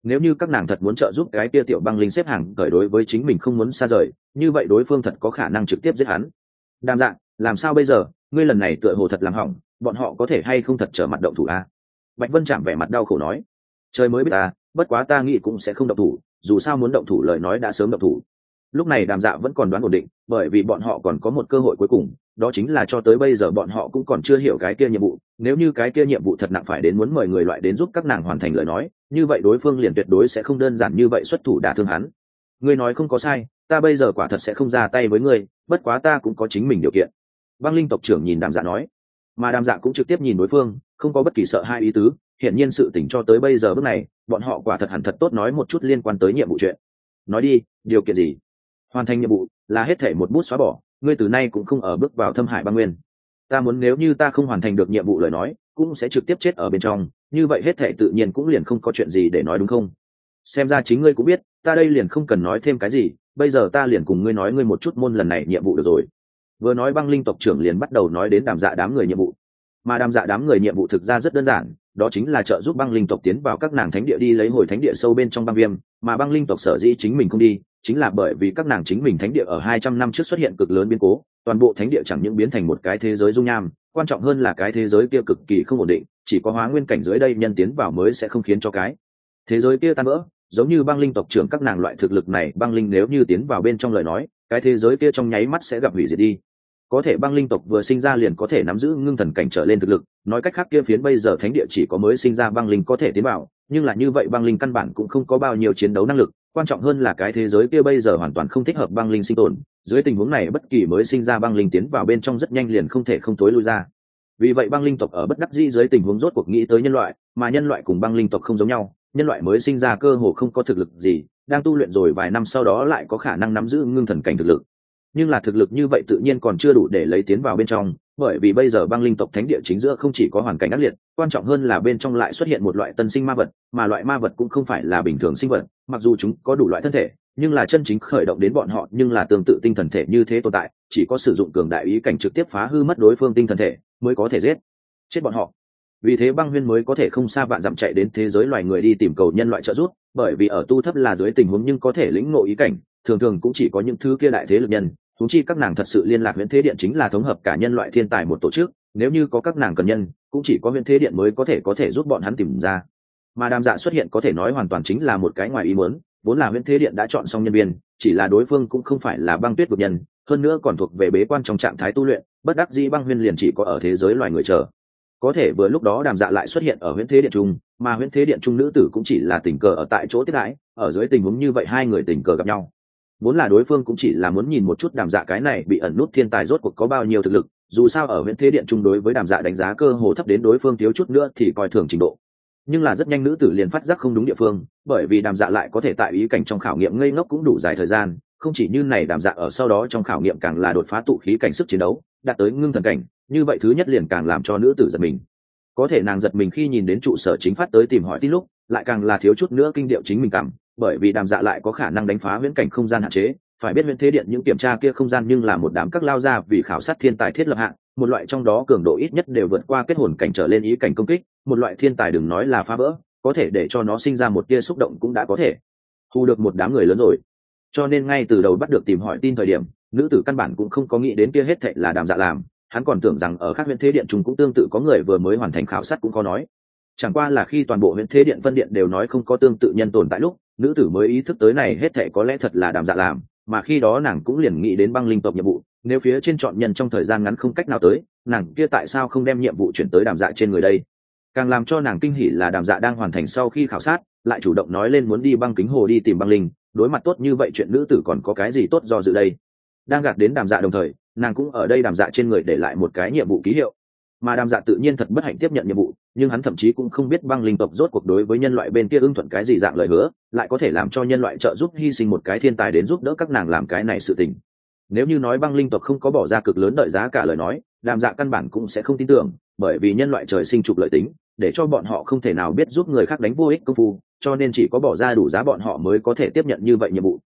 nếu như các nàng thật muốn trợ giúp cái kia tiểu băng linh xếp hàng cởi đối với chính mình không muốn xa rời, như vậy đối phương thật có khả năng trực tiếp giết hắn. Đàm Dạ, làm sao bây giờ, ngươi lần này tựa hồ thật làm hỏng, bọn họ có thể hay không thật trở mặt động thủ a? Bạch Vân Trạm vẻ mặt đau khổ nói. Trời mới biết ta, bất quá ta nghĩ cũng sẽ không động thủ, dù sao muốn động thủ lời nói đã sớm động thủ. Lúc này Đàm Dạ vẫn còn đoán ổn định, bởi vì bọn họ còn có một cơ hội cuối cùng, đó chính là cho tới bây giờ bọn họ cũng còn chưa hiểu cái kia nhiệm vụ, nếu như cái kia nhiệm vụ thật nặng phải đến muốn mời người loại đến giúp các nàng hoàn thành lời nói, như vậy đối phương liền tuyệt đối sẽ không đơn giản như vậy xuất thủ đả thương hắn. Ngươi nói không có sai, ta bây giờ quả thật sẽ không ra tay với ngươi, bất quá ta cũng có chính mình điều kiện. Băng Linh tộc trưởng nhìn Đàm Dạ nói, mà Đàm Dạ cũng trực tiếp nhìn đối phương, không có bất kỳ sợ hai ý tứ, hiển nhiên sự tình cho tới bây giờ bước này, bọn họ quả thật hẳn thật tốt nói một chút liên quan tới nhiệm vụ chuyện. Nói đi, điều kiện gì? Hoàn thành nhiệm vụ là hết thể một bút xóa bỏ, ngươi từ nay cũng không ở bước vào Thâm Hải băng nguyên. Ta muốn nếu như ta không hoàn thành được nhiệm vụ lời nói, cũng sẽ trực tiếp chết ở bên trong, như vậy hết thể tự nhiên cũng liền không có chuyện gì để nói đúng không? Xem ra chính ngươi cũng biết, ta đây liền không cần nói thêm cái gì, bây giờ ta liền cùng ngươi nói ngươi một chút môn lần này nhiệm vụ được rồi. Vừa nói Băng Linh tộc trưởng liền bắt đầu nói đến Đàm Dạ đám người nhiệm vụ. Mà Đàm Dạ đám người nhiệm vụ thực ra rất đơn giản, đó chính là trợ giúp băng linh tộc tiến vào các nàng thánh địa đi lấy hồi thánh địa sâu bên trong băng viêm, mà băng linh tộc sở dĩ chính mình không đi, chính là bởi vì các nàng chính mình thánh địa ở 200 năm trước xuất hiện cực lớn biến cố, toàn bộ thánh địa chẳng những biến thành một cái thế giới dung nham, quan trọng hơn là cái thế giới kia cực kỳ không ổn định, chỉ có hóa nguyên cảnh dưới đây nhân tiến vào mới sẽ không khiến cho cái thế giới kia tan vỡ, giống như băng linh tộc trưởng các nàng loại thực lực này, băng linh nếu như tiến vào bên trong lời nói, cái thế giới kia trong nháy mắt sẽ gặp hủy diệt đi. Có thể băng linh tộc vừa sinh ra liền có thể nắm giữ ngưng thần cảnh trở lên thực lực, nói cách khác kia phiến bây giờ thánh địa chỉ có mới sinh ra băng linh có thể tiến vào, nhưng là như vậy băng linh căn bản cũng không có bao nhiêu chiến đấu năng lực, quan trọng hơn là cái thế giới kia bây giờ hoàn toàn không thích hợp băng linh sinh tồn, dưới tình huống này bất kỳ mới sinh ra băng linh tiến vào bên trong rất nhanh liền không thể không tối lui ra. Vì vậy băng linh tộc ở bất đắc dĩ dưới tình huống rốt cuộc nghĩ tới nhân loại, mà nhân loại cùng băng linh tộc không giống nhau, nhân loại mới sinh ra cơ hồ không có thực lực gì, đang tu luyện rồi vài năm sau đó lại có khả năng nắm giữ ngưng thần cảnh thực lực. Nhưng là thực lực như vậy tự nhiên còn chưa đủ để lấy tiến vào bên trong, bởi vì bây giờ băng linh tộc thánh địa chính giữa không chỉ có hoàn cảnh ác liệt, quan trọng hơn là bên trong lại xuất hiện một loại tân sinh ma vật, mà loại ma vật cũng không phải là bình thường sinh vật, mặc dù chúng có đủ loại thân thể, nhưng là chân chính khởi động đến bọn họ nhưng là tương tự tinh thần thể như thế tồn tại, chỉ có sử dụng cường đại ý cảnh trực tiếp phá hư mất đối phương tinh thần thể mới có thể giết chết bọn họ. Vì thế băng huyên mới có thể không xa vạn dặm chạy đến thế giới loài người đi tìm cầu nhân loại trợ giúp, bởi vì ở tu thấp là dưới tình huống nhưng có thể lĩnh ngộ ý cảnh, thường thường cũng chỉ có những thứ kia đại thế lực nhân, huống chi các nàng thật sự liên lạc Huyễn Thế Điện chính là thống hợp cả nhân loại thiên tài một tổ chức, nếu như có các nàng cần nhân, cũng chỉ có Huyễn Thế Điện mới có thể giúp bọn hắn tìm ra. Mà Đàm Dạ xuất hiện có thể nói hoàn toàn chính là một cái ngoài ý muốn, vốn là Huyễn Thế Điện đã chọn xong nhân viên, chỉ là đối phương cũng không phải là băng tuyết vực nhân, hơn nữa còn thuộc về bế quan trong trạng thái tu luyện, bất đắc dĩ băng huyên liền chỉ có ở thế giới loài người chờ. Có thể vừa lúc đó Đàm Dạ lại xuất hiện ở Huyễn Thế Điện trung, mà Huyễn Thế Điện trung nữ tử cũng chỉ là tình cờ ở tại chỗ tiếp đãi, ở dưới tình huống như vậy hai người tình cờ gặp nhau. Vốn là đối phương cũng chỉ là muốn nhìn một chút Đàm Dạ cái này bị ẩn nút thiên tài rốt cuộc có bao nhiêu thực lực, dù sao ở Huyễn Thế Điện trung đối với Đàm Dạ đánh giá cơ hồ thấp đến đối phương thiếu chút nữa thì coi thường trình độ. Nhưng là rất nhanh nữ tử liền phát giác không đúng địa phương, bởi vì Đàm Dạ lại có thể tại ý cảnh trong khảo nghiệm ngây ngốc cũng đủ dài thời gian, không chỉ như này Đàm Dạ ở sau đó trong khảo nghiệm càng là đột phá tụ khí cảnh sức chiến đấu, đạt tới ngưng thần cảnh, như vậy thứ nhất liền càng làm cho nữ tử giật mình. Có thể nàng giật mình khi nhìn đến trụ sở chính phát tới tìm hỏi tin lúc, lại càng là thiếu chút nữa kinh điệu chính mình cảm, bởi vì Đàm Dạ lại có khả năng đánh phá viễn cảnh không gian hạn chế, phải biết Huyễn Thế Điện những kiểm tra kia không gian nhưng là một đám các lao ra vì khảo sát thiên tài thiết lập hạng, một loại trong đó cường độ ít nhất đều vượt qua kết hồn cảnh trở lên ý cảnh công kích, một loại thiên tài đừng nói là phá vỡ, có thể để cho nó sinh ra một tia xúc động cũng đã có thể hù được một đám người lớn rồi. Cho nên ngay từ đầu bắt được tìm hỏi tin thời điểm, nữ tử căn bản cũng không có nghĩ đến kia hết thệ là Đàm Dạ làm, hắn còn tưởng rằng ở các Huyễn Thế Điện chúng cũng tương tự có người vừa mới hoàn thành khảo sát cũng có nói. Chẳng qua là khi toàn bộ Huyễn Thế Điện phân điện đều nói không có tương tự nhân tồn tại lúc, nữ tử mới ý thức tới này hết thệ có lẽ thật là Đàm Dạ làm, mà khi đó nàng cũng liền nghĩ đến băng linh tộc nhiệm vụ, nếu phía trên chọn nhân trong thời gian ngắn không cách nào tới, nàng kia tại sao không đem nhiệm vụ chuyển tới Đàm Dạ trên người đây? Càng làm cho nàng kinh hỉ là Đàm Dạ đang hoàn thành sau khi khảo sát, lại chủ động nói lên muốn đi băng kính hồ đi tìm băng linh, đối mặt tốt như vậy chuyện nữ tử còn có cái gì tốt do dự đây? Đang gạt đến Đàm Dạ đồng thời, nàng cũng ở đây Đàm Dạ trên người để lại một cái nhiệm vụ ký hiệu. Mà Đàm Dạ tự nhiên thật bất hạnh tiếp nhận nhiệm vụ, nhưng hắn thậm chí cũng không biết băng linh tộc rốt cuộc đối với nhân loại bên kia ưng thuận cái gì dạng lời hứa, lại có thể làm cho nhân loại trợ giúp hy sinh một cái thiên tài đến giúp đỡ các nàng làm cái này sự tình. Nếu như nói băng linh tộc không có bỏ ra cực lớn đợi giá cả lời nói, Đàm Dạ căn bản cũng sẽ không tin tưởng, bởi vì nhân loại trời sinh trục lợi tính, để cho bọn họ không thể nào biết giúp người khác đánh vô ích công phu, cho nên chỉ có bỏ ra đủ giá bọn họ mới có thể tiếp nhận như vậy nhiệm vụ,